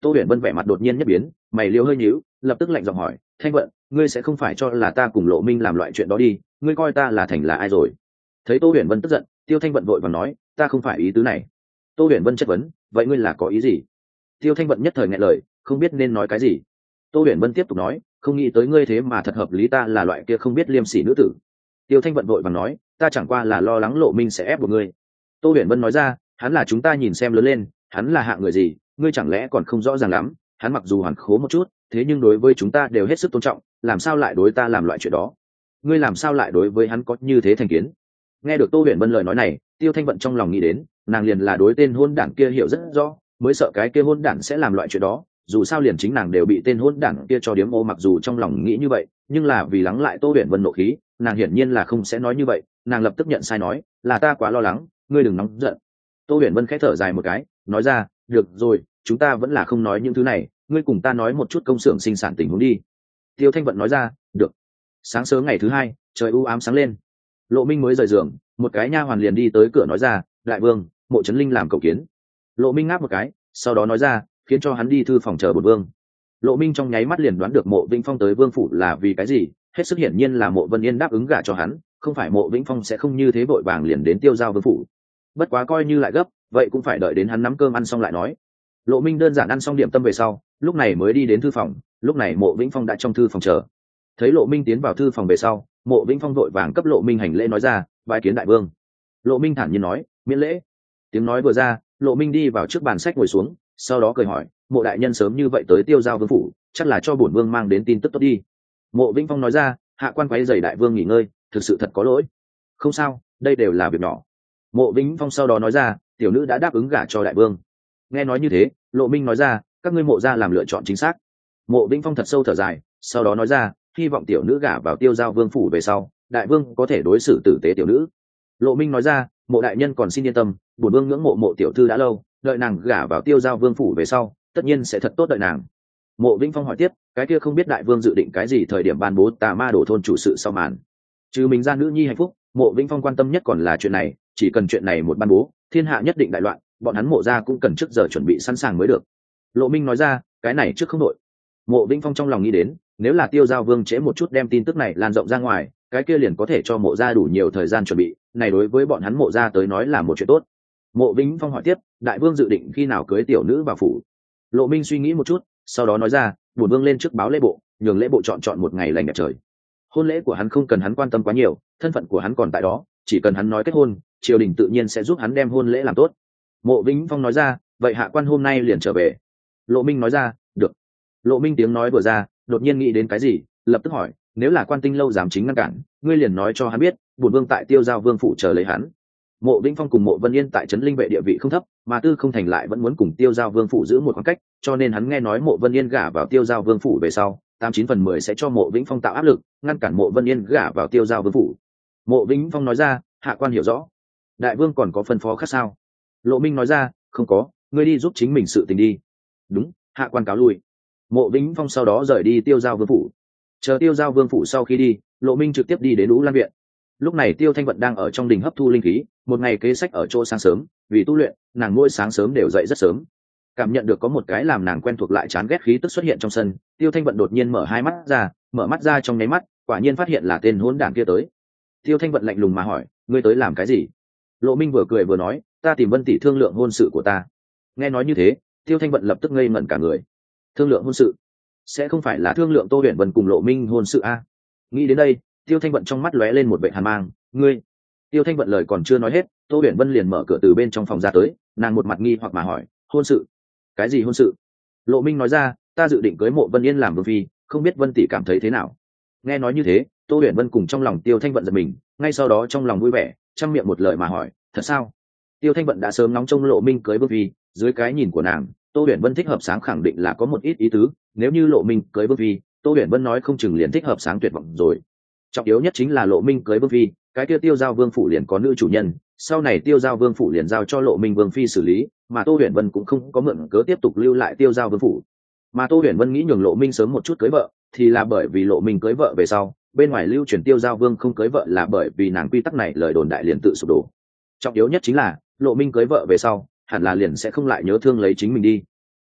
Tô Huyền Vân vẻ mặt đột nhiên nhất biến, mày liêu hơi nhíu, lập tức lạnh giọng hỏi, Thanh Vận, ngươi sẽ không phải cho là ta cùng Lộ Minh làm loại chuyện đó đi, ngươi coi ta là thành là ai rồi? Thấy Tô Huyền Vân tức giận, Tiêu Thanh Vận vội vàng nói, ta không phải ý tứ này. Tô Huyền Vân chất vấn, vậy ngươi là có ý gì? Tiêu Thanh Vận nhất thời nghẹn lời, không biết nên nói cái gì. Tô Huyền Vân tiếp tục nói, không nghĩ tới ngươi thế mà thật hợp lý, ta là loại kia không biết liêm sỉ nữ tử. Tiêu Thanh Vận vội vàng nói, ta chẳng qua là lo lắng Lộ Minh sẽ ép buộc ngươi. Tô Huyền Vân nói ra, hắn là chúng ta nhìn xem lớn lên, hắn là hạng người gì, ngươi chẳng lẽ còn không rõ ràng lắm? Hắn mặc dù hoàn khố một chút, thế nhưng đối với chúng ta đều hết sức tôn trọng, làm sao lại đối ta làm loại chuyện đó? Ngươi làm sao lại đối với hắn có như thế thành kiến? Nghe được Tô Huyền Vân lời nói này, Tiêu Thanh Vận trong lòng nghĩ đến, nàng liền là đối tên hôn đản kia hiểu rất rõ, mới sợ cái kia hôn đản sẽ làm loại chuyện đó. Dù sao liền chính nàng đều bị tên hôn đản kia cho điếm ô, mặc dù trong lòng nghĩ như vậy, nhưng là vì lắng lại Tô Huyền Vân nộ khí, nàng hiển nhiên là không sẽ nói như vậy. Nàng lập tức nhận sai nói, là ta quá lo lắng, ngươi đừng nóng giận. Tô Huyền Vân khẽ thở dài một cái, nói ra, được rồi, chúng ta vẫn là không nói những thứ này, ngươi cùng ta nói một chút công xưởng sinh sản tình huống đi. Tiêu Thanh Vận nói ra, được. Sáng sớm ngày thứ hai, trời u ám sáng lên. Lộ Minh mới rời giường, một cái nha hoàn liền đi tới cửa nói ra, đại vương, Mộ Chấn Linh làm cầu kiến. Lộ Minh ngáp một cái, sau đó nói ra, khiến cho hắn đi thư phòng chờ bổn vương. Lộ Minh trong nháy mắt liền đoán được Mộ Vĩnh Phong tới vương phủ là vì cái gì, hết sức hiển nhiên là Mộ Vân Yên đáp ứng gả cho hắn, không phải Mộ Vĩnh Phong sẽ không như thế vội vàng liền đến tiêu giao vương phủ. Bất quá coi như lại gấp, vậy cũng phải đợi đến hắn nắm cơm ăn xong lại nói. Lộ Minh đơn giản ăn xong điểm tâm về sau, lúc này mới đi đến thư phòng. Lúc này Mộ Vĩnh Phong đã trong thư phòng chờ. Thấy Lộ Minh tiến vào thư phòng về sau, Mộ Vĩnh Phong vội vàng cấp Lộ Minh hành lễ nói ra, bái kiến đại vương. Lộ Minh thản nhiên nói, miễn lễ. Tiếng nói vừa ra, Lộ Minh đi vào trước bàn sách ngồi xuống, sau đó cười hỏi, Mộ đại nhân sớm như vậy tới tiêu giao vương phủ, chắc là cho bổn vương mang đến tin tức tốt đi. Mộ Vĩnh Phong nói ra, hạ quan quấy rầy đại vương nghỉ ngơi, thực sự thật có lỗi. Không sao, đây đều là việc nhỏ. Mộ Vĩnh Phong sau đó nói ra, tiểu nữ đã đáp ứng gả cho đại vương. Nghe nói như thế, Lộ Minh nói ra, các ngươi Mộ gia làm lựa chọn chính xác. Mộ Vĩnh Phong thật sâu thở dài, sau đó nói ra, hy vọng tiểu nữ gả vào tiêu giao vương phủ về sau, đại vương có thể đối xử tử tế tiểu nữ. Lộ Minh nói ra, Mộ đại nhân còn xin yên tâm, bổn vương ngưỡng mộ Mộ tiểu thư đã lâu, đợi nàng gả vào tiêu giao vương phủ về sau, tất nhiên sẽ thật tốt đợi nàng. Mộ Vĩnh Phong hỏi tiếp, cái kia không biết đại vương dự định cái gì thời điểm ban bố tà ma đổ thôn chủ sự sau màn. Trừ mình ra nữ nhi hạnh phúc, Mộ Vĩnh Phong quan tâm nhất còn là chuyện này, chỉ cần chuyện này một ban bố, thiên hạ nhất định đại loạn, bọn hắn Mộ gia cũng cần trước giờ chuẩn bị sẵn sàng mới được. Lộ Minh nói ra, cái này trước không đội. Mộ Vĩnh Phong trong lòng nghĩ đến, nếu là tiêu giao vương trễ một chút đem tin tức này lan rộng ra ngoài, cái kia liền có thể cho Mộ gia đủ nhiều thời gian chuẩn bị, này đối với bọn hắn Mộ gia tới nói là một chuyện tốt. Mộ Vĩnh Phong hỏi tiếp, đại vương dự định khi nào cưới tiểu nữ vào phủ? Lộ Minh suy nghĩ một chút, sau đó nói ra, bổn vương lên trước báo lễ bộ, nhường lễ bộ chọn một ngày lành đẹp trời. Hôn lễ của hắn không cần hắn quan tâm quá nhiều, thân phận của hắn còn tại đó, chỉ cần hắn nói kết hôn, triều đình tự nhiên sẽ giúp hắn đem hôn lễ làm tốt. Mộ Vĩnh Phong nói ra, vậy hạ quan hôm nay liền trở về. Lộ Minh nói ra, được. Lộ Minh tiếng nói vừa ra, đột nhiên nghĩ đến cái gì, lập tức hỏi, nếu là Quan Tinh lâu dám chính ngăn cản, ngươi liền nói cho hắn biết, bổn vương tại tiêu giao vương phủ chờ lấy hắn. Mộ Vĩnh Phong cùng Mộ Vân Yên tại trấn Linh vệ địa vị không thấp, mà Tư Không Thành lại vẫn muốn cùng tiêu giao vương phủ giữ một khoảng cách, cho nên hắn nghe nói Mộ Vân Yên gả vào tiêu giao vương phủ về sau, 89/10 sẽ cho Mộ Vĩnh Phong tạo áp lực, ngăn cản Mộ Vân Yên gả vào tiêu giao vương phủ. Mộ Vĩnh Phong nói ra, hạ quan hiểu rõ. Đại vương còn có phân phó khác sao? Lộ Minh nói ra, không có, ngươi đi giúp chính mình sự tình đi. Đúng, hạ quan cáo lui. Mộ Vĩnh Phong sau đó rời đi tiêu giao vương phủ. Chờ tiêu giao vương phủ sau khi đi, Lộ Minh trực tiếp đi đến Ú Lan viện. Lúc này Tiêu Thanh Vận đang ở trong đình hấp thu linh khí, một ngày kế sách ở chỗ sáng sớm, vì tu luyện, nàng mỗi sáng sớm đều dậy rất sớm. Cảm nhận được có một cái làm nàng quen thuộc lại chán ghét khí tức xuất hiện trong sân, Tiêu Thanh Vận đột nhiên mở mắt ra trong nháy mắt, quả nhiên phát hiện là tên hỗn đản kia tới. Tiêu Thanh Vận lạnh lùng mà hỏi, ngươi tới làm cái gì? Lộ Minh vừa cười vừa nói, ta tìm Vân tỷ thương lượng hôn sự của ta. Nghe nói như thế, Tiêu Thanh Vận lập tức ngây ngẩn cả người. Thương lượng hôn sự? Sẽ không phải là thương lượng Tô Huyền Vân cùng Lộ Minh hôn sự a? Nghĩ đến đây, Tiêu Thanh Vận trong mắt lóe lên một vẻ hàn mang, ngươi. Tiêu Thanh Vận lời còn chưa nói hết, Tô Huyền Vân liền mở cửa từ bên trong phòng ra tới, nàng một mặt nghi hoặc mà hỏi, hôn sự? Cái gì hôn sự? Lộ Minh nói ra, ta dự định cưới Mộ Vân Yên làm vương phi, không biết Vân tỷ cảm thấy thế nào? Nghe nói như thế, Tô Huyền Vân cùng trong lòng Tiêu Thanh Vận giật mình, ngay sau đó trong lòng vui vẻ, trăm miệng một lời mà hỏi, thật sao? Tiêu Thanh Vận đã sớm nóng trông Lộ Minh cưới vương phi, dưới cái nhìn của nàng, Tô Huyền Vân thích hợp sáng khẳng định là có một ít ý tứ, nếu như Lộ Minh cưới vương phi, Tô Huyền Vân nói không chừng liền thích hợp sáng tuyệt vọng rồi. Trọng yếu nhất chính là Lộ Minh cưới vương phi, cái kia tiêu giao vương phủ liền có nữ chủ nhân, sau này tiêu giao vương phủ liền giao cho Lộ Minh vương phi xử lý, mà Tô Huyền Vân cũng không có mượn cớ tiếp tục lưu lại tiêu giao vương phủ. Mà Tô Huyền Vân nghĩ nhường Lộ Minh sớm một chút cưới vợ, thì là bởi vì Lộ Minh cưới vợ về sau, bên ngoài lưu truyền tiêu giao vương không cưới vợ là bởi vì nàng quy tắc này lời đồn đại liền tự sụp đổ. Trọng yếu nhất chính là Lộ Minh cưới vợ về sau, hẳn là liền sẽ không lại nhớ thương lấy chính mình đi.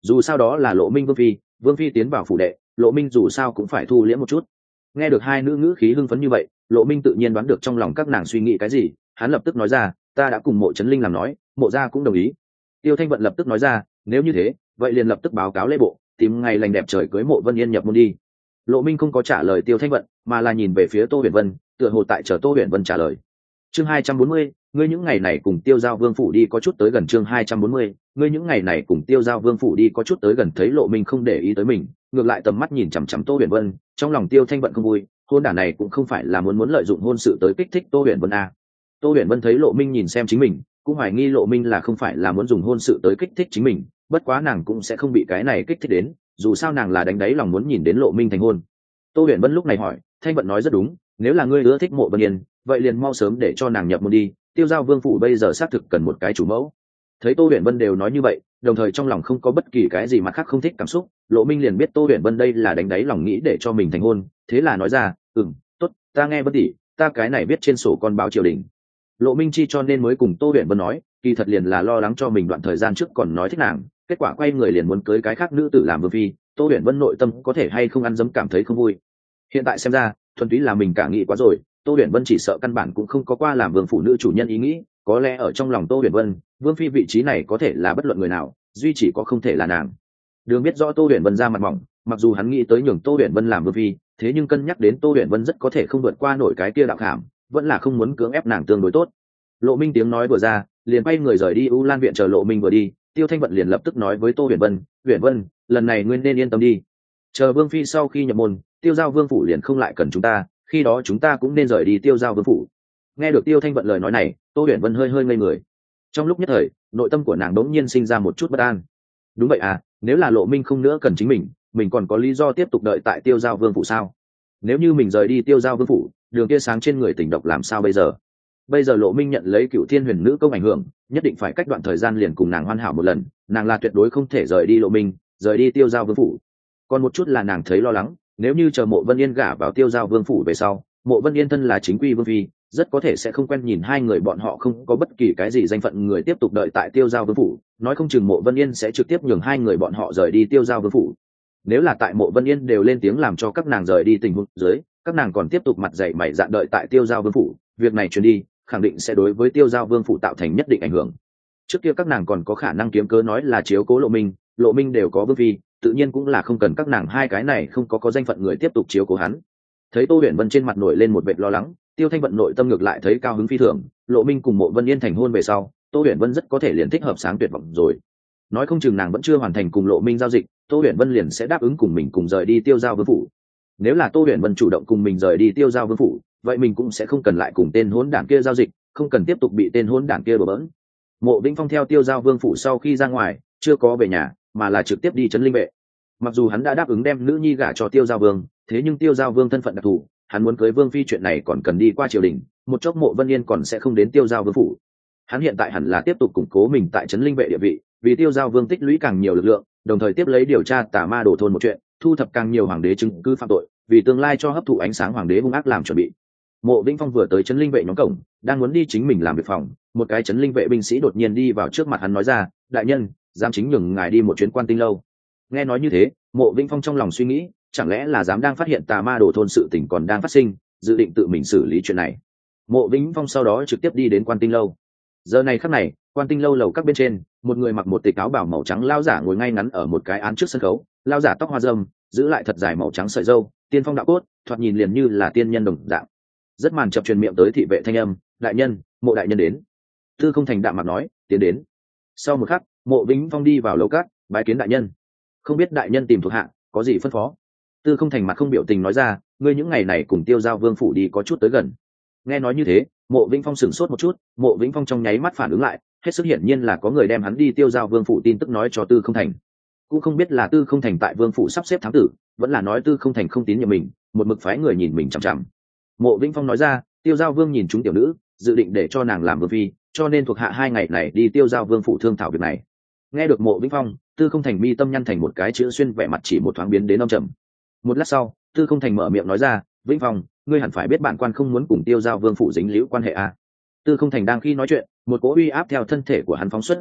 dù sao đó là Lộ Minh vương phi tiến vào phủ đệ, Lộ Minh dù sao cũng phải thu liễm một chút. Nghe được hai nữ ngữ khí hưng phấn như vậy, Lộ Minh tự nhiên đoán được trong lòng các nàng suy nghĩ cái gì, hắn lập tức nói ra, ta đã cùng Mộ Chấn Linh làm nói, Mộ gia cũng đồng ý. Tiêu Thanh Vận lập tức nói ra, nếu như thế, vậy liền lập tức báo cáo lễ bộ, tìm ngày lành đẹp trời cưới Mộ Vân Yên nhập môn đi. Lộ Minh không có trả lời Tiêu Thanh Vận, mà là nhìn về phía Tô Huyền Vân, tựa hồ tại chờ Tô Huyền Vân trả lời. Chương 240, ngươi những ngày này cùng Tiêu Giao Vương phủ đi có chút tới gần. Chương 240, ngươi những ngày này cùng Tiêu Giao Vương phủ đi có chút tới gần. Thấy Lộ Minh không để ý tới mình, ngược lại tầm mắt nhìn chằm chằm Tô Huyền Vân, trong lòng Tiêu Thanh Vận không vui, hôn đản này cũng không phải là muốn lợi dụng hôn sự tới kích thích Tô Huyền Vân a. Tô Huyền Vân thấy Lộ Minh nhìn xem chính mình, cũng hoài nghi Lộ Minh là không phải là muốn dùng hôn sự tới kích thích chính mình, bất quá nàng cũng sẽ không bị cái này kích thích đến, dù sao nàng là đánh đáy lòng muốn nhìn đến Lộ Minh thành hôn. Tô Huyền Vân lúc này hỏi, Thanh Vận nói rất đúng, nếu là ngươi ưa thích Mộ Vân Yên, vậy liền mau sớm để cho nàng nhập môn đi, Tiêu Giao Vương phủ bây giờ xác thực cần một cái chủ mẫu. Thấy Tô Huyền Vân đều nói như vậy, đồng thời trong lòng không có bất kỳ cái gì mà khác không thích cảm xúc, Lộ Minh liền biết Tô Huyền Vân đây là đánh đáy lòng nghĩ để cho mình thành hôn, thế là nói ra, tốt, ta nghe Vân tỷ, ta cái này viết trên sổ con báo triều đình. Lộ Minh chi cho nên mới cùng Tô Huyền Vân nói, kỳ thật liền là lo lắng cho mình đoạn thời gian trước còn nói thích nàng, kết quả quay người liền muốn cưới cái khác nữ tử làm vương phi, Tô Huyền Vân nội tâm có thể hay không ăn dấm cảm thấy không vui. Hiện tại xem ra, thuần túy là mình cả nghĩ quá rồi, Tô Huyền Vân chỉ sợ căn bản cũng không có qua làm vương phụ nữ chủ nhân ý nghĩ, có lẽ ở trong lòng Tô Huyền Vân, vương phi vị trí này có thể là bất luận người nào, duy chỉ có không thể là nàng. Đường biết rõ Tô Huyền Vân ra mặt mỏng, mặc dù hắn nghĩ tới nhường Tô Huyền Vân làm vương phi, thế nhưng cân nhắc đến Tô Huyền Vân rất có thể không vượt qua nổi cái kia đạo cảm, vẫn là không muốn cưỡng ép nàng tương đối tốt. Lộ Minh tiếng nói vừa ra, liền bay người rời đi U Lan viện, chờ Lộ Minh vừa đi, Tiêu Thanh Vận liền lập tức nói với Tô Huyền Vân, "Huyền Vân, lần này ngươi nên yên tâm đi. Chờ vương phi sau khi nhập môn, Tiêu Giao Vương phủ liền không lại cần chúng ta, khi đó chúng ta cũng nên rời đi Tiêu Giao Vương phủ." Nghe được Tiêu Thanh Vận lời nói này, Tô Huyền Vân hơi hơi ngây người. Trong lúc nhất thời, nội tâm của nàng đống nhiên sinh ra một chút bất an. Đúng vậy à, nếu là Lộ Minh không nữa cần chính mình còn có lý do tiếp tục đợi tại Tiêu Giao Vương phủ sao? Nếu như mình rời đi Tiêu Giao Vương phủ, đường tia sáng trên người Tỉnh Độc làm sao bây giờ? Bây giờ Lộ Minh nhận lấy Cựu Thiên Huyền Nữ công ảnh hưởng, nhất định phải cách đoạn thời gian liền cùng nàng hoàn hảo một lần, nàng là tuyệt đối không thể rời đi Lộ Minh, rời đi Tiêu Giao Vương phủ. Còn một chút là nàng thấy lo lắng, nếu như chờ Mộ Vân Yên gả vào Tiêu Giao Vương phủ về sau, Mộ Vân Yên thân là chính quy vương phi, rất có thể sẽ không quen nhìn hai người bọn họ không có bất kỳ cái gì danh phận người tiếp tục đợi tại Tiêu Giao Vương phủ, nói không chừng Mộ Vân Yên sẽ trực tiếp nhường hai người bọn họ rời đi Tiêu Giao Vương phủ. Nếu là tại Mộ Vân Yên đều lên tiếng làm cho các nàng rời đi tình huống dưới, các nàng còn tiếp tục mặt dày mày dạn đợi tại Tiêu Giao Vương phủ, việc này truyền đi, khẳng định sẽ đối với Tiêu Giao Vương phủ tạo thành nhất định ảnh hưởng. Trước kia các nàng còn có khả năng kiếm cớ nói là chiếu cố Lộ Minh đều có vương phi, tự nhiên cũng là không cần các nàng hai cái này không có danh phận người tiếp tục chiếu cố hắn. Thấy Tô Huyền Vân trên mặt nổi lên một vệt lo lắng, Tiêu Thanh Vận nội tâm ngược lại thấy cao hứng phi thường, Lộ Minh cùng Mộ Vân Yên thành hôn về sau, Tô Huyền Vân rất có thể liền thích hợp sáng tuyệt vọng rồi. Nói không chừng nàng vẫn chưa hoàn thành cùng Lộ Minh giao dịch, Tô Huyền Vân liền sẽ đáp ứng cùng mình cùng rời đi Tiêu Giao Vương phủ. Nếu là Tô Huyền Vân chủ động cùng mình rời đi Tiêu Giao Vương phủ, vậy mình cũng sẽ không cần lại cùng tên hỗn đản kia giao dịch, không cần tiếp tục bị tên hỗn đản kia đùa bỡn. Mộ Vĩnh Phong theo Tiêu Giao Vương phủ sau khi ra ngoài, chưa có về nhà, mà là trực tiếp đi trấn linh vệ. Mặc dù hắn đã đáp ứng đem nữ nhi gả cho Tiêu Giao Vương, thế nhưng Tiêu Giao Vương thân phận đặc thù, hắn muốn cưới Vương phi chuyện này còn cần đi qua triều đình, một chốc Mộ Vân Yên còn sẽ không đến Tiêu Giao Vương phủ. Hắn hiện tại hẳn là tiếp tục củng cố mình tại trấn linh vệ địa vị, vì Tiêu Giao Vương tích lũy càng nhiều lực lượng, đồng thời tiếp lấy điều tra tà ma đổ thôn một chuyện, thu thập càng nhiều hoàng đế chứng cứ phạm tội, vì tương lai cho hấp thụ ánh sáng hoàng đế hung ác làm chuẩn bị. Mộ Vĩnh Phong vừa tới trấn linh vệ nhóm cổng, đang muốn đi chính mình làm việc phòng, một cái trấn linh vệ binh sĩ đột nhiên đi vào trước mặt hắn nói ra, đại nhân, dám chính nhường ngài đi một chuyến Quan Tinh lâu. Nghe nói như thế, Mộ Vĩnh Phong trong lòng suy nghĩ, chẳng lẽ là dám đang phát hiện tà ma đổ thôn sự tình còn đang phát sinh, dự định tự mình xử lý chuyện này. Mộ Vĩnh Phong sau đó trực tiếp đi đến Quan Tinh lâu. Giờ này khắc này, Quan Tinh lâu lầu các bên trên, một người mặc một tịch áo bào màu trắng lao giả ngồi ngay ngắn ở một cái án trước sân khấu, lao giả tóc hoa râm, giữ lại thật dài màu trắng sợi râu, tiên phong đạo cốt, thoạt nhìn liền như là tiên nhân đồng dạng. Rất màn chập truyền miệng tới thị vệ thanh âm, đại nhân, Mộ đại nhân đến. Tư Không Thành đạm mặt nói, tiến đến. Sau một khắc, Mộ Vĩnh Phong đi vào lầu các, bái kiến đại nhân. Không biết đại nhân tìm thuộc hạ có gì phân phó? Tư Không Thành mặt không biểu tình nói ra, ngươi những ngày này cùng Tiêu Giao Vương phủ đi có chút tới gần. Nghe nói như thế, Mộ Vĩnh Phong sửng sốt một chút, Mộ Vĩnh Phong trong nháy mắt phản ứng lại, hết sức hiển nhiên là có người đem hắn đi Tiêu Giao Vương phủ tin tức nói cho Tư Không Thành. Cũng không biết là Tư Không Thành tại Vương phủ sắp xếp thám tử, vẫn là nói Tư Không Thành không tín nhiệm mình, một mực phái người nhìn mình chằm chằm. Mộ Vĩnh Phong nói ra, Tiêu Giao Vương nhìn chúng tiểu nữ, dự định để cho nàng làm vương phi, cho nên thuộc hạ 2 ngày này đi Tiêu Giao Vương phủ thương thảo việc này. Nghe được Mộ Vĩnh Phong, Tư Không Thành mi tâm nhăn thành một cái chữ xuyên, vẻ mặt chỉ một thoáng biến đến âm trầm. Một lát sau, Tư Không Thành mở miệng nói ra, Vĩnh Phong, ngươi hẳn phải biết bản quan không muốn cùng Tiêu Giao Vương phủ dính líu quan hệ a. Tư Không Thành đang khi nói chuyện, một cỗ uy áp theo thân thể của hắn phóng xuất ra,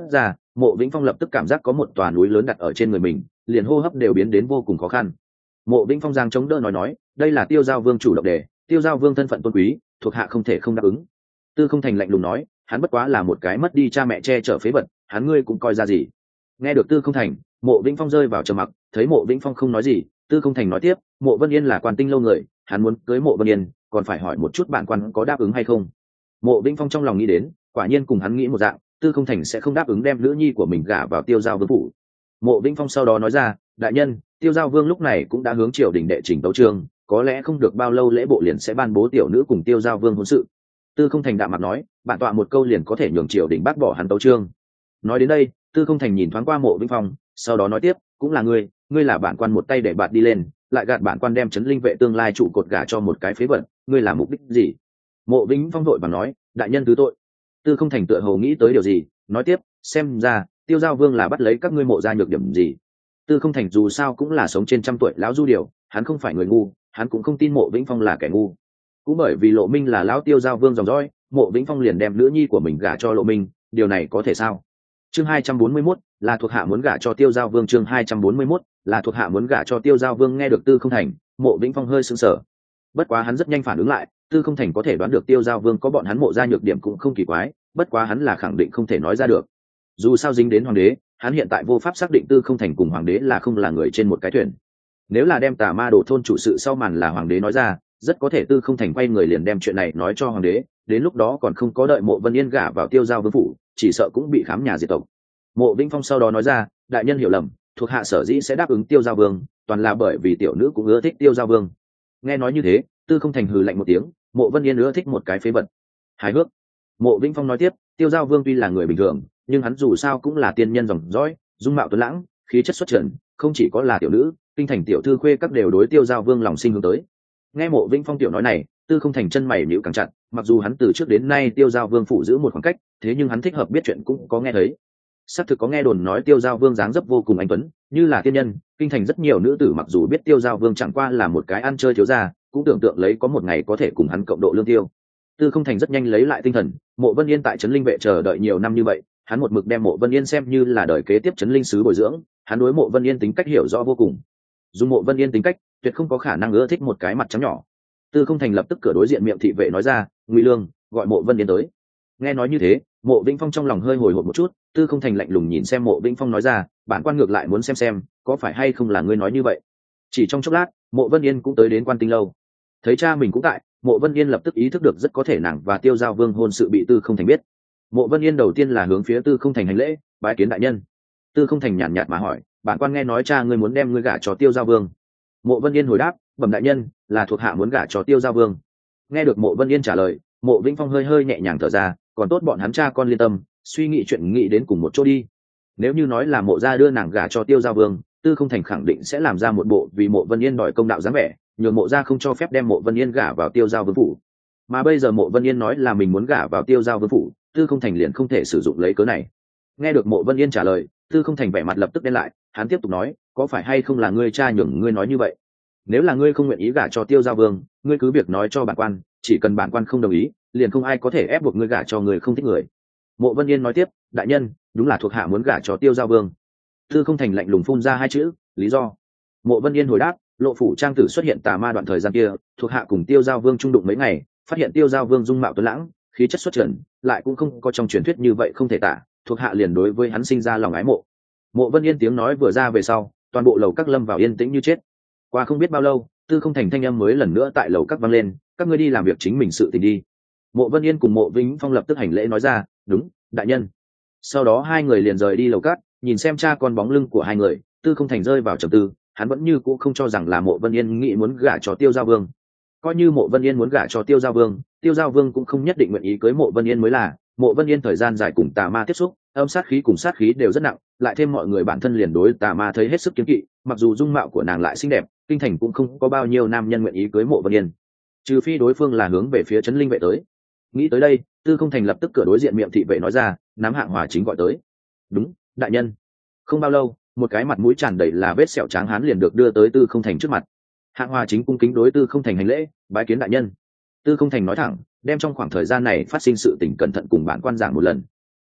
Mộ Vĩnh Phong lập tức cảm giác có một tòa núi lớn đặt ở trên người mình, liền hô hấp đều biến đến vô cùng khó khăn. Mộ Vĩnh Phong giang chống đỡ nói đây là Tiêu Giao Vương chủ động đề, Tiêu Giao Vương thân phận tôn quý, thuộc hạ không thể không đáp ứng. Tư Không Thành lạnh lùng nói, hắn bất quá là một cái mất đi cha mẹ che chở phế vật, hắn ngươi cũng coi ra gì? Nghe được Tư Không Thành, Mộ Vĩnh Phong rơi vào trầm mặc, thấy Mộ Vĩnh Phong không nói gì, Tư Không Thành nói tiếp, Mộ Vân Yên là quan tinh lâu người, hắn muốn cưới Mộ Vân Yên, còn phải hỏi một chút bản quan có đáp ứng hay không. Mộ Vĩnh Phong trong lòng nghĩ đến, quả nhiên cùng hắn nghĩ một dạng, Tư Không Thành sẽ không đáp ứng đem nữ nhi của mình gả vào Tiêu Giao Vương phủ. Mộ Vĩnh Phong sau đó nói ra, đại nhân, Tiêu Giao Vương lúc này cũng đã hướng triều đình đệ trình tấu chương, có lẽ không được bao lâu lễ bộ liền sẽ ban bố tiểu nữ cùng Tiêu Giao Vương hôn sự. Tư Không Thành đạm mặt nói, bản tọa một câu liền có thể nhường triều đình bác bỏ hắn tấu chương. Nói đến đây, Tư Không Thành nhìn thoáng qua Mộ Vĩnh Phong, sau đó nói tiếp, cũng là ngươi là bản quan một tay để bạt đi lên, lại gạt bản quan đem trấn linh vệ tương lai trụ cột gả cho một cái phế vật, ngươi làm mục đích gì? Mộ Vĩnh Phong vội vàng nói, đại nhân thứ tội. Tư Không Thành tựa hồ nghĩ tới điều gì, nói tiếp, xem ra Tiêu Giao Vương là bắt lấy các ngươi Mộ ra nhược điểm gì. Tư Không Thành dù sao cũng là sống trên trăm tuổi lão du điều, hắn không phải người ngu, hắn cũng không tin Mộ Vĩnh Phong là kẻ ngu. Cũng bởi vì Lộ Minh là lão Tiêu Giao Vương dòng dõi, Mộ Vĩnh Phong liền đem nữ nhi của mình gả cho Lộ Minh, điều này có thể sao? Chương 241, là thuộc hạ muốn gả cho Tiêu Giao Vương. Chương 241, là thuộc hạ muốn gả cho Tiêu Giao Vương. Nghe được Tư Không Thành, Mộ Vĩnh Phong hơi sững sờ. Bất quá hắn rất nhanh phản ứng lại, Tư Không Thành có thể đoán được Tiêu Giao Vương có bọn hắn Mộ ra nhược điểm cũng không kỳ quái, bất quá hắn là khẳng định không thể nói ra được. Dù sao dính đến hoàng đế, hắn hiện tại vô pháp xác định Tư Không Thành cùng hoàng đế là không là người trên một cái thuyền. Nếu là đem Tà Ma Đồ thôn chủ sự sau màn là hoàng đế nói ra, rất có thể Tư Không Thành quay người liền đem chuyện này nói cho hoàng đế, đến lúc đó còn không có đợi Mộ Vân Yên gả vào Tiêu Giao Vương phủ, chỉ sợ cũng bị khám nhà diệt tộc. Mộ Vĩnh Phong sau đó nói ra, đại nhân hiểu lầm, thuộc hạ sở dĩ sẽ đáp ứng Tiêu Giao Vương, toàn là bởi vì tiểu nữ cũng ưa thích Tiêu Giao Vương. Nghe nói như thế, Tư Không Thành hừ lạnh một tiếng, Mộ Vân Yên ưa thích một cái phế vật. Hài hước. Mộ Vĩnh Phong nói tiếp, Tiêu Giao Vương tuy là người bình thường, nhưng hắn dù sao cũng là tiên nhân dòng dõi, dung mạo tuấn lãng, khí chất xuất trần, không chỉ có là tiểu nữ, kinh thành tiểu thư khuê các đều đối Tiêu Giao Vương lòng sinh hướng tới. Nghe Mộ Vĩnh Phong tiểu nói này, Tư Không Thành chân mày nhíu càng chặt, mặc dù hắn từ trước đến nay Tiêu Giao Vương phủ giữ một khoảng cách, thế nhưng hắn thích hợp biết chuyện cũng có nghe thấy. Xác thực có nghe đồn nói Tiêu Giao Vương dáng dấp vô cùng anh tuấn, như là tiên nhân, kinh thành rất nhiều nữ tử mặc dù biết Tiêu Giao Vương chẳng qua là một cái ăn chơi thiếu gia, cũng tưởng tượng lấy có một ngày có thể cùng hắn cộng độ lương tiêu. Tư Không Thành rất nhanh lấy lại tinh thần, Mộ Vân Yên tại trấn linh vệ chờ đợi nhiều năm như vậy, hắn một mực đem Mộ Vân Yên xem như là đời kế tiếp trấn linh sứ bồi dưỡng, hắn đối Mộ Vân Yên tính cách hiểu rõ vô cùng. Dùng Mộ Vân Yên tính cách, tuyệt không có khả năng ưa thích một cái mặt trắng nhỏ. Tư Không Thành lập tức cửa đối diện miệng thị vệ nói ra, Ngụy Lương, gọi Mộ Vân Yên tới. Nghe nói như thế, Mộ Vĩnh Phong trong lòng hơi hồi hộp một chút, Tư Không Thành lạnh lùng nhìn xem Mộ Vĩnh Phong nói ra, bản quan ngược lại muốn xem có phải hay không là ngươi nói như vậy. Chỉ trong chốc lát, Mộ Vân Yên cũng tới đến Quan Tinh lâu. Thấy cha mình cũng tại, Mộ Vân Yên lập tức ý thức được rất có thể nàng và Tiêu Giao Vương hôn sự bị Tư Không Thành biết. Mộ Vân Yên đầu tiên là hướng phía Tư Không Thành hành lễ, bái kiến đại nhân. Tư Không Thành nhàn nhạt mà hỏi, bản quan nghe nói cha ngươi muốn đem ngươi gả cho Tiêu Giao Vương. Mộ Vân Yên hồi đáp, bẩm đại nhân, là thuộc hạ muốn gả cho Tiêu Giao Vương. Nghe được Mộ Vân Yên trả lời, Mộ Vĩnh Phong hơi nhẹ nhàng thở ra, còn tốt bọn hắn cha con liên tâm, suy nghĩ chuyện nghĩ đến cùng một chỗ đi. Nếu như nói là Mộ gia đưa nàng gả cho Tiêu Giao Vương, Tư Không Thành khẳng định sẽ làm ra một bộ vì Mộ Vân Yên đòi công đạo dáng vẻ, nhường Mộ gia không cho phép đem Mộ Vân Yên gả vào Tiêu Giao Vương phủ. Mà bây giờ Mộ Vân Yên nói là mình muốn gả vào Tiêu Giao Vương phủ, Tư Không Thành liền không thể sử dụng lấy cớ này. Nghe được Mộ Vân Yên trả lời, Tư Không Thành vẻ mặt lập tức đen lại, hắn tiếp tục nói, có phải hay không là ngươi cha nhường ngươi nói như vậy? Nếu là ngươi không nguyện ý gả cho Tiêu Giao Vương, ngươi cứ việc nói cho bản quan, chỉ cần bản quan không đồng ý, liền không ai có thể ép buộc ngươi gả cho người không thích người. Mộ Vân Yên nói tiếp, đại nhân, đúng là thuộc hạ muốn gả cho Tiêu Giao Vương. Tư Không Thành lạnh lùng phun ra hai chữ, lý do. Mộ Vân Yên hồi đáp, Lộ phủ trang tử xuất hiện tà ma đoạn thời gian kia, thuộc hạ cùng Tiêu Giao Vương chung đụng mấy ngày, phát hiện Tiêu Giao Vương dung mạo tuấn lãng, khí chất xuất trần, lại cũng không có trong truyền thuyết như vậy không thể tả, thuộc hạ liền đối với hắn sinh ra lòng ái mộ. Mộ Vân Yên tiếng nói vừa ra về sau, toàn bộ lầu các lâm vào yên tĩnh như chết. Qua không biết bao lâu, Tư Không Thành thanh âm mới lần nữa tại lầu các vang lên, các ngươi đi làm việc chính mình sự tình đi. Mộ Vân Yên cùng Mộ Vĩnh Phong lập tức hành lễ nói ra, đúng, đại nhân. Sau đó hai người liền rời đi lầu các, nhìn xem cha con bóng lưng của hai người, Tư Không Thành rơi vào trầm tư, hắn vẫn như cũ không cho rằng là Mộ Vân Yên nghĩ muốn gả cho Tiêu Giao Vương. Coi như Mộ Vân Yên muốn gả cho Tiêu Giao Vương, Tiêu Giao Vương cũng không nhất định nguyện ý cưới Mộ Vân Yên mới là. Mộ Vân Yên thời gian dài cùng tà ma tiếp xúc, âm sát khí cùng sát khí đều rất nặng, lại thêm mọi người bản thân liền đối tà ma thấy hết sức kiêng kỵ, mặc dù dung mạo của nàng lại xinh đẹp, kinh thành cũng không có bao nhiêu nam nhân nguyện ý cưới Mộ Vân Yên, trừ phi đối phương là hướng về phía trấn linh vệ tới. Nghĩ tới đây, Tư Không Thành lập tức cửa đối diện miệng thị vệ nói ra, nắm Hạng Hòa Chính gọi tới. Đúng, đại nhân. Không bao lâu, một cái mặt mũi tràn đầy là vết sẹo trắng hán liền được đưa tới Tư Không Thành trước mặt. Hạng Hòa Chính cung kính đối Tư Không Thành hành lễ, bái kiến đại nhân. Tư Không Thành nói thẳng, đem trong khoảng thời gian này phát sinh sự tình cẩn thận cùng bản quan giảng một lần.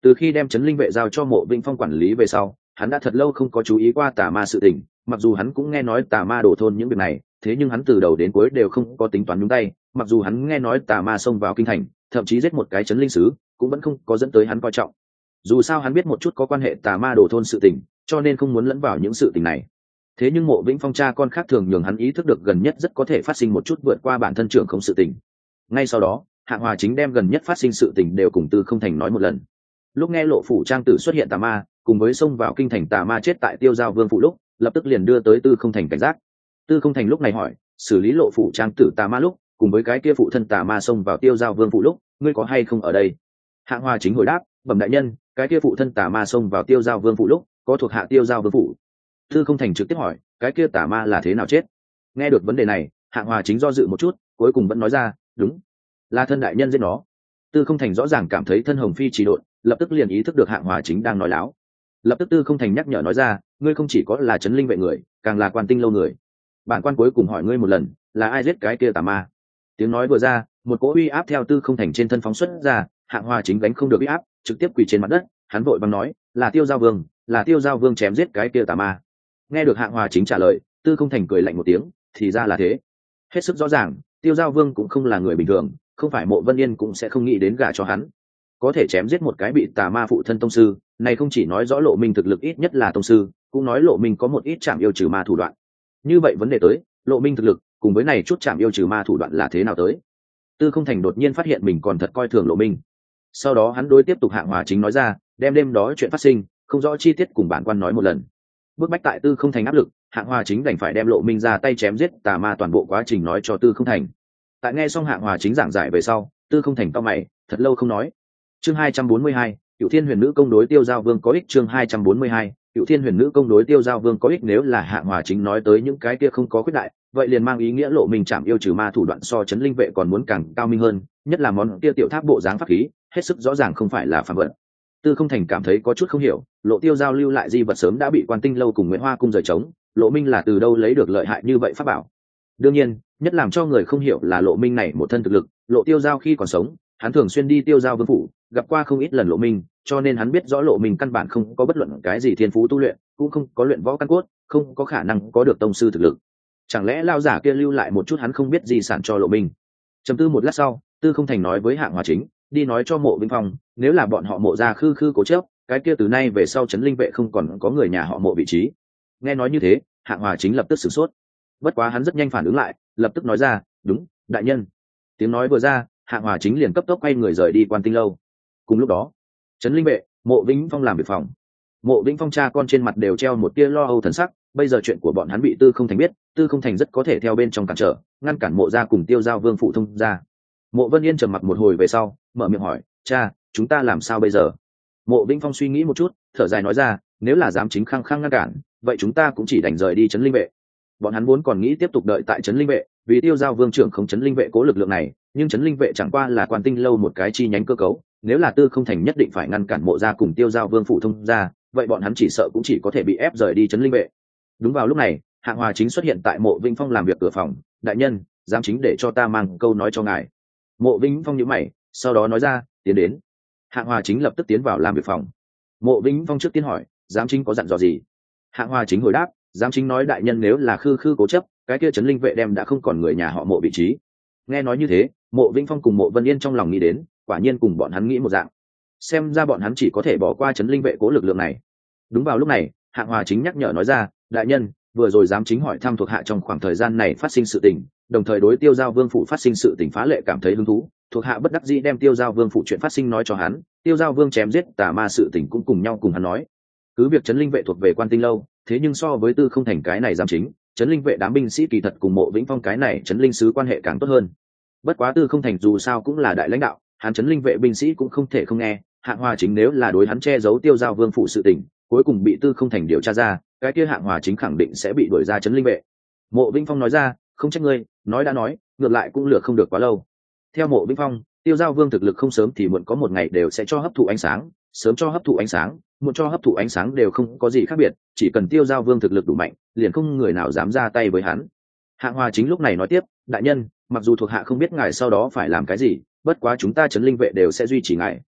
Từ khi đem trấn linh vệ giao cho Mộ Vĩnh Phong quản lý về sau, hắn đã thật lâu không có chú ý qua tà ma sự tình, mặc dù hắn cũng nghe nói tà ma đổ thôn những việc này, thế nhưng hắn từ đầu đến cuối đều không có tính toán nhúng tay. Mặc dù hắn nghe nói tà ma xông vào kinh thành, thậm chí giết một cái trấn linh sứ, cũng vẫn không có dẫn tới hắn coi trọng. Dù sao hắn biết một chút có quan hệ tà ma đổ thôn sự tình, cho nên không muốn lẫn vào những sự tình này. Thế nhưng Mộ Vĩnh Phong cha con khác thường nhường hắn ý thức được gần nhất rất có thể phát sinh một chút vượt qua bản thân trưởng không sự tình. Ngay sau đó, Hạng Hòa Chính đem gần nhất phát sinh sự tình đều cùng Tư Không Thành nói một lần. Lúc nghe Lộ phủ trang tử xuất hiện tà ma, cùng với xông vào kinh thành tà ma chết tại Tiêu Giao Vương phủ lúc, lập tức liền đưa tới Tư Không Thành cảnh giác. Tư Không Thành lúc này hỏi, xử lý Lộ phủ trang tử tà ma lúc, cùng với cái kia phụ thân tà ma xông vào Tiêu Giao Vương phủ lúc, ngươi có hay không ở đây? Hạng Hòa Chính hồi đáp, bẩm đại nhân, cái kia phụ thân tà ma xông vào Tiêu Giao Vương phủ lúc, có thuộc hạ Tiêu Giao Vương phủ. Tư Không Thành trực tiếp hỏi, cái kia tà ma là thế nào chết? Nghe được vấn đề này, Hạng Hòa Chính do dự một chút, cuối cùng vẫn nói ra, đúng, là thân đại nhân giết nó. Tư Không Thành rõ ràng cảm thấy thân hồng phi trì độn, lập tức liền ý thức được Hạng Hòa Chính đang nói láo. Lập tức Tư Không Thành nhắc nhở nói ra, ngươi không chỉ có là trấn linh vệ người, càng là quan tinh lâu người. Bản quan cuối cùng hỏi ngươi một lần, là ai giết cái kia tà ma? Tiếng nói vừa ra, một cỗ uy áp theo Tư Không Thành trên thân phóng xuất ra, Hạng Hòa Chính gánh không được uy áp, trực tiếp quỳ trên mặt đất, hắn vội vàng nói, là Tiêu Giao Vương, là Tiêu Giao Vương chém giết cái kia tà ma. Nghe được Hạng Hòa Chính trả lời, Tư Không Thành cười lạnh một tiếng, thì ra là thế. Hết sức rõ ràng, Tiêu Giao Vương cũng không là người bình thường, không phải Mộ Vân Yên cũng sẽ không nghĩ đến gả cho hắn. Có thể chém giết một cái bị tà ma phụ thân tông sư, này không chỉ nói rõ Lộ Minh thực lực ít nhất là tông sư, cũng nói Lộ Minh có một ít chạm yêu trừ ma thủ đoạn. Như vậy vấn đề tới, Lộ Minh thực lực cùng với này chút chạm yêu trừ ma thủ đoạn là thế nào tới? Tư Không Thành đột nhiên phát hiện mình còn thật coi thường Lộ Minh. Sau đó hắn đối tiếp tục Hạng Hòa Chính nói ra, đem đêm đó chuyện phát sinh, không rõ chi tiết cùng bản quan nói một lần. Bước bách tại Tư Không Thành áp lực, Hạng Hòa Chính đành phải đem Lộ Minh ra tay chém giết tà ma toàn bộ quá trình nói cho Tư Không Thành. Tại nghe xong Hạng Hòa Chính giảng giải về sau, Tư Không Thành cau mày, thật lâu không nói. Chương 242, Cửu Thiên Huyền Nữ công đối Tiêu Giao Vương có ích. Chương 242, Cửu Thiên Huyền Nữ công đối Tiêu Giao Vương có ích. Nếu là Hạng Hòa Chính nói tới những cái kia không có khuyết đại, vậy liền mang ý nghĩa Lộ Minh chạm yêu trừ ma thủ đoạn so chấn linh vệ còn muốn càng cao minh hơn, nhất là món kia tiểu tháp bộ dáng pháp khí, hết sức rõ ràng không phải là phàm vật. Tư Không Thành cảm thấy có chút không hiểu, Lộ Tiêu Giao lưu lại di vật sớm đã bị Quan Tinh lâu cùng Nguyễn Hoa cung rời trống, Lộ Minh là từ đâu lấy được lợi hại như vậy pháp bảo? Đương nhiên, nhất làm cho người không hiểu là Lộ Minh này một thân thực lực, Lộ Tiêu Giao khi còn sống, hắn thường xuyên đi Tiêu Giao Vương phủ, gặp qua không ít lần Lộ Minh, cho nên hắn biết rõ Lộ Minh căn bản không có bất luận cái gì thiên phú tu luyện, cũng không có luyện võ căn cốt, không có khả năng có được tông sư thực lực. Chẳng lẽ lão giả kia lưu lại một chút hắn không biết gì sản cho Lộ Minh? Trầm tư một lát sau, Tư Không Thành nói với Hạng Hòa Chính, đi nói cho Mộ Vĩnh Phong, nếu là bọn họ Mộ gia khư khư cố chấp, cái kia từ nay về sau trấn linh vệ không còn có người nhà họ Mộ vị trí. Nghe nói như thế, Hạng Hòa Chính lập tức sửng sốt. Bất quá hắn rất nhanh phản ứng lại, lập tức nói ra, đúng, đại nhân. Tiếng nói vừa ra, Hạng Hòa Chính liền cấp tốc quay người rời đi Quan Tinh lâu. Cùng lúc đó, trấn linh vệ, Mộ Vĩnh Phong làm việc phòng. Mộ Vĩnh Phong cha con trên mặt đều treo một tia lo âu thần sắc, bây giờ chuyện của bọn hắn bị Tư Không Thành biết, Tư Không Thành rất có thể theo bên trong cản trở, ngăn cản Mộ gia cùng Tiêu Giao Vương phụ thông gia. Mộ Vân Yên trầm mặc một hồi về sau, mở miệng hỏi, cha, chúng ta làm sao bây giờ? Mộ Vĩnh Phong suy nghĩ một chút, thở dài nói ra, nếu là dám chính khăng khăng ngăn cản, vậy chúng ta cũng chỉ đành rời đi trấn linh vệ. Bọn hắn vốn còn nghĩ tiếp tục đợi tại trấn linh vệ, vì Tiêu Giao Vương trưởng không trấn linh vệ cố lực lượng này, nhưng trấn linh vệ chẳng qua là Quan Tinh lâu một cái chi nhánh cơ cấu, nếu là Tư Không Thành nhất định phải ngăn cản Mộ gia cùng Tiêu Giao Vương phụ thông gia, vậy bọn hắn chỉ sợ cũng chỉ có thể bị ép rời đi trấn linh vệ. Đúng vào lúc này, Hạng Hòa Chính xuất hiện tại Mộ Vĩnh Phong làm việc cửa phòng, đại nhân, dám chính để cho ta mang câu nói cho ngài. Mộ Vĩnh Phong nhíu mày, sau đó nói ra, tiến đến. Hạng Hòa Chính lập tức tiến vào làm việc phòng. Mộ Vĩnh Phong trước tiên hỏi, giám chính có dặn dò gì? Hạng Hòa Chính hồi đáp, giám chính nói đại nhân nếu là khư khư cố chấp, cái kia trấn linh vệ đem đã không còn người nhà họ Mộ vị trí. Nghe nói như thế, Mộ Vĩnh Phong cùng Mộ Vân Yên trong lòng nghĩ đến, quả nhiên cùng bọn hắn nghĩ một dạng. Xem ra bọn hắn chỉ có thể bỏ qua trấn linh vệ cố lực lượng này. Đúng vào lúc này, Hạng Hòa Chính nhắc nhở nói ra, đại nhân, vừa rồi giám chính hỏi thăm thuộc hạ trong khoảng thời gian này phát sinh sự tình, đồng thời đối Tiêu Giao Vương phủ phát sinh sự tình phá lệ cảm thấy hứng thú, thuộc hạ bất đắc dĩ đem Tiêu Giao Vương phủ chuyện phát sinh nói cho hắn, Tiêu Giao Vương chém giết tà ma sự tình cũng cùng nhau cùng hắn nói. Cứ việc trấn linh vệ thuộc về Quan Tinh lâu, thế nhưng so với Tư Không Thành cái này giám chính, trấn linh vệ đám binh sĩ kỳ thật cùng Mộ Vĩnh Phong cái này trấn linh sứ quan hệ càng tốt hơn. Bất quá Tư Không Thành dù sao cũng là đại lãnh đạo, hắn trấn linh vệ binh sĩ cũng không thể không nghe. Hạng Hòa Chính nếu là đối hắn che giấu Tiêu Giao Vương phủ sự tình, cuối cùng bị Tư Không Thành điều tra ra, cái kia Hạng Hòa Chính khẳng định sẽ bị đuổi ra trấn linh vệ. Mộ Vĩnh Phong nói ra, không trách ngươi, nói đã nói, ngược lại cũng lừa không được quá lâu. Theo Mộ Vĩnh Phong, Tiêu Giao Vương thực lực không sớm thì muộn có một ngày đều sẽ cho hấp thụ ánh sáng, sớm cho hấp thụ ánh sáng, muộn cho hấp thụ ánh sáng đều không có gì khác biệt, chỉ cần Tiêu Giao Vương thực lực đủ mạnh, liền không người nào dám ra tay với hắn. Hạng Hòa Chính lúc này nói tiếp, đại nhân, mặc dù thuộc hạ không biết ngài sau đó phải làm cái gì, bất quá chúng ta trấn linh vệ đều sẽ duy trì ngài.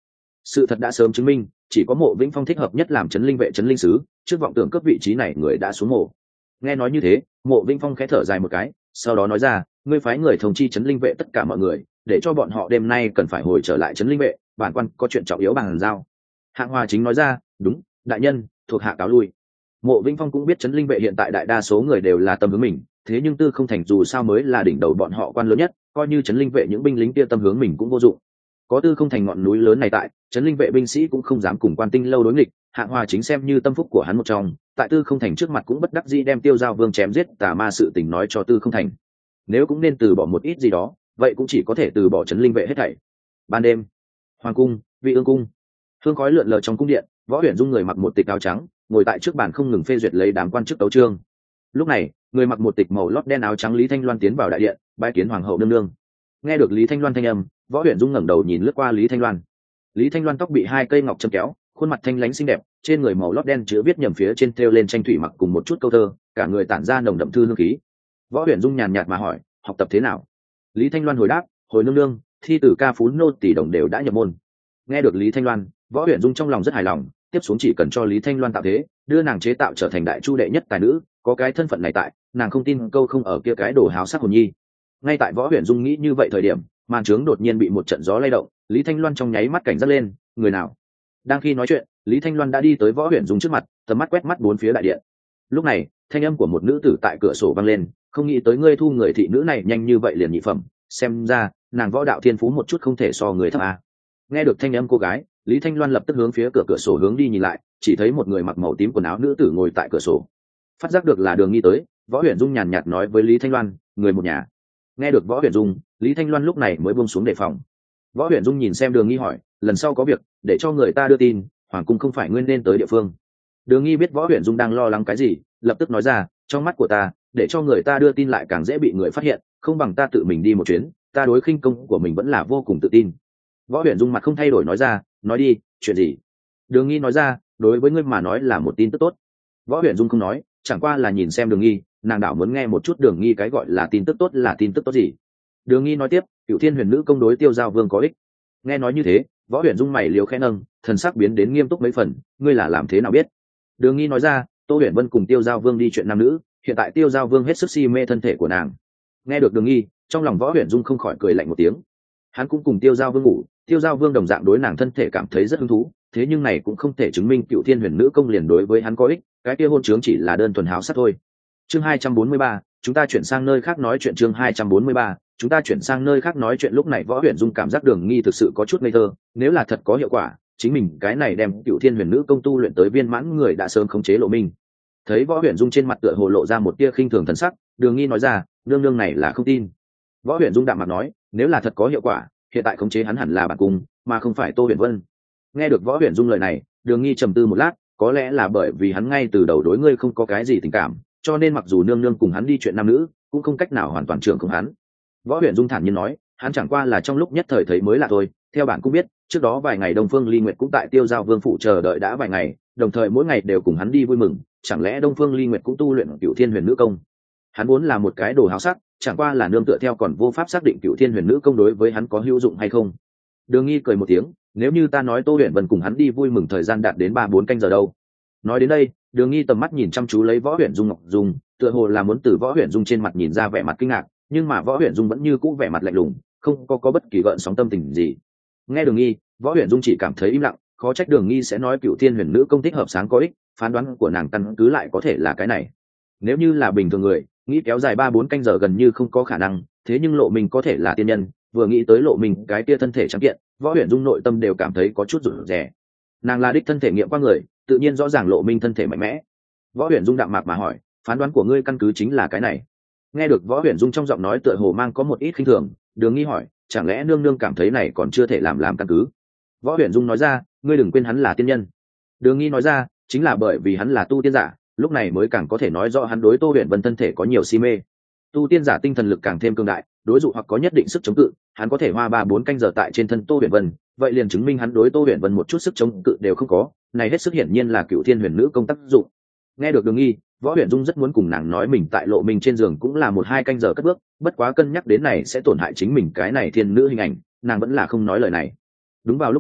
Sự thật đã sớm chứng minh, chỉ có Mộ Vĩnh Phong thích hợp nhất làm trấn linh vệ trấn linh sứ, trước vọng tưởng cấp vị trí này người đã xuống mộ. Nghe nói như thế, Mộ Vĩnh Phong khẽ thở dài một cái, sau đó nói ra, ngươi phái người thông chi trấn linh vệ tất cả mọi người, để cho bọn họ đêm nay cần phải hồi trở lại trấn linh vệ, bản quan có chuyện trọng yếu bàn giao. Hạng Hòa Chính nói ra, đúng, đại nhân, thuộc hạ cáo lui. Mộ Vĩnh Phong cũng biết trấn linh vệ hiện tại đại đa số người đều là tâm hướng mình, thế nhưng Tư Không Thành dù sao mới là đỉnh đầu bọn họ quan lớn nhất, coi như trấn linh vệ những binh lính kia tâm hướng mình cũng vô dụng. Có Tư Không Thành ngọn núi lớn này tại, trấn linh vệ binh sĩ cũng không dám cùng Quan Tinh lâu đối nghịch. Hạng Hòa Chính xem như tâm phúc của hắn một trong, tại Tư Không Thành trước mặt cũng bất đắc dĩ đem Tiêu Giao Vương chém giết tà ma sự tình nói cho Tư Không Thành. Nếu cũng nên từ bỏ một ít gì đó, vậy cũng chỉ có thể từ bỏ trấn linh vệ hết thảy. Ban đêm, hoàng cung, Vị Ương cung, hương khói lượn lờ trong cung điện, Võ Huyền Dung người mặc một tịch áo trắng, ngồi tại trước bàn không ngừng phê duyệt lấy đám quan chức tấu chương. Lúc này, người mặc một tịch màu lót đen áo trắng Lý Thanh Loan tiến vào đại điện, bái kiến hoàng hậu nương nương. Nghe được Lý Thanh Loan thanh âm, Võ Huyền Dung ngẩng đầu nhìn lướt qua Lý Thanh Loan. Lý Thanh Loan tóc bị hai cây ngọc châm kéo, khuôn mặt thanh lãnh xinh đẹp, trên người màu lót đen chứa viết nhầm phía trên thêu lên tranh thủy mặc cùng một chút câu thơ, cả người tản ra nồng đậm thư hương khí. Võ Huyền Dung nhàn nhạt mà hỏi, học tập thế nào? Lý Thanh Loan hồi đáp, hồi nương nương, thi tử ca phú nô tỷ đồng đều đã nhập môn. Nghe được Lý Thanh Loan, Võ Huyền Dung trong lòng rất hài lòng, tiếp xuống chỉ cần cho Lý Thanh Loan tạo thế, đưa nàng chế tạo trở thành đại chu đệ nhất tài nữ, có cái thân phận này tại, nàng không tin câu không ở kia cái đồ háo sắc hồn nhi. Ngay tại Võ Huyền Dung nghĩ như vậy thời điểm, màn trướng đột nhiên bị một trận gió lay động, Lý Thanh Loan trong nháy mắt cảnh giác lên, người nào? Đang khi nói chuyện, Lý Thanh Loan đã đi tới Võ Huyền Dung trước mặt, tầm mắt quét mắt bốn phía đại điện. Lúc này, thanh âm của một nữ tử tại cửa sổ vang lên, không nghĩ tới ngươi thu người thị nữ này nhanh như vậy liền nhị phẩm, xem ra nàng võ đạo thiên phú một chút không thể so người thấp à. Nghe được thanh âm cô gái, Lý Thanh Loan lập tức hướng phía cửa sổ hướng đi nhìn lại, chỉ thấy một người mặc màu tím quần áo nữ tử ngồi tại cửa sổ. Phát giác được là Đường Nghi tới, Võ Huyền Dung nhàn nhạt nói với Lý Thanh Loan, người một nhà. Nghe được Võ Huyền Dung, Lý Thanh Loan lúc này mới buông xuống đề phòng. Võ Huyền Dung nhìn xem Đường Nghi hỏi, lần sau có việc để cho người ta đưa tin, hoàng cung không phải nguyên nên tới địa phương. Đường Nghi biết Võ Huyền Dung đang lo lắng cái gì, lập tức nói ra, trong mắt của ta, để cho người ta đưa tin lại càng dễ bị người phát hiện, không bằng ta tự mình đi một chuyến, ta đối khinh công của mình vẫn là vô cùng tự tin. Võ Huyền Dung mặt không thay đổi nói ra, nói đi, chuyện gì? Đường Nghi nói ra, đối với ngươi mà nói là một tin tức tốt. Võ Huyền Dung không nói, chẳng qua là nhìn xem Đường Nghi, nàng đảo muốn nghe một chút Đường Nghi cái gọi là tin tức tốt là tin tức tốt gì. Đường Nghi nói tiếp, Cửu Thiên Huyền Nữ công đối Tiêu Giao Vương có ích. Nghe nói như thế, Võ Huyền Dung mày liếu khẽ nâng, thần sắc biến đến nghiêm túc mấy phần, ngươi là làm thế nào biết? Đường Nghi nói ra, Tô Huyền Vân cùng Tiêu Giao Vương đi chuyện nam nữ, hiện tại Tiêu Giao Vương hết sức si mê thân thể của nàng. Nghe được Đường Nghi, trong lòng Võ Huyền Dung không khỏi cười lạnh một tiếng. Hắn cũng cùng Tiêu Giao Vương ngủ, Tiêu Giao Vương đồng dạng đối nàng thân thể cảm thấy rất hứng thú, thế nhưng này cũng không thể chứng minh Cửu Thiên Huyền Nữ công liền đối với hắn có ích, cái kia hôn chướng chỉ là đơn thuần háo sắc thôi. Chương 243, chúng ta chuyển sang nơi khác nói chuyện. Chương 243, chúng ta chuyển sang nơi khác nói chuyện. Lúc này Võ Huyền Dung cảm giác Đường Nghi thực sự có chút ngây thơ, nếu là thật có hiệu quả, chính mình cái này đem Cửu Thiên Huyền Nữ công tu luyện tới viên mãn người đã sớm khống chế Lộ Minh. Thấy Võ Huyền Dung trên mặt tựa hồ lộ ra một tia khinh thường thần sắc, Đường Nghi nói ra, nương nương này là không tin. Võ Huyền Dung đạm mặt nói, nếu là thật có hiệu quả, hiện tại khống chế hắn hẳn là bản cung, mà không phải Tô Huyền Vân. Nghe được Võ Huyền Dung lời này, Đường Nghi trầm tư một lát, có lẽ là bởi vì hắn ngay từ đầu đối ngươi không có cái gì tình cảm, cho nên mặc dù nương nương cùng hắn đi chuyện nam nữ, cũng không cách nào hoàn toàn trưởng không hắn. Võ Huyền Dung thản nhiên nói, hắn chẳng qua là trong lúc nhất thời thấy mới là thôi. Theo bản cũng biết, trước đó vài ngày Đông Phương Ly Nguyệt cũng tại Tiêu Giao Vương phủ chờ đợi đã vài ngày, đồng thời mỗi ngày đều cùng hắn đi vui mừng, chẳng lẽ Đông Phương Ly Nguyệt cũng tu luyện Cửu Thiên Huyền Nữ công? Hắn vốn là một cái đồ háo sắc, chẳng qua là nương tựa theo còn vô pháp xác định Cửu Thiên Huyền Nữ công đối với hắn có hữu dụng hay không. Đường Nghi cười một tiếng, nếu như ta nói Tô Huyền Vân cùng hắn đi vui mừng thời gian đạt đến 3-4 canh giờ đâu. Nói đến đây, Đường Nghi tầm mắt nhìn chăm chú lấy Võ Huyền Dung Ngọc Dung, tựa hồ là muốn từ Võ Huyền Dung trên mặt nhìn ra vẻ mặt kinh ngạc, nhưng mà Võ Huyền Dung vẫn như cũ vẻ mặt lạnh lùng, không có bất kỳ gợn sóng tâm tình gì. Nghe Đường Nghi, Võ Huyền Dung chỉ cảm thấy im lặng, khó trách Đường Nghi sẽ nói Cửu Thiên Huyền Nữ công thích hợp sáng có ích, phán đoán của nàng căn cứ lại có thể là cái này. Nếu như là bình thường người, nghĩ kéo dài 3-4 canh giờ gần như không có khả năng, thế nhưng Lộ Minh có thể là tiên nhân, vừa nghĩ tới Lộ Minh cái kia thân thể trắng kiện, Võ Huyền Dung nội tâm đều cảm thấy có chút rụt rè. Nàng là đích thân thể nghiệm qua người, tự nhiên rõ ràng Lộ Minh thân thể mạnh mẽ. Võ Huyền Dung đạm mạc mà hỏi, phán đoán của ngươi căn cứ chính là cái này? Nghe được Võ Huyền Dung trong giọng nói tựa hồ mang có một ít khinh thường, Đường Nghi hỏi, chẳng lẽ nương nương cảm thấy này còn chưa thể làm căn cứ? Võ Huyền Dung nói ra, ngươi đừng quên hắn là tiên nhân. Đường Nghi nói ra, chính là bởi vì hắn là tu tiên giả, lúc này mới càng có thể nói rõ hắn đối Tô Huyền Vân thân thể có nhiều si mê. Tu tiên giả tinh thần lực càng thêm cường đại, đối dụ hoặc có nhất định sức chống cự, hắn có thể hoa 3-4 canh giờ tại trên thân Tô Huyền Vân, vậy liền chứng minh hắn đối Tô Huyền Vân một chút sức chống cự đều không có, này hết sức hiển nhiên là Cửu Thiên Huyền Nữ công tác dụng. Nghe được Đường Nghi, Võ Huyền Dung rất muốn cùng nàng nói mình tại Lộ Minh trên giường cũng là 1-2 canh giờ cất bước, bất quá cân nhắc đến này sẽ tổn hại chính mình cái này thiên nữ hình ảnh, nàng vẫn là không nói lời này. Đúng vào lúc này,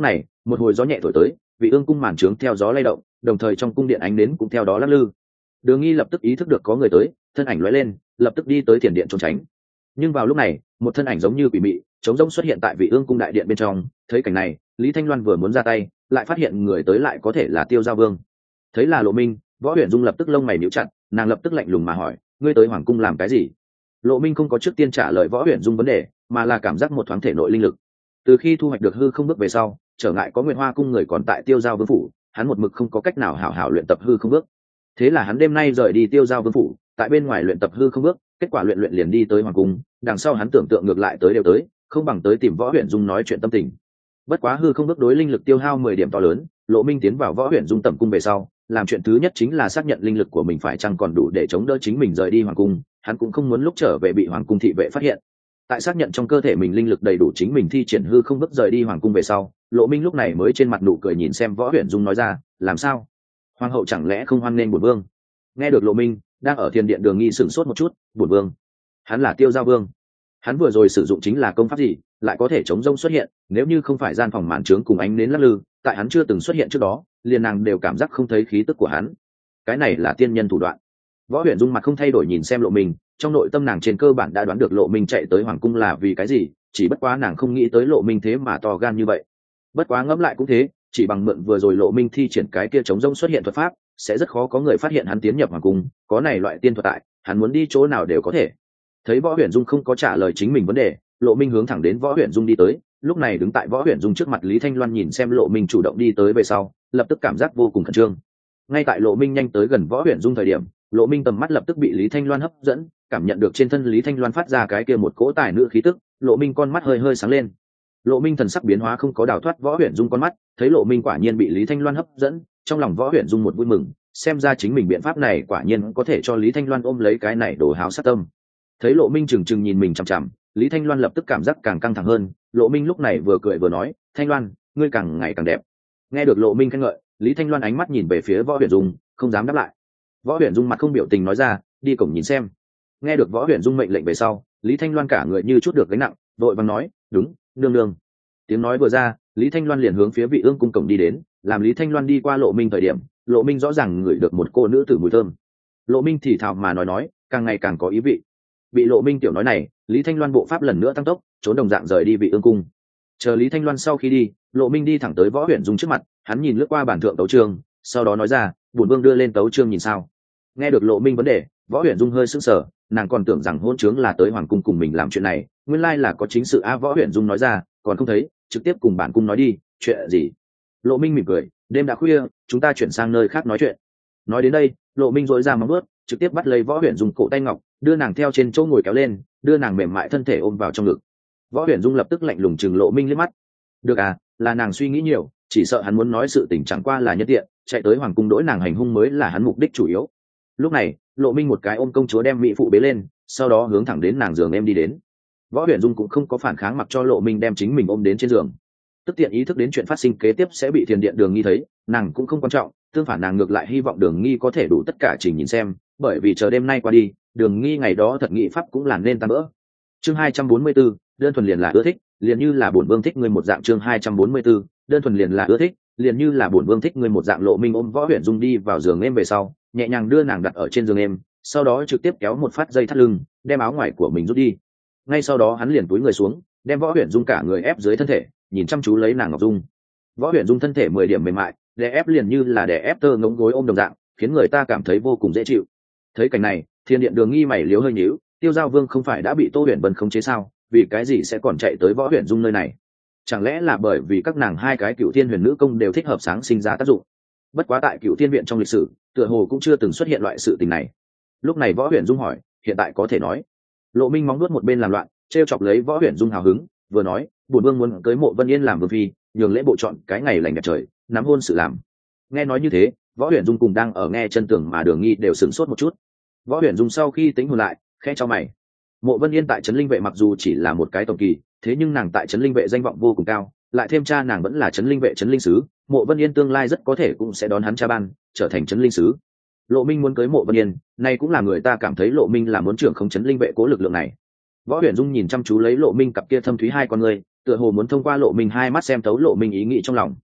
một hồi gió nhẹ thổi tới, vị ương cung màn trướng theo gió lay động, đồng thời trong cung điện ánh nến cũng theo đó lắc lư. Đường Nghi lập tức ý thức được có người tới, thân ảnh lóe lên, lập tức đi tới thiền điện trốn tránh. Nhưng vào lúc này, một thân ảnh giống như quỷ mị trống rỗng xuất hiện tại vị ương cung đại điện bên trong. Thấy cảnh này, Lý Thanh Loan vừa muốn ra tay, lại phát hiện người tới lại có thể là Tiêu Giao Vương. Thấy là Lộ Minh, Võ Huyền Dung lập tức lông mày nhíu chặt, nàng lập tức lạnh lùng mà hỏi, ngươi tới hoàng cung làm cái gì? Lộ Minh không có trước tiên trả lời Võ Huyền Dung vấn đề, mà là cảm giác một thoáng thể nội linh lực. Từ khi thu hoạch được hư không bước về sau, trở ngại có Nguyệt Hoa cung người còn tại Tiêu Giao Vương phủ, hắn một mực không có cách nào hảo hảo luyện tập hư không bước. Thế là hắn đêm nay rời đi Tiêu Giao Vương phủ, tại bên ngoài luyện tập hư không bước, kết quả luyện liền đi tới hoàng cung, đằng sau hắn tưởng tượng ngược lại tới đều tới, không bằng tới tìm Võ Huyền Dung nói chuyện tâm tình. Bất quá hư không bước đối linh lực tiêu hao 10 điểm to lớn, Lộ Minh tiến vào Võ Huyền Dung tẩm cung về sau, làm chuyện thứ nhất chính là xác nhận linh lực của mình phải chăng còn đủ để chống đỡ chính mình rời đi hoàng cung. Hắn cũng không muốn lúc trở về bị hoàng cung thị vệ phát hiện. Tại xác nhận trong cơ thể mình linh lực đầy đủ chính mình thi triển hư không bước rời đi hoàng cung về sau, Lộ Minh lúc này mới trên mặt nụ cười nhìn xem Võ Huyền Dung nói ra, làm sao? Hoàng hậu chẳng lẽ không hoan nghênh bổn vương? Nghe được Lộ Minh, đang ở thiền điện Đường Nghi sửng sốt một chút, bổn vương? Hắn là Tiêu Giao Vương. Hắn vừa rồi sử dụng chính là công pháp gì, lại có thể chống rông xuất hiện? Nếu như không phải gian phòng màn trướng cùng ánh nến lắc lư, tại hắn chưa từng xuất hiện trước đó, liền nàng đều cảm giác không thấy khí tức của hắn. Cái này là tiên nhân thủ đoạn. Võ Huyền Dung mặt không thay đổi nhìn xem Lộ Minh, trong nội tâm nàng trên cơ bản đã đoán được Lộ Minh chạy tới hoàng cung là vì cái gì, chỉ bất quá nàng không nghĩ tới Lộ Minh thế mà to gan như vậy. Bất quá ngẫm lại cũng thế, chỉ bằng mượn vừa rồi Lộ Minh thi triển cái kia chống rông xuất hiện thuật pháp, sẽ rất khó có người phát hiện hắn tiến nhập hoàng cung, có này loại tiên thuật tại, hắn muốn đi chỗ nào đều có thể. Thấy Võ Huyền Dung không có trả lời chính mình vấn đề, Lộ Minh hướng thẳng đến Võ Huyền Dung đi tới, lúc này đứng tại Võ Huyền Dung trước mặt Lý Thanh Loan nhìn xem Lộ Minh chủ động đi tới về sau, lập tức cảm giác vô cùng khẩn trương. Ngay tại Lộ Minh nhanh tới gần Võ Huyền Dung thời điểm, Lộ Minh tầm mắt lập tức bị Lý Thanh Loan hấp dẫn, cảm nhận được trên thân Lý Thanh Loan phát ra cái kia một cỗ tài nữ khí tức, Lộ Minh con mắt hơi hơi sáng lên. Lộ Minh thần sắc biến hóa không có đào thoát Võ Huyền Dung con mắt, thấy Lộ Minh quả nhiên bị Lý Thanh Loan hấp dẫn, trong lòng Võ Huyền Dung một vui mừng, xem ra chính mình biện pháp này quả nhiên có thể cho Lý Thanh Loan ôm lấy cái này đồ háo sát tâm. Thấy Lộ Minh trừng trừng nhìn mình chằm chằm, Lý Thanh Loan lập tức cảm giác càng căng thẳng hơn. Lộ Minh lúc này vừa cười vừa nói, Thanh Loan, ngươi càng ngày càng đẹp. Nghe được Lộ Minh khen ngợi, Lý Thanh Loan ánh mắt nhìn về phía Võ Huyền Dung, không dám đáp lại. Võ Huyền Dung mặt không biểu tình nói ra, đi cổng nhìn xem. Nghe được Võ Huyền Dung mệnh lệnh về sau, Lý Thanh Loan cả người như chút được gánh nặng, vội vàng nói, đúng, nương nương. Tiếng nói vừa ra, Lý Thanh Loan liền hướng phía Vị Ương cung cổng đi đến. Làm Lý Thanh Loan đi qua Lộ Minh thời điểm, Lộ Minh rõ ràng ngửi được một cô nữ tử mùi thơm. Lộ Minh thì thào mà nói, càng ngày càng có ý vị. Bị Lộ Minh tiểu nói này, Lý Thanh Loan bộ pháp lần nữa tăng tốc, trốn đồng dạng rời đi Vị Ương cung. Chờ Lý Thanh Loan sau khi đi, Lộ Minh đi thẳng tới Võ Huyền Dung trước mặt, hắn nhìn lướt qua bản thượng tấu chương, sau đó nói ra, bổn vương đưa lên tấu chương nhìn sao. Nghe được Lộ Minh vấn đề, Võ Huyền Dung hơi sững sờ, nàng còn tưởng rằng hôn trướng là tới hoàng cung cùng mình làm chuyện này, nguyên lai là có chính sự a. Võ Huyền Dung nói ra, còn không thấy, trực tiếp cùng bản cung nói đi, chuyện gì? Lộ Minh mỉm cười, đêm đã khuya, chúng ta chuyển sang nơi khác nói chuyện. Nói đến đây, Lộ Minh dội ra móng vuốt, trực tiếp bắt lấy Võ Huyền Dung cổ tay ngọc, đưa nàng theo trên chỗ ngồi kéo lên, đưa nàng mềm mại thân thể ôm vào trong ngực. Võ Huyền Dung lập tức lạnh lùng chừng Lộ Minh liếc mắt. Được à, là nàng suy nghĩ nhiều, chỉ sợ hắn muốn nói sự tình chẳng qua là nhân tiện, chạy tới hoàng cung đối nàng hành hung mới là hắn mục đích chủ yếu. Lúc này, Lộ Minh một cái ôm công chúa đem mỹ phụ bế lên, sau đó hướng thẳng đến nàng giường em đi đến. Võ Huyền Dung cũng không có phản kháng, mặc cho Lộ Minh đem chính mình ôm đến trên giường. Tức tiện ý thức đến chuyện phát sinh kế tiếp sẽ bị Thiền điện Đường Nghi thấy, nàng cũng không quan trọng, tương phản nàng ngược lại hy vọng Đường Nghi có thể đủ tất cả trình nhìn xem, bởi vì chờ đêm nay qua đi, Đường Nghi ngày đó thật nghị pháp cũng làm nên tan bỡ. Chương 244, đơn thuần liền là ưa thích, liền như là bổn vương thích người một dạng. Chương 244, đơn thuần liền là ưa thích, liền như là bổn vương thích người một dạng. Lộ Minh ôm Võ Huyền Dung đi vào giường em về sau, nhẹ nhàng đưa nàng đặt ở trên giường em, sau đó trực tiếp kéo một phát dây thắt lưng, đem áo ngoài của mình rút đi. Ngay sau đó hắn liền túi người xuống, đem Võ Huyền Dung cả người ép dưới thân thể, nhìn chăm chú lấy nàng ngọc dung. Võ Huyền Dung thân thể 10 điểm mềm mại, đè ép liền như là đè ép tơ ngỗng gối ôm đồng dạng, khiến người ta cảm thấy vô cùng dễ chịu. Thấy cảnh này, Thiên điện Đường Nghi mày liếu hơi nhíu, Tiêu Giao Vương không phải đã bị Tô Huyền Vân khống chế sao, vì cái gì sẽ còn chạy tới Võ Huyền Dung nơi này? Chẳng lẽ là bởi vì các nàng hai cái Cửu Thiên Huyền Nữ công đều thích hợp sáng sinh ra tác dụng? Bất quá tại Cửu Thiên viện trong lịch sử, tựa hồ cũng chưa từng xuất hiện loại sự tình này. Lúc này Võ Huyền Dung hỏi, hiện tại có thể nói. Lộ Minh móng nuốt một bên làm loạn, trêu chọc lấy Võ Huyền Dung hào hứng, vừa nói, bổn vương muốn cưới Mộ Vân Yên làm vương phi, nhường lễ bộ chọn cái ngày lành đẹp trời, nắm hôn sự làm. Nghe nói như thế, Võ Huyền Dung cùng đang ở nghe chân tường mà Đường Nghi đều sửng sốt một chút. Võ Huyền Dung sau khi tính hồn lại, khẽ cho mày. Mộ Vân Yên tại trấn linh vệ mặc dù chỉ là một cái tổng kỳ, thế nhưng nàng tại trấn linh vệ danh vọng vô cùng cao, lại thêm cha nàng vẫn là trấn linh vệ trấn linh sứ, Mộ Vân Yên tương lai rất có thể cũng sẽ đón hắn cha ban, trở thành trấn linh sứ. Lộ Minh muốn cưới Mộ Vân Yên, này cũng là người ta cảm thấy Lộ Minh là muốn trưởng không trấn linh vệ cố lực lượng này. Võ Huyền Dung nhìn chăm chú lấy Lộ Minh cặp kia thâm thúy hai con người, tựa hồ muốn thông qua Lộ Minh hai mắt xem thấu Lộ Minh ý nghĩ trong lòng.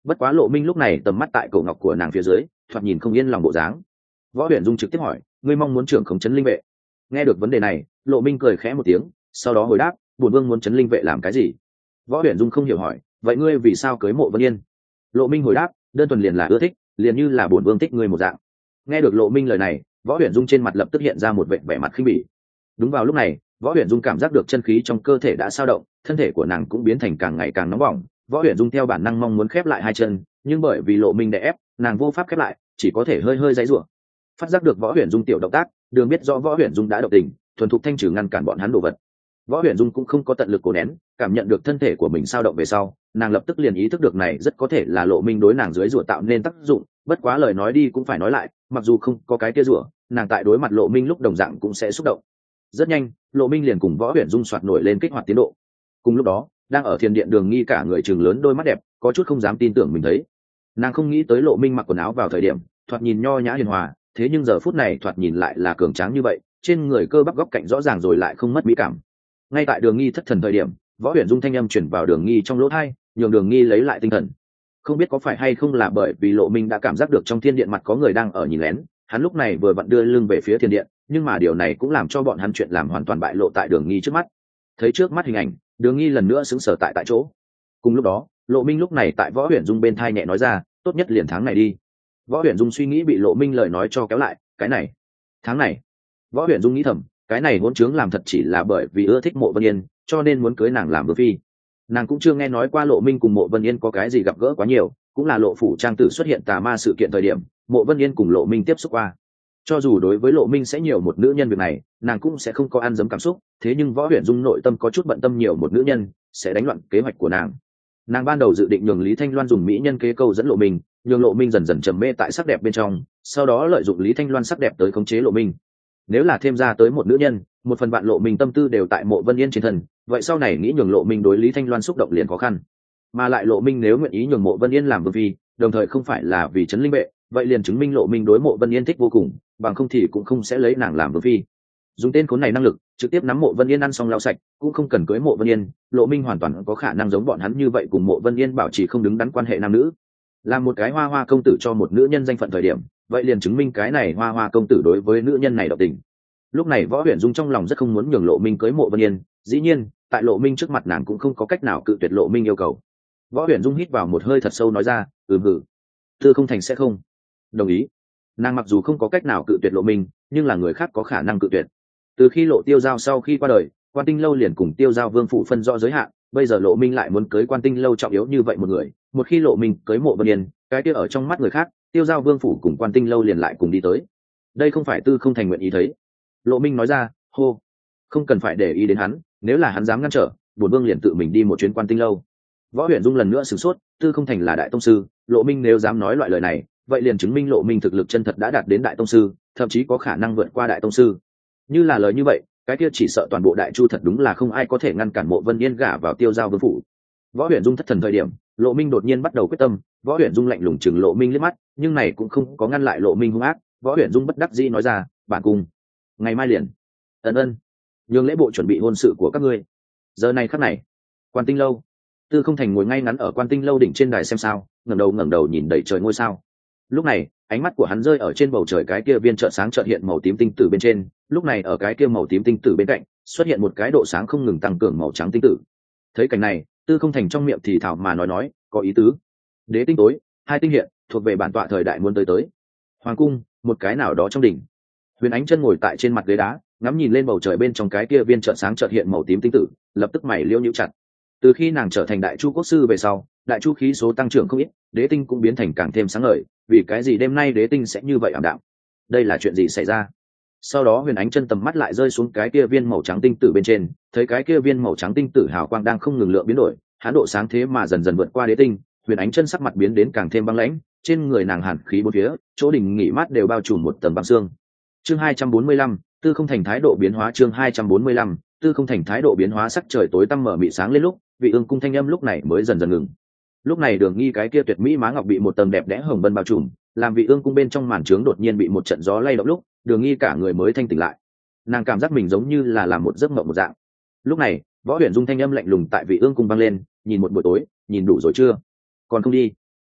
bất quá Lộ Minh lúc này tầm mắt tại cổ ngọc của nàng phía dưới, thoạt nhìn không yên lòng bộ dáng. Võ Huyền Dung trực tiếp hỏi, ngươi mong muốn trưởng khống trấn linh vệ? Nghe được vấn đề này, Lộ Minh cười khẽ một tiếng, sau đó hồi đáp, bổn vương muốn trấn linh vệ làm cái gì? Võ Huyền Dung không hiểu hỏi, vậy ngươi vì sao cưới Mộ Vân Yên? Lộ Minh hồi đáp, đơn thuần liền là ưa thích, liền như là bổn vương thích ngươi một dạng. Nghe được Lộ Minh lời này, Võ Huyền Dung trên mặt lập tức hiện ra một vẻ mặt khinh bỉ. Đúng vào lúc này, Võ Huyền Dung cảm giác được chân khí trong cơ thể đã sao động, thân thể của nàng cũng biến thành càng ngày càng nóng bỏng. Võ Huyền Dung theo bản năng mong muốn khép lại hai chân, nhưng bởi vì Lộ Minh đè ép, nàng vô pháp khép lại, chỉ có thể hơi hơi giãy giụa. Phát giác được Võ Huyền Dung tiểu động tác, Đường biết rõ Võ Huyền Dung đã động tình, thuần thục thanh trừ ngăn cản bọn hắn đồ vật. Võ Huyền Dung cũng không có tận lực cố nén, cảm nhận được thân thể của mình sao động về sau, nàng lập tức liền ý thức được này rất có thể là Lộ Minh đối nàng dưới rủa tạo nên tác dụng. Bất quá lời nói đi cũng phải nói lại, mặc dù không có cái kia rủa, nàng tại đối mặt Lộ Minh lúc đồng dạng cũng sẽ xúc động. Rất nhanh, Lộ Minh liền cùng Võ Huyền Dung soạt nổi lên kích hoạt tiến độ. Cùng lúc đó, đang ở Thiên Điện Đường Nghi cả người trừng lớn đôi mắt đẹp, có chút không dám tin tưởng mình thấy. Nàng không nghĩ tới Lộ Minh mặc quần áo vào thời điểm, thoạt nhìn nho nhã hiền hòa, thế nhưng giờ phút này thoạt nhìn lại là cường tráng như vậy, trên người cơ bắp góc cạnh rõ ràng rồi lại không mất mỹ cảm. Ngay tại Đường Nghi thất thần thời điểm, Võ Huyền Dung thanh âm chuyển vào Đường Nghi trong lỗ tai, nhường Đường Nghi lấy lại tinh thần. Không biết có phải hay không là bởi vì Lộ Minh đã cảm giác được trong thiên điện mặt có người đang ở nhìn lén, hắn lúc này vừa vặn đưa lưng về phía thiên điện, nhưng mà điều này cũng làm cho bọn hắn chuyện làm hoàn toàn bại lộ tại Đường Nghi trước mắt. Thấy trước mắt hình ảnh, Đường Nghi lần nữa sững sờ tại chỗ. Cùng lúc đó, Lộ Minh lúc này tại Võ Huyền Dung bên thai nhẹ nói ra, tốt nhất liền tháng này đi. Võ Huyền Dung suy nghĩ bị Lộ Minh lời nói cho kéo lại, cái này, tháng này. Võ Huyền Dung nghĩ thầm, cái này hỗn trướng làm thật chỉ là bởi vì ưa thích Mộ Vân Yên, cho nên muốn cưới nàng làm vương phi. Nàng cũng chưa nghe nói qua Lộ Minh cùng Mộ Vân Yên có cái gì gặp gỡ quá nhiều, cũng là Lộ phủ trang tử xuất hiện tà ma sự kiện thời điểm, Mộ Vân Yên cùng Lộ Minh tiếp xúc qua. Cho dù đối với Lộ Minh sẽ nhiều một nữ nhân việc này, nàng cũng sẽ không có ăn dấm cảm xúc, thế nhưng Võ Huyền Dung nội tâm có chút bận tâm nhiều một nữ nhân sẽ đánh loạn kế hoạch của nàng. Nàng ban đầu dự định nhường Lý Thanh Loan dùng mỹ nhân kế câu dẫn Lộ Minh, nhường Lộ Minh dần dần trầm mê tại sắc đẹp bên trong, sau đó lợi dụng Lý Thanh Loan sắc đẹp tới khống chế Lộ Minh. Nếu là thêm ra tới một nữ nhân, một phần bạn Lộ Minh tâm tư đều tại Mộ Vân Yên trên thân, vậy sau này nghĩ nhường Lộ Minh đối Lý Thanh Loan xúc động liền khó khăn. Mà lại Lộ Minh nếu nguyện ý nhường Mộ Vân Yên làm vương phi, đồng thời không phải là vì trấn linh vệ, vậy liền chứng minh Lộ Minh đối Mộ Vân Yên thích vô cùng, bằng không thì cũng không sẽ lấy nàng làm vương phi. Dùng tên khốn này năng lực, trực tiếp nắm Mộ Vân Yên ăn xong lau sạch, cũng không cần cưới Mộ Vân Yên, Lộ Minh hoàn toàn có khả năng giống bọn hắn như vậy cùng Mộ Vân Yên bảo trì không đứng đắn quan hệ nam nữ. Làm một cái hoa hoa công tử cho một nữ nhân danh phận thời điểm, vậy liền chứng minh cái này hoa hoa công tử đối với nữ nhân này động tình. Lúc này Võ Huyền Dung trong lòng rất không muốn nhường Lộ Minh cưới Mộ Vân Yên, dĩ nhiên, tại Lộ Minh trước mặt nàng cũng không có cách nào cự tuyệt Lộ Minh yêu cầu. Võ Huyền Dung hít vào một hơi thật sâu nói ra, hừ. Tư Không Thành sẽ không đồng ý. Nàng mặc dù không có cách nào cự tuyệt Lộ Minh, nhưng là người khác có khả năng cự tuyệt. Từ khi Lộ Tiêu Giao sau khi qua đời, Quan Tinh Lâu liền cùng Tiêu Giao Vương phụ phân rõ giới hạn, bây giờ Lộ Minh lại muốn cưới Quan Tinh Lâu trọng yếu như vậy một người, một khi Lộ Minh cưới Mộ Vân Yên, cái kia ở trong mắt người khác, Tiêu Giao Vương phủ cùng Quan Tinh Lâu liền lại cùng đi tới. Đây không phải Tư Không Thành nguyện ý thấy. Lộ Minh nói ra, hô, không cần phải để ý đến hắn, nếu là hắn dám ngăn trở, bổn vương liền tự mình đi một chuyến Quan Tinh Lâu. Võ Huyền Dung lần nữa sửng sốt, Tư Không Thành là đại tông sư, Lộ Minh nếu dám nói loại lời này, vậy liền chứng minh Lộ Minh thực lực chân thật đã đạt đến đại tông sư, thậm chí có khả năng vượt qua đại tông sư. Như là lời như vậy, cái kia chỉ sợ toàn bộ đại chu thật đúng là không ai có thể ngăn cản Mộ Vân Yên gả vào Tiêu Giao Vương phủ. Võ Huyền Dung thất thần thời điểm, Lộ Minh đột nhiên bắt đầu quyết tâm, Võ Huyền Dung lạnh lùng chừng Lộ Minh liếc mắt, nhưng này cũng không có ngăn lại Lộ Minh hung ác, Võ Huyền Dung bất đắc dĩ nói ra, bản cung ngày mai liền. Ân. Nhường lễ bộ chuẩn bị hôn sự của các ngươi. Giờ này khắc này, Quan Tinh Lâu. Tư Không Thành ngồi ngay ngắn ở Quan Tinh Lâu đỉnh trên đài xem sao, ngẩng đầu nhìn đầy trời ngôi sao. Lúc này, ánh mắt của hắn rơi ở trên bầu trời cái kia viên chợt sáng chợt hiện màu tím tinh tử bên trên, lúc này ở cái kia màu tím tinh tử bên cạnh, xuất hiện một cái độ sáng không ngừng tăng cường màu trắng tinh tử. Thấy cảnh này, Tư Không Thành trong miệng thì thào mà nói, có ý tứ. Đế tinh tối, hai tinh hiện, thuộc về bản tọa thời đại muốn tới. Hoàng cung, một cái nào đó trong đỉnh. Huyền Ánh Chân ngồi tại trên mặt ghế đá, ngắm nhìn lên bầu trời bên trong cái kia viên chợt sáng chợt hiện màu tím tinh tử, lập tức mày liễu nhíu chặt. Từ khi nàng trở thành đại chu quốc sư về sau, đại chu khí số tăng trưởng không ít, đế tinh cũng biến thành càng thêm sáng ngời, vì cái gì đêm nay đế tinh sẽ như vậy ảm đạm? Đây là chuyện gì xảy ra? Sau đó Huyền Ánh Chân tầm mắt lại rơi xuống cái kia viên màu trắng tinh tử bên trên, thấy cái kia viên màu trắng tinh tử hào quang đang không ngừng lượng biến đổi, hán độ sáng thế mà dần dần vượt qua đế tinh. Huyền Ánh Chân sắc mặt biến đến càng thêm băng lãnh, trên người nàng hàn khí bốn phía, chỗ đỉnh nghỉ mát đều bao trùm một tầng băng xương. Chương 245, Tư Không Thành thái độ biến hóa. Chương 245, Tư Không Thành thái độ biến hóa. Sắc trời tối tăm mở mịt sáng lên lúc, Vị Ương cung thanh âm lúc này mới dần dần ngừng. Lúc này Đường Nghi cái kia tuyệt mỹ má ngọc bị một tầng đẹp đẽ hồng vân bao trùm, làm Vị Ương cung bên trong màn trướng đột nhiên bị một trận gió lay động lúc, Đường Nghi cả người mới thanh tỉnh lại. Nàng cảm giác mình giống như là làm một giấc mộng một dạng. Lúc này, Võ Huyền Dung thanh âm lạnh lùng tại Vị Ương cung vang lên, nhìn một buổi tối, nhìn đủ rồi chưa? Còn không đi?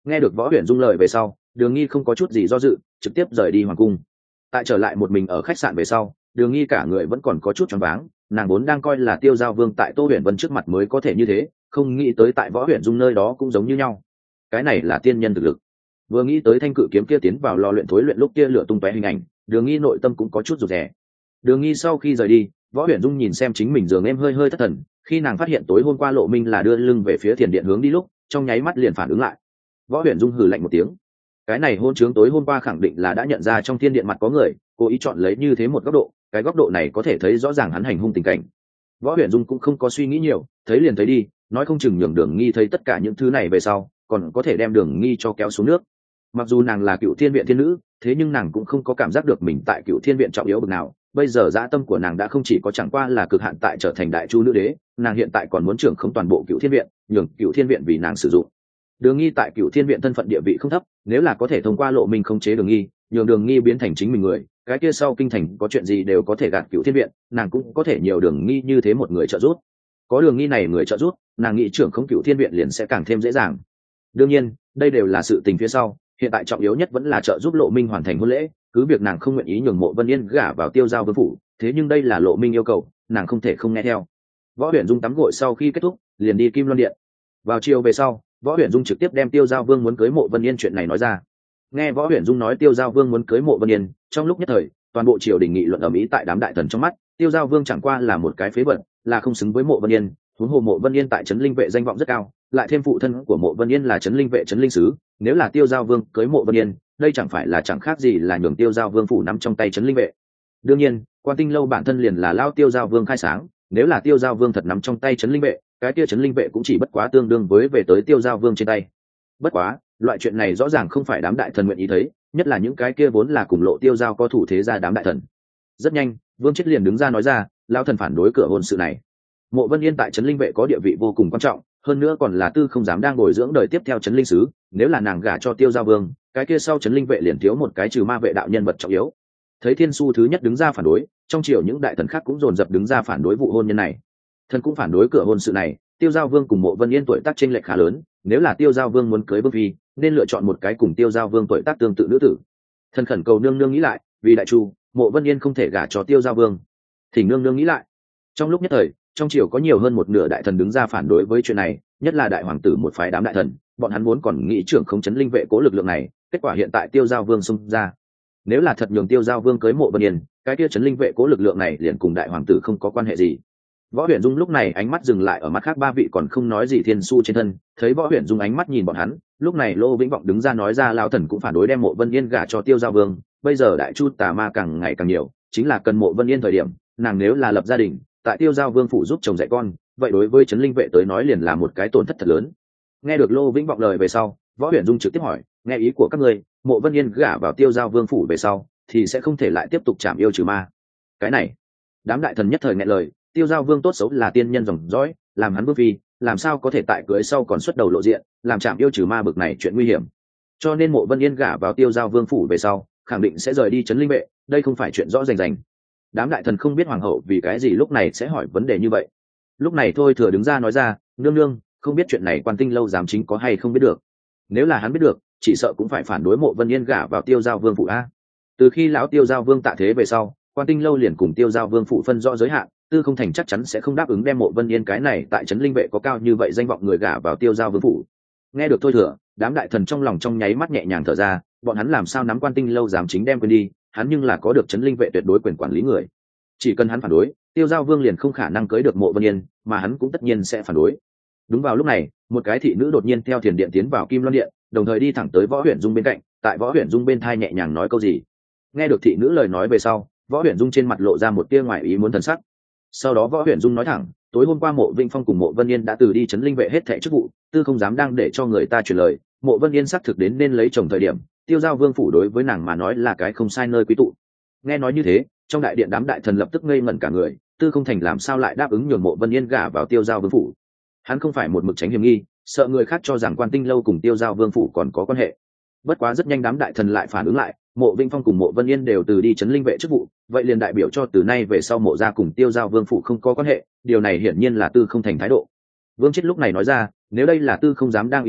Nghe được Võ Huyền Dung lời về sau, Đường Nghi không có chút gì do dự, trực tiếp rời đi hoàng cung. Tại trở lại một mình ở khách sạn về sau, Đường Nghi cả người vẫn còn có chút choáng váng, nàng vốn đang coi là Tiêu Giao Vương tại Tô Huyền Vân trước mặt mới có thể như thế, không nghĩ tới tại Võ Huyền Dung nơi đó cũng giống như nhau. Cái này là tiên nhân thực lực. Vừa nghĩ tới thanh cự kiếm kia tiến vào lò luyện thối luyện lúc kia lửa tung tóe hình ảnh, Đường Nghi nội tâm cũng có chút rụt rè. Đường Nghi sau khi rời đi, Võ Huyền Dung nhìn xem chính mình giường em hơi hơi thất thần, khi nàng phát hiện tối hôm qua Lộ Minh là đưa lưng về phía thiền điện hướng đi lúc, trong nháy mắt liền phản ứng lại. Võ Huyền Dung hừ lạnh một tiếng. Cái này hôn trướng tối hôm qua khẳng định là đã nhận ra trong thiên điện mặt có người, cố ý chọn lấy như thế một góc độ, cái góc độ này có thể thấy rõ ràng hắn hành hung tình cảnh. Võ Huyền Dung cũng không có suy nghĩ nhiều, thấy liền thấy đi, nói không chừng nhường Đường Nghi thấy tất cả những thứ này về sau, còn có thể đem Đường Nghi cho kéo xuống nước. Mặc dù nàng là Cựu Thiên Viện thiên nữ, thế nhưng nàng cũng không có cảm giác được mình tại Cựu Thiên Viện trọng yếu bậc nào. Bây giờ dã tâm của nàng đã không chỉ có chẳng qua là cực hạn tại trở thành đại chu nữ đế, nàng hiện tại còn muốn trưởng khống toàn bộ Cựu Thiên Viện, nhường Cựu Thiên Viện vì nàng sử dụng. Đường Nghi tại Cựu Thiên Viện thân phận địa vị không thấp, nếu là có thể thông qua Lộ Minh khống chế Đường Nghi, nhường Đường Nghi biến thành chính mình người, cái kia sau kinh thành có chuyện gì đều có thể gạt Cựu Thiên Viện, nàng cũng có thể nhiều Đường Nghi như thế một người trợ giúp. Có Đường Nghi này người trợ giúp, nàng nghĩ trưởng khống Cựu Thiên Viện liền sẽ càng thêm dễ dàng. Đương nhiên, đây đều là sự tình phía sau, hiện tại trọng yếu nhất vẫn là trợ giúp Lộ Minh hoàn thành hôn lễ, cứ việc nàng không nguyện ý nhường Mộ Vân Yên gả vào Tiêu Giao Vương phủ, thế nhưng đây là Lộ Minh yêu cầu, nàng không thể không nghe theo. Võ Huyền Dung tắm gội sau khi kết thúc, liền đi Kim Loan Điện. Vào chiều về sau, Võ Huyền Dung trực tiếp đem Tiêu Giao Vương muốn cưới Mộ Vân Yên chuyện này nói ra. Nghe Võ Huyền Dung nói Tiêu Giao Vương muốn cưới Mộ Vân Yên, trong lúc nhất thời, toàn bộ triều đình nghị luận ầm ĩ tại đám đại thần trong mắt, Tiêu Giao Vương chẳng qua là một cái phế vật, là không xứng với Mộ Vân Yên, huống hồ Mộ Vân Yên tại trấn linh vệ danh vọng rất cao, lại thêm phụ thân của Mộ Vân Yên là trấn linh vệ trấn linh sứ, nếu là Tiêu Giao Vương cưới Mộ Vân Yên, đây chẳng phải là chẳng khác gì là nhường Tiêu Giao Vương phủ nắm trong tay trấn linh vệ. Đương nhiên, Quan Tinh lâu bản thân liền là lao Tiêu Giao Vương khai sáng, nếu là Tiêu Giao Vương thật nắm trong tay trấn linh vệ, cái kia trấn linh vệ cũng chỉ bất quá tương đương với về tới Tiêu Giao Vương trên tay. Bất quá, loại chuyện này rõ ràng không phải đám đại thần nguyện ý thấy, nhất là những cái kia vốn là cùng Lộ Tiêu Giao có thủ thế gia đám đại thần. Rất nhanh, Vương Chết liền đứng ra nói ra, lao thần phản đối cửa hôn sự này. Mộ Vân Yên tại trấn linh vệ có địa vị vô cùng quan trọng, hơn nữa còn là tư không dám đang bồi dưỡng đời tiếp theo trấn linh sứ, nếu là nàng gả cho Tiêu Giao Vương, cái kia sau trấn linh vệ liền thiếu một cái trừ ma vệ đạo nhân vật trọng yếu. Thấy Thiên Su thứ nhất đứng ra phản đối, trong triều những đại thần khác cũng dồn dập đứng ra phản đối vụ hôn nhân này. Thần cũng phản đối cửa hôn sự này, Tiêu Giao Vương cùng Mộ Vân Yên tuổi tác chênh lệch khá lớn, nếu là Tiêu Giao Vương muốn cưới Vương phi, nên lựa chọn một cái cùng Tiêu Giao Vương tuổi tác tương tự nữ tử. Thần khẩn cầu nương nương nghĩ lại, vì đại chu, Mộ Vân Yên không thể gả cho Tiêu Giao Vương. Thỉnh nương nương nghĩ lại. Trong lúc nhất thời, trong triều có nhiều hơn một nửa đại thần đứng ra phản đối với chuyện này, nhất là đại hoàng tử một phái đám đại thần, bọn hắn muốn còn nghĩ trưởng không chấn linh vệ cố lực lượng này, kết quả hiện tại Tiêu Giao Vương xung ra. Nếu là thật nhường Tiêu Giao Vương cưới Mộ Vân Yên, cái kia chấn linh vệ cố lực lượng này liền cùng đại hoàng tử không có quan hệ gì. Võ Huyền Dung lúc này ánh mắt dừng lại ở mắt khác ba vị còn không nói gì Thiên Su trên thân, thấy Võ Huyền Dung ánh mắt nhìn bọn hắn, lúc này Lô Vĩnh Vọng đứng ra nói ra lão thần cũng phản đối đem Mộ Vân Yên gả cho Tiêu Giao Vương, bây giờ đại chu tà ma càng ngày càng nhiều, chính là cần Mộ Vân Yên thời điểm, nàng nếu là lập gia đình, tại Tiêu Giao Vương phủ giúp chồng dạy con, vậy đối với trấn linh vệ tới nói liền là một cái tổn thất thật lớn. Nghe được Lô Vĩnh Vọng lời về sau, Võ Huyền Dung trực tiếp hỏi, nghe ý của các ngươi, Mộ Vân Yên gả vào Tiêu Giao Vương phủ về sau, thì sẽ không thể lại tiếp tục chạm yêu trừ ma. Cái này, đám đại thần nhất thời nghẹn lời, Tiêu Giao Vương tốt xấu là tiên nhân dòng dõi, làm hắn vương phi, làm sao có thể tại cưới sau còn xuất đầu lộ diện, làm chạm yêu trừ ma bực này chuyện nguy hiểm. Cho nên Mộ Vân Yên gả vào Tiêu Giao Vương phủ về sau, khẳng định sẽ rời đi trấn linh vệ, đây không phải chuyện rõ rành rành. Đám đại thần không biết hoàng hậu vì cái gì lúc này sẽ hỏi vấn đề như vậy. Lúc này Thôi Thừa đứng ra nói ra, nương nương, không biết chuyện này Quan Tinh lâu giám chính có hay không biết được. Nếu là hắn biết được, chỉ sợ cũng phải phản đối Mộ Vân Yên gả vào Tiêu Giao Vương phủ a. Từ khi lão Tiêu Giao Vương tạ thế về sau, Quan Tinh lâu liền cùng Tiêu Giao Vương phủ phân rõ giới hạn, Tư Không Thành chắc chắn sẽ không đáp ứng đem Mộ Vân Yên cái này tại trấn linh vệ có cao như vậy danh vọng người gả vào Tiêu Giao Vương phủ. Nghe được Thôi Thừa, đám đại thần trong lòng trong nháy mắt nhẹ nhàng thở ra, bọn hắn làm sao nắm Quan Tinh lâu giám chính đem quên đi, hắn nhưng là có được trấn linh vệ tuyệt đối quyền quản lý người. Chỉ cần hắn phản đối, Tiêu Giao Vương liền không khả năng cưới được Mộ Vân Yên, mà hắn cũng tất nhiên sẽ phản đối. Đúng vào lúc này, một cái thị nữ đột nhiên theo thiền điện tiến vào Kim Loan Điện, đồng thời đi thẳng tới Võ Huyền Dung bên cạnh, tại Võ Huyền Dung bên thai nhẹ nhàng nói câu gì. Nghe được thị nữ lời nói về sau, Võ Huyền Dung trên mặt lộ ra một tia ngoài ý muốn thần sắc. Sau đó Võ Huyền Dung nói thẳng, tối hôm qua Mộ Vinh Phong cùng Mộ Vân Yên đã từ đi trấn linh vệ hết thảy chức vụ, Tư không dám đang để cho người ta truyền lời, Mộ Vân Yên xác thực đến nên lấy chồng thời điểm, Tiêu Giao Vương phủ đối với nàng mà nói là cái không sai nơi quý tụ. Nghe nói như thế, trong đại điện đám đại thần lập tức ngây ngẩn cả người, Tư Không Thành làm sao lại đáp ứng nhường Mộ Vân Yên gả vào Tiêu Giao Vương phủ? Hắn không phải một mực tránh hiểm nghi, sợ người khác cho rằng Quan Tinh lâu cùng Tiêu Giao Vương phủ còn có quan hệ. Bất quá rất nhanh đám đại thần lại phản ứng lại, Mộ Vinh Phong cùng Mộ Vân Yên đều từ đi trấn linh vệ chức vụ, vậy liền đại biểu cho từ nay về sau Mộ gia cùng Tiêu Giao Vương phủ không có quan hệ, điều này hiển nhiên là Tư Không Thành thái độ. Vương Chết lúc này nói ra, nếu đây là Tư không dám đang ý tứ,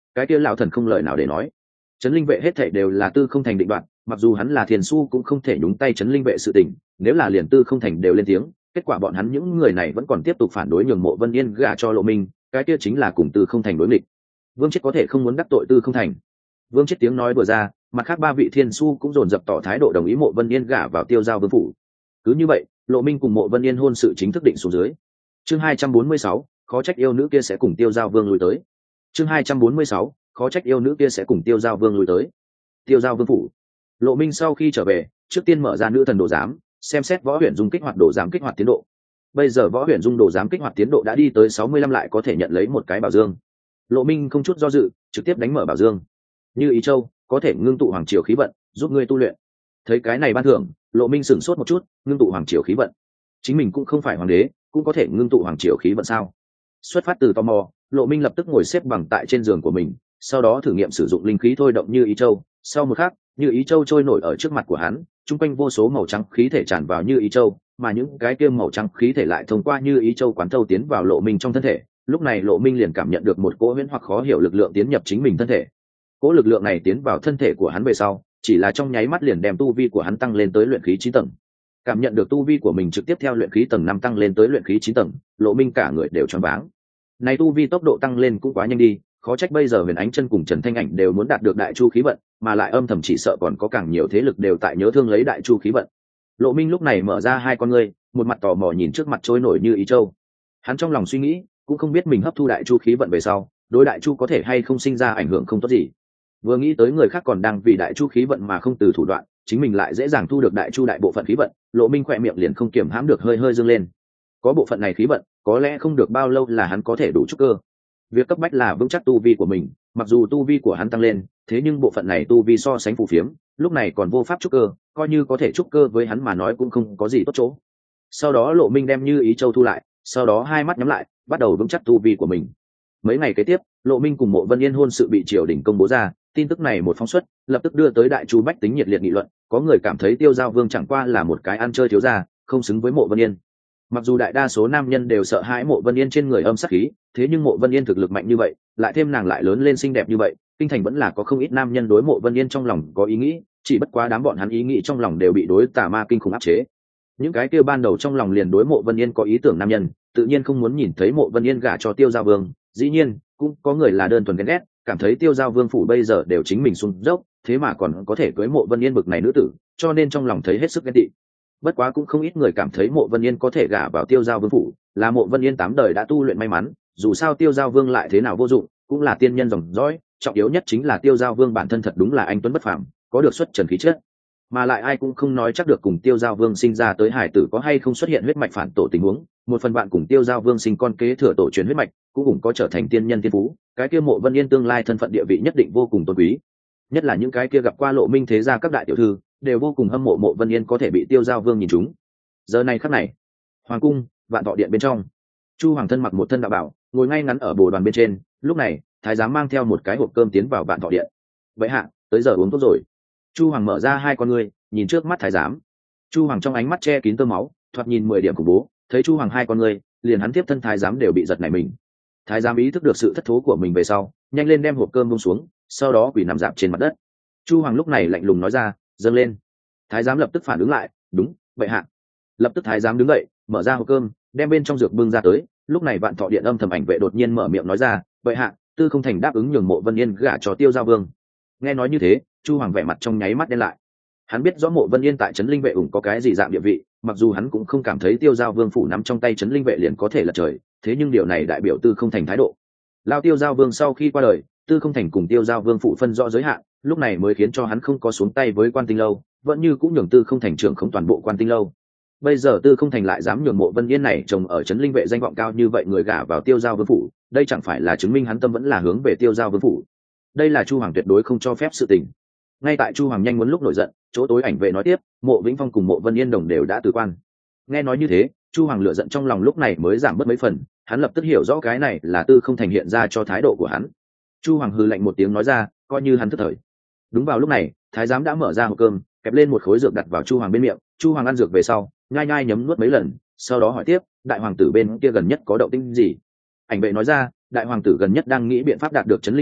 cái kia lão thần không lời nào để nói. Trấn linh vệ hết thảy đều là Tư Không Thành định đoạt, mặc dù hắn là thiền su cũng không thể nhúng tay trấn linh vệ sự tình, nếu là liền Tư Không Thành đều lên tiếng, kết quả bọn hắn những người này vẫn còn tiếp tục phản đối nhường Mộ Vân Yên gả cho Lộ Minh, cái kia chính là cùng Tư Không Thành đối nghịch. Vương Chết có thể không muốn đắc tội Tư Không Thành. Vương Chết tiếng nói vừa ra, mặt khác ba vị thiên su cũng dồn dập tỏ thái độ đồng ý Mộ Vân Yên gả vào Tiêu Giao Vương phủ. Cứ như vậy, Lộ Minh cùng Mộ Vân Yên hôn sự chính thức định xuống dưới. Chương 246, khó trách yêu nữ kia sẽ cùng Tiêu Giao Vương lui tới. Chương 246, khó trách yêu nữ kia sẽ cùng Tiêu Giao Vương lui tới. Tiêu Giao Vương phủ. Lộ Minh sau khi trở về, trước tiên mở ra nữ thần đồ giám, xem xét võ huyền dung kích hoạt đồ giám kích hoạt tiến độ. Bây giờ võ huyền dung đồ giám kích hoạt tiến độ đã đi tới 65 lại có thể nhận lấy một cái bảo dương. Lộ Minh không chút do dự, trực tiếp đánh mở bảo dương. Như ý châu, có thể ngưng tụ hoàng triều khí vận, giúp ngươi tu luyện. Thấy cái này ban thưởng, Lộ Minh sửng sốt một chút, ngưng tụ hoàng triều khí vận. Chính mình cũng không phải hoàng đế, cũng có thể ngưng tụ hoàng triều khí vận sao? Xuất phát từ tò mò, Lộ Minh lập tức ngồi xếp bằng tại trên giường của mình, sau đó thử nghiệm sử dụng linh khí thôi động Như ý châu. Sau một khắc, Như ý châu trôi nổi ở trước mặt của hắn, chung quanh vô số màu trắng khí thể tràn vào Như ý châu, mà những cái kia màu trắng khí thể lại thông qua Như ý châu quán thâu tiến vào Lộ Minh trong thân thể. Lúc này Lộ Minh liền cảm nhận được một cỗ huyễn hoặc khó hiểu lực lượng tiến nhập chính mình thân thể. Cỗ lực lượng này tiến vào thân thể của hắn về sau, chỉ là trong nháy mắt liền đem tu vi của hắn tăng lên tới luyện khí 9 tầng. Cảm nhận được tu vi của mình trực tiếp theo luyện khí tầng 5 tăng lên tới luyện khí 9 tầng, Lộ Minh cả người đều choáng váng. Này tu vi tốc độ tăng lên cũng quá nhanh đi, khó trách bây giờ Huyền Ánh Chân cùng Trần Thanh Ảnh đều muốn đạt được đại chu khí vận, mà lại âm thầm chỉ sợ còn có càng nhiều thế lực đều tại nhớ thương lấy đại chu khí vận. Lộ Minh lúc này mở ra hai con ngươi, một mặt tò mò nhìn trước mặt trôi nổi Như ý châu. Hắn trong lòng suy nghĩ, cũng không biết mình hấp thu đại chu khí vận về sau, đối đại chu có thể hay không sinh ra ảnh hưởng không tốt gì. Vừa nghĩ tới người khác còn đang vì đại chu khí vận mà không từ thủ đoạn, chính mình lại dễ dàng thu được đại chu đại bộ phận khí vận, Lộ Minh khỏe miệng liền không kiềm hãm được hơi hơi dương lên. Có bộ phận này khí vận, có lẽ không được bao lâu là hắn có thể đủ trúc cơ. Việc cấp bách là vững chắc tu vi của mình, mặc dù tu vi của hắn tăng lên, thế nhưng bộ phận này tu vi so sánh phù phiếm, lúc này còn vô pháp trúc cơ, coi như có thể trúc cơ với hắn mà nói cũng không có gì tốt chỗ. Sau đó Lộ Minh đem Như ý châu thu lại, sau đó hai mắt nhắm lại, bắt đầu vững chắc tu vi của mình. Mấy ngày kế tiếp, Lộ Minh cùng Mộ Vân Yên hôn sự bị triều đình công bố ra, tin tức này một phóng xuất, lập tức đưa tới đại chu bách tính nhiệt liệt nghị luận, có người cảm thấy Tiêu Giao Vương chẳng qua là một cái ăn chơi thiếu gia, không xứng với Mộ Vân Yên. Mặc dù đại đa số nam nhân đều sợ hãi Mộ Vân Yên trên người âm sát khí, thế nhưng Mộ Vân Yên thực lực mạnh như vậy, lại thêm nàng lại lớn lên xinh đẹp như vậy, kinh thành vẫn là có không ít nam nhân đối Mộ Vân Yên trong lòng có ý nghĩ, chỉ bất quá đám bọn hắn ý nghĩ trong lòng đều bị đối tà ma kinh khủng áp chế. Những cái kia ban đầu trong lòng liền đối Mộ Vân Yên có ý tưởng nam nhân, tự nhiên không muốn nhìn thấy Mộ Vân Yên gả cho Tiêu Giao Vương, dĩ nhiên, cũng có người là đơn thuần ghen ghét, cảm thấy Tiêu Giao Vương phủ bây giờ đều chính mình xuống dốc, thế mà còn có thể cưới Mộ Vân Yên bực này nữ tử, cho nên trong lòng thấy hết sức ghen tị. Bất quá cũng không ít người cảm thấy Mộ Vân Yên có thể gả vào Tiêu Giao Vương phủ, là Mộ Vân Yên 8 đời đã tu luyện may mắn, dù sao Tiêu Giao Vương lại thế nào vô dụng, cũng là tiên nhân dòng dõi, trọng yếu nhất chính là Tiêu Giao Vương bản thân thật đúng là anh tuấn bất phàm, có được xuất trần khí chất. Mà lại ai cũng không nói chắc được cùng Tiêu Giao Vương sinh ra tới hải tử có hay không xuất hiện huyết mạch phản tổ tình huống, một phần bạn cùng Tiêu Giao Vương sinh con kế thừa tổ truyền huyết mạch, cũng có trở thành tiên nhân tiên phú, cái kia Mộ Vân Yên tương lai thân phận địa vị nhất định vô cùng tôn quý. Nhất là những cái kia gặp qua Lộ Minh thế gia các đại tiểu thư, đều vô cùng hâm mộ Mộ Vân Yên có thể bị Tiêu Giao Vương nhìn trúng. Giờ này khắc này, hoàng cung, Vạn Thọ điện bên trong, Chu Hoàng thân mặc một thân đạo bảo, ngồi ngay ngắn ở bồ đoàn bên trên, lúc này, thái giám mang theo một cái hộp cơm tiến vào Vạn Thọ điện. "Vậy hạ, tới giờ uống thuốc rồi." Chu Hoàng mở ra hai con ngươi, nhìn trước mắt thái giám. Chu Hoàng trong ánh mắt che kín tơ máu, thoạt nhìn 10 điểm khủng bố, thấy Chu Hoàng hai con ngươi, liền hắn tiếp thân thái giám đều bị giật nảy mình. Thái giám ý thức được sự thất thố của mình về sau, nhanh lên đem hộp cơm buông xuống, sau đó quỳ nằm rạp trên mặt đất. Chu Hoàng lúc này lạnh lùng nói ra, "Dâng lên." Thái giám lập tức phản ứng lại, "Đúng, vậy hạ." Lập tức thái giám đứng dậy, mở ra hộp cơm, đem bên trong dược bưng ra tới. Lúc này Vạn Thọ điện âm thầm ảnh vệ đột nhiên mở miệng nói ra, "Vậy hạ, Tư Không Thành đáp ứng nhường Mộ Vân Yên gả cho Tiêu Giao Vương." Nghe nói như thế, Chu Hoàng vẻ mặt trong nháy mắt đen lại. Hắn biết rõ Mộ Vân Yên tại trấn linh vệ ủng có cái gì dạng địa vị, mặc dù hắn cũng không cảm thấy Tiêu Giao Vương phủ nắm trong tay trấn linh vệ liền có thể lật trời, thế nhưng điều này đại biểu Tư Không Thành thái độ. Lao Tiêu Giao Vương sau khi qua đời, Tư Không Thành cùng Tiêu Giao Vương phủ phân rõ giới hạn, lúc này mới khiến cho hắn không có xuống tay với Quan Tinh lâu, vẫn như cũng nhường Tư Không Thành trưởng không toàn bộ Quan Tinh lâu. Bây giờ Tư Không Thành lại dám nhường Mộ Vân Yên này trồng ở trấn linh vệ danh vọng cao như vậy người gả vào Tiêu Giao Vương phủ, đây chẳng phải là chứng minh hắn tâm vẫn là hướng về Tiêu Giao Vương phủ. Đây là Chu Hoàng tuyệt đối không cho phép sự tình. Ngay tại Chu Hoàng nhanh muốn lúc nổi giận, chỗ tối ảnh vệ nói tiếp, Mộ Vĩnh Phong cùng Mộ Vân Yên đồng đều đã từ quan. Nghe nói như thế, Chu Hoàng lửa giận trong lòng lúc này mới giảm bớt mấy phần, hắn lập tức hiểu rõ cái này là Tư Không Thành hiện ra cho thái độ của hắn. Chu Hoàng hừ lạnh một tiếng nói ra, coi như hắn thất thời. Đúng vào lúc này, thái giám đã mở ra hộp cơm, kẹp lên một khối dược đặt vào Chu Hoàng bên miệng. Chu Hoàng ăn dược về sau, nhai nhai nhấm nuốt mấy lần, sau đó hỏi tiếp, đại hoàng tử bên kia gần nhất có động tĩnh gì? Ảnh vệ nói ra, đại hoàng tử gần nhất đang nghĩ biện pháp đạt được trấn linh vệ,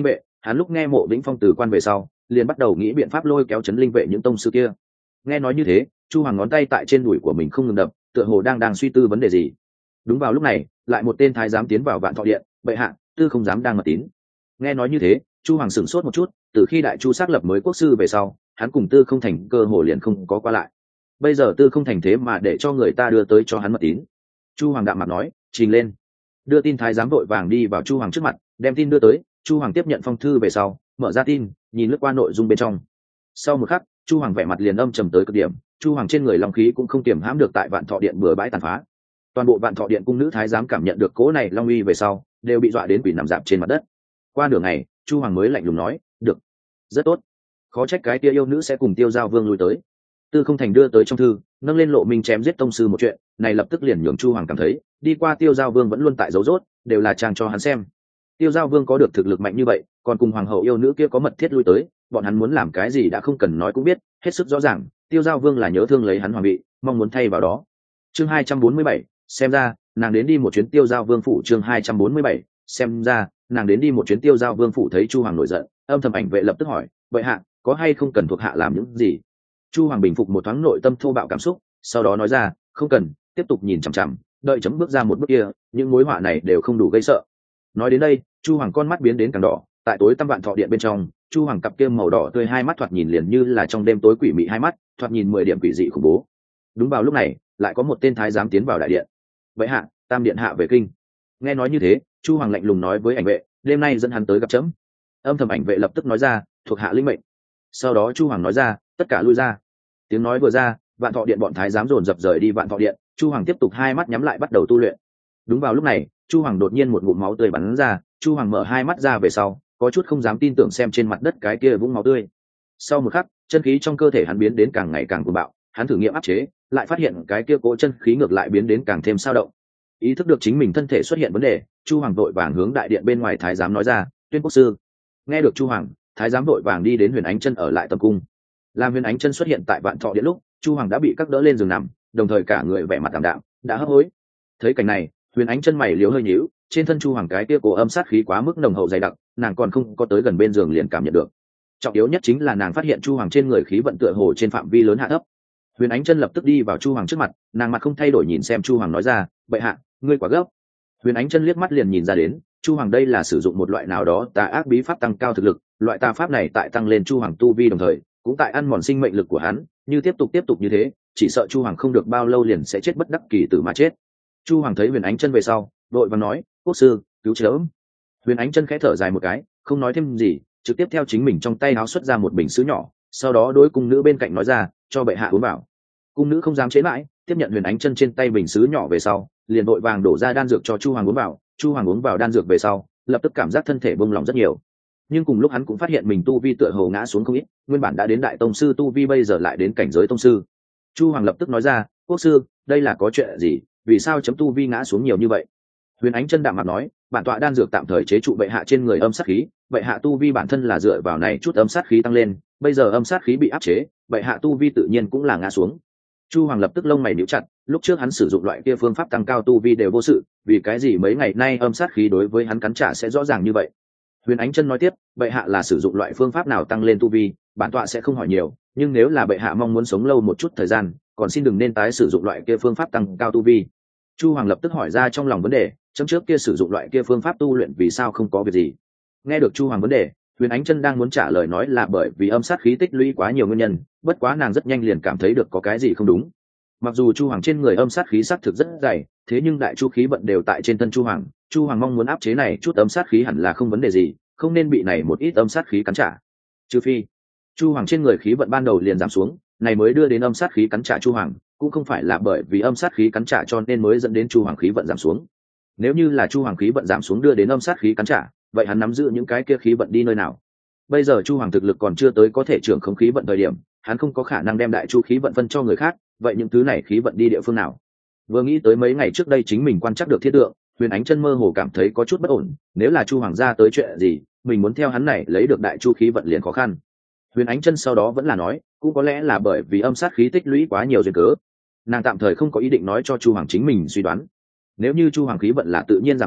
hắn lúc nghe Mộ Vĩnh Phong từ quan về sau liền bắt đầu nghĩ biện pháp lôi kéo Trấn Linh vệ những tông sư kia. Nghe nói như thế, Chu Hoàng ngón tay tại trên đùi của mình không ngừng đập, tựa hồ đang suy tư vấn đề gì. Đúng vào lúc này, lại một tên thái giám tiến vào Vạn Thọ điện. Bệ hạ, Tư Không Dám đang mật tín. Nghe nói như thế, Chu Hoàng sửng sốt một chút. Từ khi Đại Chu xác lập mới quốc sư về sau, hắn cùng Tư Không Thành cơ hồ liền không có qua lại. Bây giờ Tư Không Thành thế mà để cho người ta đưa tới cho hắn mật tín. Chu Hoàng đạm mặt nói, trình lên. Đưa tin thái giám vội vàng đi vào Chu Hoàng trước mặt, đem tin đưa tới. Chu Hoàng tiếp nhận phong thư về sau, mở ra tin, nhìn lướt qua nội dung bên trong. Sau một khắc, Chu Hoàng vẻ mặt liền âm trầm tới cực điểm. Chu Hoàng trên người long khí cũng không kiềm hãm được tại Vạn Thọ điện bừa bãi tàn phá. Toàn bộ Vạn Thọ điện cung nữ thái giám cảm nhận được cỗ này long uy về sau, đều bị dọa đến quỷ nằm dạp trên mặt đất. Qua nửa ngày, Chu Hoàng mới lạnh lùng nói, được, rất tốt, khó trách cái tia yêu nữ sẽ cùng Tiêu Giao Vương lui tới. Tư Không Thành đưa tới trong thư, nâng lên Lộ Minh chém giết tông sư một chuyện này, lập tức liền nhường Chu Hoàng cảm thấy đi qua Tiêu Giao Vương vẫn luôn tại dấu rốt, đều là trang cho hắn xem. Tiêu Giao Vương có được thực lực mạnh như vậy, còn cùng hoàng hậu yêu nữ kia có mật thiết lui tới, bọn hắn muốn làm cái gì đã không cần nói cũng biết hết sức rõ ràng. Tiêu Giao Vương là nhớ thương lấy hắn hoàng vị, mong muốn thay vào đó. Chương 247, xem ra nàng đến đi một chuyến Tiêu Giao Vương phủ. Chương 247, xem ra nàng đến đi một chuyến Tiêu Giao Vương phủ. Thấy Chu Hoàng nổi giận, âm thầm Ảnh Vệ lập tức hỏi, vậy hạ có hay không cần thuộc hạ làm những gì? Chu Hoàng bình phục một thoáng nội tâm thô bạo cảm xúc, sau đó nói ra, không cần, tiếp tục nhìn chằm chằm, đợi chấm bước ra một bước kia, những mối họa này đều không đủ gây sợ. Nói đến đây, Chu Hoàng con mắt biến đến càng đỏ. Tại tối tăm Vạn Thọ điện bên trong, Chu Hoàng cặp kia màu đỏ tươi hai mắt thoạt nhìn liền như là trong đêm tối quỷ mị hai mắt, thoạt nhìn 10 điểm quỷ dị khủng bố. Đúng vào lúc này, lại có một tên thái giám tiến vào đại điện. Vậy hạ, Tam điện hạ về kinh. Nghe nói như thế, Chu Hoàng lạnh lùng nói với Ảnh Vệ, đêm nay dẫn hắn tới gặp chấm. Âm thầm Ảnh Vệ lập tức nói ra, thuộc hạ linh mệnh. Sau đó Chu Hoàng nói ra, tất cả lui ra. Tiếng nói vừa ra, Vạn Thọ điện bọn thái giám dồn dập rời đi Vạn Thọ điện. Chu Hoàng tiếp tục hai mắt nhắm lại bắt đầu tu luyện. Đúng vào lúc này, Chu Hoàng đột nhiên một ngụm máu tươi bắn ra. Chu Hoàng mở hai mắt ra về sau, có chút không dám tin tưởng xem trên mặt đất cái kia vũng máu tươi. Sau một khắc, chân khí trong cơ thể hắn biến đến càng ngày càng cuồng bạo. Hắn thử nghiệm áp chế, lại phát hiện cái kia cỗ chân khí ngược lại biến đến càng thêm sao động. Ý thức được chính mình thân thể xuất hiện vấn đề, Chu Hoàng vội vàng hướng đại điện bên ngoài thái giám nói ra, tuyên quốc sư. Nghe được Chu Hoàng, thái giám vội vàng đi đến Huyền Ánh Chân ở lại tầm cung. Làm Huyền Ánh Chân xuất hiện tại Vạn Thọ điện lúc, Chu Hoàng đã bị các đỡ lên giường nằm, đồng thời cả người vẻ mặt tạm đạm, đã hấp hối. Thấy cảnh này, Huyền Ánh Chân mày liếu hơi nhíu, trên thân Chu Hoàng cái kia cổ âm sát khí quá mức nồng hậu dày đặc, nàng còn không có tới gần bên giường liền cảm nhận được. Trọng yếu nhất chính là nàng phát hiện Chu Hoàng trên người khí vận tựa hồ trên phạm vi lớn hạ thấp. Huyền Ánh Chân lập tức đi vào Chu Hoàng trước mặt, nàng mặt không thay đổi nhìn xem Chu Hoàng nói ra, bệ hạ, ngươi quá gấp. Huyền Ánh Chân liếc mắt liền nhìn ra đến, Chu Hoàng đây là sử dụng một loại nào đó tà ác bí pháp tăng cao thực lực, loại tà pháp này tại tăng lên Chu Hoàng tu vi đồng thời, cũng tại ăn mòn sinh mệnh lực của hắn, như tiếp tục như thế, chỉ sợ Chu Hoàng không được bao lâu liền sẽ chết bất đắc kỳ tử mà chết. Chu Hoàng thấy Huyền Ánh Chân về sau, đội vàng nói, quốc sư, cứu chớm. Huyền Ánh Chân khẽ thở dài một cái, không nói thêm gì, trực tiếp theo chính mình trong tay áo xuất ra một bình sứ nhỏ, sau đó đối cung nữ bên cạnh nói ra, cho bệ hạ uống vào. Cung nữ không dám chế mãi, tiếp nhận Huyền Ánh Chân trên tay bình sứ nhỏ về sau, liền vội vàng đổ ra đan dược cho Chu Hoàng uống vào. Chu Hoàng uống vào đan dược về sau, lập tức cảm giác thân thể bông lòng rất nhiều. Nhưng cùng lúc hắn cũng phát hiện mình tu vi tựa hồ ngã xuống không ít, nguyên bản đã đến đại tông sư tu vi bây giờ lại đến cảnh giới tông sư. Chu Hoàng lập tức nói ra, quốc sư, đây là có chuyện gì, vì sao chấm tu vi ngã xuống nhiều như vậy? Huyền Ánh Chân đạm mặt nói, bản tọa đan dược tạm thời chế trụ bệ hạ trên người âm sát khí, bệ hạ tu vi bản thân là dựa vào này chút âm sát khí tăng lên, bây giờ âm sát khí bị áp chế, bệ hạ tu vi tự nhiên cũng là ngã xuống. Chu Hoàng lập tức lông mày nhíu chặt, lúc trước hắn sử dụng loại kia phương pháp tăng cao tu vi đều vô sự, vì cái gì mấy ngày nay âm sát khí đối với hắn cắn trả sẽ rõ ràng như vậy? Huyền Ánh Chân nói tiếp, bệ hạ là sử dụng loại phương pháp nào tăng lên tu vi, bản tọa sẽ không hỏi nhiều, nhưng nếu là bệ hạ mong muốn sống lâu một chút thời gian, còn xin đừng nên tái sử dụng loại kia phương pháp tăng cao tu vi. Chu Hoàng lập tức hỏi ra trong lòng vấn đề, chấm trước kia sử dụng loại kia phương pháp tu luyện vì sao không có việc gì? Nghe được Chu Hoàng vấn đề, Huyền Ánh Chân đang muốn trả lời nói là bởi vì âm sát khí tích lũy quá nhiều nguyên nhân, bất quá nàng rất nhanh liền cảm thấy được có cái gì không đúng. Mặc dù Chu Hoàng trên người âm sát khí xác thực rất dày, thế nhưng đại chu khí vận đều tại trên thân Chu Hoàng. Chu Hoàng mong muốn áp chế này chút âm sát khí hẳn là không vấn đề gì, không nên bị này một ít âm sát khí cắn trả. Trừ phi Chu Hoàng trên người khí vận ban đầu liền giảm xuống, này mới đưa đến âm sát khí cắn trả Chu Hoàng, cũng không phải là bởi vì âm sát khí cắn trả cho nên mới dẫn đến Chu Hoàng khí vận giảm xuống. Nếu như là Chu Hoàng khí vận giảm xuống đưa đến âm sát khí cắn trả, vậy hắn nắm giữ những cái kia khí vận đi nơi nào? Bây giờ Chu Hoàng thực lực còn chưa tới có thể trưởng khống khí vận thời điểm, hắn không có khả năng đem đại chu khí vận phân cho người khác, vậy những thứ này khí vận đi địa phương nào? Vừa nghĩ tới mấy ngày trước đây chính mình quan trắc được thiết tượng, Huyền Ánh Chân mơ hồ cảm thấy có chút bất ổn, nếu là Chu Hoàng ra tới chuyện gì, mình muốn theo hắn này lấy được đại chu khí vận liền khó khăn. Huyền Ánh Chân sau đó vẫn là nói, cũng có lẽ là bởi vì âm sát khí tích lũy quá nhiều duyên cớ. Nàng tạm thời không có ý định nói cho Chu Hoàng chính mình suy đoán. Nếu như Chu Hoàng khí vận là tự nhiên giảm xuống,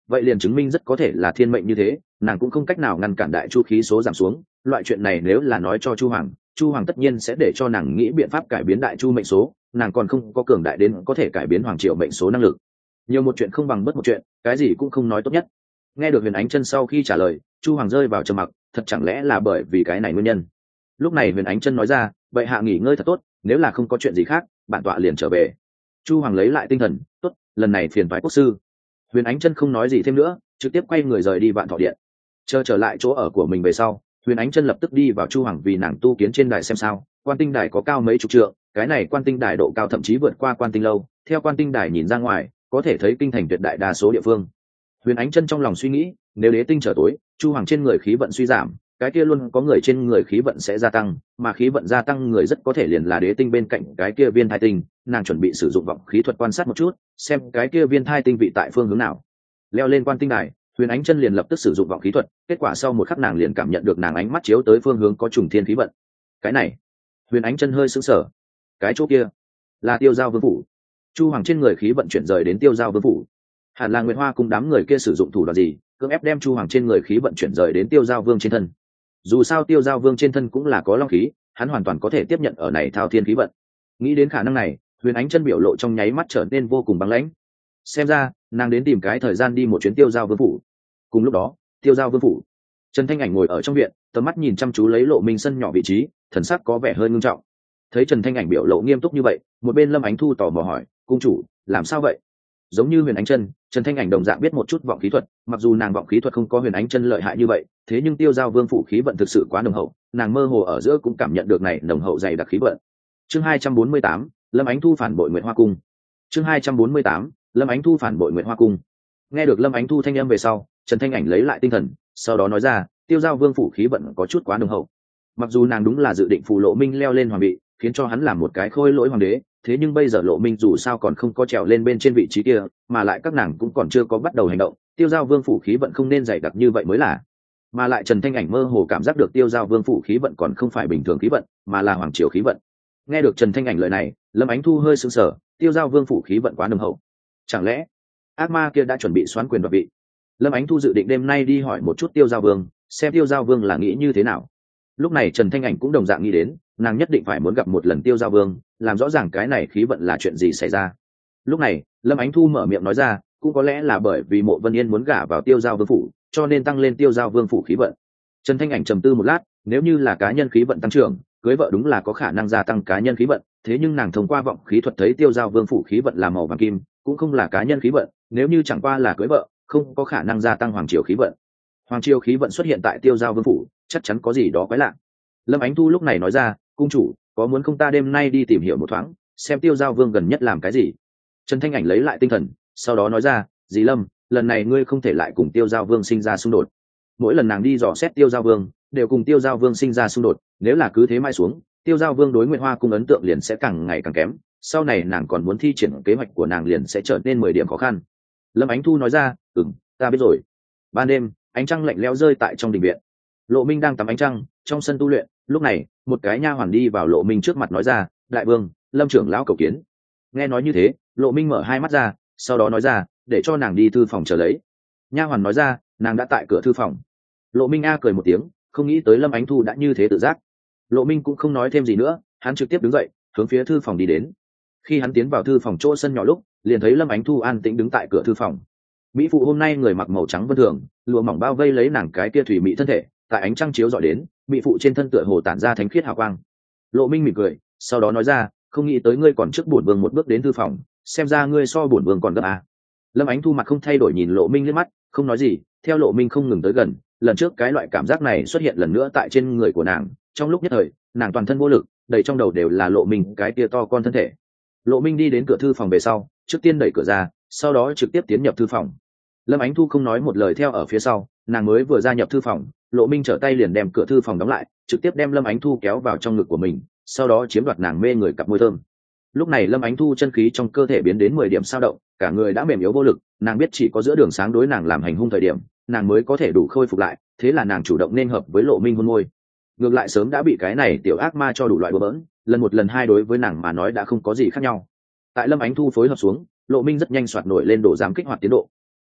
vậy liền chứng minh rất có thể là thiên mệnh như thế, nàng cũng không cách nào ngăn cản đại chu khí số giảm xuống. Loại chuyện này nếu là nói cho chu hoàng tất nhiên sẽ để cho nàng nghĩ biện pháp cải biến đại chu mệnh số, nàng còn không có cường đại đến có thể cải biến hoàng triều mệnh số năng lực. Nhiều một chuyện không bằng bất một chuyện, cái gì cũng không nói tốt nhất. Nghe được Huyền Ánh Chân sau khi trả lời, chu hoàng rơi vào trầm mặc, thật chẳng lẽ là bởi vì cái này nguyên nhân. Lúc này Huyền Ánh Chân nói ra, vậy hạ nghỉ ngơi thật tốt, nếu là không có chuyện gì khác, bản tọa liền trở về. Chu hoàng lấy lại tinh thần, tốt, lần này phiền toái quốc sư. Huyền Ánh Chân không nói gì thêm nữa, trực tiếp quay người rời đi Vạn Thọ Điện. Chờ trở lại chỗ ở của mình về sau, Huyền Ánh Chân lập tức đi vào chu hoàng vì nàng tu kiến trên đài xem sao. Quan tinh đài có cao mấy chục trượng, cái này quan tinh đài độ cao thậm chí vượt qua quan tinh lâu. Theo quan tinh đài nhìn ra ngoài, có thể thấy kinh thành tuyệt đại đa số địa phương. Huyền Ánh Chân trong lòng suy nghĩ, nếu đế tinh trở tối, chu hoàng trên người khí vận suy giảm, cái kia luôn có người trên người khí vận sẽ gia tăng, mà khí vận gia tăng người rất có thể liền là đế tinh bên cạnh cái kia viên thai tinh. Nàng chuẩn bị sử dụng vọng khí thuật quan sát một chút, xem cái kia viên thai tinh vị tại phương hướng nào. Leo lên quan tinh đài, Huyền Ánh Chân liền lập tức sử dụng vọng khí thuật, kết quả sau một khắc nàng liền cảm nhận được nàng ánh mắt chiếu tới phương hướng có trùng thiên khí vận. Cái này, Huyền Ánh Chân hơi sững sờ. Cái chỗ kia là Tiêu Giao Vương phủ. Chu hoàng trên người khí vận chuyển rời đến Tiêu Giao Vương phủ. Hẳn là Nguyệt Hoa cùng đám người kia sử dụng thủ đoạn gì, cưỡng ép đem chu hoàng trên người khí vận chuyển rời đến Tiêu Giao Vương trên thân. Dù sao Tiêu Giao Vương trên thân cũng là có long khí, hắn hoàn toàn có thể tiếp nhận ở này thao thiên khí vận. Nghĩ đến khả năng này, Huyền Ánh Chân biểu lộ trong nháy mắt trở nên vô cùng băng lãnh. Xem ra nàng đến tìm cái thời gian đi một chuyến Tiêu Giao Vương phủ. Cùng lúc đó, Tiêu Giao Vương phủ, Trần Thanh Ảnh ngồi ở trong viện, tầm mắt nhìn chăm chú lấy Lộ Minh sân nhỏ vị trí, thần sắc có vẻ hơi ngưng trọng. Thấy Trần Thanh Ảnh biểu lộ nghiêm túc như vậy, một bên Lâm Ánh Thu tò mò hỏi, cung chủ làm sao vậy? Giống như Huyền Ánh Chân, Trần Thanh Ảnh đồng dạng biết một chút vọng khí thuật, mặc dù nàng vọng khí thuật không có Huyền Ánh Chân lợi hại như vậy, thế nhưng Tiêu Giao Vương phủ khí vận thực sự quá nồng hậu, nàng mơ hồ ở giữa cũng cảm nhận được này nồng hậu dày đặc khí vận. Chương 248, Lâm Ánh Thu phản bội Nguyệt Hoa cung. Chương 248, Lâm Ánh Thu phản bội Nguyệt Hoa cung. Nghe được Lâm Ánh Thu thanh âm về sau, Trần Thanh Ảnh lấy lại tinh thần, sau đó nói ra, Tiêu Giao Vương phủ khí vận có chút quá nồng hậu. Mặc dù nàng đúng là dự định phù Lộ Minh leo lên hoàng vị, khiến cho hắn làm một cái khôi lỗi hoàng đế, thế nhưng bây giờ Lộ Minh dù sao còn không có trèo lên bên trên vị trí kia, mà lại các nàng cũng còn chưa có bắt đầu hành động, Tiêu Giao Vương phủ khí vận không nên dày đặc như vậy mới là. Mà lại Trần Thanh Ảnh mơ hồ cảm giác được Tiêu Giao Vương phủ khí vận còn không phải bình thường khí vận, mà là hoàng triều khí vận. Nghe được Trần Thanh Ảnh lời này, Lâm Ánh Thu hơi sững sờ, Tiêu Giao Vương phủ khí vận quá nồng hậu. Chẳng lẽ ác ma kia đã chuẩn bị xoán quyền đoạt vị? Lâm Ánh Thu dự định đêm nay đi hỏi một chút Tiêu Giao Vương, xem Tiêu Giao Vương là nghĩ như thế nào. Lúc này Trần Thanh Ảnh cũng đồng dạng nghĩ đến, nàng nhất định phải muốn gặp một lần Tiêu Giao Vương, làm rõ ràng cái này khí vận là chuyện gì xảy ra. Lúc này Lâm Ánh Thu mở miệng nói ra, cũng có lẽ là bởi vì Mộ Vân Yên muốn gả vào Tiêu Giao Vương phủ, cho nên tăng lên Tiêu Giao Vương phủ khí vận. Trần Thanh Ảnh trầm tư một lát, nếu như là cá nhân khí vận tăng trưởng, cưới vợ đúng là có khả năng gia tăng cá nhân khí vận, thế nhưng nàng thông qua vọng khí thuật thấy Tiêu Giao Vương phủ khí vận là màu vàng kim, cũng không là cá nhân khí vận, nếu như chẳng qua là cưới vợ, không có khả năng gia tăng hoàng triều khí vận. Hoàng triều khí vận xuất hiện tại Tiêu Giao Vương phủ, chắc chắn có gì đó quái lạ. Lâm Ánh Thu lúc này nói ra, cung chủ có muốn không ta đêm nay đi tìm hiểu một thoáng, xem Tiêu Giao Vương gần nhất làm cái gì. Trần Thanh Ảnh lấy lại tinh thần, sau đó nói ra, dì Lâm, lần này ngươi không thể lại cùng Tiêu Giao Vương sinh ra xung đột. Mỗi lần nàng đi dò xét Tiêu Giao Vương, đều cùng Tiêu Giao Vương sinh ra xung đột, nếu là cứ thế mãi xuống, Tiêu Giao Vương đối Nguyệt Hoa cung ấn tượng liền sẽ càng ngày càng kém, sau này nàng còn muốn thi triển kế hoạch của nàng liền sẽ trở nên 10 điểm khó khăn. Lâm Ánh Thu nói ra, ta biết rồi. Ban đêm, ánh trăng lạnh lẽo rơi tại trong đình viện. Lộ Minh đang tắm ánh trăng trong sân tu luyện, lúc này một cái nha hoàn đi vào Lộ Minh trước mặt nói ra, đại vương, Lâm trưởng lão cầu kiến. Nghe nói như thế, Lộ Minh mở hai mắt ra, sau đó nói ra, để cho nàng đi thư phòng chờ lấy. Nha hoàn nói ra, nàng đã tại cửa thư phòng. Lộ Minh cười một tiếng, không nghĩ tới Lâm Ánh Thu đã như thế tự giác. Lộ Minh cũng không nói thêm gì nữa, hắn trực tiếp đứng dậy hướng phía thư phòng đi đến. Khi hắn tiến vào thư phòng chỗ sân nhỏ lúc, liền thấy Lâm Ánh Thu an tĩnh đứng tại cửa thư phòng. Mỹ phụ hôm nay người mặc màu trắng vân thường, lụa mỏng bao vây lấy nàng cái kia thủy mỹ thân thể, tại ánh trăng chiếu rọi đến, mỹ phụ trên thân tựa hồ tản ra thánh khiết hào quang. Lộ Minh mỉm cười, sau đó nói ra, không nghĩ tới ngươi còn trước bổn vương một bước đến thư phòng, xem ra ngươi so bổn vương còn gấp à. Lâm Ánh Thu mặt không thay đổi nhìn Lộ Minh liếc mắt, không nói gì, theo Lộ Minh không ngừng tới gần, lần trước cái loại cảm giác này xuất hiện lần nữa tại trên người của nàng, trong lúc nhất thời, nàng toàn thân vô lực, đầy trong đầu đều là Lộ Minh cái kia to con thân thể. Lộ Minh đi đến cửa thư phòng về sau, trước tiên đẩy cửa ra, sau đó trực tiếp tiến nhập thư phòng. Lâm Ánh Thu không nói một lời theo ở phía sau, nàng mới vừa gia nhập thư phòng, Lộ Minh trở tay liền đem cửa thư phòng đóng lại, trực tiếp đem Lâm Ánh Thu kéo vào trong ngực của mình, sau đó chiếm đoạt nàng mê người cặp môi thơm. Lúc này Lâm Ánh Thu chân khí trong cơ thể biến đến 10 điểm sao động, cả người đã mềm yếu vô lực, nàng biết chỉ có giữa đường sáng đối nàng làm hành hung thời điểm, nàng mới có thể đủ khôi phục lại, thế là nàng chủ động nên hợp với Lộ Minh hôn môi. Ngược lại sớm đã bị cái này tiểu ác ma cho đủ loại bừa bỡn, lần một lần hai đối với nàng mà nói đã không có gì khác nhau. Tại Lâm Ánh Thu phối hợp xuống, Lộ Minh rất nhanh soạt nổi lên độ dám kích hoạt tiến độ.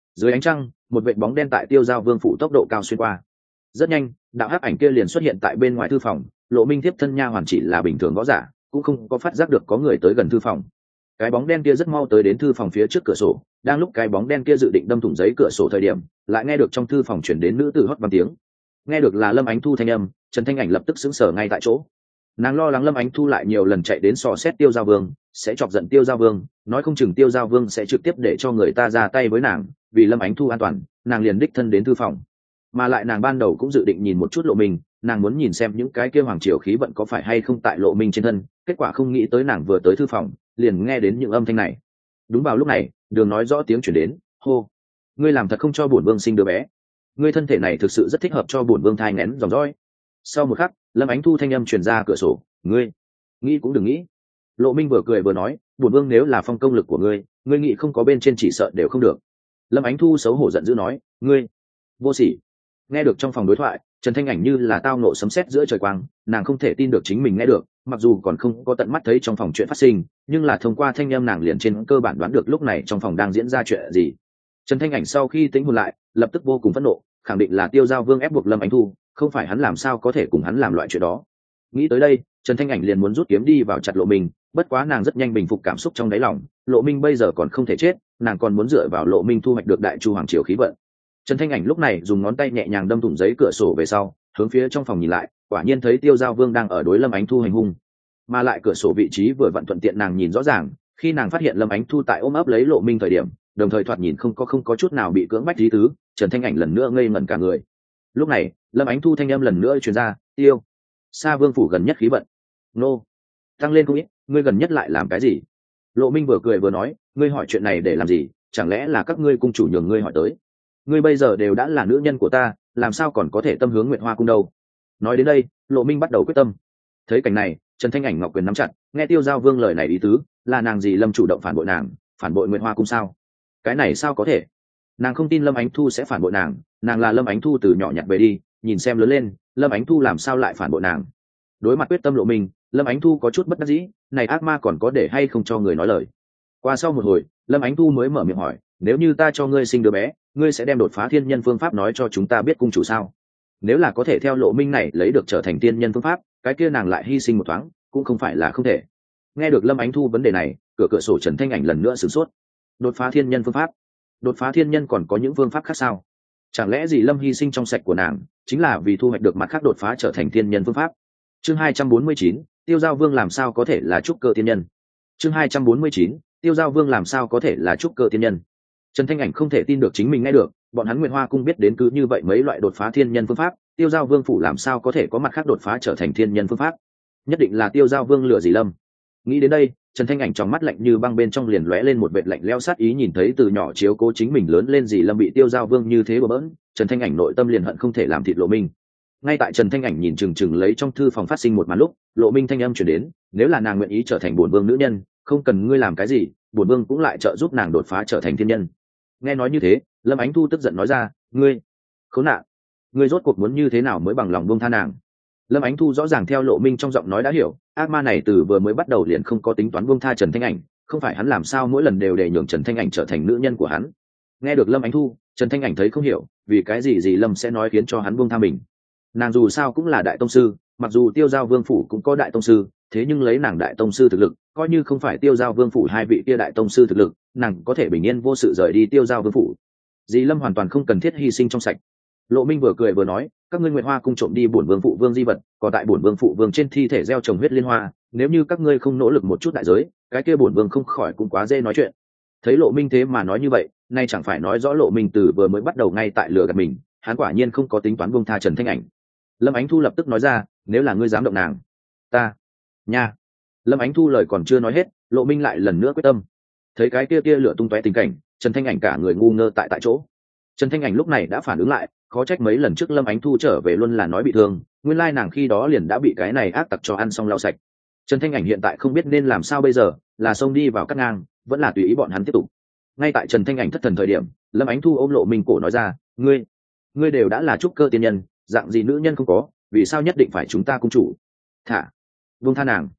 Dưới ánh trăng, một vệt bóng đen tại tiêu giao vương phủ tốc độ cao xuyên qua. Rất nhanh, đạo hắc ảnh kia liền xuất hiện tại bên ngoài thư phòng. Lộ Minh tiếp thân nha hoàn chỉ là bình thường võ giả, cũng không có phát giác được có người tới gần thư phòng. Cái bóng đen kia rất mau tới đến thư phòng phía trước cửa sổ. Đang lúc cái bóng đen kia dự định đâm thủng giấy cửa sổ thời điểm, lại nghe được trong thư phòng chuyển đến nữ tử hót bằng tiếng. Nghe được là Lâm Ánh Thu thanh âm, Trần Thanh Ảnh lập tức sững sờ ngay tại chỗ. Nàng lo lắng Lâm Ánh Thu lại nhiều lần chạy đến dò xét Tiêu Giao Vương, sẽ chọc giận Tiêu Giao Vương, nói không chừng Tiêu Giao Vương sẽ trực tiếp để cho người ta ra tay với nàng. Vì Lâm Ánh Thu an toàn, nàng liền đích thân đến thư phòng. Mà lại nàng ban đầu cũng dự định nhìn một chút Lộ Minh, nàng muốn nhìn xem những cái kia hoàng triều khí vận có phải hay không tại Lộ Minh trên thân. Kết quả không nghĩ tới nàng vừa tới thư phòng, liền nghe đến những âm thanh này. Đúng vào lúc này, Đường nói rõ tiếng chuyển đến, hô: ngươi làm thật không cho bổn vương sinh đứa bé. Ngươi thân thể này thực sự rất thích hợp cho bổn vương thai nghén dòng dõi. Sau một khắc, Lâm Ánh Thu thanh âm truyền ra cửa sổ, ngươi nghĩ cũng đừng nghĩ. Lộ Minh vừa cười vừa nói, bổn vương nếu là phong công lực của ngươi, ngươi nghĩ không có bên trên chỉ sợ đều không được. Lâm Ánh Thu xấu hổ giận dữ nói, ngươi vô sỉ. Nghe được trong phòng đối thoại, Trần Thanh Ảnh như là tao nộ sấm sét giữa trời quang, nàng không thể tin được chính mình nghe được, mặc dù còn không có tận mắt thấy trong phòng chuyện phát sinh, nhưng là thông qua thanh âm nàng liền trên cơ bản đoán được lúc này trong phòng đang diễn ra chuyện gì. Trần Thanh Ảnh sau khi tính hồn lại, lập tức vô cùng phẫn nộ, khẳng định là Tiêu Giao Vương ép buộc Lâm Ánh Thu, không phải hắn làm sao có thể cùng hắn làm loại chuyện đó. Nghĩ tới đây, Trần Thanh Ảnh liền muốn rút kiếm đi vào chặt Lộ Minh, bất quá nàng rất nhanh bình phục cảm xúc trong đáy lòng, Lộ Minh bây giờ còn không thể chết, nàng còn muốn dựa vào Lộ Minh thu hoạch được Đại Chu hoàng triều khí vận. Trần Thanh Ảnh lúc này dùng ngón tay nhẹ nhàng đâm thủng giấy cửa sổ về sau, hướng phía trong phòng nhìn lại, quả nhiên thấy Tiêu Giao Vương đang ở đối Lâm Ánh Thu hành hung, mà lại cửa sổ vị trí vừa vặn thuận tiện nàng nhìn rõ ràng. Khi nàng phát hiện Lâm Ánh Thu tại ôm ấp lấy Lộ Minh thời điểm, đồng thời thoạt nhìn không có chút nào bị cưỡng bách lý tứ, Trần Thanh Ảnh lần nữa ngây ngẩn cả người. Lúc này, Lâm Ánh Thu thanh âm lần nữa truyền ra, Tiêu Sa Vương phủ gần nhất khí vận nô tăng lên không ít, ngươi gần nhất lại làm cái gì? Lộ Minh vừa cười vừa nói, ngươi hỏi chuyện này để làm gì? Chẳng lẽ là các ngươi cung chủ nhường ngươi hỏi tới? Ngươi bây giờ đều đã là nữ nhân của ta, làm sao còn có thể tâm hướng Nguyệt Hoa cung đâu? Nói đến đây, Lộ Minh bắt đầu quyết tâm. Thấy cảnh này, Trần Thanh Ảnh ngọc quyền nắm chặt, nghe Tiêu Giao Vương lời này ý tứ, là nàng gì Lâm chủ động phản bội nàng, phản bội Nguyệt Hoa cung sao? Cái này sao có thể? Nàng không tin Lâm Ánh Thu sẽ phản bội nàng là Lâm Ánh Thu từ nhỏ nhặt về đi, nhìn xem lớn lên, Lâm Ánh Thu làm sao lại phản bội nàng? Đối mặt quyết tâm Lộ Minh, Lâm Ánh Thu có chút bất đắc dĩ, này ác ma còn có để hay không cho người nói lời. Qua sau một hồi, Lâm Ánh Thu mới mở miệng hỏi, nếu như ta cho ngươi sinh đứa bé, ngươi sẽ đem đột phá thiên nhân phương pháp nói cho chúng ta biết cung chủ sao? Nếu là có thể theo Lộ Minh này lấy được trở thành thiên nhân phương pháp, cái kia nàng lại hy sinh một thoáng, cũng không phải là không thể. Nghe được Lâm Ánh Thu vấn đề này, cửa sổ Trần Thanh Ảnh lần nữa sửng sốt. Đột phá thiên nhân phương pháp? Đột phá thiên nhân còn có những phương pháp khác sao? Chẳng lẽ gì Lâm hy sinh trong sạch của nàng chính là vì thu hoạch được mặt khác đột phá trở thành thiên nhân phương pháp? Chương 249, Tiêu Giao Vương làm sao có thể là trúc cơ thiên nhân? Chương 249, Tiêu Giao Vương làm sao có thể là trúc cơ thiên nhân? Trần Thanh Ảnh không thể tin được chính mình nghe được, bọn hắn Nguyệt Hoa cung biết đến cứ như vậy mấy loại đột phá thiên nhân phương pháp, Tiêu Giao Vương phủ làm sao có thể có mặt khác đột phá trở thành thiên nhân phương pháp? Nhất định là Tiêu Giao Vương lừa dì Lâm. Nghĩ đến đây, Trần Thanh Ảnh trong mắt lạnh như băng bên trong liền lóe lên một vệt lạnh lẽo sát ý, nhìn thấy từ nhỏ chiếu cố chính mình lớn lên dì Lâm bị Tiêu Giao Vương như thế bừa bỡn, Trần Thanh Ảnh nội tâm liền hận không thể làm thịt Lộ Minh. Ngay tại Trần Thanh Ảnh nhìn chừng lấy trong thư phòng phát sinh một màn lúc, Lộ Minh thanh âm truyền đến, nếu là nàng nguyện ý trở thành bổn vương nữ nhân, không cần ngươi làm cái gì, bổn vương cũng lại trợ giúp nàng đột phá trở thành thiên nhân. Nghe nói như thế, Lâm Ánh Thu tức giận nói ra, ngươi khốn nạn, ngươi rốt cuộc muốn như thế nào mới bằng lòng buông tha nàng? Lâm Ánh Thu rõ ràng theo Lộ Minh trong giọng nói đã hiểu, ác ma này từ vừa mới bắt đầu liền không có tính toán buông tha Trần Thanh Ảnh, không phải hắn làm sao mỗi lần đều để nhường Trần Thanh Ảnh trở thành nữ nhân của hắn. Nghe được Lâm Ánh Thu, Trần Thanh Ảnh thấy không hiểu, vì cái gì gì Lâm sẽ nói khiến cho hắn buông tha mình. Nàng dù sao cũng là đại tông sư, mặc dù Tiêu Giao Vương phủ cũng có đại tông sư, thế nhưng lấy nàng đại tông sư thực lực, coi như không phải Tiêu Giao Vương phủ hai vị kia đại tông sư thực lực, nàng có thể bình yên vô sự rời đi Tiêu Giao Vương phủ. Dì Lâm hoàn toàn không cần thiết hy sinh trong sạch. Lộ Minh vừa cười vừa nói, các ngươi Nguyệt Hoa cung trộm đi bổn vương phụ vương di vật, còn tại bổn vương phụ vương trên thi thể gieo trồng huyết liên hoa, nếu như các ngươi không nỗ lực một chút đại giới, cái kia bổn vương không khỏi cũng quá dễ nói chuyện. Thấy Lộ Minh thế mà nói như vậy, nay chẳng phải nói rõ Lộ Minh từ vừa mới bắt đầu ngay tại lừa gạt mình, hắn quả nhiên không có tính toán buông tha Trần Thanh Ảnh. Lâm Ánh Thu lập tức nói ra, nếu là ngươi dám động nàng, ta nha. Lâm Ánh Thu lời còn chưa nói hết, Lộ Minh lại lần nữa quyết tâm. Thấy cái kia lửa tung tóe tình cảnh, Trần Thanh Ảnh cả người ngu ngơ tại chỗ. Trần Thanh Ảnh lúc này đã phản ứng lại, khó trách mấy lần trước Lâm Ánh Thu trở về luôn là nói bị thương, nguyên lai nàng khi đó liền đã bị cái này ác tặc cho ăn xong lau sạch. Trần Thanh Ảnh hiện tại không biết nên làm sao bây giờ, là xông đi vào cắt ngang, vẫn là tùy ý bọn hắn tiếp tục. Ngay tại Trần Thanh Ảnh thất thần thời điểm, Lâm Ánh Thu ôm Lộ Minh cổ nói ra, ngươi đều đã là trúc cơ tiên nhân, dạng gì nữ nhân không có, vì sao nhất định phải chúng ta cung chủ? Thả vương tha nàng,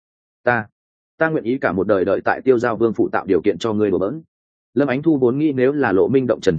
ta nguyện ý cả một đời đợi tại Tiêu Giao Vương phụ tạo điều kiện cho ngươi bừa bỡn. Lâm Ánh Thu vốn nghĩ nếu là Lộ Minh động Trần Thanh Ảnh,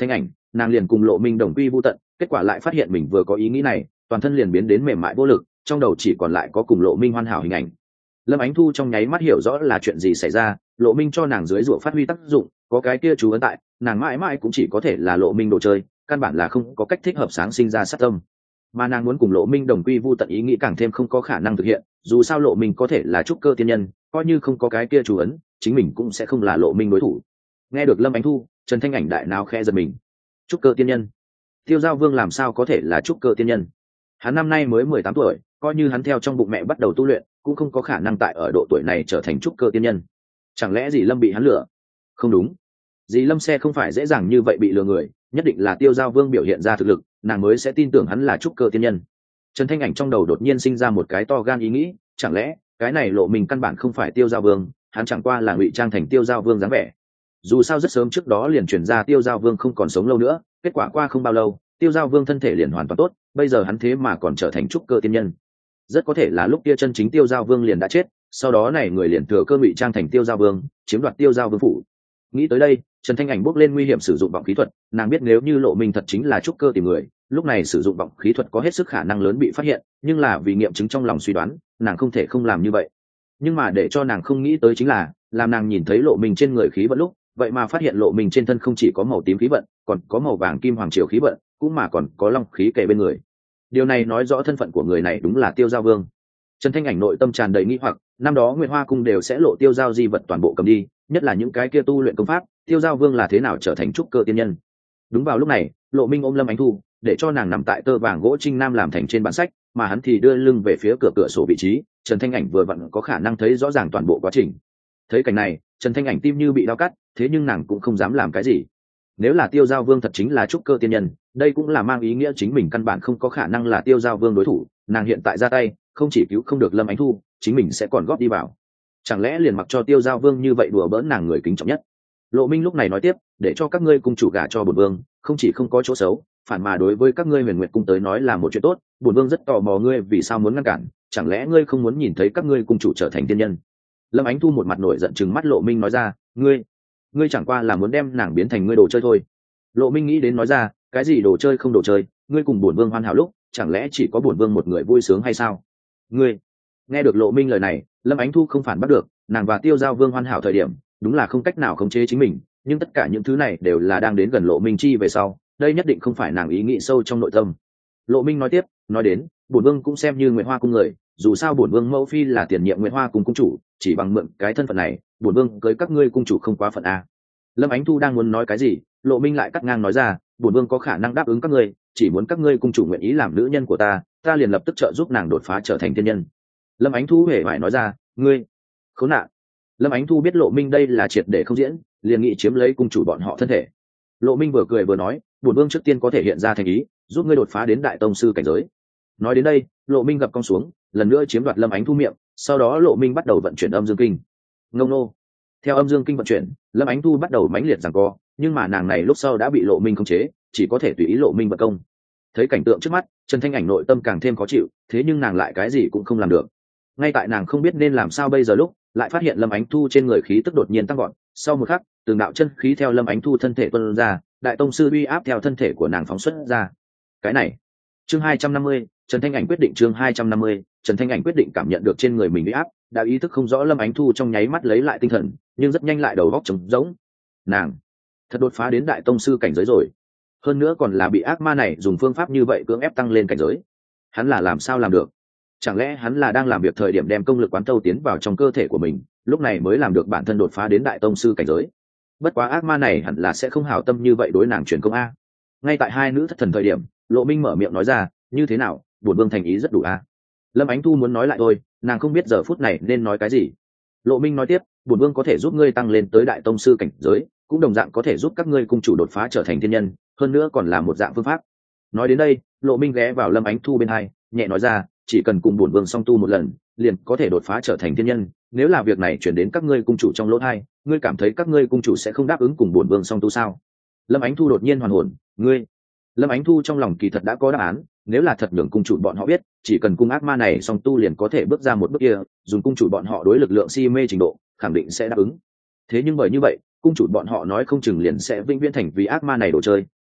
nàng liền cùng Lộ Minh đồng quy vu tận, kết quả lại phát hiện mình vừa có ý nghĩ này, toàn thân liền biến đến mềm mại vô lực, trong đầu chỉ còn lại có cùng Lộ Minh hoàn hảo hình ảnh. Lâm Ánh Thu trong nháy mắt hiểu rõ là chuyện gì xảy ra, Lộ Minh cho nàng dưới rủa phát huy tác dụng, có cái kia chú ấn tại, nàng mãi mãi cũng chỉ có thể là Lộ Minh đồ chơi, căn bản là không có cách thích hợp sáng sinh ra sát tâm. Mà nàng muốn cùng Lộ Minh đồng quy vu tận ý nghĩ càng thêm không có khả năng thực hiện, dù sao Lộ Minh có thể là trúc cơ tiên nhân, coi như không có cái kia chú ấn, chính mình cũng sẽ không là Lộ Minh đối thủ. Nghe được Lâm Ánh Thu, Trần Thanh Ảnh đại nào khe giật mình. Trúc cơ tiên nhân? Tiêu Giao Vương làm sao có thể là trúc cơ tiên nhân? Hắn năm nay mới 18 tuổi, coi như hắn theo trong bụng mẹ bắt đầu tu luyện, cũng không có khả năng tại ở độ tuổi này trở thành trúc cơ tiên nhân. Chẳng lẽ dì Lâm bị hắn lừa? Không đúng, dì Lâm sẽ không phải dễ dàng như vậy bị lừa người, nhất định là Tiêu Giao Vương biểu hiện ra thực lực, nàng mới sẽ tin tưởng hắn là trúc cơ tiên nhân. Trần Thanh Ảnh trong đầu đột nhiên sinh ra một cái to gan ý nghĩ, chẳng lẽ cái này Lộ Minh căn bản không phải Tiêu Giao Vương, hắn chẳng qua là ngụy trang thành Tiêu Giao Vương dáng vẻ. Dù sao rất sớm trước đó liền truyền ra Tiêu Giao Vương không còn sống lâu nữa, kết quả qua không bao lâu, Tiêu Giao Vương thân thể liền hoàn toàn tốt, bây giờ hắn thế mà còn trở thành trúc cơ tiên nhân. Rất có thể là lúc kia chân chính Tiêu Giao Vương liền đã chết, sau đó này người liền thừa cơ ngụy trang thành Tiêu Giao Vương, chiếm đoạt Tiêu Giao Vương phủ. Nghĩ tới đây, Trần Thanh Ảnh bước lên nguy hiểm sử dụng vọng khí thuật, nàng biết nếu như Lộ Minh thật chính là trúc cơ tìm người, lúc này sử dụng vọng khí thuật có hết sức khả năng lớn bị phát hiện, nhưng là vì nghiệm chứng trong lòng suy đoán, nàng không thể không làm như vậy. Nhưng mà để cho nàng không nghĩ tới chính là, làm nàng nhìn thấy Lộ Minh trên người khí vận lúc, vậy mà phát hiện Lộ Minh trên thân không chỉ có màu tím khí vận, còn có màu vàng kim hoàng triều khí vận, cũng mà còn có long khí kề bên người. Điều này nói rõ thân phận của người này đúng là Tiêu Giao Vương. Trần Thanh Ảnh nội tâm tràn đầy nghi hoặc, năm đó Nguyệt Hoa cung đều sẽ lộ Tiêu Giao di vật toàn bộ cầm đi, nhất là những cái kia tu luyện công pháp, Tiêu Giao Vương là thế nào trở thành trúc cơ tiên nhân. Đúng vào lúc này, Lộ Minh ôm Lâm Ánh Thu, để cho nàng nằm tại tơ vàng gỗ trinh nam làm thành trên bản sách, mà hắn thì đưa lưng về phía cửa sổ vị trí. Trần Thanh Ảnh vừa vặn có khả năng thấy rõ ràng toàn bộ quá trình. Thấy cảnh này, Trần Thanh Ảnh tim như bị đau cắt, thế nhưng nàng cũng không dám làm cái gì. Nếu là Tiêu Giao Vương thật chính là trúc cơ tiên nhân, đây cũng là mang ý nghĩa chính mình căn bản không có khả năng là Tiêu Giao Vương đối thủ, nàng hiện tại ra tay, không chỉ cứu không được Lâm Ánh Thu, chính mình sẽ còn góp đi vào. Chẳng lẽ liền mặc cho Tiêu Giao Vương như vậy đùa bỡn nàng người kính trọng nhất? Lộ Minh lúc này nói tiếp, để cho các ngươi cung chủ gả cho bổn vương, không chỉ không có chỗ xấu, phản mà đối với các ngươi Huyền Nguyệt cung tới nói là một chuyện tốt, bổn vương rất tò mò ngươi vì sao muốn ngăn cản, chẳng lẽ ngươi không muốn nhìn thấy các ngươi cung chủ trở thành tiên nhân? Lâm Ánh Thu một mặt nổi giận trừng mắt Lộ Minh nói ra, ngươi chẳng qua là muốn đem nàng biến thành ngươi đồ chơi thôi. Lộ Minh nghĩ đến nói ra, cái gì đồ chơi không đồ chơi, ngươi cùng bổn vương hoàn hảo lúc, chẳng lẽ chỉ có bổn vương một người vui sướng hay sao? Ngươi nghe được Lộ Minh lời này, Lâm Ánh Thu không phản bắt được, nàng và Tiêu Giao Vương hoàn hảo thời điểm, đúng là không cách nào khống chế chính mình, nhưng tất cả những thứ này đều là đang đến gần Lộ Minh chi về sau, đây nhất định không phải nàng ý nghĩ sâu trong nội tâm. Lộ Minh nói tiếp, nói đến, bổn vương cũng xem như Nguyệt Hoa cung người, dù sao bổn vương mẫu phi là tiền nhiệm Nguyệt Hoa cung cung chủ, chỉ bằng mượn cái thân phận này, bổn vương cưới các ngươi cung chủ không quá phận a. Lâm Ánh Thu đang muốn nói cái gì, Lộ Minh lại cắt ngang nói ra, bổn vương có khả năng đáp ứng các ngươi, chỉ muốn các ngươi cung chủ nguyện ý làm nữ nhân của ta liền lập tức trợ giúp nàng đột phá trở thành tiên nhân. Lâm Ánh Thu hề phải nói ra, ngươi khốn nạn. Lâm Ánh Thu biết Lộ Minh đây là triệt để không diễn, liền nghị chiếm lấy cung chủ bọn họ thân thể. Lộ Minh vừa cười vừa nói, bổn vương trước tiên có thể hiện ra thành ý, giúp ngươi đột phá đến đại tông sư cảnh giới. Nói đến đây, Lộ Minh gập cong xuống, lần nữa chiếm đoạt Lâm Ánh Thu miệng, sau đó Lộ Minh bắt đầu vận chuyển âm dương kinh. Ngông nô. Theo âm dương kinh vận chuyển, Lâm Ánh Thu bắt đầu mãnh liệt giằng co, nhưng mà nàng này lúc sau đã bị Lộ Minh khống chế, chỉ có thể tùy ý Lộ Minh vận công. Thấy cảnh tượng trước mắt, Trần Thanh Ảnh nội tâm càng thêm khó chịu, thế nhưng nàng lại cái gì cũng không làm được. Ngay tại nàng không biết nên làm sao bây giờ lúc, lại phát hiện Lâm Ánh Thu trên người khí tức đột nhiên tăng gọn, sau một khắc, từng đạo chân khí theo Lâm Ánh Thu thân thể tuôn ra, đại tông sư uy áp theo thân thể của nàng phóng xuất ra. Cái này, chương 250, Trần Thanh Ảnh quyết định chương 250, Trần Thanh Ảnh quyết định cảm nhận được trên người mình uy áp, đã ý thức không rõ Lâm Ánh Thu trong nháy mắt lấy lại tinh thần, nhưng rất nhanh lại đầu óc trống rỗng. Nàng thật đột phá đến đại tông sư cảnh giới rồi, hơn nữa còn là bị ác ma này dùng phương pháp như vậy cưỡng ép tăng lên cảnh giới. Hắn là làm sao làm được? Chẳng lẽ hắn là đang làm việc thời điểm đem công lực quán thâu tiến vào trong cơ thể của mình, lúc này mới làm được bản thân đột phá đến đại tông sư cảnh giới? Bất quá ác ma này hẳn là sẽ không hảo tâm như vậy đối nàng truyền công a. Ngay tại hai nữ thất thần thời điểm, Lộ Minh mở miệng nói ra, như thế nào, bổn vương thành ý rất đủ a. Lâm Ánh Thu muốn nói lại thôi, nàng không biết giờ phút này nên nói cái gì. Lộ Minh nói tiếp, bổn vương có thể giúp ngươi tăng lên tới đại tông sư cảnh giới, cũng đồng dạng có thể giúp các ngươi cung chủ đột phá trở thành thiên nhân, hơn nữa còn là một dạng phương pháp. Nói đến đây, Lộ Minh ghé vào Lâm Ánh Thu bên hai, nhẹ nói ra, chỉ cần cùng bổn vương song tu một lần, liền có thể đột phá trở thành thiên nhân. Nếu là việc này chuyển đến các ngươi cung chủ trong lỗ tai, ngươi cảm thấy các ngươi cung chủ sẽ không đáp ứng cùng bổn vương song tu sao? Lâm Ánh Thu đột nhiên hoàn hồn, ngươi. Lâm Ánh Thu trong lòng kỳ thật đã có đáp án, nếu là thật nhường cung chủ bọn họ biết, chỉ cần cung ác ma này song tu liền có thể bước ra một bước kia, dùng cung chủ bọn họ đối lực lượng si mê trình độ, khẳng định sẽ đáp ứng. Thế nhưng bởi như vậy, cung chủ bọn họ nói không chừng liền sẽ vĩnh viễn thành vì ác ma này đồ chơi,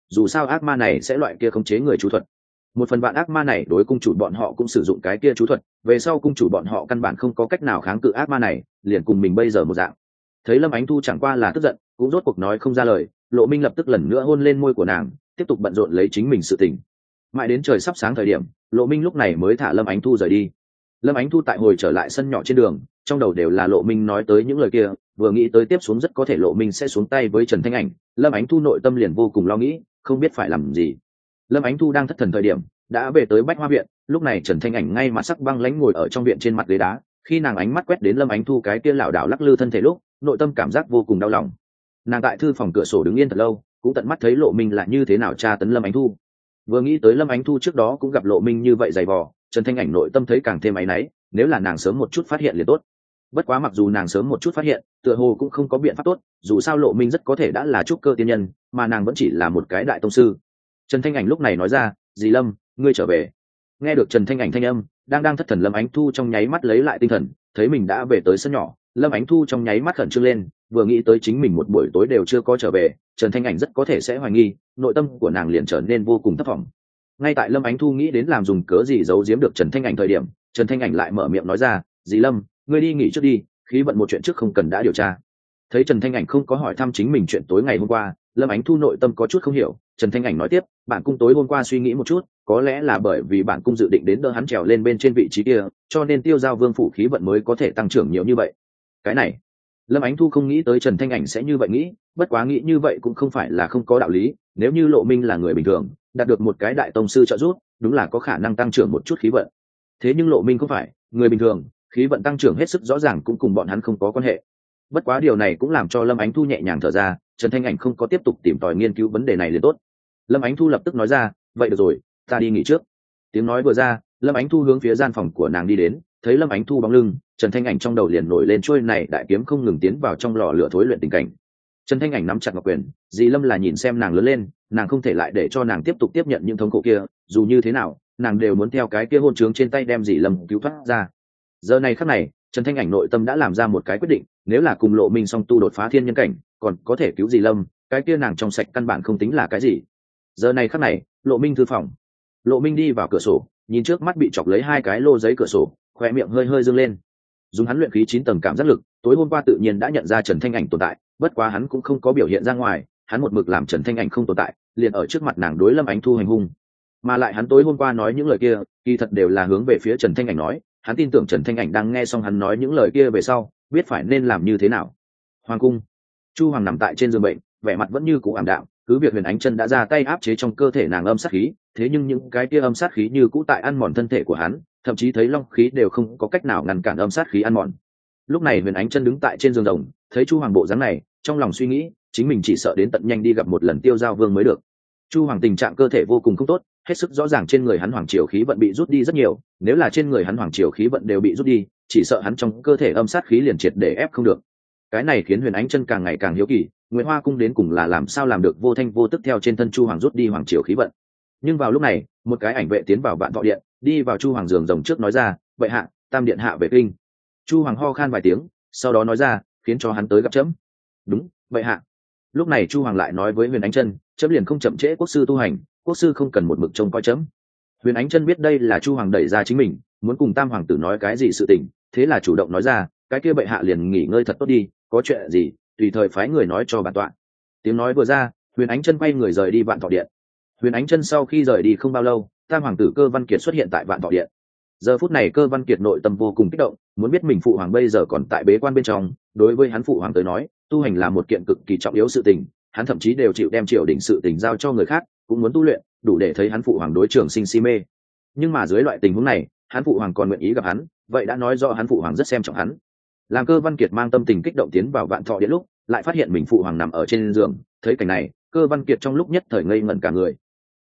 dù sao ác ma này sẽ loại kia khống chế người chú thuật. Một phần bạn ác ma này đối cung chủ bọn họ cũng sử dụng cái kia chú thuật, về sau cung chủ bọn họ căn bản không có cách nào kháng cự ác ma này, liền cùng mình bây giờ một dạng. Thấy Lâm Ánh Thu chẳng qua là tức giận, cũng rốt cuộc nói không ra lời, Lộ Minh lập tức lần nữa hôn lên môi của nàng, tiếp tục bận rộn lấy chính mình sự tình. Mãi đến trời sắp sáng thời điểm, Lộ Minh lúc này mới thả Lâm Ánh Thu rời đi. Lâm Ánh Thu tại hồi trở lại sân nhỏ trên đường, trong đầu đều là Lộ Minh nói tới những lời kia, vừa nghĩ tới tiếp xuống rất có thể Lộ Minh sẽ xuống tay với Trần Thanh Ảnh, Lâm Ánh Thu nội tâm liền vô cùng lo nghĩ, không biết phải làm gì. Lâm Ánh Thu đang thất thần thời điểm, đã về tới Bách Hoa viện, lúc này Trần Thanh Ảnh ngay mặt sắc băng lãnh ngồi ở trong viện trên mặt ghế đá, khi nàng ánh mắt quét đến Lâm Ánh Thu cái kia lảo đảo lắc lư thân thể lúc, nội tâm cảm giác vô cùng đau lòng. Nàng tại thư phòng cửa sổ đứng yên thật lâu, cũng tận mắt thấy Lộ Minh là như thế nào tra tấn Lâm Ánh Thu. Vừa nghĩ tới Lâm Ánh Thu trước đó cũng gặp Lộ Minh như vậy dày vò, Trần Thanh Ảnh nội tâm thấy càng thêm áy náy, nếu là nàng sớm một chút phát hiện liền tốt. Bất quá mặc dù nàng sớm một chút phát hiện, tựa hồ cũng không có biện pháp tốt, dù sao Lộ Minh rất có thể đã là trúc cơ tiên nhân, mà nàng vẫn chỉ là một cái đại tông sư. Trần Thanh Ảnh lúc này nói ra, "Dì Lâm, ngươi trở về." Nghe được Trần Thanh Ảnh thanh âm, đang thất thần Lâm Ánh Thu trong nháy mắt lấy lại tinh thần, thấy mình đã về tới sân nhỏ, Lâm Ánh Thu trong nháy mắt khẩn trương lên, vừa nghĩ tới chính mình một buổi tối đều chưa có trở về, Trần Thanh Ảnh rất có thể sẽ hoài nghi, nội tâm của nàng liền trở nên vô cùng thấp vọng. Ngay tại Lâm Ánh Thu nghĩ đến làm dùng cớ gì giấu giếm được Trần Thanh Ảnh thời điểm, Trần Thanh Ảnh lại mở miệng nói ra, "Dì Lâm, ngươi đi nghỉ trước đi, khí vận một chuyện trước không cần đã điều tra." Thấy Trần Thanh Ảnh không có hỏi thăm chính mình chuyện tối ngày hôm qua, Lâm Ánh Thu nội tâm có chút không hiểu. Trần Thanh Ảnh nói tiếp, "Bản cung tối hôm qua suy nghĩ một chút, có lẽ là bởi vì bản cung dự định đến đỡ hắn trèo lên bên trên vị trí kia, cho nên Tiêu Giao Vương phủ khí vận mới có thể tăng trưởng nhiều như vậy." Cái này, Lâm Ánh Thu không nghĩ tới Trần Thanh Ảnh sẽ như vậy nghĩ, bất quá nghĩ như vậy cũng không phải là không có đạo lý, nếu như Lộ Minh là người bình thường, đạt được một cái đại tông sư trợ giúp, đúng là có khả năng tăng trưởng một chút khí vận. Thế nhưng Lộ Minh không phải người bình thường, khí vận tăng trưởng hết sức rõ ràng cũng cùng bọn hắn không có quan hệ. Bất quá điều này cũng làm cho Lâm Ánh Thu nhẹ nhàng thở ra, Trần Thanh Ảnh không có tiếp tục tìm tòi nghiên cứu vấn đề này liền tốt. Lâm Ánh Thu lập tức nói ra, "Vậy được rồi, ta đi nghỉ trước." Tiếng nói vừa ra, Lâm Ánh Thu hướng phía gian phòng của nàng đi đến, thấy Lâm Ánh Thu bóng lưng, Trần Thanh Ảnh trong đầu liền nổi lên trôi này đại kiếm không ngừng tiến vào trong lò lửa thối luyện tình cảnh. Trần Thanh Ảnh nắm chặt ngọc quyền, dì Lâm là nhìn xem nàng lớn lên, nàng không thể lại để cho nàng tiếp tục tiếp nhận những thống khổ kia, dù như thế nào, nàng đều muốn theo cái kia hôn trướng trên tay đem dì Lâm cứu thoát ra. Giờ này khắc này, Trần Thanh Ảnh nội tâm đã làm ra một cái quyết định, nếu là cùng Lộ Minh song tu đột phá thiên nhân cảnh, còn có thể cứu dì Lâm, cái kia nàng trong sạch căn bản không tính là cái gì. Giờ này khắc này, Lộ Minh thư phòng. Lộ Minh đi vào cửa sổ, nhìn trước mắt bị chọc lấy hai cái lô giấy cửa sổ, khóe miệng hơi hơi dương lên. Dùng hắn luyện khí 9 tầng cảm giác lực, tối hôm qua tự nhiên đã nhận ra Trần Thanh Ảnh tồn tại, bất quá hắn cũng không có biểu hiện ra ngoài, hắn một mực làm Trần Thanh Ảnh không tồn tại, liền ở trước mặt nàng đối Lâm Ánh Thu hành hung. Mà lại hắn tối hôm qua nói những lời kia, kỳ thật đều là hướng về phía Trần Thanh Ảnh nói, hắn tin tưởng Trần Thanh Ảnh đang nghe xong hắn nói những lời kia về sau, biết phải nên làm như thế nào. Hoàng cung. Chu Hoàng nằm tại trên giường bệnh, vẻ mặt vẫn như cũ ảm đạm, cứ việc Huyền Ánh Chân đã ra tay áp chế trong cơ thể nàng âm sát khí, thế nhưng những cái kia âm sát khí như cũ tại ăn mòn thân thể của hắn, thậm chí thấy long khí đều không có cách nào ngăn cản âm sát khí ăn mòn. Lúc này Huyền Ánh Chân đứng tại trên giường rồng, thấy Chu Hoàng bộ dáng này, trong lòng suy nghĩ, chính mình chỉ sợ đến tận nhanh đi gặp một lần Tiêu Giao Vương mới được. Chu Hoàng tình trạng cơ thể vô cùng không tốt, hết sức rõ ràng trên người hắn hoàng triều khí vận bị rút đi rất nhiều, nếu là trên người hắn hoàng triều khí vận đều bị rút đi, chỉ sợ hắn trong cơ thể âm sát khí liền triệt để ép không được. Cái này khiến Huyền Ánh Chân càng ngày càng hiếu kỳ, Nguyệt Hoa cung đến cùng là làm sao làm được vô thanh vô tức theo trên thân Chu Hoàng rút đi hoàng triều khí vận. Nhưng vào lúc này, một cái ảnh vệ tiến vào Vạn Thọ điện, đi vào Chu Hoàng giường rồng trước nói ra, "Bệ hạ, Tam điện hạ về kinh." Chu Hoàng ho khan vài tiếng, sau đó nói ra, khiến cho hắn tới gặp chấm. "Đúng, bệ hạ." Lúc này Chu Hoàng lại nói với Huyền Ánh Chân, "Chấm liền không chậm trễ quốc sư tu hành, quốc sư không cần một mực trông coi chấm." Huyền Ánh Chân biết đây là Chu Hoàng đẩy ra chính mình, muốn cùng Tam hoàng tử nói cái gì sự tình, thế là chủ động nói ra, "Cái kia bệ hạ liền nghỉ ngơi thật tốt đi, có chuyện gì tùy thời phái người nói cho bản tọa." Tiếng nói vừa ra, Huyền Ánh Chân quay người rời đi Vạn Thọ điện. Huyền Ánh Chân sau khi rời đi không bao lâu, Tam hoàng tử Cơ Văn Kiệt xuất hiện tại Vạn Thọ điện. Giờ phút này Cơ Văn Kiệt nội tâm vô cùng kích động, muốn biết mình phụ hoàng bây giờ còn tại bế quan bên trong, đối với hắn phụ hoàng tới nói, tu hành là một kiện cực kỳ trọng yếu sự tình, hắn thậm chí đều chịu đem triều đình sự tình giao cho người khác, cũng muốn tu luyện, đủ để thấy hắn phụ hoàng đối trường sinh si mê. Nhưng mà dưới loại tình huống này, hắn phụ hoàng còn nguyện ý gặp hắn, vậy đã nói rõ hắn phụ hoàng rất xem trọng hắn. Làm Cơ Văn Kiệt mang tâm tình kích động tiến vào Vạn Thọ điện lúc, lại phát hiện mình phụ hoàng nằm ở trên giường, thấy cảnh này, Cơ Văn Kiệt trong lúc nhất thời ngây ngẩn cả người,